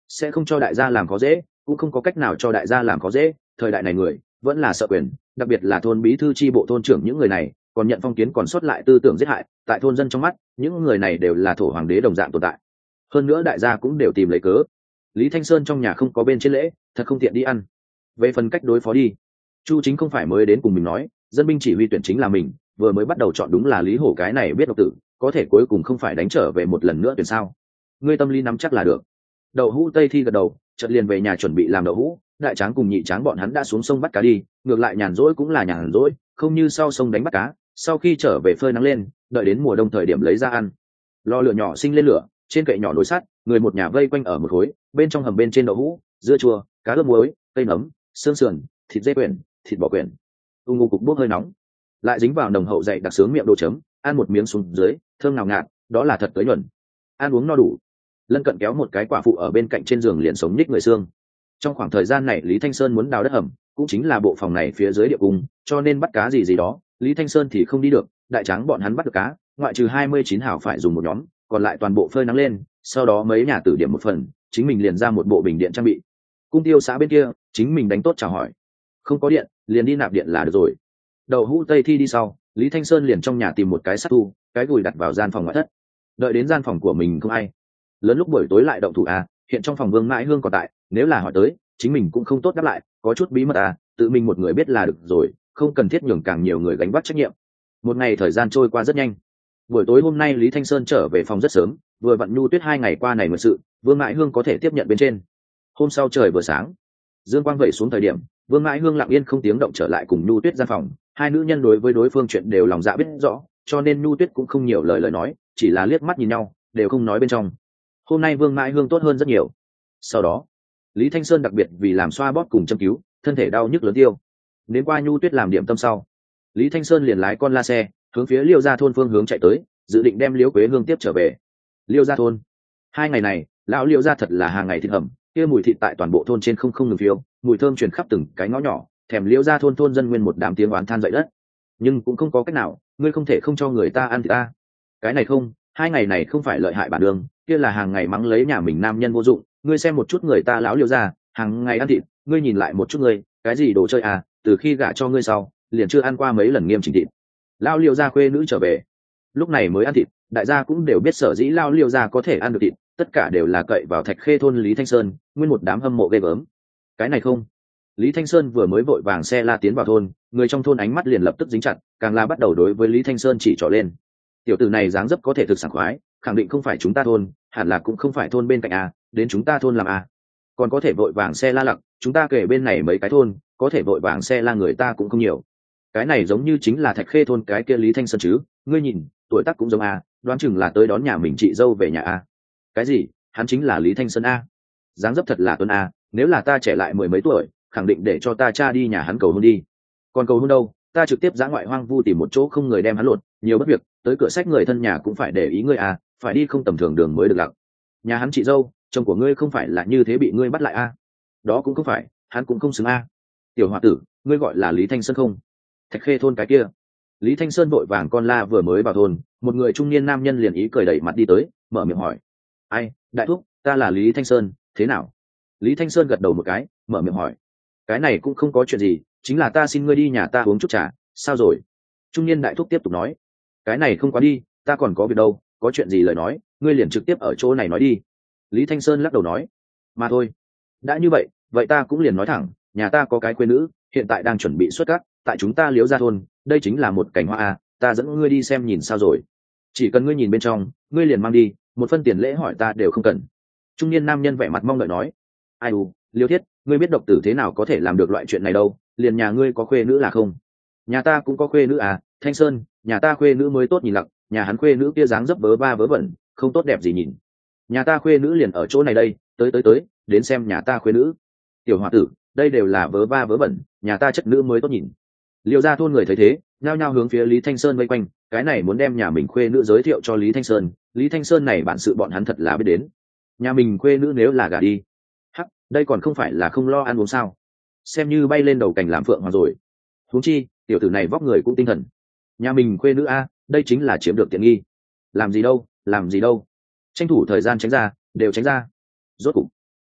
sẽ không cho đại gia làm khó dễ, cũng không có cách nào cho đại gia làm khó dễ. Thời đại này người vẫn là sợ quyền, đặc biệt là thôn bí thư chi bộ, thôn trưởng, những người này còn nhận phong kiến, còn sót lại tư tưởng giết hại. Tại thôn dân trong mắt, những người này đều là thổ hoàng đế đồng dạng tồn tại. Hơn nữa đại gia cũng đều tìm lấy cớ. Lý Thanh Sơn trong nhà không có bên trên lễ, thật không tiện đi ăn. Về phần cách đối phó đi, Chu Chính không phải mới đến cùng mình nói, dân binh chỉ huy tuyển chính là mình, vừa mới bắt đầu chọn đúng là Lý Hổ, cái này biết độc tử, có thể cuối cùng không phải đánh trở về một lần nữa tuyển sao? Ngươi tâm lý nắm chắc là được. Đậu Hũ Tây Thi gật đầu, chợt liền về nhà chuẩn bị làm đậu hũ. Đại Tráng cùng Nhị Tráng bọn hắn đã xuống sông bắt cá đi, ngược lại nhàn rỗi cũng là nhàn rỗi, không như sau sông đánh bắt cá, sau khi trở về phơi nắng lên, đợi đến mùa đông thời điểm lấy ra ăn. Lò lửa nhỏ sinh lên lửa, trên kệ nhỏ nồi sắt, người một nhà vây quanh ở một khối, bên trong hầm bên trên đậu hũ, dưa chua, cá ướp muối, cây nấm, xương sườn, thịt dê quyển, thịt bò quyển. Ung cục bốc hơi nóng, lại dính vào nồng hậu dày đặc sướng miệng đồ chấm, ăn một miếng xuống dưới, thơm ngào ngạt, đó là thật tới nhuần. Ăn uống no đủ. Lân Cận kéo một cái quả phụ ở bên cạnh trên giường liền sống nhích người xương. Trong khoảng thời gian này Lý Thanh Sơn muốn đào đất hầm, cũng chính là bộ phòng này phía dưới địa cung, cho nên bắt cá gì đó Lý Thanh Sơn thì không đi được. Đại Tráng bọn hắn bắt được cá, ngoại trừ 29 hảo phải dùng một nhóm, còn lại toàn bộ phơi nắng lên, sau đó mấy nhà tử điểm một phần, chính mình liền ra một bộ bình điện trang bị. Cung Tiêu xã bên kia chính mình đánh tốt chào hỏi, không có điện liền đi nạp điện là được rồi. Đậu Hũ Tây Thi đi sau, Lý Thanh Sơn liền trong nhà tìm một cái sắt thu, cái gùi đặt vào gian phòng ngoại thất. Đợi đến gian phòng của mình không ai, lớn lúc buổi tối lại động thủ à, hiện trong phòng Vương Mãi Hương còn tại, nếu là hỏi tới chính mình cũng không tốt đáp lại, có chút bí mật à, tự mình một người biết là được rồi, không cần thiết nhường càng nhiều người gánh vác trách nhiệm. Một ngày thời gian trôi qua rất nhanh. Buổi tối hôm nay Lý Thanh Sơn trở về phòng rất sớm, vừa vặn Nhu Tuyết 2 ngày qua này mượn sự, Vương Mãi Hương có thể tiếp nhận bên trên. Hôm sau trời vừa sáng, dương quang vẩy xuống thời điểm, Vương Mãi Hương lặng yên không tiếng động trở lại cùng Nhu Tuyết gian phòng. Hai nữ nhân đối với đối phương chuyện đều lòng dạ biết rõ, cho nên Nhu Tuyết cũng không nhiều lời nói, chỉ là liếc mắt nhìn nhau, đều không nói bên trong. Hôm nay Vương Mãi Hương tốt hơn rất nhiều. Sau đó Lý Thanh Sơn đặc biệt vì làm xoa bóp cùng châm cứu, thân thể đau nhức lớn tiêu. Đến qua Nhu Tuyết làm điểm tâm sau, Lý Thanh Sơn liền lái con la xe hướng phía Liêu Gia thôn phương hướng chạy tới, dự định đem Liêu Quế Hương tiếp trở về. Liêu Gia thôn, 2 ngày này lão Liêu Gia thật là hàng ngày thịt hầm, kia mùi thịt tại toàn bộ thôn trên không ngừng phiêu, mùi thơm truyền khắp từng cái ngõ nhỏ, thèm Liêu Gia thôn dân nguyên một đám tiếng oán than dậy đất. Nhưng cũng không có cách nào, ngươi không thể không cho người ta ăn thịt ta. Cái này không, 2 ngày này không phải lợi hại bản đường, kia là hàng ngày mắng lấy nhà mình nam nhân vô dụng. Ngươi xem một chút người ta lão Liêu Gia, hàng ngày ăn thịt, ngươi nhìn lại một chút ngươi, cái gì đồ chơi à, từ khi gả cho ngươi sau, liền chưa ăn qua mấy lần nghiêm chỉnh thịt. Lão Liêu Gia khuê nữ trở về, lúc này mới ăn thịt, đại gia cũng đều biết sở dĩ lão Liêu Gia có thể ăn được thịt, tất cả đều là cậy vào Thạch Khê thôn Lý Thanh Sơn, nguyên một đám hâm mộ ghê gớm. Cái này không, Lý Thanh Sơn vừa mới vội vàng xe la tiến vào thôn, người trong thôn ánh mắt liền lập tức dính chặt, càng là bắt đầu đối với Lý Thanh Sơn chỉ trỏ lên. Tiểu tử này dáng dấp có thể thực sảng khoái, khẳng định không phải chúng ta thôn, hẳn là cũng không phải thôn bên cạnh à, đến chúng ta thôn làm à. Còn có thể vội vàng xe la lặc, chúng ta kể bên này mấy cái thôn, có thể vội vàng xe la người ta cũng không nhiều. Cái này giống như chính là Thạch Khê thôn cái kia Lý Thanh Sơn chứ, ngươi nhìn, tuổi tác cũng giống à, đoán chừng là tới đón nhà mình chị dâu về nhà à. Cái gì, hắn chính là Lý Thanh Sơn à? Dáng dấp thật là tuấn à, nếu là ta trẻ lại 10 mấy tuổi, khẳng định để cho ta cha đi nhà hắn cầu hôn đi. Còn cầu hôn đâu, ta trực tiếp dã ngoại hoang vu tìm một chỗ không người đem hắn lột, nhiều bất việc, tới cửa sách người thân nhà cũng phải để ý ngươi à, phải đi không tầm thường đường mới được lặng. Nhà hắn chị dâu, chồng của ngươi không phải là như thế bị ngươi bắt lại à? Đó cũng không phải, hắn cũng không xứng à. Tiểu hòa tử, ngươi gọi là Lý Thanh Sơn không? Thạch Khê thôn cái kia. Lý Thanh Sơn vội vàng con la vừa mới vào thôn, một người trung niên nam nhân liền ý cười đẩy mặt đi tới, mở miệng hỏi: ai, đại thúc, ta là Lý Thanh Sơn, thế nào? Lý Thanh Sơn gật đầu một cái, mở miệng hỏi: cái này cũng không có chuyện gì, chính là ta xin ngươi đi nhà ta uống chút trà. Sao rồi? Trung niên đại thúc tiếp tục nói: cái này không quá đi, ta còn có việc đâu, có chuyện gì lời nói, ngươi liền trực tiếp ở chỗ này nói đi. Lý Thanh Sơn lắc đầu nói: mà thôi, đã như vậy, vậy ta cũng liền nói thẳng, nhà ta có cái quê nữ, hiện tại đang chuẩn bị xuất cát, tại chúng ta Liễu Gia thôn, đây chính là một cảnh hoa à, ta dẫn ngươi đi xem nhìn sao rồi. Chỉ cần ngươi nhìn bên trong, ngươi liền mang đi, một phân tiền lễ hỏi ta đều không cần. Trung niên nam nhân vẻ mặt mong đợi nói: ai u, Liêu Thiết, ngươi biết độc tử thế nào có thể làm được loại chuyện này đâu, liền nhà ngươi có khuê nữ là không? Nhà ta cũng có khuê nữ à, Thanh Sơn, nhà ta khuê nữ mới tốt nhìn lặc, nhà hắn khuê nữ kia dáng dấp vớ va vớ vẩn, không tốt đẹp gì nhìn. Nhà ta khuê nữ liền ở chỗ này đây, tới, đến xem nhà ta khuê nữ. Tiểu hòa tử, đây đều là vớ va vớ vẩn, nhà ta chất nữ mới tốt nhìn. Liêu Gia thôn người thấy thế, nhao nhao hướng phía Lý Thanh Sơn vây quanh, cái này muốn đem nhà mình khuê nữ giới thiệu cho Lý Thanh Sơn. Lý Thanh Sơn này bản sự bọn hắn thật là biết đến. Nhà mình khuê nữ nếu là gả đi, hắc, đây còn không phải là không lo ăn uống sao? Xem như bay lên đầu cành làm phượng hoàng rồi. Huống chi, tiểu tử này vóc người cũng tinh thần. Nhà mình khuê nữ a, đây chính là chiếm được tiện nghi. Làm gì đâu, tranh thủ thời gian tránh ra, đều tránh ra. Rốt cục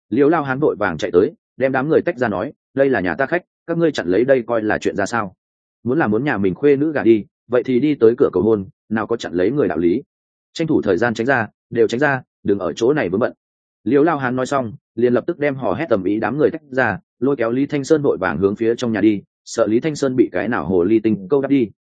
liễu lao hán vội vàng chạy tới đem đám người tách ra nói đây là nhà ta khách, các ngươi chặn lấy đây coi là chuyện ra sao? Muốn nhà mình khuê nữ gả đi vậy thì đi tới cửa cầu hôn, nào có chặn lấy người đạo lý. Tranh thủ thời gian tránh ra, đều tránh ra, đừng ở chỗ này vướng bận. Liễu lao hán nói xong liền lập tức đem hò hét tầm ý đám người tách ra, lôi kéo Lý Thanh Sơn vội vàng hướng phía trong nhà đi, sợ Lý Thanh Sơn bị cái nào hồ ly tinh câu đắp đi.